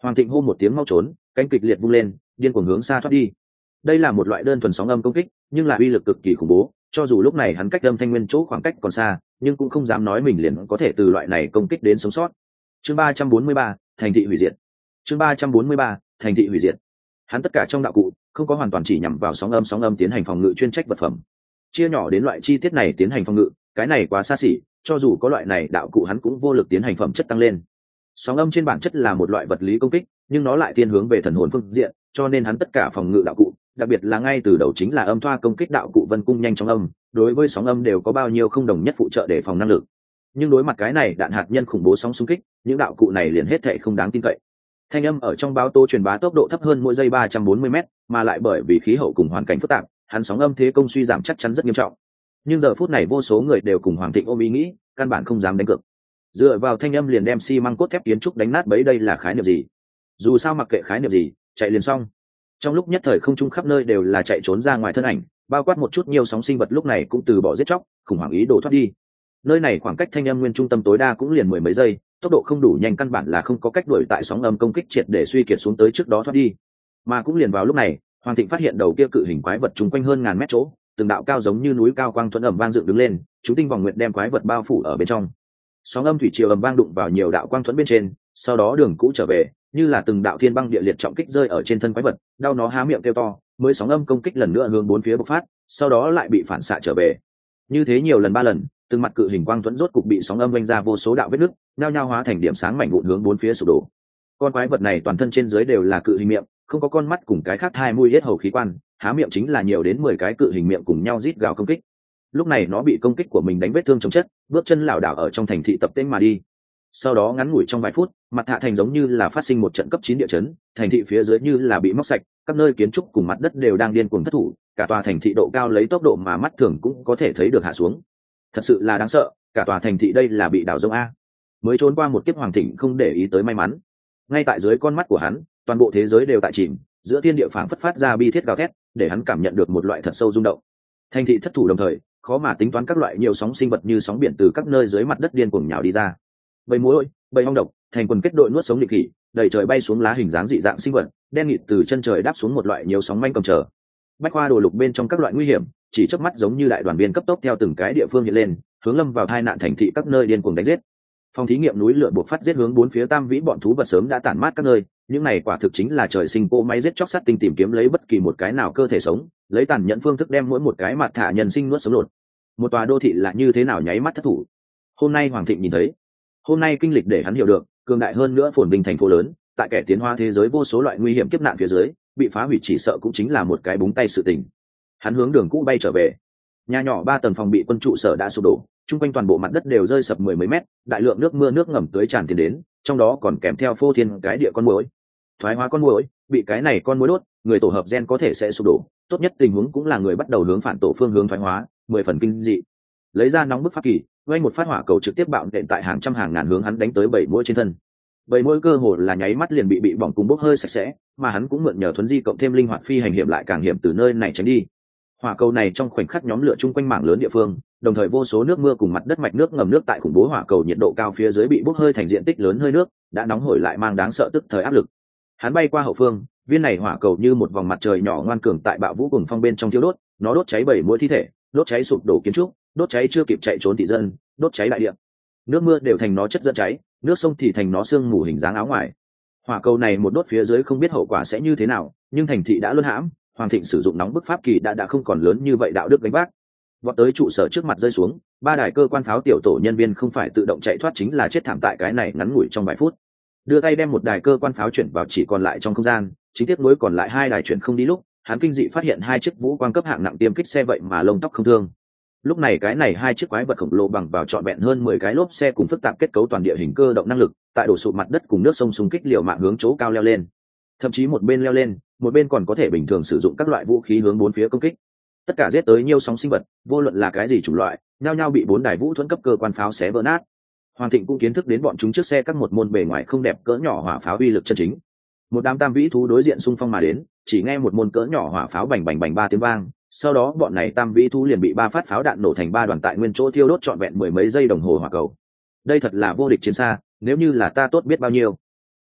A: Hoàng Thịnh hô một tiếng mau trốn, cánh kịch liệt vung lên, điên cuồng hướng xa thoát đi. Đây là một loại đơn thuần sóng âm công kích, nhưng là uy lực cực kỳ khủng bố, cho dù lúc này hắn cách âm thanh nguyên chỗ khoảng cách còn xa, nhưng cũng không dám nói mình liền có thể từ loại này công kích đến sống sót. Chương 343, thành thị hủy diệt. Chương 343, thành thị hủy diệt. Hắn tất cả trong đạo cụ không có hoàn toàn chỉ nhằm vào sóng âm tiến hành phòng ngự chuyên trách vật phẩm. Chia nhỏ đến loại chi tiết này tiến hành phòng ngự, cái này quá xa xỉ, cho dù có loại này đạo cụ hắn cũng vô lực tiến hành phẩm chất tăng lên. Sóng âm trên bản chất là một loại vật lý công kích, nhưng nó lại thiên hướng về thần hồn phương diện, cho nên hắn tất cả phòng ngự đạo cụ, đặc biệt là ngay từ đầu chính là âm thoa công kích đạo cụ vân cung nhanh trong âm, đối với sóng âm đều có bao nhiêu không đồng nhất phụ trợ để phòng năng lực. Nhưng đối mặt cái này đạn hạt nhân khủng bố sóng xung kích, những đạo cụ này liền hết thảy không đáng tin cậy. Thanh âm ở trong báo tố truyền bá tốc độ thấp hơn mỗi giây 340m, mà lại bởi vì khí hậu cùng hoàn cảnh phức tạp, hắn sóng âm thế công suy giảm chắc chắn rất nghiêm trọng. Nhưng giờ phút này vô số người đều cùng Hoàng Thịnh ôm ý nghĩ, căn bản không dám đánh cược. Dựa vào thanh âm liền đem xi măng cốt thép kiến trúc đánh nát bấy, đây là khái niệm gì? Dù sao mặc kệ khái niệm gì, chạy liền xong. Trong lúc nhất thời không trung khắp nơi đều là chạy trốn ra ngoài thân ảnh, bao quát một chút nhiều sóng sinh vật lúc này cũng từ bỏ giết chóc, khủng hoảng ý đồ thoát đi. Nơi này khoảng cách thanh âm nguyên trung tâm tối đa cũng liền mười mấy giây, tốc độ không đủ nhanh, căn bản là không có cách đuổi tại sóng âm công kích triệt để suy kiệt xuống tới trước đó thoát đi. Mà cũng liền vào lúc này, Hoàng Thịnh phát hiện đầu kia cự hình quái vật chung quanh hơn ngàn mét chỗ, từng đạo cao giống như núi cao quang thuẫn ẩm vang dựng đứng lên, chúng tinh vòng nguyệt đem quái vật bao phủ ở bên trong. Sóng âm thủy triều ầm vang đụng vào nhiều đạo quang thuẫn bên trên, sau đó đường cũ trở về, như là từng đạo thiên băng địa liệt trọng kích rơi ở trên thân quái vật, đau nó há miệng kêu to, mới sóng âm công kích lần nữa hướng bốn phía bộc phát, sau đó lại bị phản xạ trở về. Như thế nhiều lần 3 lần, từng mặt cự hình quang thuẫn rốt cục bị sóng âm vênh ra vô số đạo vết nứt, nhao nhao hóa thành điểm sáng mảnh vụn hướng bốn phía sụp đổ. Con quái vật này toàn thân trên dưới đều là cự hình miệng, không có con mắt cùng cái khác hai mũi yết hầu khí quan, há miệng chính là nhiều đến 10 cái cự hình miệng cùng nhau rít gào công kích. Lúc này nó bị công kích của mình đánh vết thương chồng chất, bước chân lảo đảo ở trong thành thị tập tên mà đi. Sau đó ngắn ngủi trong vài phút, mặt hạ thành giống như là phát sinh một trận cấp 9 địa chấn, thành thị phía dưới như là bị móc sạch, các nơi kiến trúc cùng mặt đất đều đang điên cuồng thất thủ, cả tòa thành thị độ cao lấy tốc độ mà mắt thường cũng có thể thấy được hạ xuống. Thật sự là đáng sợ, cả tòa thành thị đây là bị đảo rông a. Mới trốn qua một kiếp Hoàng Thịnh không để ý tới may mắn. Ngay tại dưới con mắt của hắn, toàn bộ thế giới đều tại chìm, giữa thiên địa phảng phất phát ra bi thiết gào thét, để hắn cảm nhận được một loại thật sâu rung động. Thành thị thất thủ đồng thời, khó mà tính toán các loại nhiều sóng sinh vật như sóng biển từ các nơi dưới mặt đất điên cuồng nhào đi ra. Bầy muỗi, bầy ong độc, thành quần kết đội nuốt sống nghịch khỉ, đầy trời bay xuống lá hình dáng dị dạng sinh vật, đen nghịt từ chân trời đáp xuống một loại nhiều sóng manh cầm chờ. Bách khoa đồ lục bên trong các loại nguy hiểm, chỉ chớp mắt giống như đại đoàn viên cấp tốc theo từng cái địa phương hiện lên, hướng lâm vào tai nạn thành thị các nơi điên cuồng đánh giết. Phòng thí nghiệm núi lửa buộc phát giết hướng bốn phía tam vĩ bọn thú vật sớm đã tản mát các nơi, những này quả thực chính là trời sinh cỗ máy giết chóc sát tinh tìm kiếm lấy bất kỳ một cái nào cơ thể sống, lấy tàn nhẫn phương thức đem mỗi một cái mặt thả nhân sinh nuốt sống lột. Một tòa đô thị là như thế nào nháy mắt thất thủ. Hôm nay Hoàng Thịnh nhìn thấy, hôm nay kinh lịch để hắn hiểu được, cường đại hơn nữa phồn vinh thành phố lớn, tại kẻ tiến hóa thế giới vô số loại nguy hiểm kiếp nạn phía dưới, bị phá hủy chỉ sợ cũng chính là một cái búng tay sự tình. Hắn hướng đường cũ bay trở về. Nhà nhỏ 3 tầng phòng bị quân trụ sở đã sụp đổ, chung quanh toàn bộ mặt đất đều rơi sập mười mấy mét, đại lượng nước mưa nước ngầm tưới tràn tiền đến, trong đó còn kèm theo phô thiên cái địa con muỗi. Thoái hóa con muỗi, bị cái này con muỗi đốt, người tổ hợp gen có thể sẽ sụp đổ, tốt nhất tình huống cũng là người bắt đầu hướng phản tổ phương hướng thoái hóa, 10 phần kinh dị. Lấy ra nóng bức pháp kỳ, quay một phát hỏa cầu trực tiếp bạo nện tại hàng trăm hàng ngàn hướng hắn đánh tới 7 muỗi trên thân. 7 muỗi cơ hồ là nháy mắt liền bị bỏng cùng bốc hơi sạch sẽ, mà hắn cũng mượn nhờ thuấn di cộng thêm linh hoạt phi hành hiểm lại càng hiểm từ nơi này tránh đi. Hỏa cầu này trong khoảnh khắc nhóm lửa chung quanh mảng lớn địa phương, đồng thời vô số nước mưa cùng mặt đất mạch nước ngầm nước tại khủng bố hỏa cầu nhiệt độ cao phía dưới bị bốc hơi thành diện tích lớn hơi nước, đã nóng hổi lại mang đáng sợ tức thời áp lực. Hắn bay qua hậu phương, viên này hỏa cầu như một vòng mặt trời nhỏ ngoan cường tại bạo vũ cùng phong bên trong thiêu đốt, nó đốt cháy 7 muỗi thi thể, đốt cháy sụp đổ kiến trúc, đốt cháy chưa kịp chạy trốn thị dân, đốt cháy đại địa. Nước mưa đều thành nó chất dẫn cháy, nước sông thì thành nó sương mù hình dáng áo ngoài. Hỏa cầu này một đốt phía dưới không biết hậu quả sẽ như thế nào, nhưng thành thị đã luân hãm. Hoàng Thịnh sử dụng nóng bức pháp kỳ đã không còn lớn như vậy đạo đức gánh vác. Vọt tới trụ sở trước mặt rơi xuống, 3 đài cơ quan pháo tiểu tổ nhân viên không phải tự động chạy thoát chính là chết thảm tại cái này ngắn ngủi trong vài phút. Đưa tay đem một đài cơ quan pháo chuyển vào chỉ còn lại trong không gian, chính tiếp nối còn lại 2 đài chuyển không đi lúc, hắn kinh dị phát hiện 2 chiếc vũ quang cấp hạng nặng tiêm kích xe vậy mà lông tóc không thương. Lúc này cái này 2 chiếc quái vật khổng lồ bằng vào trọn vẹn hơn 10 cái lốp xe cùng phức tạp kết cấu toàn địa hình cơ động năng lực, tại đổ sụp mặt đất cùng nước sông xung kích liều mạng hướng chỗ cao leo lên. Thậm chí một bên leo lên, một bên còn có thể bình thường sử dụng các loại vũ khí hướng bốn phía công kích. Tất cả giết tới nhiều sóng sinh vật, vô luận là cái gì chủng loại, nhao nhao bị 4 đài vũ thuẫn cấp cơ quan pháo xé vỡ nát. Hoàng Thịnh cũng kiến thức đến bọn chúng trước xe các một môn bề ngoài không đẹp cỡ nhỏ hỏa pháo uy lực chân chính. Một đám tam vĩ thú đối diện xung phong mà đến, chỉ nghe một môn cỡ nhỏ hỏa pháo bành bành bành 3 tiếng vang, sau đó bọn này tam vĩ thú liền bị 3 phát pháo đạn nổ thành 3 đoàn tại nguyên chỗ thiêu đốt trọn vẹn 10 mấy giây đồng hồ hỏa cầu. Đây thật là vô địch chiến xa, nếu như là ta tốt biết bao nhiêu.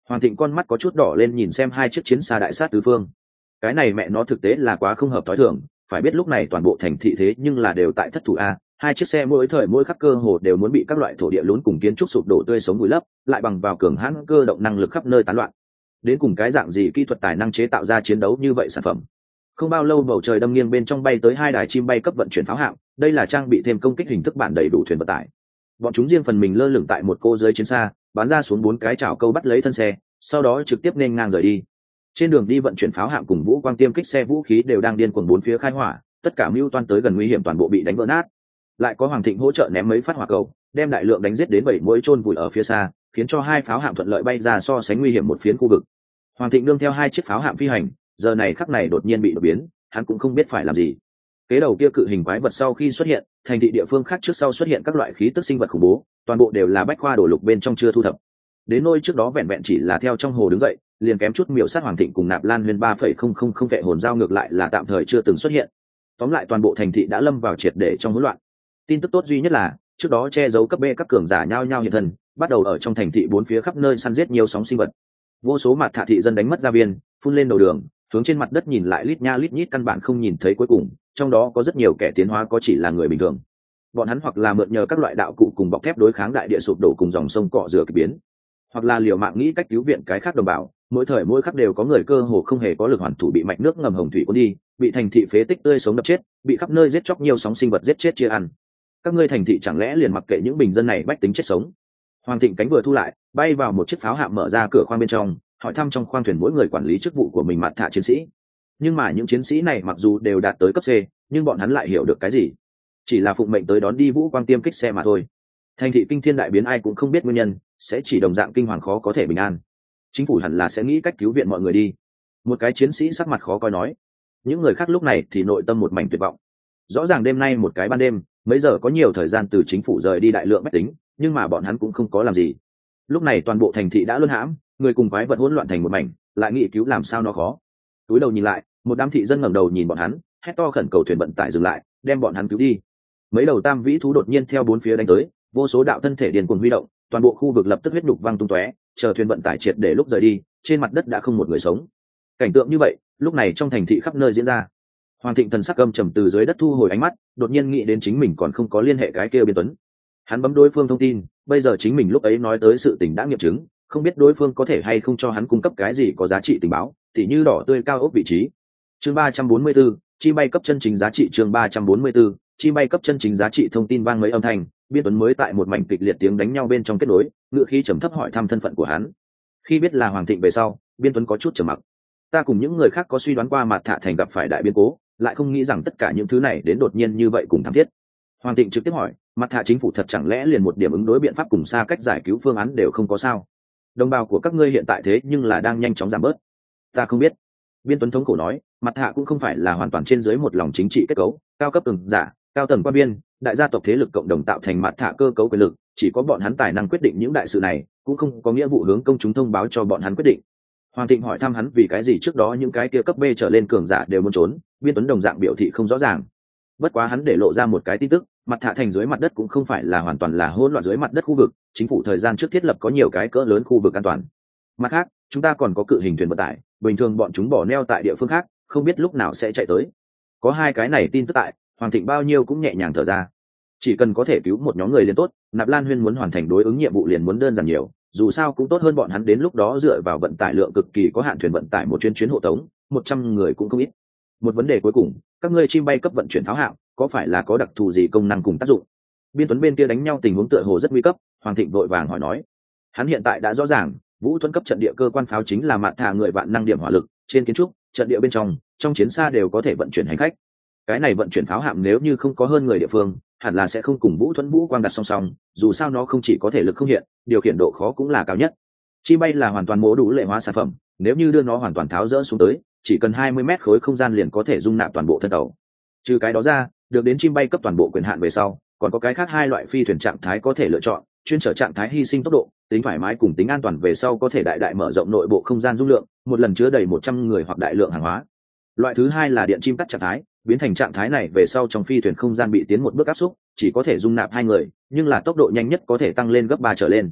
A: Hoàng Thịnh con mắt có chút đỏ lên nhìn xem hai chiếc chiến xa đại sát tứ phương. Cái này mẹ nó thực tế là quá không hợp thói thường, phải biết lúc này toàn bộ thành thị thế nhưng là đều tại thất thủ a, hai chiếc xe mỗi thời mỗi khắc cơ hồ đều muốn bị các loại thổ địa lún cùng kiến trúc sụp đổ tươi sống vùi lấp, lại bằng vào cường hãn cơ động năng lực khắp nơi tán loạn. Đến cùng cái dạng gì kỹ thuật tài năng chế tạo ra chiến đấu như vậy sản phẩm. Không bao lâu bầu trời đâm nghiêng bên trong bay tới hai đài chim bay cấp vận chuyển pháo hạm, đây là trang bị thêm công kích hình thức bản đầy đủ thuyền vận tải. Bọn chúng riêng phần mình lơ lửng tại một cô dưới chiến xa, bắn ra xuống 4 cái chảo câu bắt lấy thân xe, sau đó trực tiếp nên ngang rời đi. Trên đường đi vận chuyển pháo hạm cùng vũ quang tiêm kích xe vũ khí đều đang điên cuồng bốn phía khai hỏa, tất cả mưu toan tới gần nguy hiểm toàn bộ bị đánh vỡ nát. Lại có Hoàng Thịnh hỗ trợ ném mấy phát hỏa cầu, đem đại lượng đánh giết đến 7 mũi chôn vùi ở phía xa, khiến cho hai pháo hạm thuận lợi bay ra so sánh nguy hiểm một phiến khu vực. Hoàng Thịnh đương theo hai chiếc pháo hạm phi hành, giờ này khắc này đột nhiên bị đột biến, hắn cũng không biết phải làm gì. Kế đầu kia cự hình quái vật sau khi xuất hiện, thành thị địa phương khác trước sau xuất hiện các loại khí tức sinh vật khủng bố, toàn bộ đều là bách khoa đổ lục bên trong chưa thu thập. Đến nôi trước đó vẹn vẹn chỉ là theo trong hồ đứng dậy, liền kém chút miểu sát Hoàng Thịnh cùng Nạp Lan Huyền 3,000 vệ hồn giao ngược lại là tạm thời chưa từng xuất hiện. Tóm lại toàn bộ thành thị đã lâm vào triệt để trong hỗn loạn. Tin tức tốt duy nhất là, trước đó che giấu cấp B các cường giả nhao nhao hiện thân, bắt đầu ở trong thành thị bốn phía khắp nơi săn giết nhiều sóng sinh vật. Vô số mặt thả thị dân đánh mất gia viên, phun lên đầu đường, hướng trên mặt đất nhìn lại lít nha lít nhít căn bản không nhìn thấy cuối cùng, trong đó có rất nhiều kẻ tiến hóa có chỉ là người bình thường. Bọn hắn hoặc là mượn nhờ các loại đạo cụ cùng bọc thép đối kháng đại địa sụp đổ cùng dòng sông cọ rửa kỳ biến, hoặc là liều mạng nghĩ cách cứu viện cái khác đồng bào, mỗi thời mỗi khắc đều có người cơ hồ không hề có lực hoàn thủ bị mạch nước ngầm hồng thủy cuốn đi, bị thành thị phế tích tươi sống đập chết, bị khắp nơi giết chóc nhiều sóng sinh vật giết chết chia ăn. Các ngươi thành thị chẳng lẽ liền mặc kệ những bình dân này bách tính chết sống? Hoàng Thịnh cánh vừa thu lại, bay vào một chiếc pháo hạm mở ra cửa khoang bên trong, hỏi thăm trong khoang thuyền mỗi người quản lý chức vụ của mình mặt thả chiến sĩ. Nhưng mà những chiến sĩ này mặc dù đều đạt tới cấp C, nhưng bọn hắn lại hiểu được cái gì? Chỉ là phụng mệnh tới đón đi vũ quang tiêm kích xe mà thôi. Thành thị kinh thiên đại biến ai cũng không biết nguyên nhân, sẽ chỉ đồng dạng kinh hoàng khó có thể bình an. Chính phủ hẳn là sẽ nghĩ cách cứu viện mọi người đi. Một cái chiến sĩ sắc mặt khó coi nói. Những người khác lúc này thì nội tâm một mảnh tuyệt vọng. Rõ ràng đêm nay một cái ban đêm, mấy giờ có nhiều thời gian từ chính phủ rời đi đại lượng bách tính, nhưng mà bọn hắn cũng không có làm gì. Lúc này toàn bộ thành thị đã luân hãm, người cùng quái vật hỗn loạn thành một mảnh, lại nghĩ cứu làm sao nó khó. Túi đầu nhìn lại, một đám thị dân ngẩng đầu nhìn bọn hắn, hét to khẩn cầu thuyền vận tải dừng lại, đem bọn hắn cứu đi. Mấy đầu tam vĩ thú đột nhiên theo bốn phía đánh tới, vô số đạo thân thể điên cuồng huy động, toàn bộ khu vực lập tức huyết nhục văng tung tóe, chờ thuyền vận tải triệt để lúc rời đi, trên mặt đất đã không một người sống. Cảnh tượng như vậy, lúc này trong thành thị khắp nơi diễn ra. Hoàng Thịnh thần sắc âm trầm từ dưới đất thu hồi ánh mắt, đột nhiên nghĩ đến chính mình còn không có liên hệ cái kia Biên Tuấn. Hắn bấm đối phương thông tin, bây giờ chính mình lúc ấy nói tới sự tình đã nghiệm chứng, không biết đối phương có thể hay không cho hắn cung cấp cái gì có giá trị tình báo, tỉ như đỏ tươi cao ốc vị trí. Chương 344, chi bay cấp chân chính giá trị. Chương 344, chi bay cấp chân chính giá trị. Thông tin vang mấy âm thanh, Biên Tuấn mới tại một mảnh kịch liệt tiếng đánh nhau bên trong kết nối, ngựa khí trầm thấp hỏi thăm thân phận của hắn. Khi biết là Hoàng Thịnh về sau, Biên Tuấn có chút trầm mặc. Ta cùng những người khác có suy đoán qua Mạt Thạ Thành gặp phải đại biến cố, lại không nghĩ rằng tất cả những thứ này đến đột nhiên như vậy cùng thảm thiết. Hoàng Thịnh trực tiếp hỏi, Mạt Thạ chính phủ thật chẳng lẽ liền một điểm ứng đối biện pháp cùng xa cách giải cứu phương án đều không có sao? Đồng bào của các ngươi hiện tại thế nhưng là đang nhanh chóng giảm bớt. Ta không biết. Biên Tuấn thống khổ nói, Mạt Thạ cũng không phải là hoàn toàn trên dưới một lòng chính trị kết cấu, cao cấp từng giả, cao tầng quan biên, đại gia tộc thế lực cộng đồng tạo thành Mạt Thạ cơ cấu quyền lực, chỉ có bọn hắn tài năng quyết định những đại sự này, cũng không có nghĩa vụ hướng công chúng thông báo cho bọn hắn quyết định. Hoàng Thịnh hỏi thăm hắn vì cái gì trước đó những cái kia cấp B trở lên cường giả đều muốn trốn, Biên Tuấn đồng dạng biểu thị không rõ ràng. Bất quá hắn để lộ ra một cái tin tức, Mạt Thạ Thành dưới mặt đất cũng không phải là hoàn toàn là hỗn loạn dưới mặt đất khu vực, chính phủ thời gian trước thiết lập có nhiều cái cỡ lớn khu vực an toàn. Mặt khác, chúng ta còn có cự hình thuyền vận tải, bình thường bọn chúng bỏ neo tại địa phương khác, không biết lúc nào sẽ chạy tới. Có hai cái này tin tức tại, Hoàng Thịnh bao nhiêu cũng nhẹ nhàng thở ra. Chỉ cần có thể cứu một nhóm người liền tốt, Nạp Lan Huyên muốn hoàn thành đối ứng nhiệm vụ liền muốn đơn giản nhiều, dù sao cũng tốt hơn bọn hắn đến lúc đó dựa vào vận tải lượng cực kỳ có hạn thuyền vận tải một chuyến hộ tống, 100 người cũng không ít. Một vấn đề cuối cùng, các ngươi chim bay cấp vận chuyển pháo hạm, có phải là có đặc thù gì công năng cùng tác dụng? Biên Tuấn bên kia đánh nhau tình huống tựa hồ rất nguy cấp, Hoàng Thịnh vội vàng hỏi nói. Hắn hiện tại đã rõ ràng, Vũ Thuẫn cấp trận địa cơ quan pháo chính là Mạt Thạ người vạn năng điểm hỏa lực, trên kiến trúc, trận địa bên trong chiến xa đều có thể vận chuyển hành khách. Cái này vận chuyển pháo hạm nếu như không có hơn người địa phương, hẳn là sẽ không cùng Vũ Thuẫn vũ quang đặt song song, dù sao nó không chỉ có thể lực không hiện, điều khiển độ khó cũng là cao nhất. Chi bay là hoàn toàn mô đủ lệ hóa sản phẩm, nếu như đưa nó hoàn toàn tháo rỡ xuống tới, chỉ cần 20 mét khối không gian liền có thể dung nạp toàn bộ thân tàu. Trừ cái đó ra, được đến chim bay cấp toàn bộ quyền hạn về sau, còn có cái khác hai loại phi thuyền trạng thái có thể lựa chọn, chuyên trở trạng thái hy sinh tốc độ, tính thoải mái cùng tính an toàn về sau có thể đại đại mở rộng nội bộ không gian dung lượng, một lần chứa đầy 100 người hoặc đại lượng hàng hóa. Loại thứ hai là điện chim cắt trạng thái, biến thành trạng thái này về sau trong phi thuyền không gian bị tiến một bước áp xúc, chỉ có thể dung nạp 2 người, nhưng là tốc độ nhanh nhất có thể tăng lên gấp 3 trở lên.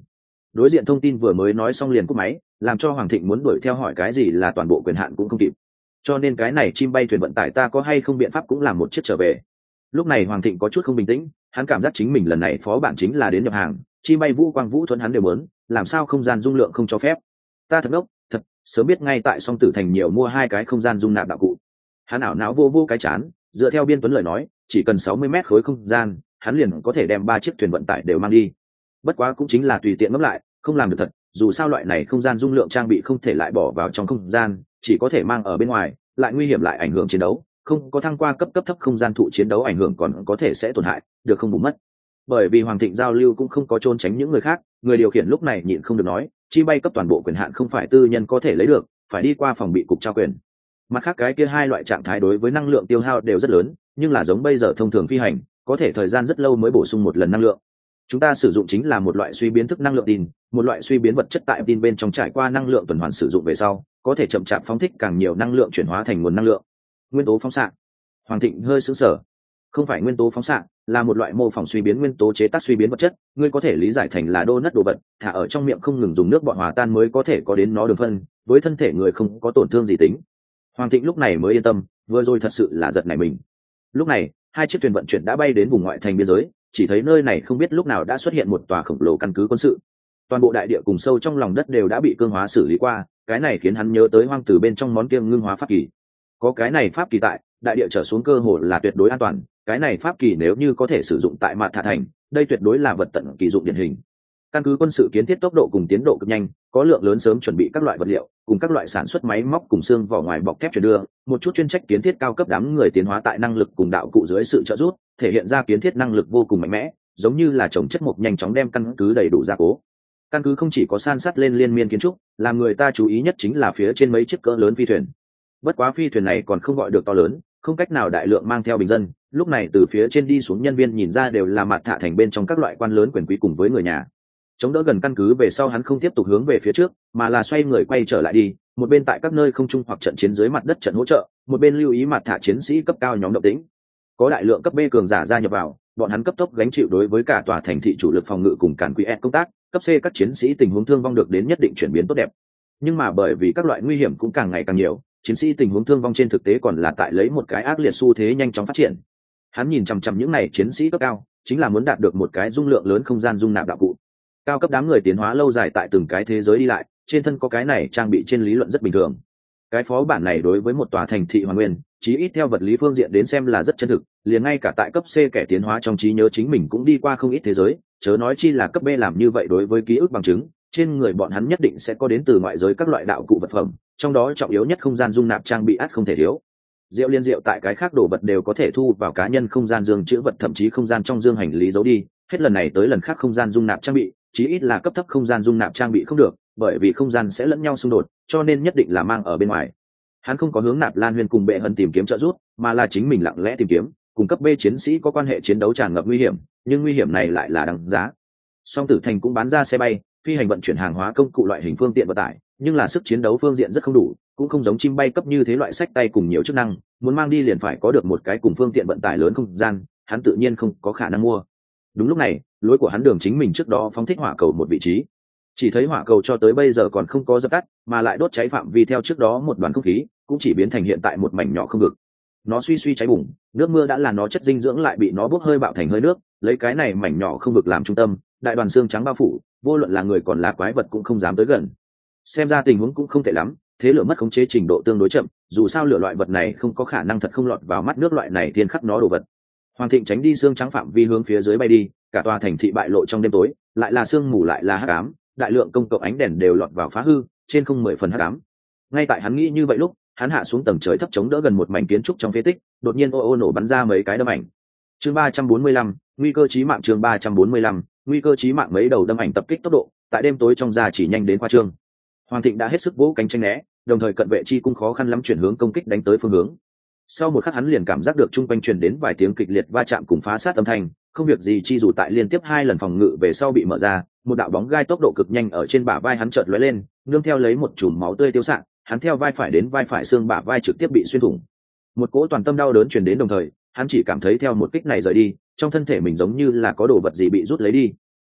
A: Đối diện thông tin vừa mới nói xong liền cúp máy, làm cho Hoàng Thịnh muốn đuổi theo hỏi cái gì là toàn bộ quyền hạn cũng không kịp. Cho nên cái này chim bay thuyền vận tải ta có hay không biện pháp cũng làm một chiếc trở về. Lúc này Hoàng Thịnh có chút không bình tĩnh, hắn cảm giác chính mình lần này phó bản chính là đến nhập hàng, chim bay vũ quang vũ thuẫn hắn đều muốn, làm sao không gian dung lượng không cho phép. Ta thật ngốc, thật, sớm biết ngay tại Song Tử Thành nhiều mua 2 cái không gian dung nạp đạo cụ. Hắn ảo não vô cái chán, dựa theo Biên Tuấn lời nói, chỉ cần 60 mét khối không gian, hắn liền có thể đem 3 chiếc thuyền vận tải đều mang đi. Bất quá cũng chính là tùy tiện ngẫm lại, không làm được thật, dù sao loại này không gian dung lượng trang bị không thể lại bỏ vào trong không gian, chỉ có thể mang ở bên ngoài, lại nguy hiểm lại ảnh hưởng chiến đấu, không có thăng qua cấp thấp không gian thụ chiến đấu ảnh hưởng còn có thể sẽ tổn hại, được không bù mất. Bởi vì Hoàng Thịnh giao lưu cũng không có trốn tránh những người khác, người điều khiển lúc này nhịn không được nói, chi bay cấp toàn bộ quyền hạn không phải tư nhân có thể lấy được, phải đi qua phòng bị cục trao quyền. Mặt khác cái kia 2 loại trạng thái đối với năng lượng tiêu hao đều rất lớn, nhưng là giống bây giờ thông thường phi hành, có thể thời gian rất lâu mới bổ sung một lần năng lượng. Chúng ta sử dụng chính là một loại suy biến thức năng lượng tin, một loại suy biến vật chất tại tin bên trong trải qua năng lượng tuần hoàn sử dụng về sau, có thể chậm chạp phóng thích càng nhiều năng lượng chuyển hóa thành nguồn năng lượng. Nguyên tố phóng xạ. Hoàng Thịnh hơi sững sờ. Không phải nguyên tố phóng xạ, là một loại mô phỏng suy biến nguyên tố chế tác suy biến vật chất, ngươi có thể lý giải thành là đô nất đồ vật, thả ở trong miệng không ngừng dùng nước bọt hòa tan mới có thể có đến nó đường phân, với thân thể người không có tổn thương gì tính. Hoàng Thịnh lúc này mới yên tâm, vừa rồi thật sự là giật nảy mình. Lúc này, 2 chiếc thuyền vận chuyển đã bay đến vùng ngoại thành biên giới, chỉ thấy nơi này không biết lúc nào đã xuất hiện một tòa khổng lồ căn cứ quân sự. Toàn bộ đại địa cùng sâu trong lòng đất đều đã bị cương hóa xử lý qua, cái này khiến hắn nhớ tới hoang tử bên trong món kiêng ngưng hóa pháp kỳ. Có cái này pháp kỳ tại, đại địa trở xuống cơ hội là tuyệt đối an toàn, cái này pháp kỳ nếu như có thể sử dụng tại Mạt Thả Thành, đây tuyệt đối là vật tận kỳ dụng điển hình. Căn cứ quân sự kiến thiết tốc độ cùng tiến độ cực nhanh, có lượng lớn sớm chuẩn bị các loại vật liệu, cùng các loại sản xuất máy móc cùng xương vỏ ngoài bọc thép chuyển đưa, một chút chuyên trách kiến thiết cao cấp đám người tiến hóa tại năng lực cùng đạo cụ dưới sự trợ giúp, thể hiện ra kiến thiết năng lực vô cùng mạnh mẽ, giống như là trồng chất mục nhanh chóng đem căn cứ đầy đủ gia cố. Căn cứ không chỉ có san sát lên liên miên kiến trúc, làm người ta chú ý nhất chính là phía trên mấy chiếc cỡ lớn phi thuyền. Bất quá phi thuyền này còn không gọi được to lớn, không cách nào đại lượng mang theo bình dân, lúc này từ phía trên đi xuống nhân viên nhìn ra đều là Mạt Thả Thành bên trong các loại quan lớn quyền quý cùng với người nhà. Chống đỡ gần căn cứ về sau hắn không tiếp tục hướng về phía trước, mà là xoay người quay trở lại đi, một bên tại các nơi không trung hoặc trận chiến dưới mặt đất trận hỗ trợ, một bên lưu ý Mạt Thả chiến sĩ cấp cao nhóm động tĩnh. Có đại lượng cấp B cường giả gia nhập vào, bọn hắn cấp tốc gánh chịu đối với cả tòa thành thị chủ lực phòng ngự cùng cản quỹ công tác, cấp C các chiến sĩ tình huống thương vong được đến nhất định chuyển biến tốt đẹp. Nhưng mà bởi vì các loại nguy hiểm cũng càng ngày càng nhiều, chiến sĩ tình huống thương vong trên thực tế còn là tại lấy một cái ác liệt xu thế nhanh chóng phát triển. Hắn nhìn chằm chằm những này chiến sĩ cấp cao, chính là muốn đạt được một cái dung lượng lớn không gian dung nạp đạo cụ. Cao cấp đám người tiến hóa lâu dài tại từng cái thế giới đi lại, trên thân có cái này trang bị trên lý luận rất bình thường. Cái phó bản này đối với một tòa thành thị hoàn nguyên, chí ít theo vật lý phương diện đến xem là rất chân thực, liền ngay cả tại cấp C kẻ tiến hóa trong trí nhớ chính mình cũng đi qua không ít thế giới, chớ nói chi là cấp B làm như vậy đối với ký ức bằng chứng, trên người bọn hắn nhất định sẽ có đến từ ngoại giới các loại đạo cụ vật phẩm, trong đó trọng yếu nhất không gian dung nạp trang bị ắt không thể thiếu. Diệu liên diệu tại cái khác đồ vật đều có thể thu vào cá nhân không gian dương chữ vật, thậm chí không gian trong dương hành lý giấu đi, hết lần này tới lần khác không gian dung nạp trang bị, chí ít là cấp thấp không gian dung nạp trang bị không được, bởi vì không gian sẽ lẫn nhau xung đột, cho nên nhất định là mang ở bên ngoài. Hắn không có hướng Nạp Lan Huyên cùng Bệ Hân tìm kiếm trợ giúp, mà là chính mình lặng lẽ tìm kiếm, cùng cấp B chiến sĩ có quan hệ chiến đấu tràn ngập nguy hiểm, nhưng nguy hiểm này lại là đáng giá. Song Tử Thành cũng bán ra xe bay, phi hành vận chuyển hàng hóa công cụ loại hình phương tiện vận tải, nhưng là sức chiến đấu phương diện rất không đủ, cũng không giống chim bay cấp như thế loại sách tay cùng nhiều chức năng, muốn mang đi liền phải có được một cái cùng phương tiện vận tải lớn không gian, hắn tự nhiên không có khả năng mua. Đúng lúc này, lối của hắn đường chính mình trước đó phóng thích hỏa cầu một vị trí, chỉ thấy hỏa cầu cho tới bây giờ còn không có dập tắt, mà lại đốt cháy phạm vi theo trước đó một đoàn không khí, cũng chỉ biến thành hiện tại một mảnh nhỏ không vực. Nó suy suy cháy bùng, nước mưa đã là nó chất dinh dưỡng lại bị nó bốc hơi bạo thành hơi nước, lấy cái này mảnh nhỏ không vực làm trung tâm, đại đoàn xương trắng bao phủ, vô luận là người còn là quái vật cũng không dám tới gần. Xem ra tình huống cũng không tệ lắm, thế lửa mất khống chế trình độ tương đối chậm, dù sao lửa loại vật này không có khả năng thật không lọt vào mắt nước loại này thiên khắc nó đồ vật. Hoàng Thịnh tránh đi xương trắng phạm vi hướng phía dưới bay đi, cả tòa thành thị bại lộ trong đêm tối, lại là sương mù lại là hắc ám, đại lượng công cộng ánh đèn đều lọt vào phá hư, trên không 10 phần hắc ám. Ngay tại hắn nghĩ như vậy lúc, hắn hạ xuống tầng trời thấp chống đỡ gần một mảnh kiến trúc trong phế tích, đột nhiên ô ô nổ bắn ra mấy cái đâm ảnh. Chương 345, nguy cơ chí mạng. Chương 345, nguy cơ chí mạng. Mấy đầu đâm ảnh tập kích tốc độ, tại đêm tối trong ra chỉ nhanh đến khoa trương. Hoàng Thịnh đã hết sức vỗ cánh tranh né, đồng thời cận vệ chi cung khó khăn lắm chuyển hướng công kích đánh tới phương hướng. Sau một khắc hắn liền cảm giác được trung quanh truyền đến vài tiếng kịch liệt va chạm cùng phá sát âm thanh, không việc gì chi dù tại liên tiếp 2 lần phòng ngự về sau bị mở ra, một đạo bóng gai tốc độ cực nhanh ở trên bả vai hắn chợt lóe lên, nương theo lấy một chùm máu tươi tiêu xạ, hắn theo vai phải đến vai phải xương bả vai trực tiếp bị xuyên thủng. Một cỗ toàn tâm đau đớn truyền đến, đồng thời hắn chỉ cảm thấy theo một kích này rời đi, trong thân thể mình giống như là có đồ vật gì bị rút lấy đi.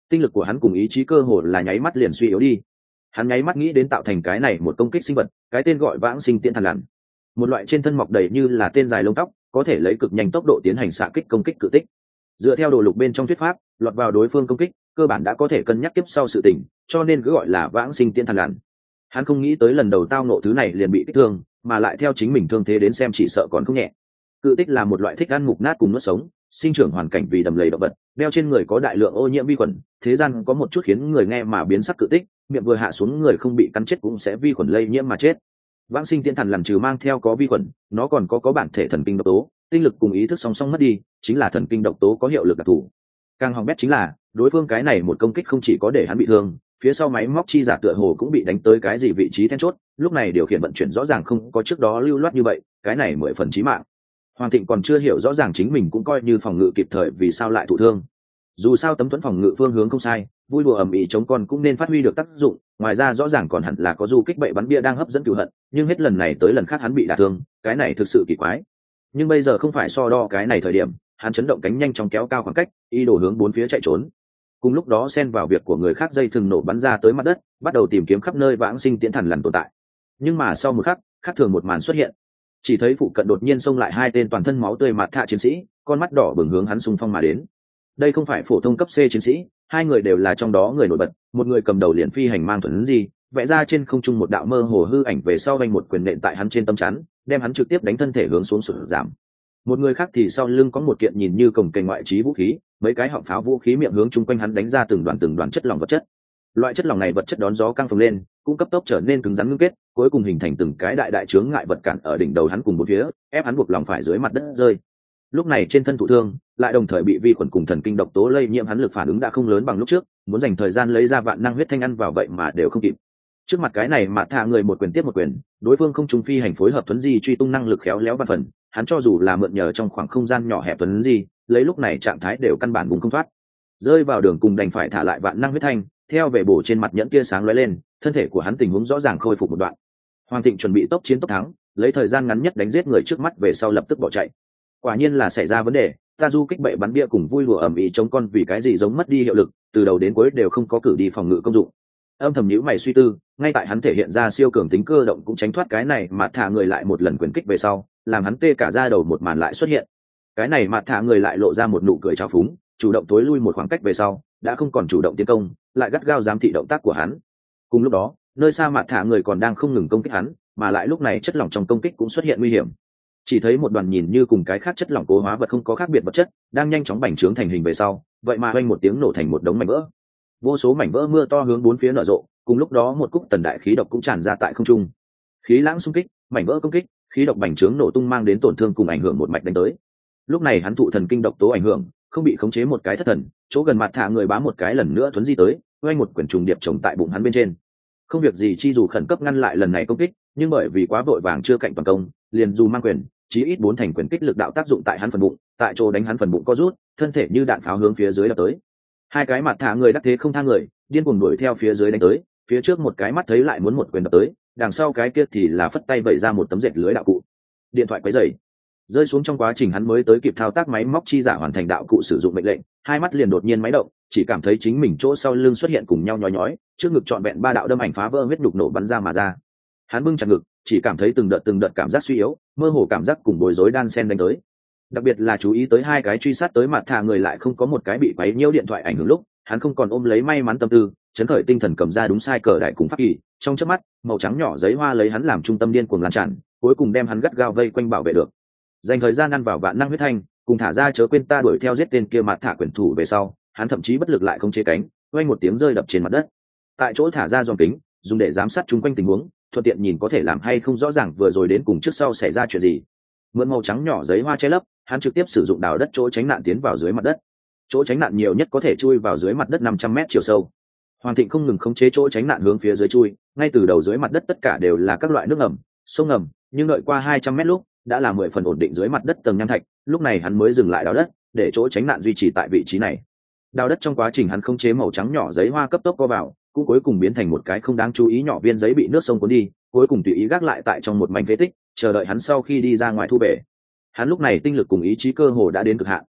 A: tinh lực của hắn cùng ý chí cơ hồ là nháy mắt liền suy yếu đi. Hắn nháy mắt nghĩ đến tạo thành cái này một công kích sinh vật, cái tên gọi vãng sinh tiễn thần lằn, một loại trên thân mọc đầy như là tên dài lông tóc, có thể lấy cực nhanh tốc độ tiến hành xạ kích công kích cự tích. Dựa theo đồ lục bên trong thuyết pháp, lọt vào đối phương công kích cơ bản đã có thể cân nhắc tiếp sau sự tình, cho nên cứ gọi là vãng sinh tiễn thần lằn. Hắn không nghĩ tới lần đầu tao nộ thứ này liền bị kích thương, mà lại theo chính mình thương thế đến xem chỉ sợ còn không nhẹ. Cự tích là một loại thích ăn mục nát cùng nuốt sống, sinh trưởng hoàn cảnh vì đầm lầy động vật, đeo trên người có đại lượng ô nhiễm vi khuẩn, thế gian có một chút khiến người nghe mà biến sắc cự tích, miệng vừa hạ xuống người không bị cắn chết cũng sẽ vi khuẩn lây nhiễm mà chết. Vãng sinh tiễn thần lằn trừ mang theo có vi khuẩn, nó còn có bản thể thần kinh độc tố, tinh lực cùng ý thức song song mất đi, chính là thần kinh độc tố có hiệu lực đặc thù. Càng hỏng bét chính là, đối phương cái này một công kích không chỉ có để hắn bị thương, phía sau máy móc chi giả tựa hồ cũng bị đánh tới cái gì vị trí then chốt, lúc này điều khiển vận chuyển rõ ràng không có trước đó lưu loát như vậy, cái này 10 phần chí mạng. Hoàng Thịnh còn chưa hiểu rõ ràng chính mình cũng coi như phòng ngự kịp thời vì sao lại thụ thương. Dù sao tấm thuẫn phòng ngự phương hướng không sai, vui đùa ầm ĩ chống con cũng nên phát huy được tác dụng, ngoài ra rõ ràng còn hẳn là có du kích bậy bắn bia đang hấp dẫn cừu hận, nhưng hết lần này tới lần khác hắn bị đả thương, cái này thực sự kỳ quái. Nhưng bây giờ không phải so đo cái này thời điểm, hắn chấn động cánh nhanh chóng kéo cao khoảng cách, ý đồ hướng bốn phía chạy trốn. Cùng lúc đó xen vào việc của người khác dây thừng nổ bắn ra tới mặt đất, bắt đầu tìm kiếm khắp nơi vãng sinh tiễn thần lằn tồn tại. Nhưng mà sau một khắc, khác thường một màn xuất hiện. Chỉ thấy phụ cận đột nhiên xông lại hai tên toàn thân máu tươi mạt thạ chiến sĩ, con mắt đỏ bừng hướng hắn xung phong mà đến. Đây không phải phổ thông cấp C chiến sĩ, hai người đều là trong đó người nổi bật, một người cầm đầu liền phi hành mang thuần gì, vẽ ra trên không trung một đạo mơ hồ hư ảnh về sau vành một quyền nện tại hắn trên tấm chắn, đem hắn trực tiếp đánh thân thể hướng xuống sụt giảm. Một người khác thì sau lưng có một kiện nhìn như cồng kềnh ngoại trí vũ khí, mấy cái họng pháo vũ khí miệng hướng chung quanh hắn đánh ra từng đoàn chất lỏng vật chất. Loại chất lỏng này vật chất đón gió căng phồng lên, cũng cấp tốc trở nên cứng rắn ngưng kết, cuối cùng hình thành từng cái đại chướng ngại vật cản ở đỉnh đầu hắn cùng bốn phía, ép hắn buộc lòng phải dưới mặt đất rơi. Lúc này trên thân thụ thương, lại đồng thời bị vi khuẩn cùng thần kinh độc tố lây nhiễm, hắn lực phản ứng đã không lớn bằng lúc trước, muốn dành thời gian lấy ra vạn năng huyết thanh ăn vào vậy mà đều không kịp. Trước mặt cái này mà thả người một quyền tiếp một quyền, đối phương không trùng phi hành phối hợp tuấn di truy tung năng lực khéo léo văn phần, hắn cho dù là mượn nhờ trong khoảng không gian nhỏ hẹp tuấn di, lấy lúc này trạng thái đều căn bản vùng không thoát. Rơi vào đường cùng đành phải thả lại vạn năng huyết thanh, theo về bổ trên mặt nhẫn tia sáng lóe lên, thân thể của hắn tình huống rõ ràng khôi phục một đoạn. Hoàng Thịnh chuẩn bị tốc chiến tốc thắng, lấy thời gian ngắn nhất đánh giết người trước mắt về sau lập tức bỏ chạy. Quả nhiên là xảy ra vấn đề, ta du kích bậy bắn bia cùng vui lùa ầm ĩ chống con vì cái gì giống mất đi hiệu lực, từ đầu đến cuối đều không có cử đi phòng ngự công dụng. Âm thầm nhíu mày suy tư, ngay tại hắn thể hiện ra siêu cường tính cơ động cũng tránh thoát cái này mà thả người lại một lần quyền kích về sau, làm hắn tê cả da đầu một màn lại xuất hiện. Cái này mà thả người lại lộ ra một nụ cười trào phúng, chủ động tối lui một khoảng cách về sau, đã không còn chủ động tiến công, lại gắt gao giám thị động tác của hắn. Cùng lúc đó, nơi xa mặt thả người còn đang không ngừng công kích hắn, mà lại lúc này chất lỏng trong công kích cũng xuất hiện nguy hiểm. Chỉ thấy một đoàn nhìn như cùng cái khác chất lỏng cố hóa vật không có khác biệt vật chất, đang nhanh chóng bành trướng thành hình về sau, vậy mà oanh một tiếng nổ thành một đống mảnh vỡ. Vô số mảnh vỡ mưa to hướng bốn phía nở rộ, cùng lúc đó một cúc tần đại khí độc cũng tràn ra tại không trung. Khí lãng xung kích, mảnh vỡ công kích, khí độc bành trướng nổ tung mang đến tổn thương cùng ảnh hưởng một mạch đánh tới. Lúc này hắn thụ thần kinh độc tố ảnh hưởng, không bị khống chế một cái thất thần, chỗ gần mặt thả người bám một cái lần nữa thuấn di tới, oanh một quyển trùng điệp trồng tại bụng hắn bên trên. Không việc gì chi dù khẩn cấp ngăn lại lần này công kích, nhưng bởi vì quá vội vàng chưa cạnh toàn công, liền dù mang quyền, chí ít 4 thành quyền kích lực đạo tác dụng tại hắn phần bụng, tại chỗ đánh hắn phần bụng co rút, thân thể như đạn pháo hướng phía dưới đập tới. Hai cái mặt thả người đắc thế không tha người, điên cuồng đuổi theo phía dưới đánh tới, phía trước một cái mắt thấy lại muốn một quyền đập tới, đằng sau cái kia thì là phất tay vẩy ra một tấm dệt lưới đạo cụ. Điện thoại quấy rầy. Rơi xuống trong quá trình hắn mới tới kịp thao tác máy móc chi giả hoàn thành đạo cụ sử dụng mệnh lệnh, hai mắt liền đột nhiên máy động, chỉ cảm thấy chính mình chỗ sau lưng xuất hiện cùng nhau nhói nhói, trước ngực trọn vẹn 3 đạo đâm ảnh phá vỡ huyết nhục nổ bắn ra mà ra. Hắn bưng chặt ngực, chỉ cảm thấy từng đợt cảm giác suy yếu, mơ hồ cảm giác cùng bối rối đan xen đánh tới. Đặc biệt là chú ý tới hai cái truy sát tới mặt thả người lại không có một cái bị quấy nhiễu điện thoại ảnh hưởng lúc, hắn không còn ôm lấy may mắn tâm tư, chấn khởi tinh thần cầm ra đúng sai cờ đại cùng pháp kỳ, trong chớp mắt, màu trắng nhỏ giấy hoa lấy hắn làm trung tâm điên cuồng lan tràn, cuối cùng đem hắn gắt gao vây quanh bảo vệ được. Dành thời gian ăn vào vạn năng huyết thanh, cùng thả ra chớ quên ta đuổi theo giết tên kia mặt thả quyền thủ về sau, hắn thậm chí bất lực lại không chế cánh, oanh một tiếng rơi đập trên mặt đất. Tại chỗ thả ra dòm kính, dùng để giám sát chung quanh tình huống, thuận tiện nhìn có thể làm hay không rõ ràng vừa rồi đến cùng trước sau xảy ra chuyện gì. Mượn màu trắng nhỏ giấy hoa che lấp, hắn trực tiếp sử dụng đào đất chỗ tránh nạn tiến vào dưới mặt đất. Chỗ tránh nạn nhiều nhất có thể chui vào dưới mặt đất 500 mét chiều sâu. Hoàng Thịnh không ngừng khống chế chỗ tránh nạn hướng phía dưới chui, ngay từ đầu dưới mặt đất tất cả đều là các loại nước ngầm, sông ngầm, nhưng đợi qua 200 mét lúc, đã là 10 phần ổn định dưới mặt đất tầng nham thạch, lúc này hắn mới dừng lại đào đất, để chỗ tránh nạn duy trì tại vị trí này. Đào đất trong quá trình hắn khống chế màu trắng nhỏ giấy hoa cấp tốc co vào, cũng cuối cùng biến thành một cái không đáng chú ý nhỏ viên giấy bị nước sông cuốn đi, cuối cùng tùy ý gác lại tại trong một mảnh phế tích, chờ đợi hắn sau khi đi ra ngoài thu về. Hắn lúc này tinh lực cùng ý chí cơ hồ đã đến cực hạn.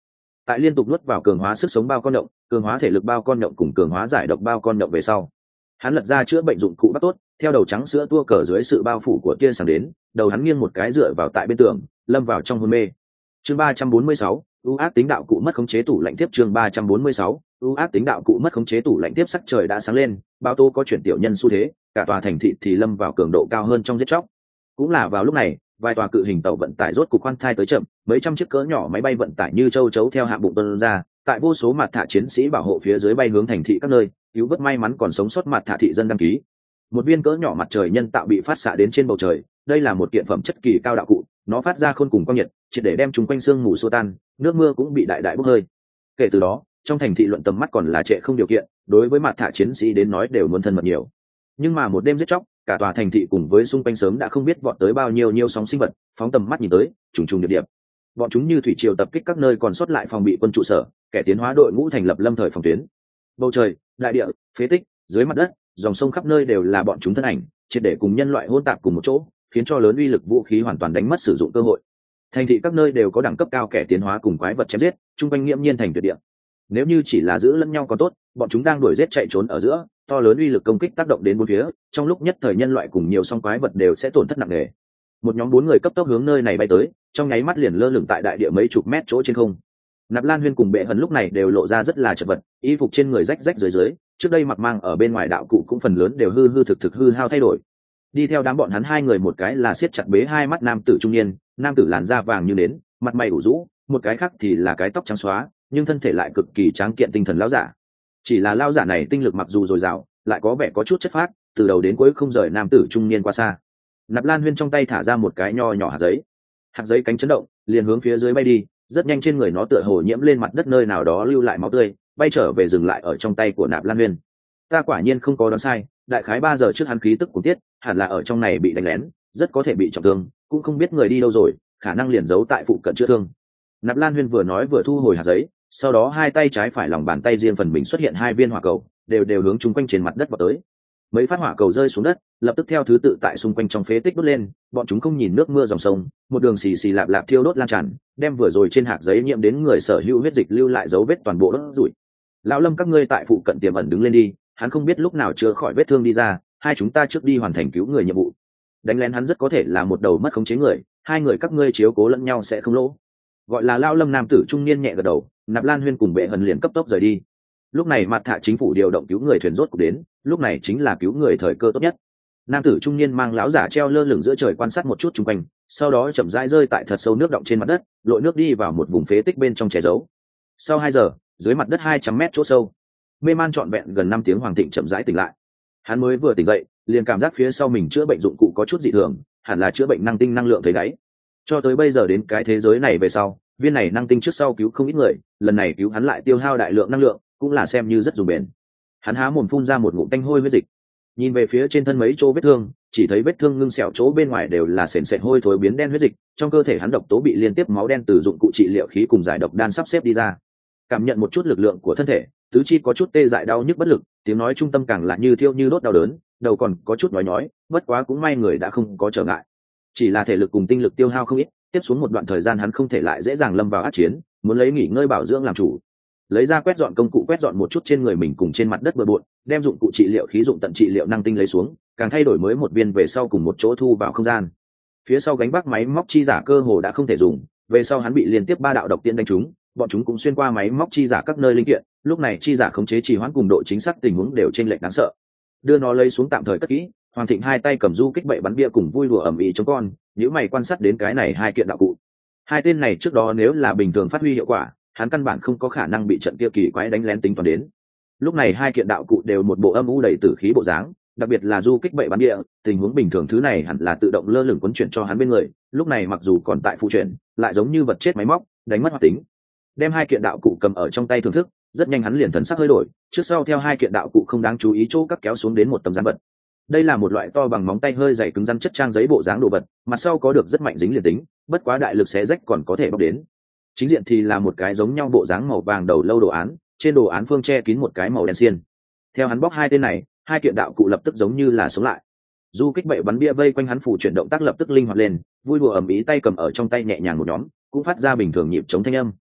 A: Tại liên tục nuốt vào cường hóa sức sống bao con động, cường hóa thể lực bao con động cùng cường hóa giải độc bao con động về sau, hắn lật ra chữa bệnh dụng cụ bắt tốt, theo đầu trắng sữa tua cờ dưới sự bao phủ của tia sáng đến, đầu hắn nghiêng một cái dựa vào tại bên tường, lâm vào trong hôn mê. Chương 346, ưu ác tính đạo cụ mất khống chế tủ lạnh tiếp. Chương 346, ưu ác tính đạo cụ mất khống chế tủ lạnh tiếp. Sắc trời đã sáng lên, bao tô có chuyển tiểu nhân xu thế, cả tòa thành thị thì lâm vào cường độ cao hơn trong giết chóc. Cũng là vào lúc này, vài tòa cự hình tàu vận tải rốt cục khoan thai tới chậm, mấy trăm chiếc cỡ nhỏ máy bay vận tải như châu chấu theo hạ bụng tuôn ra, tại vô số mặt thả chiến sĩ bảo hộ phía dưới bay hướng thành thị các nơi, cứu vớt may mắn còn sống sót mặt thả thị dân đăng ký. Một viên cỡ nhỏ mặt trời nhân tạo bị phát xạ đến trên bầu trời, đây là một kiện phẩm chất kỳ cao đạo cụ, nó phát ra khôn cùng quang nhiệt, chỉ để đem chúng quanh sương mù xua tan, nước mưa cũng bị đại đại bốc hơi. Kể từ đó, trong thành thị luận tầm mắt còn là trệ không điều kiện, đối với mặt thả chiến sĩ đến nói đều muốn thân mật nhiều. Nhưng mà một đêm giết chóc, cả tòa thành thị cùng với xung quanh sớm đã không biết vọt tới bao nhiêu sóng sinh vật, phóng tầm mắt nhìn tới, trùng trùng điệp điệp. Bọn chúng như thủy triều tập kích các nơi còn sót lại phòng bị quân trụ sở, kẻ tiến hóa đội ngũ thành lập lâm thời phòng tuyến. Bầu trời, đại địa, phế tích, dưới mặt đất, dòng sông khắp nơi đều là bọn chúng thân ảnh, triệt để cùng nhân loại hỗn tạp cùng một chỗ, khiến cho lớn uy lực vũ khí hoàn toàn đánh mất sử dụng cơ hội. Thành thị các nơi đều có đẳng cấp cao kẻ tiến hóa cùng quái vật chém giết, trung quanh nghiễm nhiên thành tuyệt địa. Nếu như chỉ là giữ lẫn nhau còn tốt, bọn chúng đang đuổi giết chạy trốn ở giữa, to lớn uy lực công kích tác động đến bốn phía, trong lúc nhất thời nhân loại cùng nhiều song quái vật đều sẽ tổn thất nặng nề. Một nhóm 4 người cấp tốc hướng nơi này bay tới, trong nháy mắt liền lơ lửng tại đại địa mấy chục mét chỗ trên không. Nạp Lan Huyên cùng Bệ Hần lúc này đều lộ ra rất là chật vật, y phục trên người rách rách dưới, trước đây mặc mang ở bên ngoài đạo cụ cũng phần lớn đều hư thực hư hao thay đổi. Đi theo đám bọn hắn 2 người, một cái là siết chặt bế 2 mắt nam tử trung niên, nam tử làn da vàng như nến, mặt mày ủ rũ, một cái khác thì là cái tóc trắng xóa, nhưng thân thể lại cực kỳ tráng kiện tinh thần lão giả. Chỉ là lão giả này tinh lực mặc dù dồi dào, lại có vẻ có chút chất phác, từ đầu đến cuối không rời nam tử trung niên qua xa. Nạp Lan Huyên trong tay thả ra một cái nho nhỏ hạt giấy cánh chấn động, liền hướng phía dưới bay đi, rất nhanh trên người nó tựa hồ nhiễm lên mặt đất nơi nào đó lưu lại máu tươi, bay trở về dừng lại ở trong tay của Nạp Lan Huyên. Ta quả nhiên không có đoán sai, đại khái 3 giờ trước hắn khí tức cuồng tiết, hẳn là ở trong này bị đánh lén, rất có thể bị trọng thương, cũng không biết người đi đâu rồi, khả năng liền giấu tại phụ cận chữa thương. Nạp Lan Huyên vừa nói vừa thu hồi hạt giấy, sau đó hai tay trái phải lòng bàn tay riêng phần mình xuất hiện 2 viên hỏa cầu, đều hướng chung quanh trên mặt đất vào tới. Mấy phát hỏa cầu rơi xuống đất, lập tức theo thứ tự tại xung quanh trong phế tích đốt lên, bọn chúng không nhìn nước mưa dòng sông, một đường xì xì lạp lạp thiêu đốt lan tràn, đem vừa rồi trên hạt giấy nhiễm đến người sở hữu huyết dịch lưu lại dấu vết toàn bộ đốt rủi. Lão Lâm, các ngươi tại phụ cận tiềm ẩn đứng lên đi, hắn không biết lúc nào chữa khỏi vết thương đi ra, hai chúng ta trước đi hoàn thành cứu người nhiệm vụ. Đánh lén hắn rất có thể là một đầu mất khống chế người, 2 người các ngươi chiếu cố lẫn nhau sẽ không lỗ. Gọi là Lão Lâm nam tử trung niên nhẹ gật đầu, Nạp Lan Huyên cùng Bệ Hần liền cấp tốc rời đi. Lúc này mặt thạ chính phủ điều động cứu người thuyền rốt cục đến, lúc này chính là cứu người thời cơ tốt nhất. Nam tử trung niên mang lão giả treo lơ lửng giữa trời quan sát một chút chung quanh, sau đó chậm rãi rơi tại thật sâu nước động trên mặt đất, lội nước đi vào một vùng phế tích bên trong che giấu. Sau 2 giờ, dưới mặt đất 200 mét chỗ sâu, mê man trọn vẹn gần 5 tiếng Hoàng Thịnh chậm rãi tỉnh lại. Hắn mới vừa tỉnh dậy, liền cảm giác phía sau mình chữa bệnh dụng cụ có chút dị thường, hẳn là chữa bệnh năng tinh năng lượng thấy đáy. Cho tới bây giờ đến cái thế giới này về sau, viên này năng tinh trước sau cứu không ít người, lần này cứu hắn lại tiêu hao đại lượng năng lượng, cũng là xem như rất dùng bền. Hắn há mồm phun ra một ngụm tanh hôi huyết dịch, nhìn về phía trên thân mấy chỗ vết thương, chỉ thấy vết thương ngưng sẹo chỗ bên ngoài đều là sền sệt hôi thối biến đen huyết dịch, trong cơ thể hắn độc tố bị liên tiếp máu đen từ dụng cụ trị liệu khí cùng giải độc đan sắp xếp đi ra. Cảm nhận một chút lực lượng của thân thể, tứ chi có chút tê dại đau nhức bất lực, tiếng nói trung tâm càng là như thiêu như đốt đau đớn, đầu còn có chút nhói, bất quá cũng may người đã không có trở ngại. Chỉ là thể lực cùng tinh lực tiêu hao không ít, tiếp xuống một đoạn thời gian hắn không thể lại dễ dàng lâm vào ác chiến, muốn lấy nghỉ ngơi bảo dưỡng làm chủ. Lấy ra quét dọn công cụ quét dọn một chút trên người mình cùng trên mặt đất bừa bộn, đem dụng cụ trị liệu khí dụng tận trị liệu năng tinh lấy xuống, càng thay đổi mới một viên về sau cùng một chỗ thu vào không gian. Phía sau gánh vác máy móc chi giả cơ hồ đã không thể dùng, về sau hắn bị liên tiếp 3 đạo độc tiễn đánh trúng, bọn chúng cũng xuyên qua máy móc chi giả các nơi linh kiện, lúc này chi giả khống chế trì hoãn cùng độ chính xác tình huống đều chênh lệch đáng sợ. Đưa nó lấy xuống tạm thời cất kỹ, Hoàng Thịnh 2 tay cầm du kích bậy bắn bia cùng vui đùa ầm ĩ chống con, nếu mày quan sát đến cái này 2 kiện đạo cụ. 2 tên này trước đó nếu là bình thường phát huy hiệu quả, hắn căn bản không có khả năng bị trận kia kỳ quái đánh lén tính toán đến. Lúc này 2 kiện đạo cụ đều một bộ âm u đầy tử khí bộ dáng, đặc biệt là du kích bậy bắn địa, tình huống bình thường thứ này hẳn là tự động lơ lửng quấn chuyển cho hắn bên người, lúc này mặc dù còn tại phụ chuyển, lại giống như vật chết máy móc, đánh mất hoạt tính. Đem 2 kiện đạo cụ cầm ở trong tay thưởng thức, rất nhanh hắn liền thần sắc hơi đổi, trước sau theo 2 kiện đạo cụ không đáng chú ý chỗ cắt kéo xuống đến một tấm dán vật. Đây là một loại to bằng móng tay hơi dày cứng rắn chất trang giấy bộ dáng đồ vật, mặt sau có được rất mạnh dính liền tính, bất quá đại lực xé rách còn có thể bóc đến. Chính diện thì là một cái giống nhau bộ dáng màu vàng đầu lâu đồ án, trên đồ án phương che kín một cái màu đen xiên. Theo hắn bóc 2 tên này, 2 kiện đạo cụ lập tức giống như là sống lại. Du kích bậy bắn bia vây quanh hắn phủ chuyển động tác lập tức linh hoạt lên, vui đùa ầm ĩ tay cầm ở trong tay nhẹ nhàng một nhóm, cũng phát ra bình thường nhịp chống thanh âm.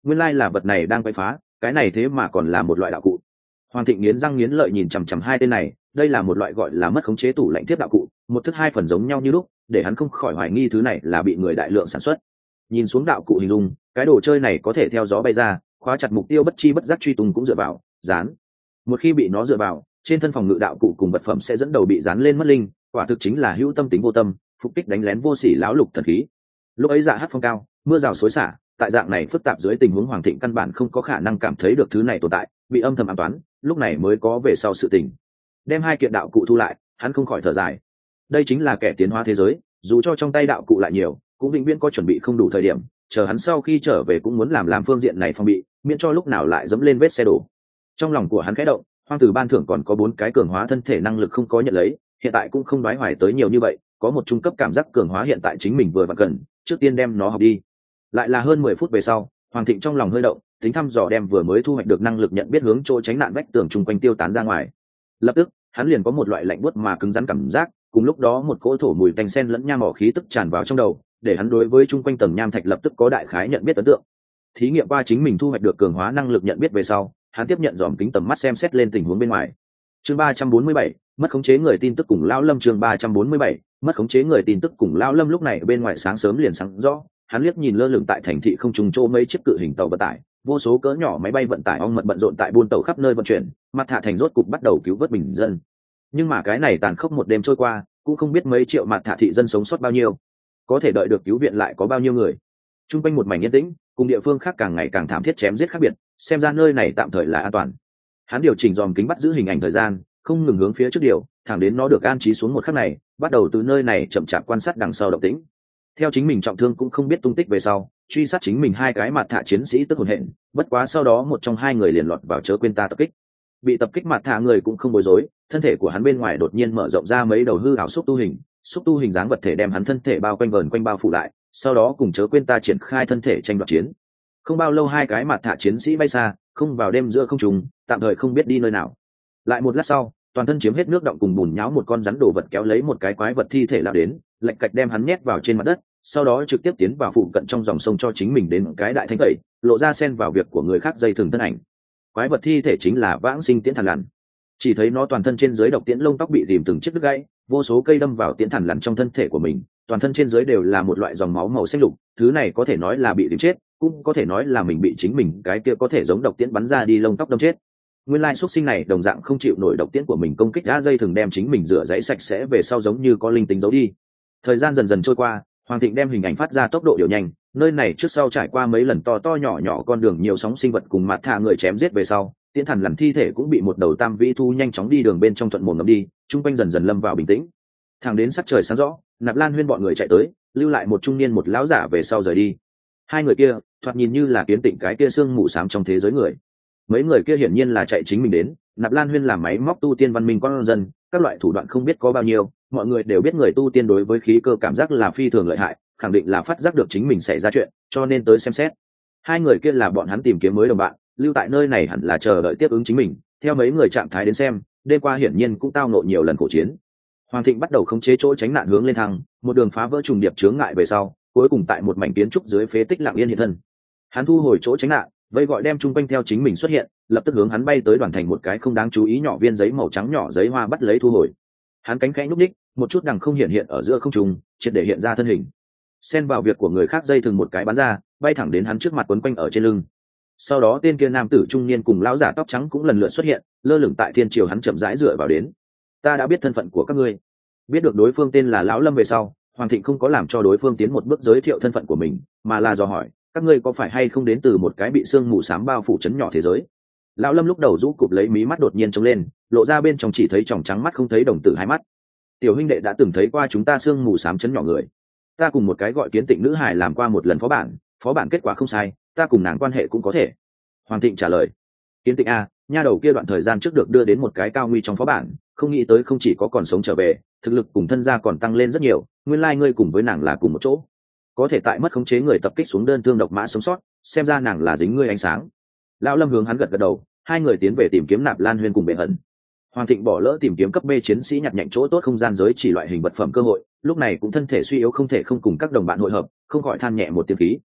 A: nguyên lai là vật này đang quay phá, cái này thế mà còn là một loại đạo cụ. Hoàng Thịnh nghiến răng nghiến lợi nhìn chằm chằm hai tên này, đây là một loại gọi là mất khống chế tủ lạnh tiếp đạo cụ, một thức hai phần giống nhau như lúc, để hắn không khỏi hoài nghi thứ này là bị người đại lượng sản xuất. Nhìn xuống đạo cụ hình dung, cái đồ chơi này có thể theo gió bay ra, khóa chặt mục tiêu bất chi bất giác truy tung cũng dựa vào dán. Một khi bị nó dựa vào, trên thân phòng ngự đạo cụ cùng vật phẩm sẽ dẫn đầu bị dán lên mất linh, quả thực chính là hữu tâm tính vô tâm, phục kích đánh lén vô sỉ lão lục thần khí. Lúc ấy dạ hát phong cao, mưa rào xối xả, tại dạng này phức tạp dưới tình huống Hoàng Thịnh căn bản không có khả năng cảm thấy được thứ này tồn tại, bị âm thầm ám toán, lúc này mới có về sau sự tình. Đem hai kiện đạo cụ thu lại, hắn không khỏi thở dài. Đây chính là kẻ tiến hóa thế giới, dù cho trong tay đạo cụ lại nhiều, cũng vĩnh viễn có chuẩn bị không đủ thời điểm, chờ hắn sau khi trở về cũng muốn làm phương diện này phòng bị, miễn cho lúc nào lại dẫm lên vết xe đổ. Trong lòng của hắn khẽ động, Hoang Tử ban thưởng còn có 4 cái cường hóa thân thể năng lực không có nhận lấy, hiện tại cũng không đoái hoài tới nhiều như vậy, có một trung cấp cảm giác cường hóa hiện tại chính mình vừa vặn cần, trước tiên đem nó học đi. Lại là hơn 10 phút về sau, Hoàng Thịnh trong lòng hơi động, tính thăm dò đem vừa mới thu hoạch được năng lực nhận biết hướng chỗ tránh nạn vách tường chung quanh tiêu tán ra ngoài. Lập tức, hắn liền có một loại lạnh buốt mà cứng rắn cảm giác, cùng lúc đó một cỗ thổ mùi tanh sen lẫn nham mỏ khí tức tràn vào trong đầu, để hắn đối với chung quanh tầng nham thạch lập tức có đại khái nhận biết ấn tượng. Thí nghiệm qua chính mình thu hoạch được cường hóa năng lực nhận biết về sau, hắn tiếp nhận dòm kính tầm mắt xem xét lên tình huống bên ngoài. Chương 347, mất khống chế người tin tức cùng lão Lâm. Chương 347, mất khống chế người tin tức cùng lão Lâm. Lúc này bên ngoài sáng sớm liền sáng rõ, hắn liếc nhìn lơ lửng tại thành thị không trung chỗ mấy chiếc cự hình tàu vận tải, vô số cỡ nhỏ máy bay vận tải ong mật bận rộn tại buôn tàu khắp nơi vận chuyển, mặt thạ thành rốt cục bắt đầu cứu vớt bình dân. Nhưng mà cái này tàn khốc một đêm trôi qua, cũng không biết mấy triệu mặt thạ thị dân sống sót bao nhiêu, có thể đợi được cứu viện lại có bao nhiêu người. Trung quanh một mảnh yên tĩnh, cùng địa phương khác càng ngày càng thảm thiết chém giết khác biệt, xem ra nơi này tạm thời là an toàn. Hắn điều chỉnh dòm kính bắt giữ hình ảnh thời gian, không ngừng hướng phía trước điều, thẳng đến nó được an trí xuống một khắc này, bắt đầu từ nơi này chậm chạp quan sát đằng sau động tĩnh. Theo chính mình trọng thương cũng không biết tung tích về sau, truy sát chính mình hai cái mặt thạ chiến sĩ tức hồn hện, bất quá sau đó một trong hai người liền lọt vào chớ quên ta tập kích. Bị tập kích mặt thạ người cũng không bối rối, thân thể của hắn bên ngoài đột nhiên mở rộng ra mấy đầu hư ảo xúc tu hình dáng vật thể đem hắn thân thể bao quanh vờn quanh bao phủ lại, sau đó cùng chớ quên ta triển khai thân thể tranh đoạt chiến. Không bao lâu hai cái mặt thạ chiến sĩ bay xa, không vào đêm giữa không trùng, tạm thời không biết đi nơi nào. Lại một lát sau, toàn thân chiếm hết nước động cùng bùn nhão một con rắn đồ vật kéo lấy một cái quái vật thi thể lao đến, lạch cạch đem hắn nhét vào trên mặt đất, sau đó trực tiếp tiến vào phụ cận trong dòng sông cho chính mình đến cái đại thanh tẩy, lộ ra xen vào việc của người khác dây thừng thân ảnh. Quái vật thi thể chính là vãng sinh tiễn thần lằn. Chỉ thấy nó toàn thân trên dưới độc tiễn lông tóc bị tìm từng chiếc đứt gãy, vô số cây đâm vào tiễn thần lằn trong thân thể của mình, toàn thân trên dưới đều là một loại dòng máu màu xanh lục, thứ này có thể nói là bị tìm chết, cũng có thể nói là mình bị chính mình cái kia có thể giống độc tiễn bắn ra đi lông tóc đâm chết. Nguyên lai xuất sinh này đồng dạng không chịu nổi độc tiễn của mình công kích, đã dây thường đem chính mình rửa giấy sạch sẽ về sau giống như có linh tính giấu đi. Thời gian dần dần trôi qua, Hoàng Thịnh đem hình ảnh phát ra tốc độ điều nhanh, nơi này trước sau trải qua mấy lần to to nhỏ nhỏ con đường nhiều sóng sinh vật cùng mặt thạ người chém giết về sau, tiễn thần lằn thi thể cũng bị một đầu tam vĩ thu nhanh chóng đi đường bên trong thuận mồm ngầm đi, trung quanh dần dần lâm vào bình tĩnh. Thẳng đến sắc trời sáng rõ, Nạp Lan Huyên bọn người chạy tới, lưu lại một trung niên một lão giả về sau rời đi. Hai người kia thoạt nhìn như là kiến tịnh cái kia xương mù xám trong thế giới người. Mấy người kia hiển nhiên là chạy chính mình đến. Nạp Lan Huyên làm máy móc tu tiên văn minh con dân, các loại thủ đoạn không biết có bao nhiêu, mọi người đều biết người tu tiên đối với khí cơ cảm giác là phi thường lợi hại, khẳng định là phát giác được chính mình xảy ra chuyện, cho nên tới xem xét. Hai người kia là bọn hắn tìm kiếm mới đồng bạn, lưu tại nơi này hẳn là chờ đợi tiếp ứng chính mình. Theo mấy người trạng thái đến xem, đêm qua hiển nhiên cũng tao ngộ nhiều lần khổ chiến. Hoàng Thịnh bắt đầu khống chế chỗ tránh nạn hướng lên thăng, một đường phá vỡ trùng điệp chướng ngại về sau, cuối cùng tại một mảnh kiến trúc dưới phế tích lặng yên hiện thân. Hắn thu hồi chỗ tránh nạn, vây gọi đem chung quanh theo chính mình xuất hiện, lập tức hướng hắn bay tới đoàn thành một cái không đáng chú ý nhỏ viên giấy màu trắng nhỏ giấy hoa bắt lấy thu hồi. Hắn cánh khẽ nhúc nhích, một chút đằng không hiện ở giữa không trung, triệt để hiện ra thân hình. Xen vào việc của người khác dây thừng một cái bắn ra, bay thẳng đến hắn trước mặt quấn quanh ở trên lưng. Sau đó tên kia nam tử trung niên cùng lão giả tóc trắng cũng lần lượt xuất hiện, lơ lửng tại thiên triều hắn chậm rãi dựa vào đến. Ta đã biết thân phận của các ngươi. Biết được đối phương tên là lão Lâm về sau, Hoàng Thịnh không có làm cho đối phương tiến một bước giới thiệu thân phận của mình, mà là dò hỏi, các ngươi có phải hay không đến từ một cái bị sương mù xám bao phủ chấn nhỏ thế giới? Lão Lâm lúc đầu rũ cụp lấy mí mắt đột nhiên trống lên, lộ ra bên trong chỉ thấy tròng trắng mắt không thấy đồng tử hai mắt. Tiểu huynh đệ đã từng thấy qua chúng ta sương mù xám chấn nhỏ người. Ta cùng một cái gọi Kiến Tịnh nữ hài làm qua một lần phó bản kết quả không sai, ta cùng nàng quan hệ cũng có thể. Hoàng Thịnh trả lời. Kiến Tịnh a, nha đầu kia đoạn thời gian trước được đưa đến một cái cao nguy trong phó bản, không nghĩ tới không chỉ có còn sống trở về, thực lực cùng thân gia còn tăng lên rất nhiều, nguyên lai ngươi cùng với nàng là cùng một chỗ. Có thể tại mất khống chế người tập kích xuống đơn thương độc mã sống sót, xem ra nàng là dính ngươi ánh sáng. Lão Lâm hướng hắn gật gật đầu, hai người tiến về tìm kiếm Nạp Lan Huyên cùng Bệ Hận. Hoàng Thịnh bỏ lỡ tìm kiếm cấp B chiến sĩ nhặt nhạnh chỗ tốt không gian giới chỉ loại hình vật phẩm cơ hội, lúc này cũng thân thể suy yếu không thể không cùng các đồng bạn hội hợp, không gọi than nhẹ một tiếng khí.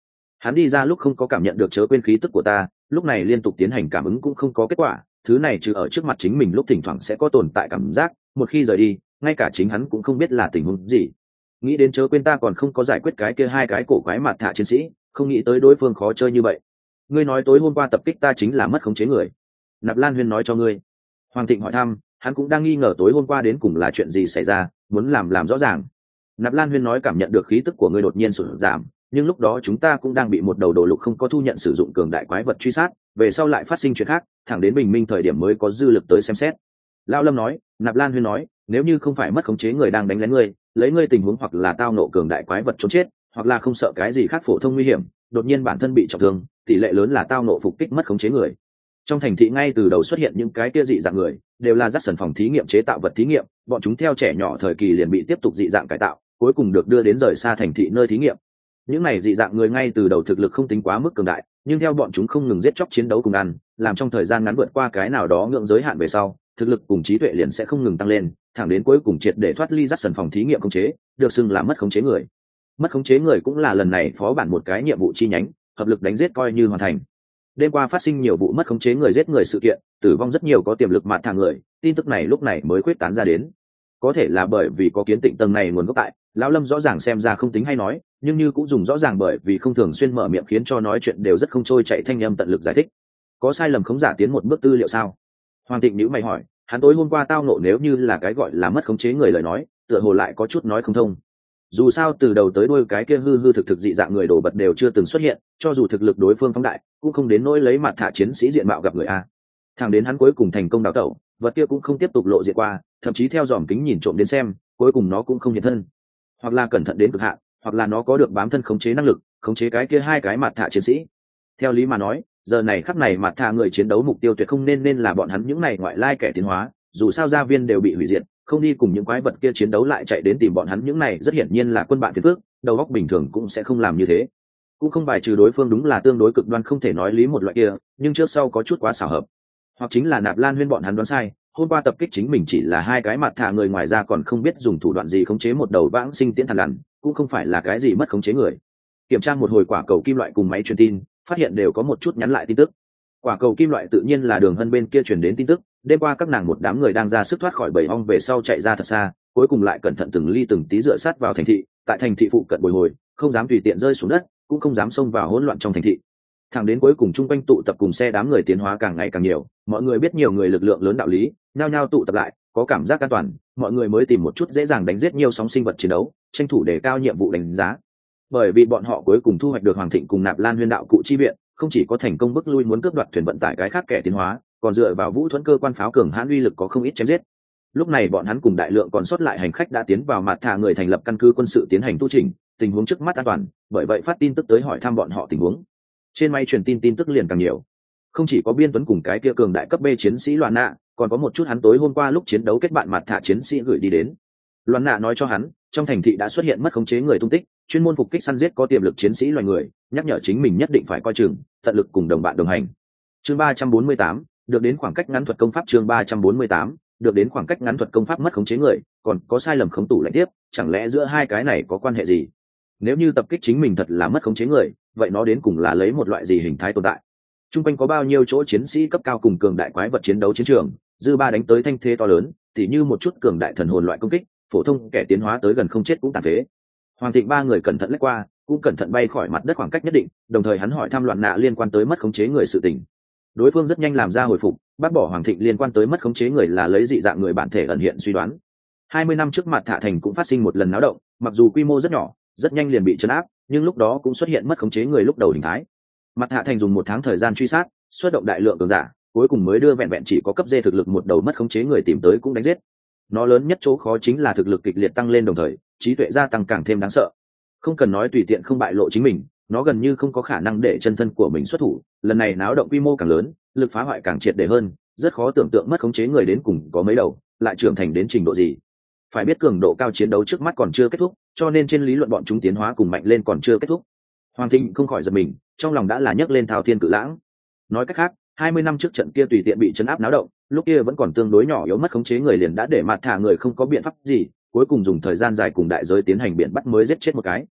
A: hắn đi ra lúc không có cảm nhận được chớ quên khí tức của ta, lúc này liên tục tiến hành cảm ứng cũng không có kết quả, thứ này trừ ở trước mặt chính mình lúc thỉnh thoảng sẽ có tồn tại cảm giác, một khi rời đi ngay cả chính hắn cũng không biết là tình huống gì. Nghĩ đến chớ quên ta còn không có giải quyết cái kia hai cái cổ quái mặt thạ chiến sĩ, không nghĩ tới đối phương khó chơi như vậy. Ngươi nói tối hôm qua tập kích ta chính là mất khống chế người? Nạp Lan Huyên nói cho ngươi. Hoàng Thịnh hỏi thăm, hắn cũng đang nghi ngờ tối hôm qua đến cùng là chuyện gì xảy ra, muốn làm rõ ràng. Nạp Lan Huyên nói cảm nhận được khí tức của ngươi đột nhiên sụt giảm, nhưng lúc đó chúng ta cũng đang bị một đầu đồ lục không có thu nhận sử dụng cường đại quái vật truy sát, về sau lại phát sinh chuyện khác, thẳng đến bình minh thời điểm mới có dư lực tới xem xét. Lão Lâm nói. Nạp Lan Huyên nói, nếu như không phải mất khống chế người đang đánh lén ngươi, lấy ngươi tình huống hoặc là tao nộ cường đại quái vật trốn chết, hoặc là không sợ cái gì khác phổ thông nguy hiểm, đột nhiên bản thân bị trọng thương, tỷ lệ lớn là tao nộ phục kích mất khống chế người. Trong thành thị ngay từ đầu xuất hiện những cái kia dị dạng người, đều là Jackson phòng thí nghiệm chế tạo vật thí nghiệm, bọn chúng theo trẻ nhỏ thời kỳ liền bị tiếp tục dị dạng cải tạo, cuối cùng được đưa đến rời xa thành thị nơi thí nghiệm. Những này dị dạng người ngay từ đầu thực lực không tính quá mức cường đại, nhưng theo bọn chúng không ngừng giết chóc chiến đấu cùng ăn, làm trong thời gian ngắn vượt qua cái nào đó ngưỡng giới hạn về sau, thực lực cùng trí tuệ liền sẽ không ngừng tăng lên, thẳng đến cuối cùng triệt để thoát ly Jackson phòng thí nghiệm khống chế, được xưng là mất khống chế người. Mất khống chế người cũng là lần này phó bản một cái nhiệm vụ chi nhánh, hợp lực đánh giết coi như hoàn thành. Đêm qua phát sinh nhiều vụ mất khống chế người giết người sự kiện, tử vong rất nhiều có tiềm lực mạt thả người, tin tức này lúc này mới quyết tán ra đến. Có thể là bởi vì có kiến tịnh tầng này nguồn gốc tại, lão Lâm rõ ràng xem ra không tính hay nói, nhưng như cũng dùng rõ ràng bởi vì không thường xuyên mở miệng khiến cho nói chuyện đều rất không trôi chạy thanh âm tận lực giải thích. Có sai lầm khống giả tiến một bước tư liệu sao? Hoàng Thịnh nhíu mày hỏi, hắn tối hôm qua tao nộ nếu như là cái gọi là mất khống chế người lời nói, tựa hồ lại có chút nói không thông. Dù sao từ đầu tới đuôi cái kia hư thực dị dạng người đổ bật đều chưa từng xuất hiện, cho dù thực lực đối phương phóng đại, cũng không đến nỗi lấy mặt thả chiến sĩ diện mạo gặp người a. Thằng đến hắn cuối cùng thành công đào tẩu, vật kia cũng không tiếp tục lộ diện qua, thậm chí theo dòm kính nhìn trộm đến xem, cuối cùng nó cũng không hiện thân. Hoặc là cẩn thận đến cực hạn, hoặc là nó có được bám thân khống chế năng lực, khống chế cái kia hai cái mặt thả chiến sĩ. Theo lý mà nói, giờ này khắc này mặt thả người chiến đấu mục tiêu tuyệt không nên là bọn hắn những này ngoại lai kẻ tiến hóa, dù sao gia viên đều bị hủy diệt, không đi cùng những quái vật kia chiến đấu lại chạy đến tìm bọn hắn những này rất hiển nhiên là quân bạn phiền phước, đầu óc bình thường cũng sẽ không làm như thế. Cũng không bài trừ đối phương đúng là tương đối cực đoan không thể nói lý một loại kia, nhưng trước sau có chút quá xảo hợp. Hoặc chính là Nạp Lan Huyên bọn hắn đoán sai, hôm qua tập kích chính mình chỉ là hai cái mặt thả người, ngoài ra còn không biết dùng thủ đoạn gì khống chế một đầu vãng sinh tiễn thần lằn, cũng không phải là cái gì mất khống chế người. Kiểm tra một hồi quả cầu kim loại cùng máy truyền tin, phát hiện đều có một chút nhắn lại tin tức. Quả cầu kim loại tự nhiên là Đường Hân bên kia truyền đến tin tức, đêm qua các nàng một đám người đang ra sức thoát khỏi bầy ong về sau chạy ra thật xa, cuối cùng lại cẩn thận từng ly từng tí dựa sát vào thành thị, tại thành thị phụ cận bồi hồi, không dám tùy tiện rơi xuống đất, cũng không dám xông vào hỗn loạn trong thành thị. Thẳng đến cuối cùng chung quanh tụ tập cùng xe đám người tiến hóa càng ngày càng nhiều, mọi người biết nhiều người lực lượng lớn đạo lý, nhao nhao tụ tập lại, có cảm giác an toàn, mọi người mới tìm một chút dễ dàng đánh giết nhiều sóng sinh vật chiến đấu, tranh thủ đề cao nhiệm vụ đánh giá. Bởi vì bọn họ cuối cùng thu hoạch được Hoàng Thịnh cùng Nạp Lan Huyên đạo cụ chi viện, không chỉ có thành công bức lui muốn cướp đoạt thuyền vận tải cái khác kẻ tiến hóa, còn dựa vào vũ thuẫn cơ quan pháo cường hãn uy lực có không ít chém giết. Lúc này bọn hắn cùng đại lượng còn sót lại hành khách đã tiến vào mặt thả người thành lập căn cứ quân sự tiến hành tu chỉnh, tình huống trước mắt an toàn, bởi vậy phát tin tức tới hỏi thăm bọn họ tình huống. Trên máy truyền tin tức liền càng nhiều, không chỉ có Biên Tuấn cùng cái kia cường đại cấp B chiến sĩ Loan Nạ, còn có một chút hắn tối hôm qua lúc chiến đấu kết bạn mặt thả chiến sĩ gửi đi đến. Loan Nạ nói cho hắn, trong thành thị đã xuất hiện mất khống chế người tung tích, chuyên môn phục kích săn giết có tiềm lực chiến sĩ loài người, nhắc nhở chính mình nhất định phải coi chừng, tận lực cùng đồng bạn đồng hành. Chương 348, được đến khoảng cách ngắn thuật công pháp. Chương 348, được đến khoảng cách ngắn thuật công pháp mất khống chế người, còn có sai lầm khống tủ lạnh tiếp, chẳng lẽ giữa hai cái này có quan hệ gì? Nếu như tập kích chính mình thật là mất khống chế người, vậy nó đến cùng là lấy một loại gì hình thái tồn tại? Trung quanh có bao nhiêu chỗ chiến sĩ cấp cao cùng cường đại quái vật chiến đấu chiến trường, dư ba đánh tới thanh thế to lớn, tỉ như một chút cường đại thần hồn loại công kích, phổ thông kẻ tiến hóa tới gần không chết cũng tàn phế. Hoàng Thịnh ba người cẩn thận lách qua, cũng cẩn thận bay khỏi mặt đất khoảng cách nhất định, đồng thời hắn hỏi thăm Loạn Nạ liên quan tới mất khống chế người sự tình. Đối phương rất nhanh làm ra hồi phục, bác bỏ Hoàng Thịnh liên quan tới mất khống chế người là lấy dị dạng người bản thể ẩn hiện suy đoán. 20 năm trước mặt Thạ Thành cũng phát sinh một lần náo động, mặc dù quy mô rất nhỏ, rất nhanh liền bị trấn áp, nhưng lúc đó cũng xuất hiện mất khống chế người lúc đầu hình thái. Mặt Thạ Thành dùng 1 tháng thời gian truy sát, xuất động đại lượng cường giả, cuối cùng mới đưa vẹn vẹn chỉ có cấp D thực lực một đầu mất khống chế người tìm tới cũng đánh giết. Nó lớn nhất chỗ khó chính là thực lực kịch liệt tăng lên, đồng thời trí tuệ gia tăng càng thêm đáng sợ. Không cần nói tùy tiện không bại lộ chính mình, nó gần như không có khả năng để chân thân của mình xuất thủ. Lần này náo động quy mô càng lớn, lực phá hoại càng triệt để hơn, rất khó tưởng tượng mất khống chế người đến cùng có mấy đầu, lại trưởng thành đến trình độ gì. Phải biết cường độ cao chiến đấu trước mắt còn chưa kết thúc, cho nên trên lý luận bọn chúng tiến hóa cùng mạnh lên còn chưa kết thúc. Hoàng Thịnh không khỏi giật mình, trong lòng đã là nhấc lên thao thiên cự lãng. Nói cách khác, 20 năm trước trận kia tùy tiện bị chấn áp náo động, lúc kia vẫn còn tương đối nhỏ yếu mất khống chế người liền đã để mặt thả người không có biện pháp gì, cuối cùng dùng thời gian dài cùng đại giới tiến hành biện bắt mới giết chết một cái.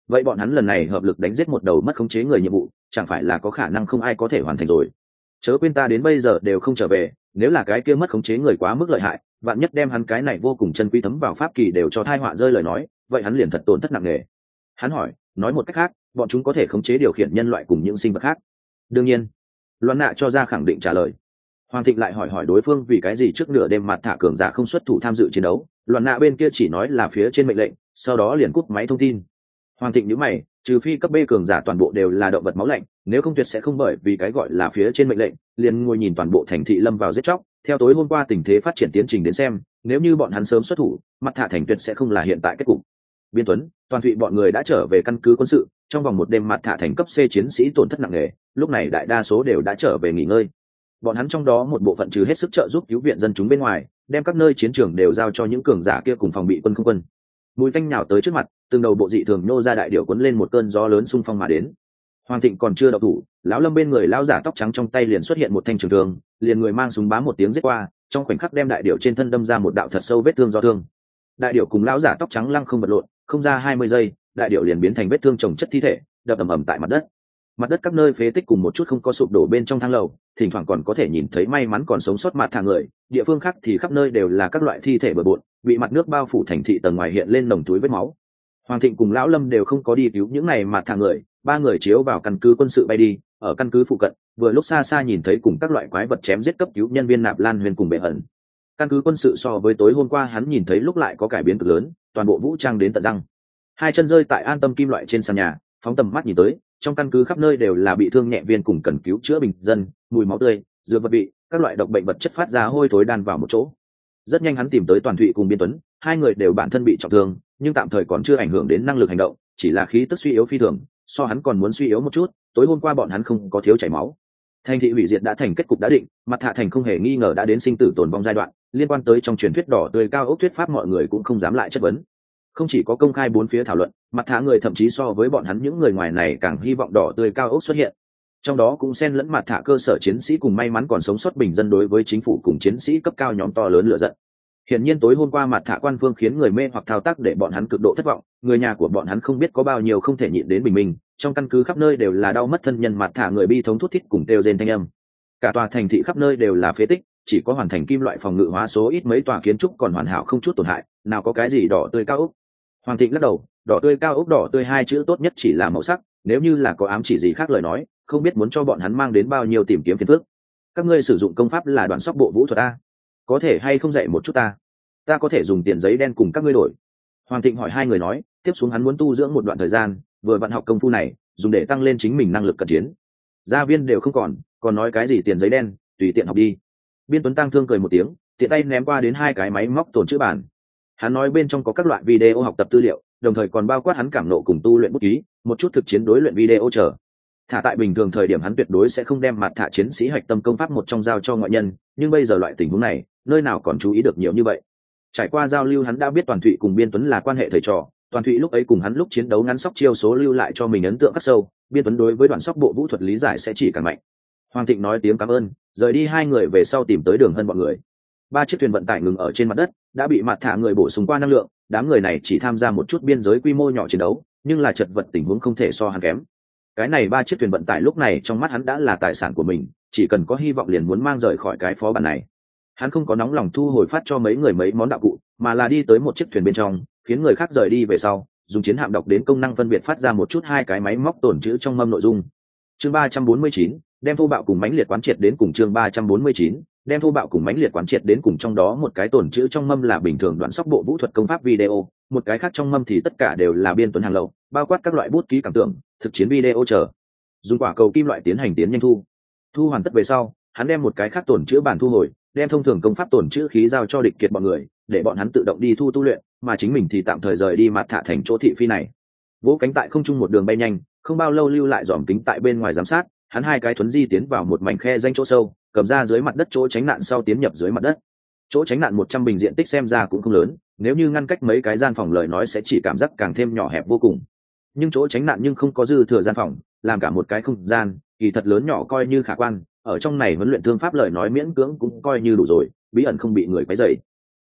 A: vậy bọn hắn lần này hợp lực đánh giết một đầu mất khống chế người nhiệm vụ chẳng phải là có khả năng không ai có thể hoàn thành rồi. Chớ quên ta đến bây giờ đều không trở về, nếu là cái kia mất khống chế người quá mức lợi hại, vạn nhất đem hắn cái này vô cùng chân quý thấm vào pháp kỳ đều cho thai họa rơi lời nói, vậy hắn liền thật tổn thất nặng nề. Hắn hỏi, nói một cách khác, bọn chúng có thể khống chế điều khiển nhân loại cùng những sinh vật khác? Đương nhiên. Loan nạ cho ra khẳng định trả lời. Hoàng Thịnh lại hỏi đối phương vì cái gì trước nửa đêm mặt thả cường giả không xuất thủ tham dự chiến đấu. Loan nạ bên kia chỉ nói là phía trên mệnh lệnh, sau đó liền cúp máy thông tin. Hoàng Thịnh nhíu mày, trừ phi cấp B cường giả toàn bộ đều là động vật máu lạnh, nếu không tuyệt sẽ không bởi vì cái gọi là phía trên mệnh lệnh, liền ngồi nhìn toàn bộ thành thị lâm vào giết chóc. Theo tối hôm qua tình thế phát triển tiến trình đến xem, nếu như bọn hắn sớm xuất thủ, mặt thả thành tuyệt sẽ không là hiện tại kết cục. Biên Tuấn, Toàn Thụy bọn người đã trở về căn cứ quân sự, trong vòng một đêm mặt thả thành cấp C chiến sĩ tổn thất nặng nề, lúc này đại đa số đều đã trở về nghỉ ngơi. Bọn hắn trong đó một bộ phận trừ hết sức trợ giúp cứu viện dân chúng bên ngoài, đem các nơi chiến trường đều giao cho những cường giả kia cùng phòng bị quân không quân. Mùi tanh nhào tới trước mặt, từng đầu bộ dị thường nô ra đại điệu cuốn lên một cơn gió lớn xung phong mà đến. Hoàng Thịnh còn chưa động thủ, lão Lâm bên người lão giả tóc trắng trong tay liền xuất hiện một thanh trường thương, liền người mang súng bám một tiếng giết qua, trong khoảnh khắc đem đại điệu trên thân đâm ra một đạo thật sâu vết thương do thương. Đại điệu cùng lão giả tóc trắng lăng không vật lộn, không ra 20 giây, đại điệu liền biến thành vết thương chồng chất thi thể, đập ầm ầm tại mặt đất. Mặt đất các nơi phế tích cùng một chút không có sụp đổ bên trong thang lầu, thỉnh thoảng còn có thể nhìn thấy may mắn còn sống sót mặt thả người, địa phương khác thì khắp nơi đều là các loại thi thể bừa bộn, bị mặt nước bao phủ thành thị tầng ngoài hiện lên nồng túi vết máu. Hoàng Thịnh cùng lão Lâm đều không có đi cứu những này mặt thả người, ba người chiếu vào căn cứ quân sự bay đi, ở căn cứ phụ cận, vừa lúc xa xa nhìn thấy cùng các loại quái vật chém giết cấp cứu nhân viên Nạp Lan Huyền cùng Bệ Hận. Căn cứ quân sự so với tối hôm qua hắn nhìn thấy lúc lại có cải biến cực lớn, toàn bộ vũ trang đến tận răng. Hai chân rơi tại an tâm kim loại trên sàn nhà, phóng tầm mắt nhìn tới, trong căn cứ khắp nơi đều là bị thương nhẹ viên cùng cần cứu chữa bình dân, mùi máu tươi, dược vật bị, các loại độc bệnh vật chất phát ra hôi thối đan vào một chỗ. Rất nhanh hắn tìm tới Toàn Thụy cùng Biên Tuấn, hai người đều bản thân bị trọng thương, nhưng tạm thời còn chưa ảnh hưởng đến năng lực hành động, chỉ là khí tức suy yếu phi thường, so hắn còn muốn suy yếu một chút, tối hôm qua bọn hắn không có thiếu chảy máu. Thành thị hủy diệt đã thành kết cục đã định, mặt thạ thành không hề nghi ngờ đã đến sinh tử tồn vong giai đoạn, liên quan tới trong truyền thuyết đỏ tươi cao ốc thuyết pháp mọi người cũng không dám lại chất vấn. Không chỉ có công khai bốn phía thảo luận, mặt thả người thậm chí so với bọn hắn những người ngoài này càng hy vọng đỏ tươi cao ốc xuất hiện. Trong đó cũng xen lẫn mặt thả cơ sở chiến sĩ cùng may mắn còn sống sót bình dân đối với chính phủ cùng chiến sĩ cấp cao nhóm to lớn lựa giận. Hiển nhiên tối hôm qua mặt thả quan phương khiến người mê hoặc thao tác để bọn hắn cực độ thất vọng, người nhà của bọn hắn không biết có bao nhiêu không thể nhịn đến bình minh, trong căn cứ khắp nơi đều là đau mất thân nhân mặt thả người bi thống thút thít cùng kêu rên thanh âm. Cả tòa thành thị khắp nơi đều là phế tích, chỉ có hoàn thành kim loại phòng ngự hóa số ít mấy tòa kiến trúc còn hoàn hảo không chút tổn hại, nào có cái gì đỏ tươi cao ốc. Hoàng Thịnh lắc đầu, đỏ tươi cao ốc đỏ tươi hai chữ tốt nhất chỉ là màu sắc, nếu như là có ám chỉ gì khác lời nói, không biết muốn cho bọn hắn mang đến bao nhiêu tìm kiếm phiền phức. Các ngươi sử dụng công pháp là đoạn sóc bộ vũ thuật a, có thể hay không dạy một chút ta? Ta có thể dùng tiền giấy đen cùng các ngươi đổi. Hoàng Thịnh hỏi hai người nói, tiếp xuống hắn muốn tu dưỡng một đoạn thời gian, vừa vặn học công phu này, dùng để tăng lên chính mình năng lực cận chiến. Gia viên đều không còn nói cái gì tiền giấy đen, tùy tiện học đi. Biên Tuấn tăng thương cười một tiếng, tiện tay ném qua đến hai cái máy móc tồn chữ bản. Hắn nói bên trong có các loại video học tập tư liệu, đồng thời còn bao quát hắn cảm nộ cùng tu luyện bút ký, một chút thực chiến đối luyện video chờ. Thả tại bình thường thời điểm hắn tuyệt đối sẽ không đem mặt thả chiến sĩ hạch tâm công pháp một trong giao cho ngoại nhân, nhưng bây giờ loại tình huống này, nơi nào còn chú ý được nhiều như vậy. Trải qua giao lưu hắn đã biết Toàn Thụy cùng Biên Tuấn là quan hệ thầy trò, Toàn Thụy lúc ấy cùng hắn lúc chiến đấu ngắn sóc chiêu số lưu lại cho mình ấn tượng khắc sâu, Biên Tuấn đối với đoạn sóc bộ vũ thuật lý giải sẽ chỉ càng mạnh. Hoàng Thịnh nói tiếng cảm ơn, rời đi hai người về sau tìm tới Đường Hân bọn người. Ba chiếc thuyền vận tải ngừng ở trên mặt đất, đã bị mặt thả người bổ sung qua năng lượng, đám người này chỉ tham gia một chút biên giới quy mô nhỏ chiến đấu, nhưng là chật vật tình huống không thể so hắn kém. Cái này ba chiếc thuyền vận tải lúc này trong mắt hắn đã là tài sản của mình, chỉ cần có hy vọng liền muốn mang rời khỏi cái phó bản này. Hắn không có nóng lòng thu hồi phát cho mấy người mấy món đạo cụ, mà là đi tới một chiếc thuyền bên trong, khiến người khác rời đi về sau, dùng chiến hạm đọc đến công năng phân biệt phát ra một chút hai cái máy móc tồn chữ trong mâm nội dung. Chương 349, đem thô bạo cùng mãnh liệt quán triệt đến cùng. Chương 349, đem thô bạo cùng mãnh liệt quán triệt đến cùng. Trong đó một cái tồn chữ trong mâm là bình thường đoạn sóc bộ vũ thuật công pháp video, một cái khác trong mâm thì tất cả đều là Biên Tuấn hàng lậu, bao quát các loại bút ký cảm tưởng, thực chiến video chờ. Dùng quả cầu kim loại tiến hành tiến nhanh thu hoàn tất về sau, hắn đem một cái khác tồn chữ bản thu hồi, đem thông thường công pháp tồn chữ khí giao cho địch kiệt bọn người, để bọn hắn tự động đi tu luyện, mà chính mình thì tạm thời rời đi mặt thả thành chỗ thị phi này. Vỗ cánh tại không trung một đường bay nhanh, không bao lâu lưu lại dòm kính tại bên ngoài giám sát, hắn hai cái thuấn di tiến vào một mảnh khe danh chỗ sâu, cầm ra dưới mặt đất chỗ tránh nạn sau tiến nhập dưới mặt đất. Chỗ tránh nạn 100 bình diện tích xem ra cũng không lớn, nếu như ngăn cách mấy cái gian phòng lời nói sẽ chỉ cảm giác càng thêm nhỏ hẹp vô cùng. Nhưng chỗ tránh nạn nhưng không có dư thừa gian phòng, làm cả một cái không gian, kỳ thật lớn nhỏ coi như khả quan, ở trong này huấn luyện thương pháp lời nói miễn cưỡng cũng coi như đủ rồi, bí ẩn không bị người quấy rầy.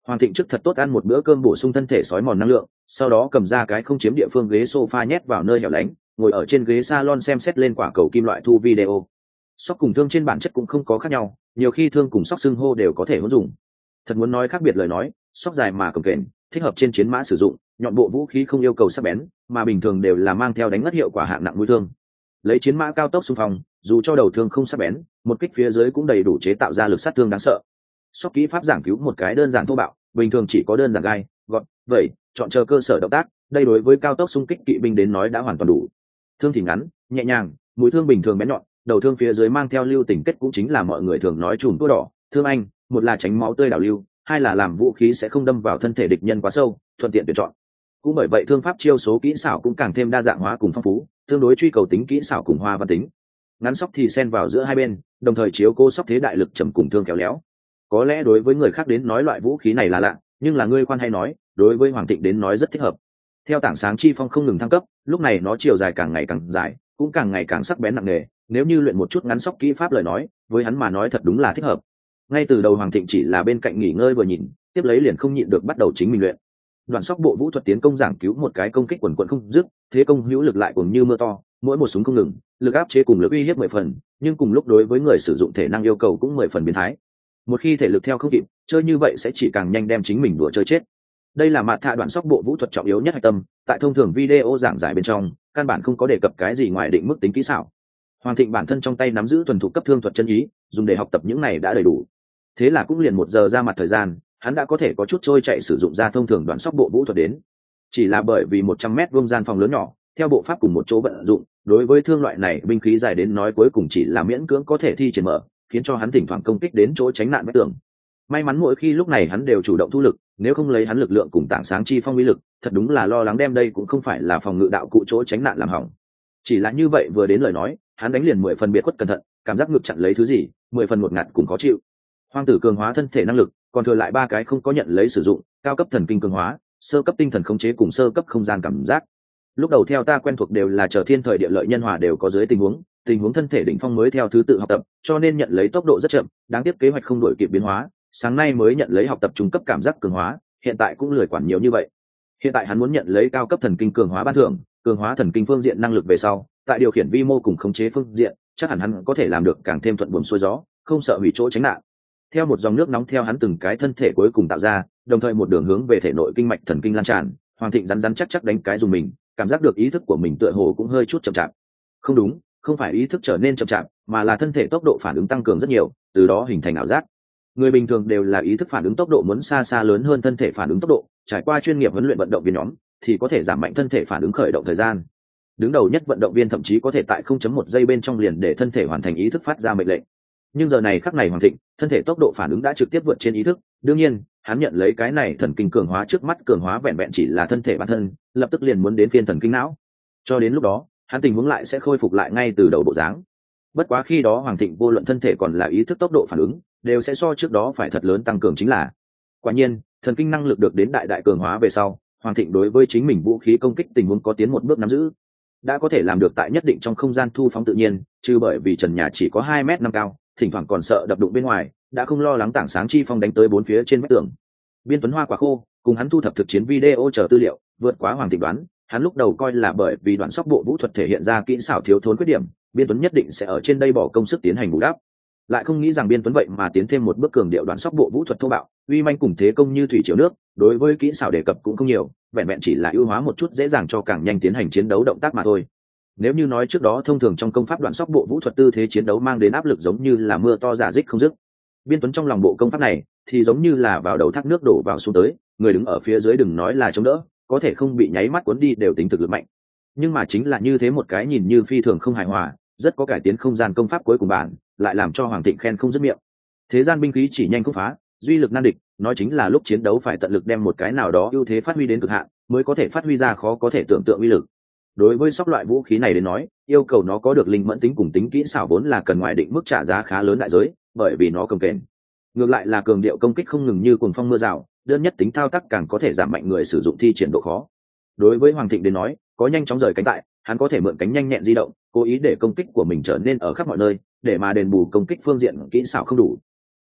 A: Hoàng Thịnh trước thật tốt ăn một bữa cơm bổ sung thân thể sói mòn năng lượng, sau đó cầm ra cái không chiếm địa phương ghế sofa nhét vào nơi hẻo lánh, ngồi ở trên ghế salon xem xét lên quả cầu kim loại thu video. Sóc cùng thương trên bản chất cũng không có khác nhau, nhiều khi thương cùng sóc xưng hô đều có thể hỗn dùng. Thật muốn nói khác biệt lời nói, sóc dài mà cồng kềnh, thích hợp trên chiến mã sử dụng, nhọn bộ vũ khí không yêu cầu sắc bén, mà bình thường đều là mang theo đánh ngất hiệu quả hạng nặng mũi thương. Lấy chiến mã cao tốc xung phong, dù cho đầu thương không sắc bén, một kích phía dưới cũng đầy đủ chế tạo ra lực sát thương đáng sợ. Sóc kỹ pháp giảng cứu một cái đơn giản thô bạo, bình thường chỉ có đơn giản gai, gọn, vậy, chọn chờ cơ sở động tác, đây đối với cao tốc xung kích kỵ binh đến nói đã hoàn toàn đủ. Thương thì ngắn, nhẹ nhàng, mũi thương bình thường bén nhọn, đầu thương phía dưới mang theo lưu tình kết cũng chính là mọi người thường nói chùm tua đỏ, thương anh, một là tránh máu tươi đảo lưu, hai là làm vũ khí sẽ không đâm vào thân thể địch nhân quá sâu, thuận tiện tuyển chọn. Cũng bởi vậy thương pháp chiêu số kỹ xảo cũng càng thêm đa dạng hóa cùng phong phú, tương đối truy cầu tính kỹ xảo cùng hoa văn tính. Ngắn sóc thì xen vào giữa hai bên, đồng thời chiếu cô sóc thế đại lực trầm cùng thương khéo léo. Có lẽ đối với người khác đến nói loại vũ khí này là lạ, nhưng là ngươi khoan hay nói, đối với Hoàng Thịnh đến nói rất thích hợp. Theo tảng sáng chi phong không ngừng thăng cấp, lúc này nó chiều dài càng ngày càng dài, cũng càng ngày càng sắc bén nặng nề, nếu như luyện một chút ngắn sóc kỹ pháp lời nói, với hắn mà nói thật đúng là thích hợp. Ngay từ đầu Hoàng Thịnh chỉ là bên cạnh nghỉ ngơi vừa nhìn, tiếp lấy liền không nhịn được bắt đầu chính mình luyện. Đoạn sóc bộ vũ thuật tiến công giảng cứu một cái công kích quần quần không dứt, thế công hữu lực lại cùng như mưa to, mỗi một súng không ngừng, lực áp chế cùng lực uy hiếp 10 phần, nhưng cùng lúc đối với người sử dụng thể năng yêu cầu cũng 10 phần biến thái. Một khi thể lực theo không kịp, chơi như vậy sẽ chỉ càng nhanh đem chính mình đùa chơi chết. Đây là mạt thạ đoạn sóc bộ vũ thuật trọng yếu nhất hạch tâm, tại thông thường video giảng giải bên trong, căn bản không có đề cập cái gì ngoài định mức tính kỹ xảo. Hoàng Thịnh bản thân trong tay nắm giữ thuần thục cấp thương thuật chân ý, dùng để học tập những này đã đầy đủ. Thế là cũng liền 1 giờ ra mặt thời gian, hắn đã có thể có chút trôi chạy sử dụng ra thông thường đoạn sóc bộ vũ thuật đến. Chỉ là bởi vì 100 mét vuông gian phòng lớn nhỏ, theo bộ pháp cùng một chỗ vận dụng, đối với thương loại này binh khí dài đến nói cuối cùng chỉ là miễn cưỡng có thể thi triển mở, khiến cho hắn thỉnh thoảng công kích đến chỗ tránh nạn vách tường. May mắn mỗi khi lúc này hắn đều chủ động thu lực, nếu không lấy hắn lực lượng cùng tảng sáng chi phong uy lực, thật đúng là lo lắng đem đây cũng không phải là phòng ngự đạo cụ chỗ tránh nạn làm hỏng. Chỉ là như vậy vừa đến lời nói, hắn đánh liền 10 phần biệt khuất cẩn thận, cảm giác ngực chặn lấy thứ gì, 10 phần một ngạt cũng khó chịu. Hoang tử cường hóa thân thể năng lực, còn thừa lại 3 cái không có nhận lấy sử dụng, cao cấp thần kinh cường hóa, sơ cấp tinh thần khống chế cùng sơ cấp không gian cảm giác. Lúc đầu theo ta quen thuộc đều là chờ thiên thời địa lợi nhân hòa đều có dưới tình huống thân thể đỉnh phong mới theo thứ tự học tập, cho nên nhận lấy tốc độ rất chậm, đáng tiếc kế hoạch không đổi kịp biến hóa, sáng nay mới nhận lấy học tập trung cấp cảm giác cường hóa, hiện tại cũng lười quản nhiều như vậy. Hiện tại hắn muốn nhận lấy cao cấp thần kinh cường hóa ban thưởng, cường hóa thần kinh phương diện năng lực về sau, tại điều khiển vi mô cùng khống chế phương diện, chắc hẳn hắn có thể làm được càng thêm thuận buồm xuôi gió, không sợ hủy chỗ tránh nạn. Theo một dòng nước nóng theo hắn từng cái thân thể cuối cùng tạo ra, đồng thời một đường hướng về thể nội kinh mạch thần kinh lan tràn, Hoàng Thịnh rắn chắc đánh cái dùng mình, cảm giác được ý thức của mình tựa hồ cũng hơi chút chậm chạp. Không đúng, không phải ý thức trở nên chậm chạp, mà là thân thể tốc độ phản ứng tăng cường rất nhiều, từ đó hình thành ảo giác. Người bình thường đều là ý thức phản ứng tốc độ muốn xa lớn hơn thân thể phản ứng tốc độ, trải qua chuyên nghiệp huấn luyện vận động viên nhóm thì có thể giảm mạnh thân thể phản ứng khởi động thời gian. Đứng đầu nhất vận động viên thậm chí có thể tại 0.1 giây bên trong liền để thân thể hoàn thành ý thức phát ra mệnh lệnh. Nhưng giờ này khắc này Hoàng Thịnh, thân thể tốc độ phản ứng đã trực tiếp vượt trên ý thức, đương nhiên, hắn nhận lấy cái này thần kinh cường hóa trước mắt cường hóa vẹn vẹn chỉ là thân thể bản thân, lập tức liền muốn đến phiên thần kinh não. Cho đến lúc đó, hắn tình huống lại sẽ khôi phục lại ngay từ đầu bộ dáng. Bất quá khi đó Hoàng Thịnh vô luận thân thể còn là ý thức tốc độ phản ứng, đều sẽ so trước đó phải thật lớn tăng cường chính là. Quả nhiên, thần kinh năng lực được đến đại cường hóa về sau, Hoàng Thịnh đối với chính mình vũ khí công kích tình huống có tiến một bước nắm giữ. Đã có thể làm được tại nhất định trong không gian thu phóng tự nhiên, trừ bởi vì trần nhà chỉ có 2m5 cao, thỉnh thoảng còn sợ đập đụng bên ngoài, đã không lo lắng tảng sáng chi phong đánh tới 4 phía trên vách tường. Biên Tuấn Hoa quả khô, cùng hắn thu thập thực chiến video chờ tư liệu, vượt quá Hoàng Thịnh đoán, hắn lúc đầu coi là bởi vì đoạn sóc bộ vũ thuật thể hiện ra kỹ xảo thiếu thốn khuyết điểm, Biên Tuấn nhất định sẽ ở trên đây bỏ công sức tiến hành bù đắp. Lại không nghĩ rằng Biên Tuấn vậy mà tiến thêm một bước cường điệu đoạn sóc bộ vũ thuật thô bạo, uy manh cùng thế công như thủy triều nước, đối với kỹ xảo đề cập cũng không nhiều, vẹn vẹn chỉ là ưu hóa một chút dễ dàng cho càng nhanh tiến hành chiến đấu động tác mà thôi. Nếu như nói trước đó thông thường trong công pháp đoạn sóc bộ vũ thuật tư thế chiến đấu mang đến áp lực giống như là mưa to rả rích không dứt, Biên Tuấn trong lòng bộ công pháp này thì giống như là vào đầu thác nước đổ vào xuống tới, người đứng ở phía dưới đừng nói là chống đỡ, có thể không bị nháy mắt cuốn đi đều tính thực lực mạnh. Nhưng mà chính là như thế một cái nhìn như phi thường không hài hòa, rất có cải tiến không gian công pháp cuối cùng bản, lại làm cho Hoàng Thịnh khen không dứt miệng. Thế gian binh khí chỉ nhanh không phá, duy lực nan địch, nói chính là lúc chiến đấu phải tận lực đem một cái nào đó ưu thế phát huy đến cực hạn, mới có thể phát huy ra khó có thể tưởng tượng uy lực. Đối với sóc loại vũ khí này đến nói, yêu cầu nó có được linh mẫn tính cùng tính kỹ xảo vốn là cần ngoài định mức trả giá khá lớn đại giới, bởi vì nó cồng kềnh. Ngược lại là cường điệu công kích không ngừng như cuồng phong mưa rào, đơn nhất tính thao tác càng có thể giảm mạnh người sử dụng thi triển độ khó. Đối với Hoàng Thịnh đến nói, có nhanh chóng rời cánh tại, hắn có thể mượn cánh nhanh nhẹn di động, cố ý để công kích của mình trở nên ở khắp mọi nơi, để mà đền bù công kích phương diện kỹ xảo không đủ.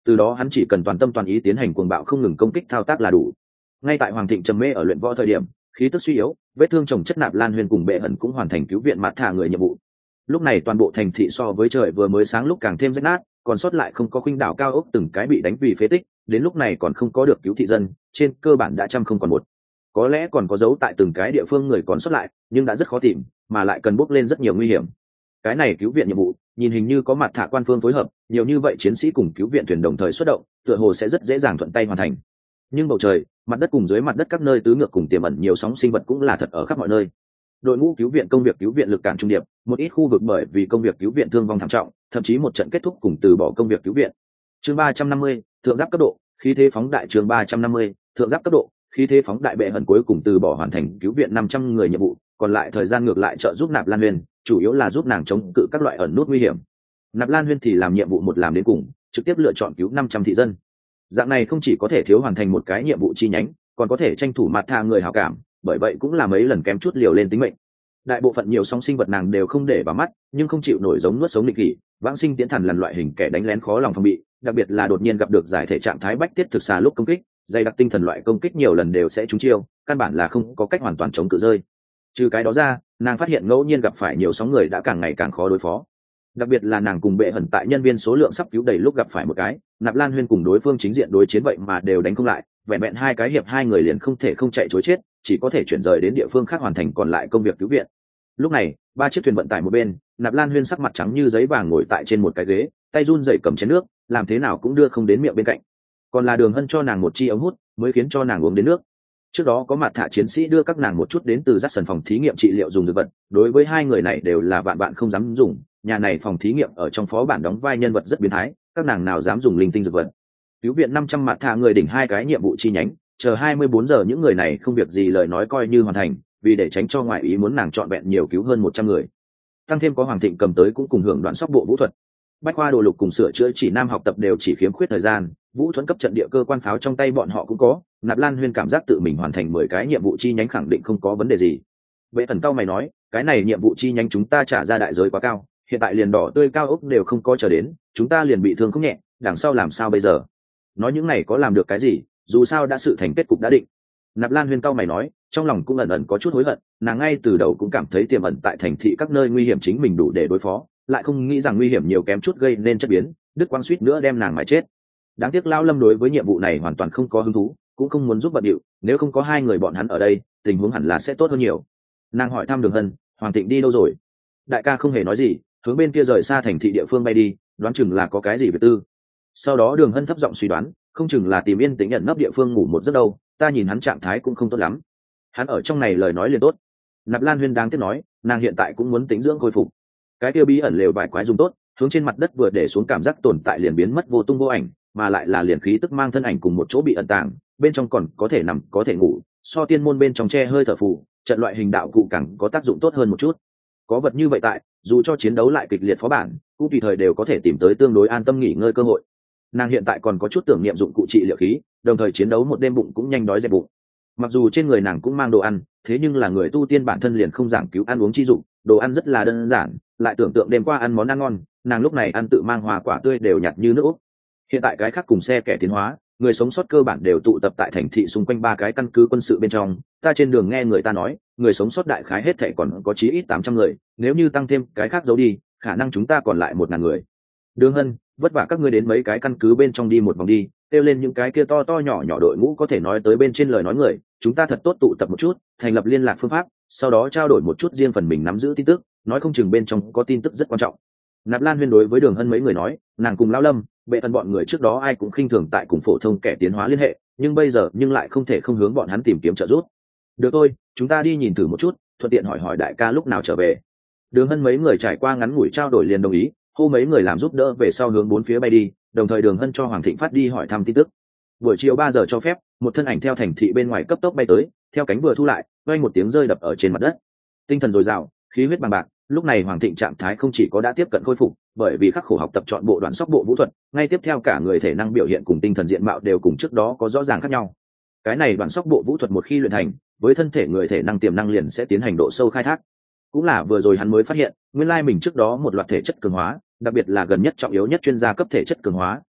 A: từ đó hắn chỉ cần toàn tâm toàn ý tiến hành cuồng bạo không ngừng công kích thao tác là đủ. Ngay tại Hoàng Thịnh trầm mê ở luyện võ thời điểm, khí tức suy yếu, vết thương chồng chất, Nạp Lan Huyền cùng Bệ Hận cũng hoàn thành cứu viện Mạt Thả người nhiệm vụ. Lúc này toàn bộ thành thị so với trời vừa mới sáng lúc càng thêm rách nát, còn sót lại không có khuynh đảo cao ốc từng cái bị đánh vì phế tích, đến lúc này còn không có được cứu thị dân, trên cơ bản đã trăm không còn một. Có lẽ còn có dấu tại từng cái địa phương người còn sót lại, nhưng đã rất khó tìm, mà lại cần bốc lên rất nhiều nguy hiểm. Cái này cứu viện nhiệm vụ, nhìn hình như có Mạt Thả quan phương phối hợp, nhiều như vậy chiến sĩ cùng cứu viện thuyền đồng thời xuất động, tựa hồ sẽ rất dễ dàng thuận tay hoàn thành. Nhưng bầu trời, mặt đất cùng dưới mặt đất các nơi tứ ngược cùng tiềm ẩn nhiều sóng sinh vật cũng là thật ở khắp mọi nơi. Đội ngũ cứu viện công việc cứu viện lực cản trung điệp, một ít khu vực bởi vì công việc cứu viện thương vong thảm trọng, thậm chí một trận kết thúc cùng từ bỏ công việc cứu viện. Chương 350, thượng giáp cấp độ, khí thế phóng đại. Chương 350, thượng giáp cấp độ, khí thế phóng đại. Bệ Hận cuối cùng từ bỏ hoàn thành cứu viện 500 người nhiệm vụ, còn lại thời gian ngược lại trợ giúp Nạp Lan Huyền, chủ yếu là giúp nàng chống cự các loại ẩn nút nguy hiểm. Nạp Lan Huyền thì làm nhiệm vụ một làm đến cùng, trực tiếp lựa chọn cứu 500 thị dân. Dạng này không chỉ có thể thiếu hoàn thành một cái nhiệm vụ chi nhánh, còn có thể tranh thủ Mạt Thả người hảo cảm, bởi vậy cũng là mấy lần kém chút liều lên tính mệnh. Đại bộ phận nhiều song sinh vật nàng đều không để vào mắt, nhưng không chịu nổi giống nuốt sống nghịch kỷ, vãng sinh tiễn thần lần loại hình kẻ đánh lén khó lòng phòng bị, đặc biệt là đột nhiên gặp được giải thể trạng thái bách tiết thực xà lúc công kích, dày đặc tinh thần loại công kích nhiều lần đều sẽ trúng chiêu, căn bản là không có cách hoàn toàn chống cự rơi. Trừ cái đó ra, nàng phát hiện ngẫu nhiên gặp phải nhiều sóng người đã càng ngày càng khó đối phó. Đặc biệt là nàng cùng Bệ Hận tại nhân viên số lượng sắp cứu đầy lúc gặp phải một cái, Nạp Lan Huyền cùng đối phương chính diện đối chiến vậy mà đều đánh không lại, vẹn vẹn hai cái hiệp hai người liền không thể không chạy chối chết, chỉ có thể chuyển rời đến địa phương khác hoàn thành còn lại công việc cứu viện. Lúc này, ba chiếc thuyền vận tải một bên, Nạp Lan Huyền sắc mặt trắng như giấy vàng ngồi tại trên một cái ghế, tay run rẩy cầm chén nước, làm thế nào cũng đưa không đến miệng bên cạnh. Còn là Đường Hân cho nàng một chi ống hút, mới khiến cho nàng uống đến nước. Trước đó có Mạt Thả chiến sĩ đưa các nàng một chút đến từ Jackson phòng thí nghiệm trị liệu dùng dược vật, đối với hai người này đều là vạn bạn không dám dùng, nhà này phòng thí nghiệm ở trong phó bản đóng vai nhân vật rất biến thái, các nàng nào dám dùng linh tinh dược vật. Cứu viện 500 Mạt Thả người đỉnh hai cái nhiệm vụ chi nhánh, chờ 24 giờ những người này không việc gì lời nói coi như hoàn thành, vì để tránh cho ngoại ý muốn nàng chọn vẹn nhiều cứu hơn 100 người. Tăng thêm có Hoàng Thịnh cầm tới cũng cùng hưởng đoạn sóc bộ vũ thuật. Bách khoa đồ lục cùng sửa chữa chỉ nam học tập đều chỉ khiếm khuyết thời gian, vũ thuẫn cấp trận địa cơ quan pháo trong tay bọn họ cũng có. Nạp Lan Huyền cảm giác tự mình hoàn thành 10 cái nhiệm vụ chi nhánh khẳng định không có vấn đề gì. Bệ Hận cao mày nói, cái này nhiệm vụ chi nhánh chúng ta trả ra đại giới quá cao, hiện tại liền đỏ tươi cao ốc đều không có chờ đến, chúng ta liền bị thương không nhẹ, đằng sau làm sao bây giờ? Nói những này có làm được cái gì, dù sao đã sự thành kết cục đã định. Nạp Lan Huyền cao mày nói, trong lòng cũng ẩn ẩn có chút hối hận, nàng ngay từ đầu cũng cảm thấy tiềm ẩn tại thành thị các nơi nguy hiểm chính mình đủ để đối phó, lại không nghĩ rằng nguy hiểm nhiều kém chút gây nên chất biến, Đức Quang suýt nữa đem nàng mài chết. Đáng tiếc Lão Lâm đối với nhiệm vụ này hoàn toàn không có hứng thú, cũng không muốn giúp bận điệu, nếu không có hai người bọn hắn ở đây, tình huống hẳn là sẽ tốt hơn nhiều. Nàng hỏi thăm Đường Hân, Hoàng Thịnh đi đâu rồi? Đại ca không hề nói gì, hướng bên kia rời xa thành thị địa phương bay đi, đoán chừng là có cái gì việc tư. Sau đó Đường Hân thấp giọng suy đoán, không chừng là tìm yên tĩnh nhận nấp địa phương ngủ một giấc đâu, ta nhìn hắn trạng thái cũng không tốt lắm. Hắn ở trong này lời nói liền tốt. Nạp Lan Huyền đáng tiếc nói, nàng hiện tại cũng muốn tĩnh dưỡng khôi phục. Cái kia bí ẩn lều vải quái dùng tốt, hướng trên mặt đất vừa để xuống cảm giác tồn tại liền biến mất vô tung vô ảnh, mà lại là liền khí tức mang thân ảnh cùng một chỗ bị ẩn tàng, bên trong còn có thể nằm có thể ngủ, so tiên môn bên trong che hơi thở phù, trận loại hình đạo cụ càng có tác dụng tốt hơn một chút. Có vật như vậy tại, dù cho chiến đấu lại kịch liệt phó bản, cũng tùy thời đều có thể tìm tới tương đối an tâm nghỉ ngơi cơ hội. Nàng hiện tại còn có chút tưởng niệm dụng cụ trị liệu khí, đồng thời chiến đấu một đêm bụng cũng nhanh đói dẹp bụng. Mặc dù trên người nàng cũng mang đồ ăn, thế nhưng là người tu tiên bản thân liền không giảng cứu ăn uống chi dụng, đồ ăn rất là đơn giản, lại tưởng tượng đêm qua ăn món ăn ngon, nàng lúc này ăn tự mang hoa quả tươi đều nhạt như nước Úc. Hiện tại cái khác cùng xe kẻ tiến hóa, người sống sót cơ bản đều tụ tập tại thành thị xung quanh ba cái căn cứ quân sự bên trong. Ta trên đường nghe người ta nói, người sống sót đại khái hết thảy còn có chí ít 800 người, nếu như tăng thêm cái khác giấu đi, khả năng chúng ta còn lại 1000 người. Đường Hân, vất vả các ngươi đến mấy cái căn cứ bên trong đi một vòng đi, kêu lên những cái kia to to nhỏ nhỏ đội ngũ có thể nói tới bên trên lời nói người, chúng ta thật tốt tụ tập một chút, thành lập liên lạc phương pháp, sau đó trao đổi một chút riêng phần mình nắm giữ tin tức, nói không chừng bên trong có tin tức rất quan trọng. Nạp Lan Huyền đối với Đường Hân mấy người nói, nàng cùng Lão Lâm, Bệ Hận bọn người trước đó ai cũng khinh thường tại cùng phổ thông kẻ tiến hóa liên hệ, nhưng bây giờ nhưng lại không thể không hướng bọn hắn tìm kiếm trợ giúp. Được thôi, chúng ta đi nhìn thử một chút, thuận tiện hỏi hỏi đại ca lúc nào trở về. Đường Hân mấy người trải qua ngắn ngủi trao đổi liền đồng ý, hô mấy người làm giúp đỡ về sau hướng bốn phía bay đi, đồng thời Đường Hân cho Hoàng Thịnh phát đi hỏi thăm tin tức. Buổi chiều 3 giờ cho phép, một thân ảnh theo thành thị bên ngoài cấp tốc bay tới, theo cánh vừa thu lại, vang một tiếng rơi đập ở trên mặt đất. Tinh thần dồi dào, khí huyết bằng bạc, lúc này Hoàng Thịnh trạng thái không chỉ có đã tiếp cận khôi phục, bởi vì khắc khổ học tập chọn bộ đoạn sóc bộ vũ thuật, ngay tiếp theo cả người thể năng biểu hiện cùng tinh thần diện mạo đều cùng trước đó có rõ ràng khác nhau. Cái này đoạn sóc bộ vũ thuật một khi luyện thành, với thân thể người thể năng tiềm năng liền sẽ tiến hành độ sâu khai thác. Cũng là vừa rồi hắn mới phát hiện, nguyên lai mình trước đó một loạt thể chất cường hóa, đặc biệt là gần nhất trọng yếu nhất chuyên gia cấp thể chất cường hóa,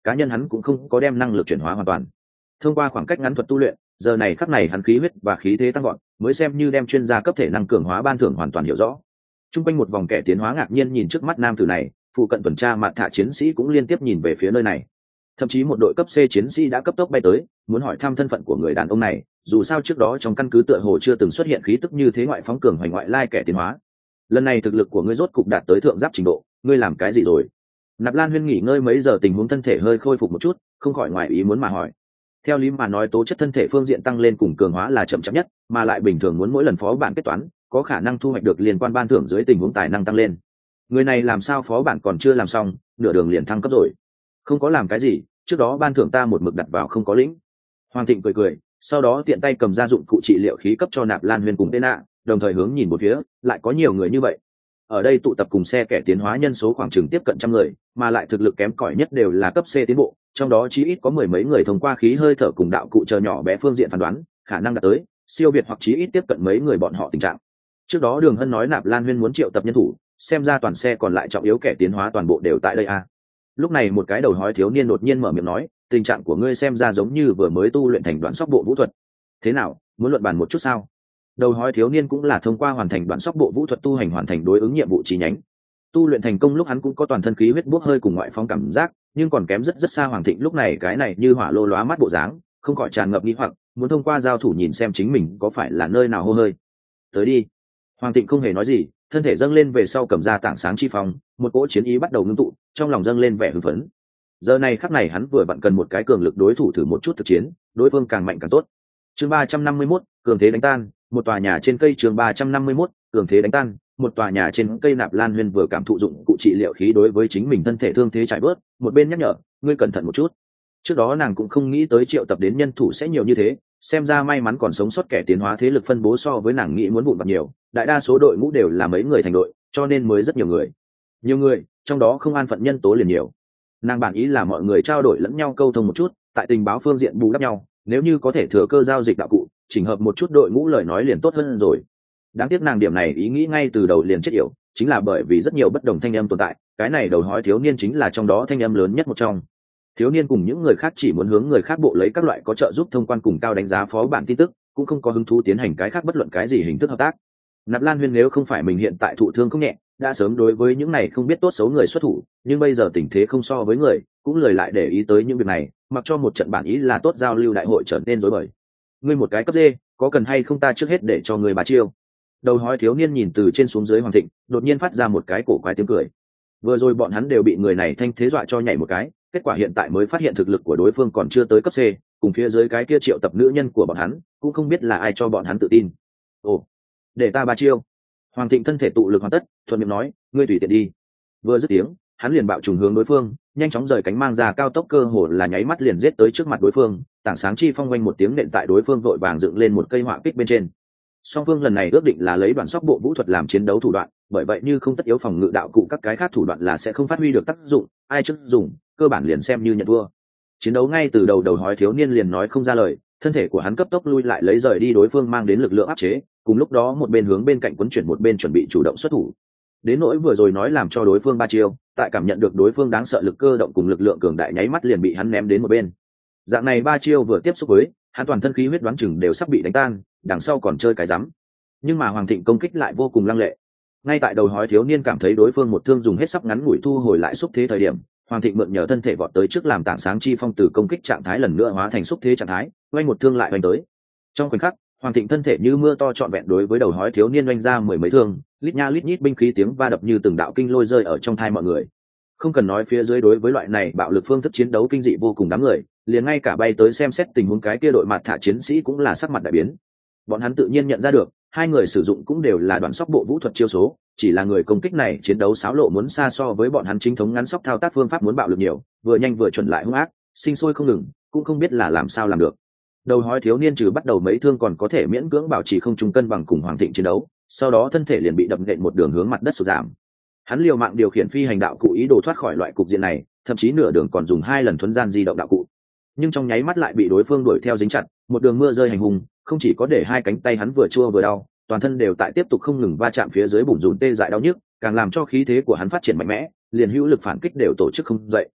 A: cá nhân hắn cũng không có đem năng lực chuyển hóa hoàn toàn. Thông qua khoảng cách ngắn thuật tu luyện, giờ này khắc này hắn khí huyết và khí thế tăng gọn, mới xem như đem chuyên gia cấp thể năng cường hóa ban thưởng hoàn toàn hiểu rõ. Trung quanh một vòng kẻ tiến hóa ngạc nhiên nhìn trước mắt nam tử này, phụ cận tuần tra mạt thả chiến sĩ cũng liên tiếp nhìn về phía nơi này. Thậm chí một đội cấp C chiến sĩ đã cấp tốc bay tới, muốn hỏi thăm thân phận của người đàn ông này, dù sao trước đó trong căn cứ tựa hồ chưa từng xuất hiện khí tức như thế ngoại phóng cường hoành ngoại lai kẻ tiến hóa. Lần này thực lực của ngươi rốt cục đạt tới thượng giáp trình độ, ngươi làm cái gì rồi? Nạp Lan Huyên nghỉ ngơi mấy giờ, tình huống thân thể hơi khôi phục một chút, không khỏi ngoài ý muốn mà hỏi. Theo lý mà nói, tố chất thân thể phương diện tăng lên cùng cường hóa là chậm chậm nhất, mà lại bình thường muốn mỗi lần phó bản kết toán có khả năng thu hoạch được liên quan ban thưởng dưới tình huống tài năng tăng lên. Người này làm sao phó bản còn chưa làm xong, nửa đường liền thăng cấp rồi? Không có làm cái gì, trước đó ban thưởng ta một mực đặt vào không có lĩnh. Hoàng Thịnh cười cười, sau đó tiện tay cầm ra dụng cụ trị liệu khí cấp cho Nạp Lan Huyên cùng tên nạ, đồng thời hướng nhìn một phía, lại có nhiều người như vậy. Ở đây tụ tập cùng xe kẻ tiến hóa nhân số khoảng chừng tiếp cận trăm người, mà lại thực lực kém cỏi nhất đều là cấp C tiến bộ, trong đó chí ít có mười mấy người thông qua khí hơi thở cùng đạo cụ chờ nhỏ bé phương diện phán đoán, khả năng đạt tới siêu việt hoặc chí ít tiếp cận mấy người bọn họ tình trạng. Trước đó Đường Hân nói Nạp Lan Huyên muốn triệu tập nhân thủ, xem ra toàn xe còn lại trọng yếu kẻ tiến hóa toàn bộ đều tại đây à. Lúc này một cái đầu hói thiếu niên đột nhiên mở miệng nói, tình trạng của ngươi xem ra giống như vừa mới tu luyện thành đoạn sóc bộ vũ thuật. Thế nào, muốn luận bàn một chút sao? Đầu hói thiếu niên cũng là thông qua hoàn thành đoạn sóc bộ vũ thuật tu hành hoàn thành đối ứng nhiệm vụ chi nhánh. Tu luyện thành công lúc hắn cũng có toàn thân khí huyết bốc hơi cùng ngoại phong cảm giác, nhưng còn kém rất rất xa Hoàng Thịnh lúc này cái này như hỏa lô lóa mắt bộ dáng, không khỏi tràn ngập nghi hoặc, muốn thông qua giao thủ nhìn xem chính mình có phải là nơi nào hô hơi. Tới đi. Hoàng Thịnh không hề nói gì, thân thể dâng lên về sau cầm ra tảng sáng chi phong, một cỗ chiến ý bắt đầu ngưng tụ, trong lòng dâng lên vẻ hưng phấn. Giờ này khắc này hắn vừa vặn cần một cái cường lực đối thủ thử một chút thực chiến, đối phương càng mạnh càng tốt. Chương 351, cường thế đánh tan một tòa nhà trên cây. Chương 351, cường thế đánh tan một tòa nhà trên cây. Nạp Lan Huyên vừa cảm thụ dụng cụ trị liệu khí đối với chính mình thân thể thương thế trải bớt, một bên nhắc nhở, ngươi cẩn thận một chút. Trước đó nàng cũng không nghĩ tới triệu tập đến nhân thủ sẽ nhiều như thế, xem ra may mắn còn sống sót kẻ tiến hóa thế lực phân bố so với nàng nghĩ muốn vụn vặt nhiều, đại đa số đội ngũ đều là mấy người thành đội, cho nên mới rất nhiều người, trong đó không an phận nhân tố liền nhiều. Nàng bản ý là mọi người trao đổi lẫn nhau câu thông một chút, tại tình báo phương diện bù đắp nhau, nếu như có thể thừa cơ giao dịch đạo cụ, chỉnh hợp một chút đội ngũ lời nói liền tốt hơn rồi. Đáng tiếc nàng điểm này ý nghĩ ngay từ đầu liền chết yểu, chính là bởi vì rất nhiều bất đồng thanh âm tồn tại, cái này đầu hói thiếu niên chính là trong đó thanh âm lớn nhất một trong. Thiếu niên cùng những người khác chỉ muốn hướng người khác bộ lấy các loại có trợ giúp thông quan cùng cao đánh giá phó bản tin tức, cũng không có hứng thú tiến hành cái khác bất luận cái gì hình thức hợp tác. Nạp Lan Huyên nếu không phải mình hiện tại thụ thương không nhẹ, đã sớm đối với những này không biết tốt xấu người xuất thủ, nhưng bây giờ tình thế không so với người, cũng lười lại để ý tới những việc này, mặc cho một trận bản ý là tốt giao lưu đại hội trở nên rối bời. Ngươi một cái cấp D, có cần hay không ta trước hết để cho người bà chiêu? Đầu hói thiếu niên nhìn từ trên xuống dưới Hoàng Thịnh, đột nhiên phát ra một cái cổ quái tiếng cười. Vừa rồi bọn hắn đều bị người này thanh thế dọa cho nhảy một cái, kết quả hiện tại mới phát hiện thực lực của đối phương còn chưa tới cấp C, cùng phía dưới cái kia triệu tập nữ nhân của bọn hắn, cũng không biết là ai cho bọn hắn tự tin. Ồ, để ta ba chiêu. Hoàng Thịnh thân thể tụ lực hoàn tất, thuận miệng nói, ngươi tùy tiện đi. Vừa dứt tiếng, hắn liền bạo trùng hướng đối phương, nhanh chóng rời cánh mang ra cao tốc, cơ hồ là nháy mắt liền giết tới trước mặt đối phương, tảng sáng chi phong quanh một tiếng nện tại đối phương vội vàng dựng lên một cây họa kích bên trên. Song phương lần này ước định là lấy đoàn sóc bộ vũ thuật làm chiến đấu thủ đoạn, bởi vậy như không tất yếu phòng ngự đạo cụ các cái khác thủ đoạn là sẽ không phát huy được tác dụng, ai trước dùng, cơ bản liền xem như nhận thua. Chiến đấu ngay từ đầu hói thiếu niên liền nói không ra lời, thân thể của hắn cấp tốc lui lại lấy rời đi đối phương mang đến lực lượng áp chế, cùng lúc đó một bên hướng bên cạnh quấn chuyển, một bên chuẩn bị chủ động xuất thủ. Đến nỗi vừa rồi nói làm cho đối phương ba chiêu, tại cảm nhận được đối phương đáng sợ lực cơ động cùng lực lượng cường đại nháy mắt liền bị hắn ném đến một bên. Dạng này ba chiêu vừa tiếp xúc với, hắn toàn thân khí huyết đoán chừng đều sắp bị đánh tan, đằng sau còn chơi cái rắm. Nhưng mà Hoàng Thịnh công kích lại vô cùng lăng lệ. Ngay tại đầu hói thiếu niên cảm thấy đối phương một thương dùng hết sắp ngắn ngủi thu hồi lại xúc thế thời điểm, Hoàng Thịnh mượn nhờ thân thể vọt tới trước làm tảng sáng chi phong từ công kích trạng thái lần nữa hóa thành xúc thế trạng thái, oanh một thương lại oanh tới. Trong khoảnh khắc, Hoàng Thịnh thân thể như mưa to trọn vẹn đối với đầu hói thiếu niên oanh ra mười mấy thương, lít nha lít nhít binh khí tiếng va đập như từng đạo kinh lôi rơi ở trong tai mọi người. Không cần nói phía dưới đối với loại này bạo lực phương thức chiến đấu kinh dị vô cùng đám người, liền ngay cả bay tới xem xét tình huống cái kia đội mặt thả chiến sĩ cũng là sắc mặt đại biến. Bọn hắn tự nhiên nhận ra được, hai người sử dụng cũng đều là đoạn sóc bộ vũ thuật chiêu số, chỉ là người công kích này chiến đấu xáo lộ muốn xa so với bọn hắn chính thống ngắn sóc thao tác phương pháp muốn bạo lực nhiều, vừa nhanh vừa chuẩn lại hung ác, sinh sôi không ngừng, cũng không biết là làm sao làm được. Đầu hói thiếu niên trừ bắt đầu mấy thương còn có thể miễn cưỡng bảo trì không trung cân bằng cùng Hoàng Thịnh chiến đấu, sau đó thân thể liền bị đập nện một đường hướng mặt đất sụt giảm. Hắn liều mạng điều khiển phi hành đạo cụ ý đồ thoát khỏi loại cục diện này, thậm chí nửa đường còn dùng 2 lần thuấn gian di động đạo cụ, nhưng trong nháy mắt lại bị đối phương đuổi theo dính chặt, một đường mưa rơi hành hung, không chỉ có để hai cánh tay hắn vừa chua vừa đau, toàn thân đều tại tiếp tục không ngừng va chạm phía dưới bùn rùn tê dại đau nhức, càng làm cho khí thế của hắn phát triển mạnh mẽ, liền hữu lực phản kích đều tổ chức không dậy.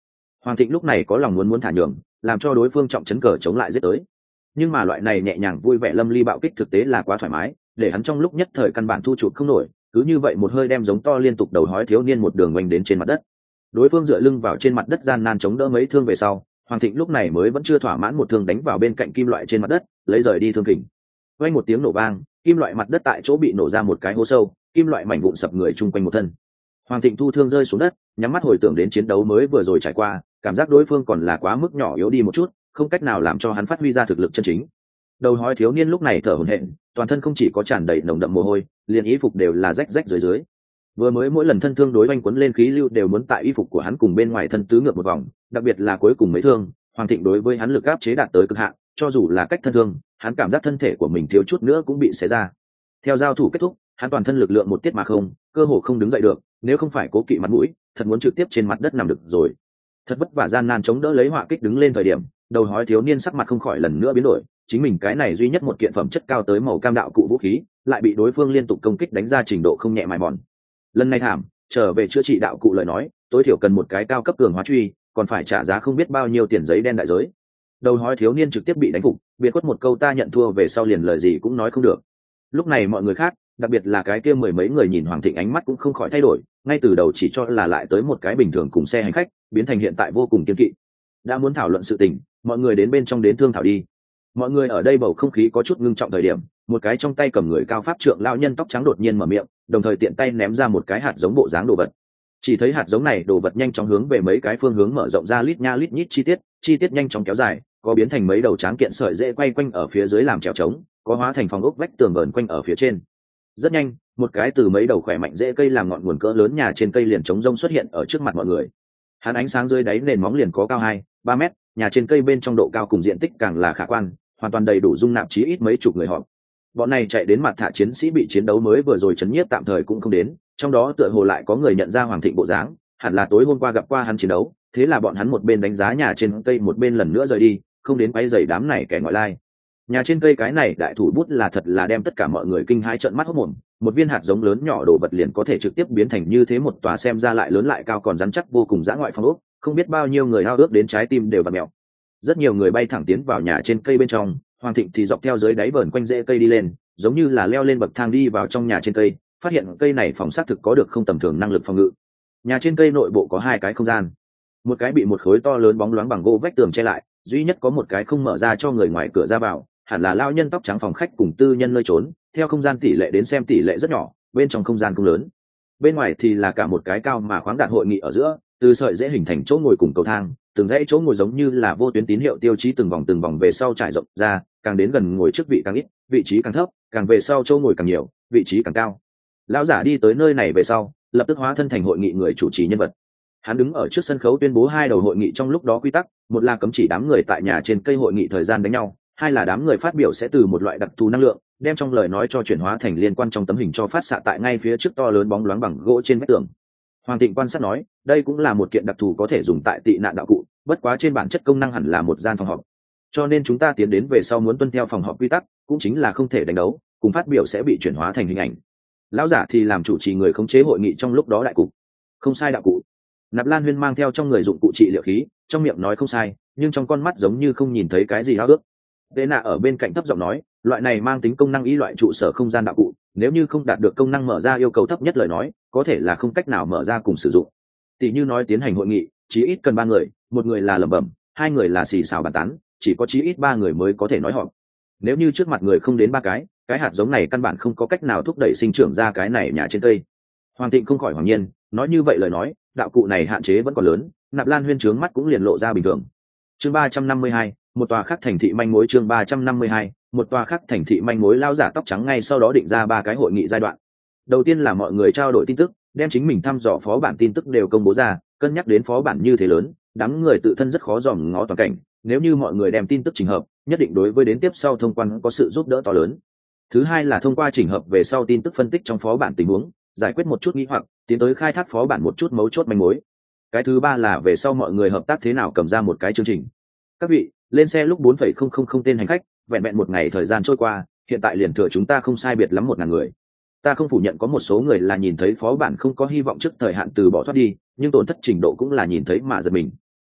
A: Hoàng Thịnh lúc này có lòng muốn thả nhường, làm cho đối phương trọng chấn cờ chống lại giết tới, nhưng mà loại này nhẹ nhàng vui vẻ lâm ly bạo kích thực tế là quá thoải mái, để hắn trong lúc nhất thời căn bản thu chụp không nổi, cứ như vậy một hơi đem giống to liên tục đầu hói thiếu niên một đường oanh đến trên mặt đất. Đối phương dựa lưng vào trên mặt đất gian nan chống đỡ mấy thương về sau, Hoàng Thịnh lúc này mới vẫn chưa thỏa mãn một thương đánh vào bên cạnh kim loại trên mặt đất, lấy rời đi thương kình. Vang một tiếng nổ vang, kim loại mặt đất tại chỗ bị nổ ra một cái hố sâu, kim loại mảnh vụn sập người chung quanh một thân. Hoàng Thịnh thu thương rơi xuống đất, nhắm mắt hồi tưởng đến chiến đấu mới vừa rồi trải qua, cảm giác đối phương còn là quá mức nhỏ yếu đi một chút, không cách nào làm cho hắn phát huy ra thực lực chân chính. Đầu hói thiếu niên lúc này thở hổn hển, toàn thân không chỉ có tràn đầy nồng đậm mồ hôi, liền y phục đều là rách rách dưới dưới. Vừa mới mỗi lần thân thương đối oanh quấn lên khí lưu đều muốn tại y phục của hắn cùng bên ngoài thân tứ ngược một vòng, đặc biệt là cuối cùng mấy thương, Hoàng Thịnh đối với hắn lực áp chế đạt tới cực hạn, cho dù là cách thân thương, hắn cảm giác thân thể của mình thiếu chút nữa cũng bị xé ra. Theo giao thủ kết thúc, hắn toàn thân lực lượng một tiết mà không, cơ hồ không đứng dậy được, nếu không phải cố kỵ mặt mũi, thật muốn trực tiếp trên mặt đất nằm được rồi. Thật vất vả gian nan chống đỡ lấy họa kích đứng lên thời điểm, đầu hói thiếu niên sắc mặt không khỏi lần nữa biến đổi, chính mình cái này duy nhất một kiện phẩm chất cao tới màu cam đạo cụ vũ khí, lại bị đối phương liên tục công kích đánh ra trình độ không nhẹ mài mòn. Lần này thảm, trở về chữa trị đạo cụ lời nói, tối thiểu cần một cái cao cấp cường hóa truy, còn phải trả giá không biết bao nhiêu tiền giấy đen đại giới. Đầu hói thiếu niên trực tiếp bị đánh phục, biệt quất một câu ta nhận thua về sau liền lời gì cũng nói không được. Lúc này mọi người khác, đặc biệt là cái kia mười mấy người nhìn Hoàng Thịnh ánh mắt cũng không khỏi thay đổi, ngay từ đầu chỉ cho là lại tới một cái bình thường cùng xe hành khách, biến thành hiện tại vô cùng kiên kỵ. Đã muốn thảo luận sự tình, mọi người đến bên trong đến thương thảo đi. Mọi người ở đây bầu không khí có chút ngưng trọng thời điểm, một cái trong tay cầm người cao pháp trượng lão nhân tóc trắng đột nhiên mở miệng, đồng thời tiện tay ném ra một cái hạt giống bộ dáng đồ vật. Chỉ thấy hạt giống này đồ vật nhanh chóng hướng về mấy cái phương hướng mở rộng ra lít nha lít nhít chi tiết nhanh chóng kéo dài, có biến thành mấy đầu tráng kiện sợi dễ quay quanh ở phía dưới làm trèo trống, có hóa thành phòng ốc vách tường vờn quanh ở phía trên. Rất nhanh, một cái từ mấy đầu khỏe mạnh dễ cây làm ngọn nguồn cỡ lớn nhà trên cây liền trống rông xuất hiện ở trước mặt mọi người. Hắn ánh sáng dưới đáy nền móng liền có cao 2-3 mét, nhà trên cây bên trong độ cao cùng diện tích càng là khả quan, hoàn toàn đầy đủ dung nạp chí ít mấy chục người họp. Bọn này chạy đến mặt thả chiến sĩ bị chiến đấu mới vừa rồi chấn nhiếp tạm thời cũng không đến, trong đó tựa hồ lại có người nhận ra Hoàng Thịnh bộ dáng, hẳn là tối hôm qua gặp qua hắn chiến đấu, thế là bọn hắn một bên đánh giá nhà trên cây một bên lần nữa rời đi, không đến quấy rầy đám này kẻ ngoại lai. Nhà trên cây cái này đại thủ bút là thật là đem tất cả mọi người kinh hãi trợn mắt hốt mồm, một viên hạt giống lớn nhỏ đồ vật liền có thể trực tiếp biến thành như thế một tòa xem ra lại lớn lại cao còn rắn chắc vô cùng dã ngoại phong ốc, không biết bao nhiêu người hao ước đến trái tim đều vặn mèo. Rất nhiều người bay thẳng tiến vào nhà trên cây bên trong, Hoàng Thịnh thì dọc theo dưới đáy vờn quanh rễ cây đi lên, giống như là leo lên bậc thang đi vào trong nhà trên cây, phát hiện cây này phòng xác thực có được không tầm thường năng lực phòng ngự. Nhà trên cây nội bộ có hai cái không gian, một cái bị một khối to lớn bóng loáng bằng gỗ vách tường che lại, duy nhất có một cái không mở ra cho người ngoài cửa ra vào, hẳn là lao nhân tóc trắng phòng khách cùng tư nhân nơi trốn, theo không gian tỷ lệ đến xem tỷ lệ rất nhỏ, bên trong không gian không lớn. Bên ngoài thì là cả một cái cao mà khoáng đạt hội nghị ở giữa, từ sợi dễ hình thành chỗ ngồi cùng cầu thang, từng dãy chỗ ngồi giống như là vô tuyến tín hiệu tiêu chí từng vòng về sau trải rộng ra, càng đến gần ngồi trước vị càng ít, vị trí càng thấp, càng về sau chỗ ngồi càng nhiều, vị trí càng cao. Lão giả đi tới nơi này về sau, lập tức hóa thân thành hội nghị người chủ trì nhân vật. Hắn đứng ở trước sân khấu tuyên bố hai đầu hội nghị trong lúc đó quy tắc, một là cấm chỉ đám người tại nhà trên cây hội nghị thời gian đánh nhau, hai là đám người phát biểu sẽ từ một loại đặc thù năng lượng, đem trong lời nói cho chuyển hóa thành liên quan trong tấm hình cho phát xạ tại ngay phía trước to lớn bóng loáng bằng gỗ trên vách tường. Hoàng Thịnh quan sát nói, đây cũng là một kiện đặc thù có thể dùng tại tị nạn đạo cụ, bất quá trên bản chất công năng hẳn là một gian phòng họp. Cho nên chúng ta tiến đến về sau muốn tuân theo phòng họp quy tắc, cũng chính là không thể đánh đấu, cùng phát biểu sẽ bị chuyển hóa thành hình ảnh. Lão giả thì làm chủ trì người khống chế hội nghị trong lúc đó đại cục. Không sai đạo cụ. Nạp Lan Huyên mang theo trong người dụng cụ trị liệu khí, trong miệng nói không sai, nhưng trong con mắt giống như không nhìn thấy cái gì hao ước. Vệ nạ ở bên cạnh thấp giọng nói, loại này mang tính công năng ý loại trụ sở không gian đạo cụ, nếu như không đạt được công năng mở ra yêu cầu thấp nhất lời nói, có thể là không cách nào mở ra cùng sử dụng. Tỷ như nói tiến hành hội nghị, chí ít cần 3 người, một người là lẩm bẩm, 2 người là xì xào bàn tán, chỉ có chí ít 3 người mới có thể nói họp. Nếu như trước mặt người không đến 3 cái hạt giống này căn bản không có cách nào thúc đẩy sinh trưởng ra cái này nhà trên cây. Hoàng Thịnh không khỏi hoàng nhiên, nói như vậy lời nói, đạo cụ này hạn chế vẫn còn lớn. Nạp Lan Huyên trướng mắt cũng liền lộ ra bình thường. Chương 352, một tòa khác thành thị manh mối. Chương 352, một tòa khác thành thị manh mối. Lão giả tóc trắng ngay sau đó định ra 3 cái hội nghị giai đoạn. Đầu tiên là mọi người trao đổi tin tức, đem chính mình thăm dò phó bản tin tức đều công bố ra, cân nhắc đến phó bản như thế lớn, đám người tự thân rất khó dòm ngó toàn cảnh, nếu như mọi người đem tin tức chỉnh hợp, nhất định đối với đến tiếp sau thông quan có sự giúp đỡ to lớn. Thứ hai là thông qua chỉnh hợp về sau tin tức phân tích trong phó bản tình huống, giải quyết một chút nghi hoặc, tiến tới khai thác phó bản một chút mấu chốt manh mối. Cái thứ ba là về sau mọi người hợp tác thế nào cầm ra một cái chương trình. Các vị, lên xe lúc 4,000 tên hành khách, vẹn vẹn một ngày thời gian trôi qua, hiện tại liền thừa chúng ta không sai biệt lắm 1000 người. Ta không phủ nhận có một số người là nhìn thấy phó bản không có hy vọng trước thời hạn từ bỏ thoát đi, nhưng tổn thất trình độ cũng là nhìn thấy mà giật mình.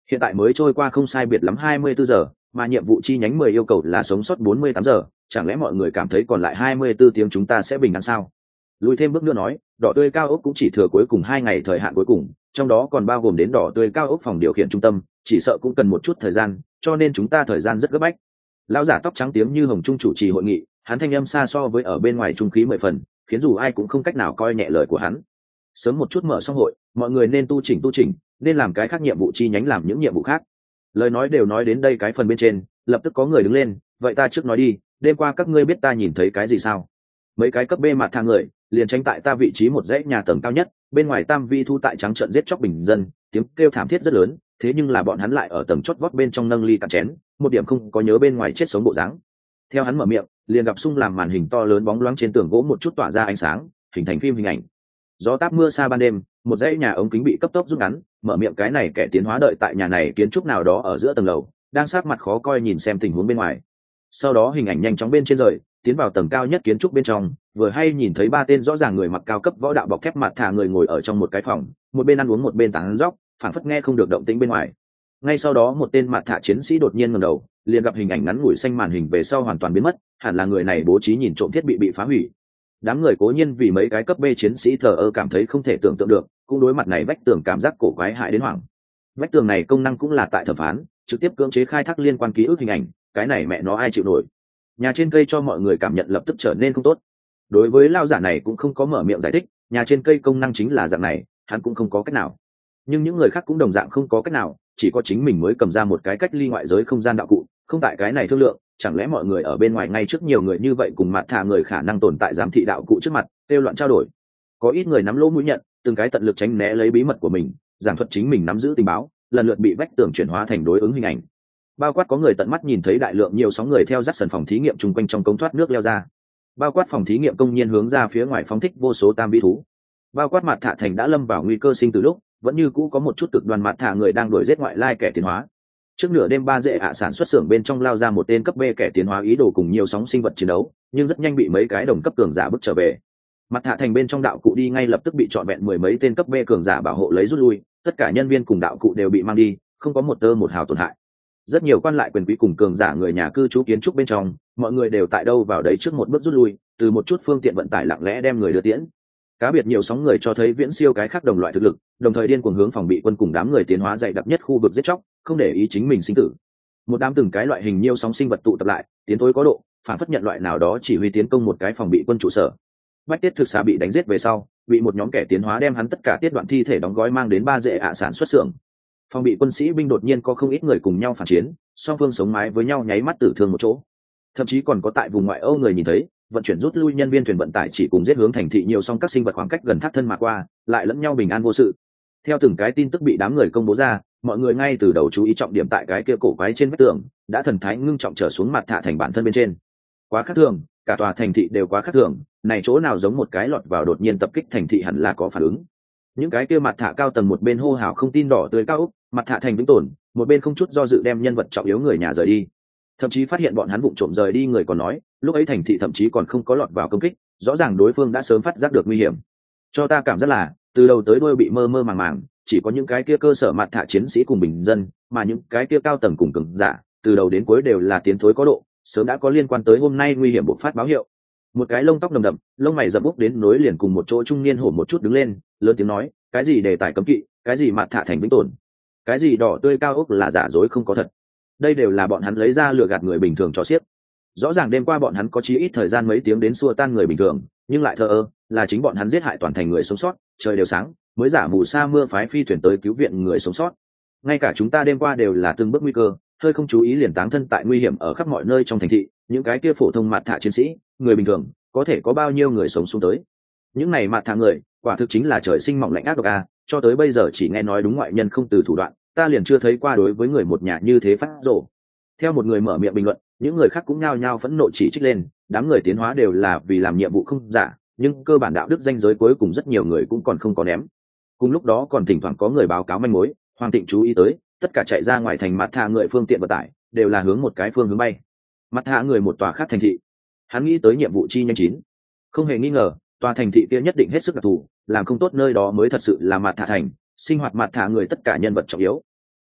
A: Hiện tại mới trôi qua không sai biệt lắm 24 giờ, mà nhiệm vụ chi nhánh 10 yêu cầu là sống sót 48 giờ, chẳng lẽ mọi người cảm thấy còn lại 24 tiếng chúng ta sẽ bình an sao? Lùi thêm bước nữa nói, đỏ tươi cao ốc cũng chỉ thừa cuối cùng 2 ngày thời hạn cuối cùng, trong đó còn bao gồm đến đỏ tươi cao ốc phòng điều khiển trung tâm, chỉ sợ cũng cần một chút thời gian, cho nên chúng ta thời gian rất gấp bách. Lão giả tóc trắng tiếng như hồng trung chủ trì hội nghị, hắn thanh âm xa so với ở bên ngoài trung khí 10 phần, khiến dù ai cũng không cách nào coi nhẹ lời của hắn. Sớm một chút mở xong hội, mọi người nên tu chỉnh, nên làm cái khác nhiệm vụ chi nhánh làm những nhiệm vụ khác. Lời nói đều nói đến đây cái phần bên trên, lập tức có người đứng lên, vậy ta trước nói đi, đêm qua các ngươi biết ta nhìn thấy cái gì sao? Mấy cái cấp B mặt thang người liền tránh tại ta vị trí một dãy nhà tầng cao nhất, bên ngoài tam vi thu tại trắng trợn giết chóc bình dân, tiếng kêu thảm thiết rất lớn, thế nhưng là bọn hắn lại ở tầng chót vót bên trong nâng ly cạn chén, một điểm không có nhớ bên ngoài chết sống bộ dáng. Theo hắn mở miệng, liền gặp sung làm màn hình to lớn bóng loáng trên tường gỗ một chút tỏa ra ánh sáng, hình thành phim hình ảnh. Gió táp mưa xa ban đêm, một dãy nhà ống kính bị cấp tốc rút ngắn, mở miệng cái này kẻ tiến hóa đợi tại nhà này kiến trúc nào đó ở giữa tầng lầu, đang sát mặt khó coi nhìn xem tình huống bên ngoài. Sau đó hình ảnh nhanh chóng bên trên rời, tiến vào tầng cao nhất kiến trúc bên trong, vừa hay nhìn thấy ba tên rõ ràng người mặc cao cấp võ đạo bọc thép mặt thả người ngồi ở trong một cái phòng, một bên ăn uống một bên tán dóc, phảng phất nghe không được động tĩnh bên ngoài. Ngay sau đó một tên mặt thả chiến sĩ đột nhiên ngẩng đầu, liền gặp hình ảnh ngắn ngủi xanh màn hình về sau hoàn toàn biến mất, hẳn là người này bố trí nhìn trộm thiết bị phá hủy. Đám người cố nhiên vì mấy cái cấp B chiến sĩ thờ ơ cảm thấy không thể tưởng tượng được, cũng đối mặt này vách tường cảm giác cổ quái hại đến hoảng. Vách tường này công năng cũng là tại thẩm phán, trực tiếp cưỡng chế khai thác liên quan ký ức hình ảnh, cái này mẹ nó ai chịu nổi. Nhà trên cây cho mọi người cảm nhận lập tức trở nên không tốt. Đối với lao giả này cũng không có mở miệng giải thích, nhà trên cây công năng chính là dạng này, hắn cũng không có cách nào. Nhưng những người khác cũng đồng dạng không có cách nào, chỉ có chính mình mới cầm ra một cái cách ly ngoại giới không gian đạo cụ, không tại cái này thương lượng, chẳng lẽ mọi người ở bên ngoài ngay trước nhiều người như vậy cùng mặt thả người khả năng tồn tại giám thị đạo cụ trước mặt, kêu loạn trao đổi. Có ít người nắm lỗ mũi nhận, từng cái tận lực tránh né lấy bí mật của mình, giảng thuật chính mình nắm giữ tình báo, lần lượt bị vách tường chuyển hóa thành đối ứng hình ảnh. Bao quát có người tận mắt nhìn thấy đại lượng nhiều sóng người theo dắt sân phòng thí nghiệm chung quanh trong cống thoát nước leo ra. Bao quát phòng thí nghiệm công nhiên hướng ra phía ngoài phóng thích vô số tam vĩ thú. Bao quát mặt thả thành đã lâm vào nguy cơ sinh từ lúc, vẫn như cũ có một chút cực đoan mặt thả người đang đuổi giết ngoại lai kẻ tiến hóa. Trước nửa đêm ba dễ sản xuất xưởng bên trong lao ra một tên cấp B kẻ tiến hóa ý đồ cùng nhiều sóng sinh vật chiến đấu, nhưng rất nhanh bị mấy cái đồng cấp cường giả bức trở về. Mặt thả thành bên trong đạo cụ đi ngay lập tức bị trọn vẹn mười mấy tên cấp B cường giả bảo hộ lấy rút lui, tất cả nhân viên cùng đạo cụ đều bị mang đi, không có một tơ một hào tổn hại. Rất nhiều quan lại quyền quý cùng cường giả người nhà cư trú kiến trúc bên trong, mọi người đều tại đâu vào đấy trước một bước rút lui, từ một chút phương tiện vận tải lặng lẽ đem người đưa tiễn. Cá biệt nhiều sóng người cho thấy viễn siêu cái khác đồng loại thực lực, đồng thời điên cuồng hướng phòng bị quân cùng đám người tiến hóa dày đặc nhất khu vực giết chóc, không để ý chính mình sinh tử. Một đám từng cái loại hình nhiều sóng sinh vật tụ tập lại, tiến thối có độ, phản phất nhận loại nào đó chỉ huy tiến công một cái phòng bị quân trụ sở. Bách Tiết thực xá bị đánh giết về sau, bị một nhóm kẻ tiến hóa đem hắn tất cả tiết đoạn thi thể đóng gói mang đến ba dễ sản xuất xưởng. Phòng bị quân sĩ binh đột nhiên có không ít người cùng nhau phản chiến, song phương sống mái với nhau nháy mắt tử thương một chỗ. Thậm chí còn có tại vùng ngoại Âu người nhìn thấy, vận chuyển rút lui nhân viên thuyền vận tải chỉ cùng giết hướng thành thị nhiều song các sinh vật khoảng cách gần thác thân mà qua, lại lẫn nhau bình an vô sự. Theo từng cái tin tức bị đám người công bố ra, mọi người ngay từ đầu chú ý trọng điểm tại cái kia cổ quái trên vách tường, đã thần thái ngưng trọng trở xuống mặt thả thành bản thân bên trên. Quá khác thường, cả tòa thành thị đều quá khác thường, này chỗ nào giống một cái lọt vào đột nhiên tập kích thành thị hẳn là có phản ứng. Những cái kia mặt thả cao tầng một bên hô hào không tin đỏ tươi cao ốc, mặt thả thành vĩnh tồn, một bên không chút do dự đem nhân vật trọng yếu người nhà rời đi. Thậm chí phát hiện bọn hắn vụng trộm rời đi người còn nói, lúc ấy thành thị thậm chí còn không có lọt vào công kích, rõ ràng đối phương đã sớm phát giác được nguy hiểm. Cho ta cảm giác là từ đầu tới đuôi bị mơ mơ màng màng, chỉ có những cái kia cơ sở mặt thả chiến sĩ cùng bình dân, mà những cái kia cao tầng cùng cường giả, từ đầu đến cuối đều là tiến thối có độ, sớm đã có liên quan tới hôm nay nguy hiểm bộc phát báo hiệu. Một cái lông tóc đầm đậm, lông mày rậm úp đến nối liền cùng một chỗ trung niên hổ một chút đứng lên, lớn tiếng nói, cái gì đề tài cấm kỵ, cái gì mặt thả thành vĩnh tồn, cái gì đỏ tươi cao ốc là giả dối không có thật. Đây đều là bọn hắn lấy ra lừa gạt người bình thường cho xiếc. Rõ ràng đêm qua bọn hắn có chí ít thời gian mấy tiếng đến xua tan người bình thường, nhưng lại thờ ơ, là chính bọn hắn giết hại toàn thành người sống sót, trời đều sáng mới giả mù sa mưa phái phi thuyền tới cứu viện người sống sót. Ngay cả chúng ta đêm qua đều là từng bước nguy cơ, hơi không chú ý liền táng thân tại nguy hiểm ở khắp mọi nơi trong thành thị, những cái kia phổ thông mặt thả chiến sĩ, người bình thường, có thể có bao nhiêu người sống xuống tới. Những này mặt thả người, quả thực chính là trời sinh mỏng lạnh ác độc a, cho tới bây giờ chỉ nghe nói đúng ngoại nhân không từ thủ đoạn, ta liền chưa thấy qua đối với người một nhà như thế phát rồ. Theo một người mở miệng bình luận, những người khác cũng nhao nhao phẫn nộ chỉ trích lên, đám người tiến hóa đều là vì làm nhiệm vụ không giả, nhưng cơ bản đạo đức danh giới cuối cùng rất nhiều người cũng còn không có ném. Cùng lúc đó còn thỉnh thoảng có người báo cáo manh mối, Hoàng Tịnh chú ý tới, tất cả chạy ra ngoài thành mặt thả người phương tiện vận tải, đều là hướng một cái phương hướng bay. Mặt thả người một tòa khác thành thị. Hắn nghĩ tới nhiệm vụ chi nhanh chín. Không hề nghi ngờ, tòa thành thị kia nhất định hết sức đặc thù, làm không tốt nơi đó mới thật sự là mặt thả thành, sinh hoạt mặt thả người tất cả nhân vật trọng yếu.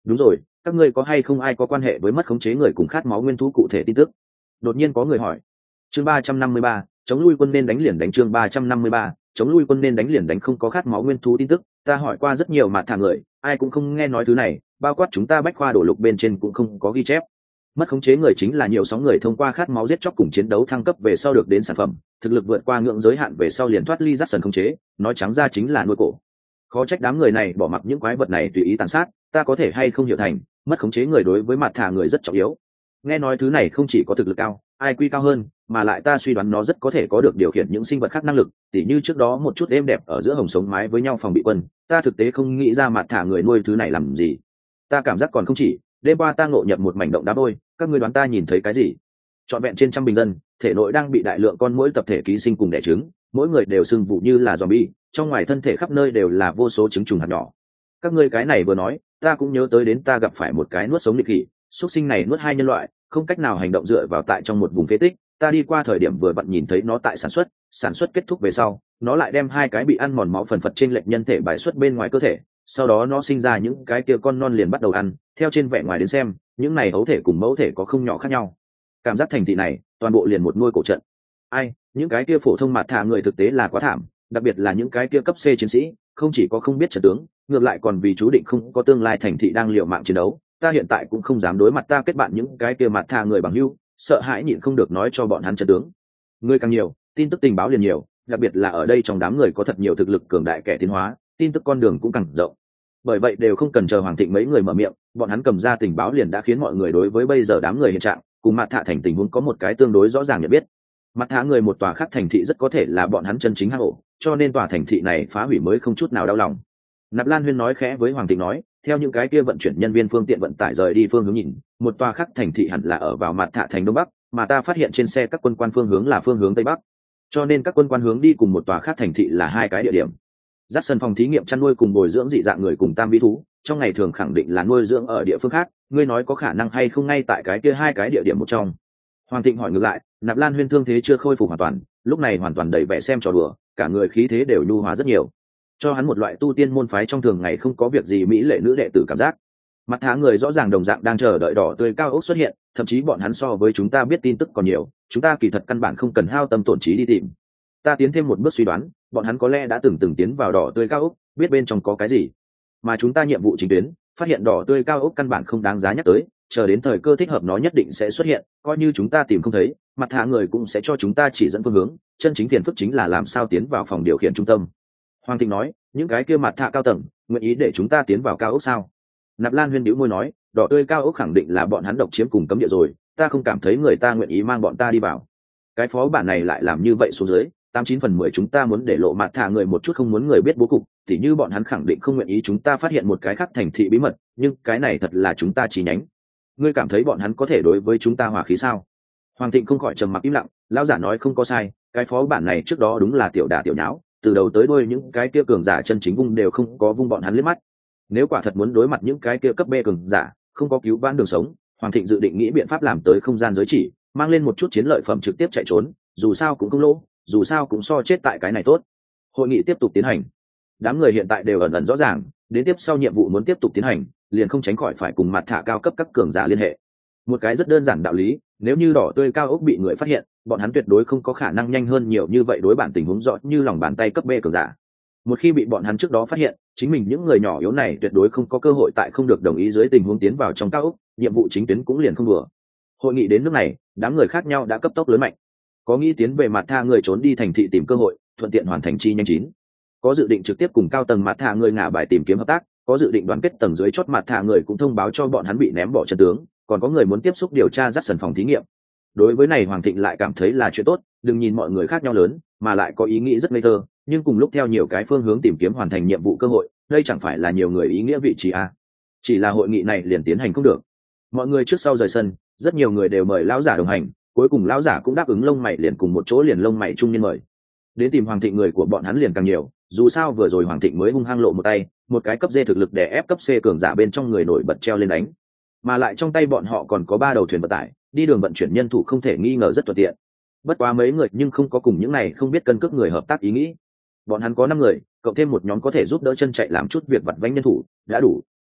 A: đúng rồi, các ngươi có hay không ai có quan hệ với mất khống chế người cùng khát máu nguyên thú cụ thể tin tức? Đột nhiên có người hỏi. Chương 353, chống lui quân nên đánh liền đánh. Chương 353, chống lui quân nên đánh liền đánh. Không có khát máu nguyên thú tin tức, ta hỏi qua rất nhiều mạt thả người, ai cũng không nghe nói thứ này, bao quát chúng ta bách khoa đổ lục bên trên cũng không có ghi chép. Mất khống chế người chính là nhiều sóng người thông qua khát máu giết chóc cùng chiến đấu thăng cấp về sau được đến sản phẩm, thực lực vượt qua ngưỡng giới hạn về sau liền thoát ly dắt sần khống chế, nói trắng ra chính là nuôi cổ. Khó trách đám người này bỏ mặc những quái vật này tùy ý tàn sát, ta có thể hay không hiểu thành, mất khống chế người đối với mặt thả người rất trọng yếu. Nghe nói thứ này không chỉ có thực lực cao, IQ cao hơn, mà lại ta suy đoán nó rất có thể có được điều khiển những sinh vật khác năng lực, tỉ như trước đó một chút êm đẹp ở giữa hồng sống mái với nhau phòng bị quân, ta thực tế không nghĩ ra mặt thả người nuôi thứ này làm gì. Ta cảm giác còn không chỉ, đêm qua ta ngộ nhập một mảnh động đá vôi, các ngươi đoán ta nhìn thấy cái gì? Trọn vẹn trên trăm bình dân, thể nội đang bị đại lượng con muỗi tập thể ký sinh cùng đẻ trứng, mỗi người đều sưng vụ như là zombie, trong ngoài thân thể khắp nơi đều là vô số trứng trùng hạt nhỏ. Các ngươi cái này vừa nói, ta cũng nhớ tới đến ta gặp phải một cái nuốt sống nghịch khỉ, xuất sinh này nuốt hai nhân loại, không cách nào hành động dựa vào tại trong một vùng phế tích. Ta đi qua thời điểm vừa vặn nhìn thấy nó tại sản xuất kết thúc về sau, nó lại đem hai cái bị ăn mòn máu phần phật trên lệch nhân thể bài xuất bên ngoài cơ thể, sau đó nó sinh ra những cái kia con non liền bắt đầu ăn. Theo trên vẻ ngoài đến xem, những này ấu thể cùng mẫu thể có không nhỏ khác nhau. Cảm giác thành thị này, toàn bộ liền một nuôi cổ trận. Ai, những cái kia phổ thông mạt thả người thực tế là quá thảm, đặc biệt là những cái kia cấp C chiến sĩ, không chỉ có không biết trận tướng, ngược lại còn vì chú định không có tương lai thành thị đang liều mạng chiến đấu. Ta hiện tại cũng không dám đối mặt ta kết bạn những cái kia mạt thả người bằng hữu, sợ hãi nhịn không được nói cho bọn hắn trận tướng. Người càng nhiều, tin tức tình báo liền nhiều, đặc biệt là ở đây trong đám người có thật nhiều thực lực cường đại kẻ tiến hóa, tin tức con đường cũng càng rộng. Bởi vậy đều không cần chờ Hoàng Thịnh mấy người mở miệng, bọn hắn cầm ra tình báo liền đã khiến mọi người đối với bây giờ đám người hiện trạng cùng mặt thả thành tình huống có một cái tương đối rõ ràng nhận biết. Mặt thả người một tòa khác thành thị rất có thể là bọn hắn chân chính hang ổ, cho nên tòa thành thị này phá hủy mới không chút nào đau lòng. Nạp Lan Huyên nói khẽ với Hoàng Thịnh nói, theo những cái kia vận chuyển nhân viên phương tiện vận tải rời đi phương hướng nhìn, một tòa khác thành thị hẳn là ở vào mặt thả thành đông bắc, mà ta phát hiện trên xe các quân quan phương hướng là phương hướng tây bắc, cho nên các quân quan hướng đi cùng một tòa khác thành thị là hai cái địa điểm. Dắt sân phòng thí nghiệm chăn nuôi cùng bồi dưỡng dị dạng người cùng tam vĩ thú, trong ngày thường khẳng định là nuôi dưỡng ở địa phương khác, ngươi nói có khả năng hay không ngay tại cái kia hai cái địa điểm một trong? Hoàng Thịnh hỏi ngược lại. Nạp Lan Huyên thương thế chưa khôi phục hoàn toàn, lúc này hoàn toàn đầy vẻ xem trò đùa, cả người khí thế đều nhu hóa rất nhiều, cho hắn một loại tu tiên môn phái trong thường ngày không có việc gì mỹ lệ nữ đệ tử cảm giác. Mặt thả người rõ ràng đồng dạng đang chờ đợi đỏ tươi cao ốc xuất hiện, thậm chí bọn hắn so với chúng ta biết tin tức còn nhiều, chúng ta kỳ thật căn bản không cần hao tâm tổn trí đi tìm. Ta tiến thêm một bước suy đoán, bọn hắn có lẽ đã từng tiến vào đỏ tươi cao ốc, biết bên trong có cái gì, mà chúng ta nhiệm vụ chính tuyến phát hiện đỏ tươi cao ốc căn bản không đáng giá nhắc tới, chờ đến thời cơ thích hợp nó nhất định sẽ xuất hiện, coi như chúng ta tìm không thấy, mặt thả người cũng sẽ cho chúng ta chỉ dẫn phương hướng, chân chính phiền phức chính là làm sao tiến vào phòng điều khiển trung tâm. Hoàng Thịnh nói, những cái kia mặt thả cao tầng nguyện ý để chúng ta tiến vào cao ốc sao? Nạp Lan Huyên bĩu môi nói, đỏ tươi cao ốc khẳng định là bọn hắn độc chiếm cùng cấm địa rồi, ta không cảm thấy người ta nguyện ý mang bọn ta đi vào. Cái phó bản này lại làm như vậy xuống dưới, 89/10 chúng ta muốn để lộ mặt thả người một chút không muốn người biết bố cục, tỉ như bọn hắn khẳng định không nguyện ý chúng ta phát hiện một cái khác thành thị bí mật, nhưng cái này thật là chúng ta chỉ nhánh. Ngươi cảm thấy bọn hắn có thể đối với chúng ta hòa khí sao? Hoàng Thịnh không khỏi trầm mặc im lặng, lão giả nói không có sai, cái phó bản này trước đó đúng là tiểu đả tiểu nháo, từ đầu tới đuôi những cái kia cường giả chân chính vung đều không có vung bọn hắn liếc mắt. Nếu quả thật muốn đối mặt những cái kia cấp B cường giả, không có cứu vãn đường sống, Hoàng Thịnh dự định nghĩ biện pháp làm tới không gian giới chỉ, mang lên một chút chiến lợi phẩm trực tiếp chạy trốn, dù sao cũng không lỗ, dù sao cũng so chết tại cái này tốt. Hội nghị tiếp tục tiến hành. Đám người hiện tại đều ẩn ẩn rõ ràng, đến tiếp sau nhiệm vụ muốn tiếp tục tiến hành, liền không tránh khỏi phải cùng mặt thả cao cấp các cường giả liên hệ. Một cái rất đơn giản đạo lý, nếu như đỏ tươi cao ốc bị người phát hiện, bọn hắn tuyệt đối không có khả năng nhanh hơn nhiều như vậy đối bản tình huống rõ như lòng bàn tay cấp B cường giả. Một khi bị bọn hắn trước đó phát hiện, chính mình những người nhỏ yếu này tuyệt đối không có cơ hội tại không được đồng ý dưới tình huống tiến vào trong cao ốc, nhiệm vụ chính tuyến cũng liền không đùa. Hội nghị đến nước này, đám người khác nhau đã cấp tốc lớn mạnh. Có nghĩ tiến về mặt tha người trốn đi thành thị tìm cơ hội, thuận tiện hoàn thành chi nhanh chín. Có dự định trực tiếp cùng cao tầng mặt tha người ngả bài tìm kiếm hợp tác, có dự định đoàn kết tầng dưới chót mặt tha người cũng thông báo cho bọn hắn bị ném bỏ chân tướng, còn có người muốn tiếp xúc điều tra dắt sần phòng thí nghiệm. Đối với này Hoàng Thịnh lại cảm thấy là chuyện tốt, đừng nhìn mọi người khác nhau lớn, mà lại có ý nghĩ rất ngây thơ, nhưng cùng lúc theo nhiều cái phương hướng tìm kiếm hoàn thành nhiệm vụ cơ hội, đây chẳng phải là nhiều người ý nghĩa vị trí à? Chỉ là hội nghị này liền tiến hành không được. Mọi người trước sau rời sân, rất nhiều người đều mời lão giả đồng hành, cuối cùng lão giả cũng đáp ứng lông mày liền cùng một chỗ liền lông mày trung niên mời. Đến tìm Hoàng Thịnh người của bọn hắn liền càng nhiều, dù sao vừa rồi Hoàng Thịnh mới hung hăng lộ một tay, một cái cấp D thực lực để ép cấp C cường giả bên trong người nổi bật treo lên đánh, mà lại trong tay bọn họ còn có 3 đầu thuyền vận tải, đi đường vận chuyển nhân thủ không thể nghi ngờ rất thuận tiện. Bất quá mấy người nhưng không có cùng những này không biết cân cước người hợp tác ý nghĩ. Bọn hắn có 5 người, cộng thêm một nhóm có thể giúp đỡ chân chạy làm chút việc vặt vãnh nhân thủ, đã đủ.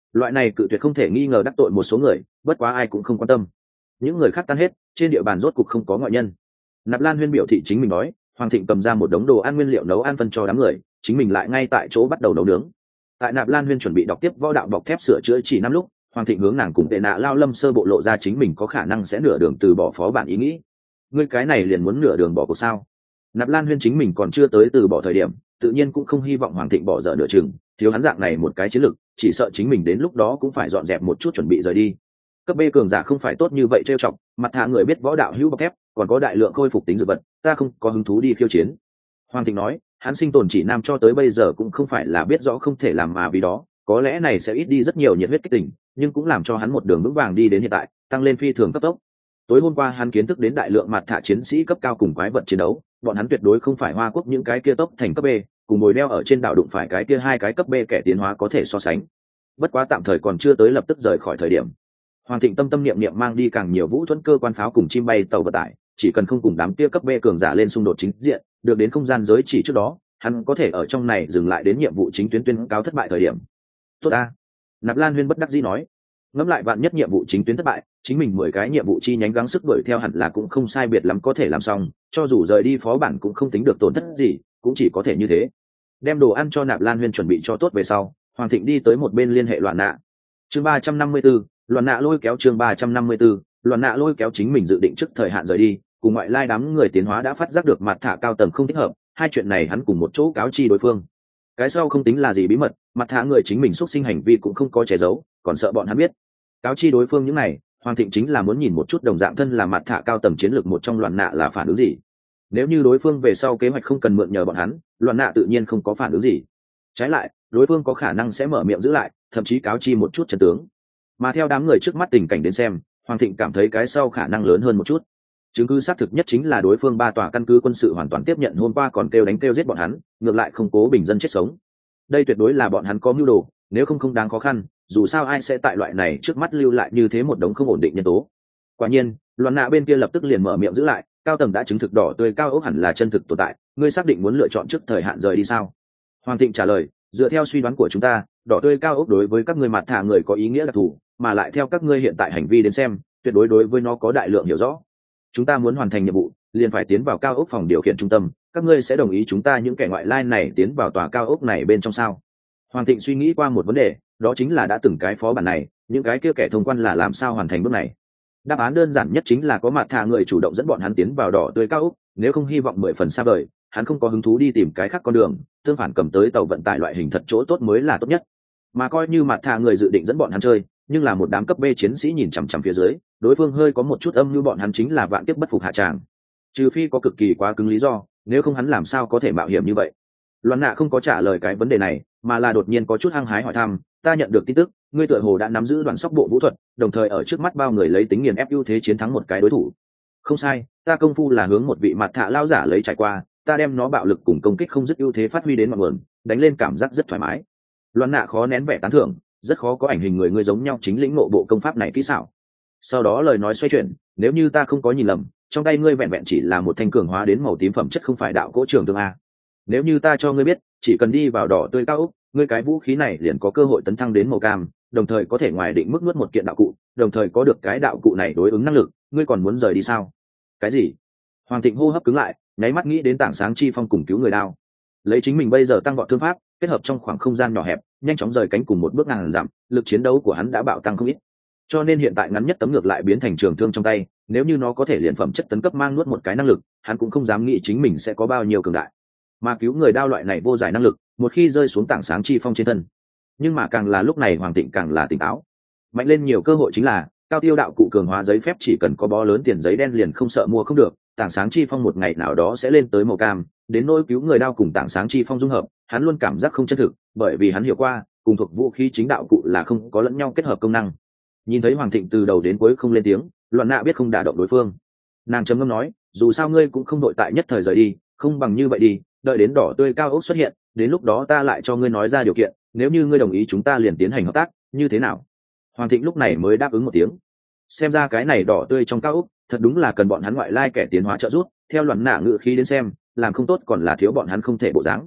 A: Loại này cự tuyệt không thể nghi ngờ đắc tội một số người, bất quá ai cũng không quan tâm. Những người khác tan hết, trên địa bàn rốt cục không có ngoại nhân. Nạp Lan Huyên biểu thị chính mình nói, Hoàng Thịnh cầm ra một đống đồ ăn nguyên liệu nấu ăn phân cho đám người, chính mình lại ngay tại chỗ bắt đầu nấu nướng. Tại Nạp Lan Huyên chuẩn bị đọc tiếp võ đạo bọc thép sửa chữa chỉ năm lúc, Hoàng Thịnh hướng nàng cùng Tệ Nạ Lao Lâm sơ bộ lộ ra chính mình có khả năng sẽ nửa đường từ bỏ phó bản ý nghĩ. Ngươi cái này liền muốn nửa đường bỏ cuộc sao? Nạp Lan Huyên chính mình còn chưa tới từ bỏ thời điểm, tự nhiên cũng không hy vọng Hoàng Thịnh bỏ dở nửa chừng, thiếu hắn dạng này một cái chiến lực, chỉ sợ chính mình đến lúc đó cũng phải dọn dẹp một chút chuẩn bị rời đi. Cấp B cường giả không phải tốt như vậy trêu chọc, mặt thả người biết võ đạo hữu bọc thép, còn có đại lượng khôi phục tính dược vật, ta không có hứng thú đi khiêu chiến. Hoàng Thịnh nói, hắn sinh tồn chỉ nam cho tới bây giờ cũng không phải là biết rõ không thể làm mà vì đó, có lẽ này sẽ ít đi rất nhiều nhiệt huyết kích tình, nhưng cũng làm cho hắn một đường vững vàng đi đến hiện tại, tăng lên phi thường cấp tốc. Tối hôm qua hắn kiến thức đến đại lượng mặt thả chiến sĩ cấp cao cùng quái vật chiến đấu, bọn hắn tuyệt đối không phải Hoa Quốc những cái kia tốc thành cấp B, cùng ngồi đeo ở trên đảo đụng phải cái kia hai cái cấp B kẻ tiến hóa có thể so sánh. Bất quá tạm thời còn chưa tới lập tức rời khỏi thời điểm. Hoàng Thịnh tâm tâm niệm niệm mang đi càng nhiều vũ thuẫn cơ quan pháo cùng chim bay tàu vận tải, chỉ cần không cùng đám kia cấp B cường giả lên xung đột chính diện, được đến không gian giới chỉ trước đó, hắn có thể ở trong này dừng lại đến nhiệm vụ chính tuyến tuyên cáo thất bại thời điểm. Tốt a. Nạp Lan Huyên bất đắc dĩ nói, ngẫm lại vạn nhất nhiệm vụ chính tuyến thất bại, chính mình 10 cái nhiệm vụ chi nhánh gắng sức đuổi theo hẳn là cũng không sai biệt lắm có thể làm xong, cho dù rời đi phó bản cũng không tính được tổn thất gì, cũng chỉ có thể như thế. Đem đồ ăn cho Nạp Lan Huyên chuẩn bị cho tốt về sau, Hoàng Thịnh đi tới một bên liên hệ Loạn Nạ. Chương 354, Loạn Nạ lôi kéo chương 354, Loạn Nạ lôi kéo chính mình dự định trước thời hạn rời đi, cùng ngoại lai đám người tiến hóa đã phát giác được mặt thả cao tầng không thích hợp, hai chuyện này hắn cùng một chỗ cáo chi đối phương. Cái sau không tính là gì bí mật, mặt thả người chính mình xuất sinh hành vi cũng không có che giấu, còn sợ bọn hắn biết. Cáo chi đối phương những này, Hoàng Thịnh chính là muốn nhìn một chút đồng dạng thân là mặt thả cao tầng chiến lược một trong Loạn Nạ là phản ứng gì. Nếu như đối phương về sau kế hoạch không cần mượn nhờ bọn hắn, Loạn Nạ tự nhiên không có phản ứng gì. Trái lại, đối phương có khả năng sẽ mở miệng giữ lại, thậm chí cáo chi một chút chân tướng. Mà theo đám người trước mắt tình cảnh đến xem, Hoàng Thịnh cảm thấy cái sau khả năng lớn hơn một chút. Chứng cứ xác thực nhất chính là đối phương ba tòa căn cứ quân sự hoàn toàn tiếp nhận hôm qua còn kêu đánh kêu giết bọn hắn, ngược lại không cố bình dân chết sống. Đây tuyệt đối là bọn hắn có mưu đồ, nếu không đáng khó khăn, dù sao ai sẽ tại loại này trước mắt lưu lại như thế một đống không ổn định nhân tố. Quả nhiên, Loạn Nạ bên kia lập tức liền mở miệng giữ lại, cao tầng đã chứng thực đỏ tươi cao ốc hẳn là chân thực tồn tại, ngươi xác định muốn lựa chọn trước thời hạn rời đi sao? Hoàng Thịnh trả lời, dựa theo suy đoán của chúng ta, đỏ tươi cao ốc đối với các ngươi mặt thả người có ý nghĩa đặc thù, mà lại theo các ngươi hiện tại hành vi đến xem, tuyệt đối đối với nó có đại lượng hiểu rõ. Chúng ta muốn hoàn thành nhiệm vụ, liền phải tiến vào cao ốc phòng điều khiển trung tâm, các ngươi sẽ đồng ý chúng ta những kẻ ngoại lai này tiến vào tòa cao ốc này bên trong sao? Hoàng Thịnh suy nghĩ qua một vấn đề, đó chính là đã từng cái phó bản này, những cái kia kẻ thông quan là làm sao hoàn thành bước này. Đáp án đơn giản nhất chính là có mặt thả người chủ động dẫn bọn hắn tiến vào đỏ tươi cao ốc, nếu không hy vọng 10 phần xa vời, hắn không có hứng thú đi tìm cái khác con đường, tương phản cầm tới tàu vận tải loại hình thật chỗ tốt mới là tốt nhất. Mà coi như mặt thả người dự định dẫn bọn hắn chơi, nhưng là một đám cấp B chiến sĩ nhìn chằm chằm phía dưới, đối phương hơi có một chút âm như bọn hắn chính là vạn kiếp bất phục hạ tràng. Trừ phi có cực kỳ quá cứng lý do, nếu không hắn làm sao có thể mạo hiểm như vậy. Loan Nạ không có trả lời cái vấn đề này, mà là đột nhiên có chút hăng hái hỏi thăm, ta nhận được tin tức, ngươi tựa hồ đã nắm giữ đoàn sóc bộ vũ thuật, đồng thời ở trước mắt bao người lấy tính nghiền ép ưu thế chiến thắng một cái đối thủ. Không sai, ta công phu là hướng một vị mặt thạ lao giả lấy trải qua, ta đem nó bạo lực cùng công kích không dứt ưu thế phát huy đến mọi nguồn, đánh lên cảm giác rất thoải mái. Loan Nạ khó nén vẻ tán thưởng, rất khó có ảnh hình người ngươi giống nhau chính lĩnh ngộ bộ công pháp này kỹ xảo. Sau đó lời nói xoay chuyển, nếu như ta không có nhìn lầm, trong tay ngươi vẹn vẹn chỉ là một thanh cường hóa đến màu tím phẩm chất không phải đạo cỗ trường tương a. Nếu như ta cho ngươi biết, chỉ cần đi vào đỏ tươi cao ốc, ngươi cái vũ khí này liền có cơ hội tấn thăng đến màu cam, đồng thời có thể ngoài định mức nuốt một kiện đạo cụ, đồng thời có được cái đạo cụ này đối ứng năng lực, ngươi còn muốn rời đi sao? Cái gì? Hoàng Thịnh hô hấp cứng lại, nháy mắt nghĩ đến tảng sáng chi phong cùng cứu người đao. Lấy chính mình bây giờ tăng vọt thương pháp, kết hợp trong khoảng không gian nhỏ hẹp, nhanh chóng rời cánh cùng một bước ngàn dặm, lực chiến đấu của hắn đã bạo tăng không ít. Cho nên hiện tại ngắn nhất tấm ngược lại biến thành trường thương trong tay, nếu như nó có thể liền phẩm chất tấn cấp mang nuốt một cái năng lực, hắn cũng không dám nghĩ chính mình sẽ có bao nhiêu cường đại. Mà cứu người đao loại này vô giải năng lực, một khi rơi xuống tảng sáng chi phong trên thân. Nhưng mà càng là lúc này Hoàng Thịnh càng là tỉnh táo. Mạnh lên nhiều cơ hội chính là cao tiêu đạo cụ cường hóa giấy phép chỉ cần có bó lớn tiền giấy đen liền không sợ mua không được, tảng sáng chi phong một ngày nào đó sẽ lên tới màu cam, đến nỗi cứu người đao cùng tảng sáng chi phong dung hợp, hắn luôn cảm giác không chân thực, bởi vì hắn hiểu qua, cùng thuộc vũ khí chính đạo cụ là không có lẫn nhau kết hợp công năng. Nhìn thấy Hoàng Thịnh từ đầu đến cuối không lên tiếng, Loạn Nạ biết không đả động đối phương. Nàng trầm ngâm nói, dù sao ngươi cũng không đội tại nhất thời rời đi, không bằng như vậy đi, đợi đến đỏ tươi cao ốc xuất hiện, đến lúc đó ta lại cho ngươi nói ra điều kiện, nếu như ngươi đồng ý chúng ta liền tiến hành hợp tác, như thế nào? Hoàng Thịnh lúc này mới đáp ứng một tiếng. Xem ra cái này đỏ tươi trong cao ốc, thật đúng là cần bọn hắn ngoại lai kẻ tiến hóa trợ giúp, theo Loạn Nạ ngữ khí đến xem, làm không tốt còn là thiếu bọn hắn không thể bộ dáng.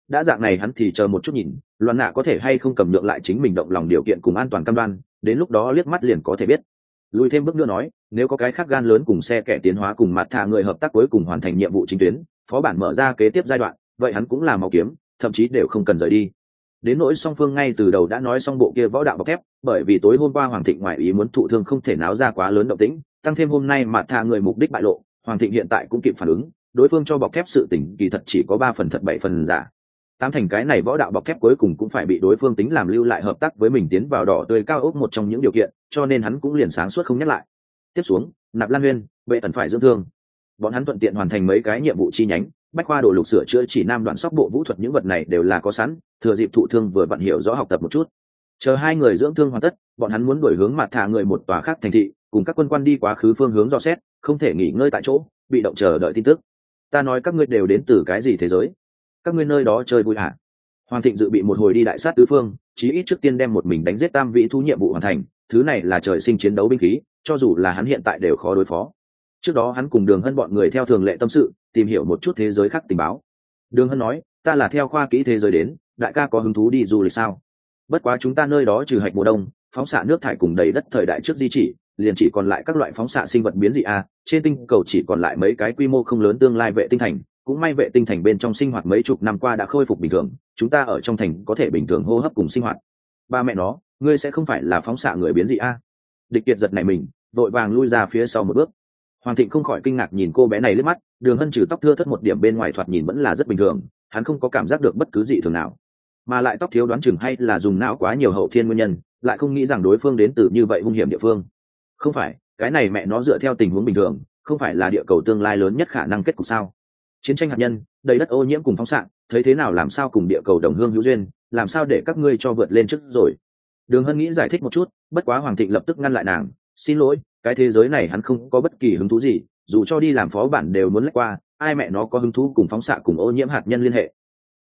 A: đã dạng này hắn thì chờ một chút nhìn loạn nạ có thể hay không cầm nhượng lại chính mình động lòng điều kiện cùng an toàn cam đoan, đến lúc đó liếc mắt liền có thể biết. Lùi thêm bước nữa nói, nếu có cái khác gan lớn cùng xe kẻ tiến hóa cùng mặt thả người hợp tác cuối cùng hoàn thành nhiệm vụ chính tuyến, phó bản mở ra kế tiếp giai đoạn, vậy hắn cũng là màu kiếm, thậm chí đều không cần rời đi. Đến nỗi song phương ngay từ đầu đã nói xong bộ kia võ đạo bọc thép, bởi vì tối hôm qua Hoàng Thịnh ngoại ý muốn thụ thương không thể náo ra quá lớn động tĩnh, tăng thêm hôm nay mặt thả người mục đích bại lộ, Hoàng Thịnh hiện tại cũng kịp phản ứng, đối phương cho bọc thép sự tình kỳ thật chỉ có 3 phần thật 7 phần giả. Tám thành cái này võ đạo bọc thép cuối cùng cũng phải bị đối phương tính làm lưu lại hợp tác với mình tiến vào đỏ tươi cao ốc một trong những điều kiện, cho nên hắn cũng liền sáng suốt không nhắc lại. Tiếp xuống, Nạp Lan Huyên, Vệ ẩn phải dưỡng thương. Bọn hắn thuận tiện hoàn thành mấy cái nhiệm vụ chi nhánh, bách khoa đồ lục sửa chữa chỉ nam đoạn sóc bộ vũ thuật những vật này đều là có sẵn, thừa dịp thụ thương vừa vặn hiểu rõ học tập một chút. Chờ hai người dưỡng thương hoàn tất, bọn hắn muốn đổi hướng mặt thả người một tòa khác thành thị, cùng các quân quan đi quá khứ phương hướng dò xét, không thể nghỉ ngơi tại chỗ, bị động chờ đợi tin tức. Ta nói các ngươi đều đến từ cái gì thế giới? Các ngươi nơi đó chơi vui hả? Hoàng Thịnh dự bị một hồi đi đại sát tứ phương, chí ít trước tiên đem một mình đánh giết tam vị thú nhiệm vụ hoàn thành, thứ này là trời sinh chiến đấu binh khí, cho dù là hắn hiện tại đều khó đối phó. Trước đó hắn cùng Đường Hân bọn người theo thường lệ tâm sự, tìm hiểu một chút thế giới khác tình báo. Đường Hân nói, ta là theo khoa kỹ thế giới đến, đại ca có hứng thú đi du lịch sao? Bất quá chúng ta nơi đó trừ hạch mùa đông, phóng xạ nước thải cùng đầy đất thời đại trước di chỉ, liền chỉ còn lại các loại phóng xạ sinh vật biến dị a, trên tinh cầu chỉ còn lại mấy cái quy mô không lớn tương lai vệ tinh thành, cũng may vệ tinh thành bên trong sinh hoạt mấy chục năm qua đã khôi phục bình thường, chúng ta ở trong thành có thể bình thường hô hấp cùng sinh hoạt. Ba mẹ nó, ngươi sẽ không phải là phóng xạ người biến dị a? Địch Kiệt giật nảy mình, vội vàng lui ra phía sau một bước. Hoàng Thịnh không khỏi kinh ngạc nhìn cô bé này liếc mắt, Đường Hân trừ tóc thưa thớt một điểm bên ngoài thoạt nhìn vẫn là rất bình thường, hắn không có cảm giác được bất cứ dị thường nào. Mà lại tóc thiếu đoán chừng hay là dùng não quá nhiều hậu thiên nguyên nhân, lại không nghĩ rằng đối phương đến từ như vậy hung hiểm địa phương. Không phải, cái này mẹ nó dựa theo tình huống bình thường, không phải là địa cầu tương lai lớn nhất khả năng kết cục sao? Chiến tranh hạt nhân, đầy đất ô nhiễm cùng phóng xạ, thấy thế nào làm sao cùng địa cầu đồng hương hữu duyên, làm sao để các ngươi cho vượt lên trước rồi. Đường Hân nghĩ giải thích một chút, bất quá Hoàng Thịnh lập tức ngăn lại nàng, xin lỗi, cái thế giới này hắn không có bất kỳ hứng thú gì, dù cho đi làm phó bản đều muốn lách qua, ai mẹ nó có hứng thú cùng phóng xạ cùng ô nhiễm hạt nhân liên hệ,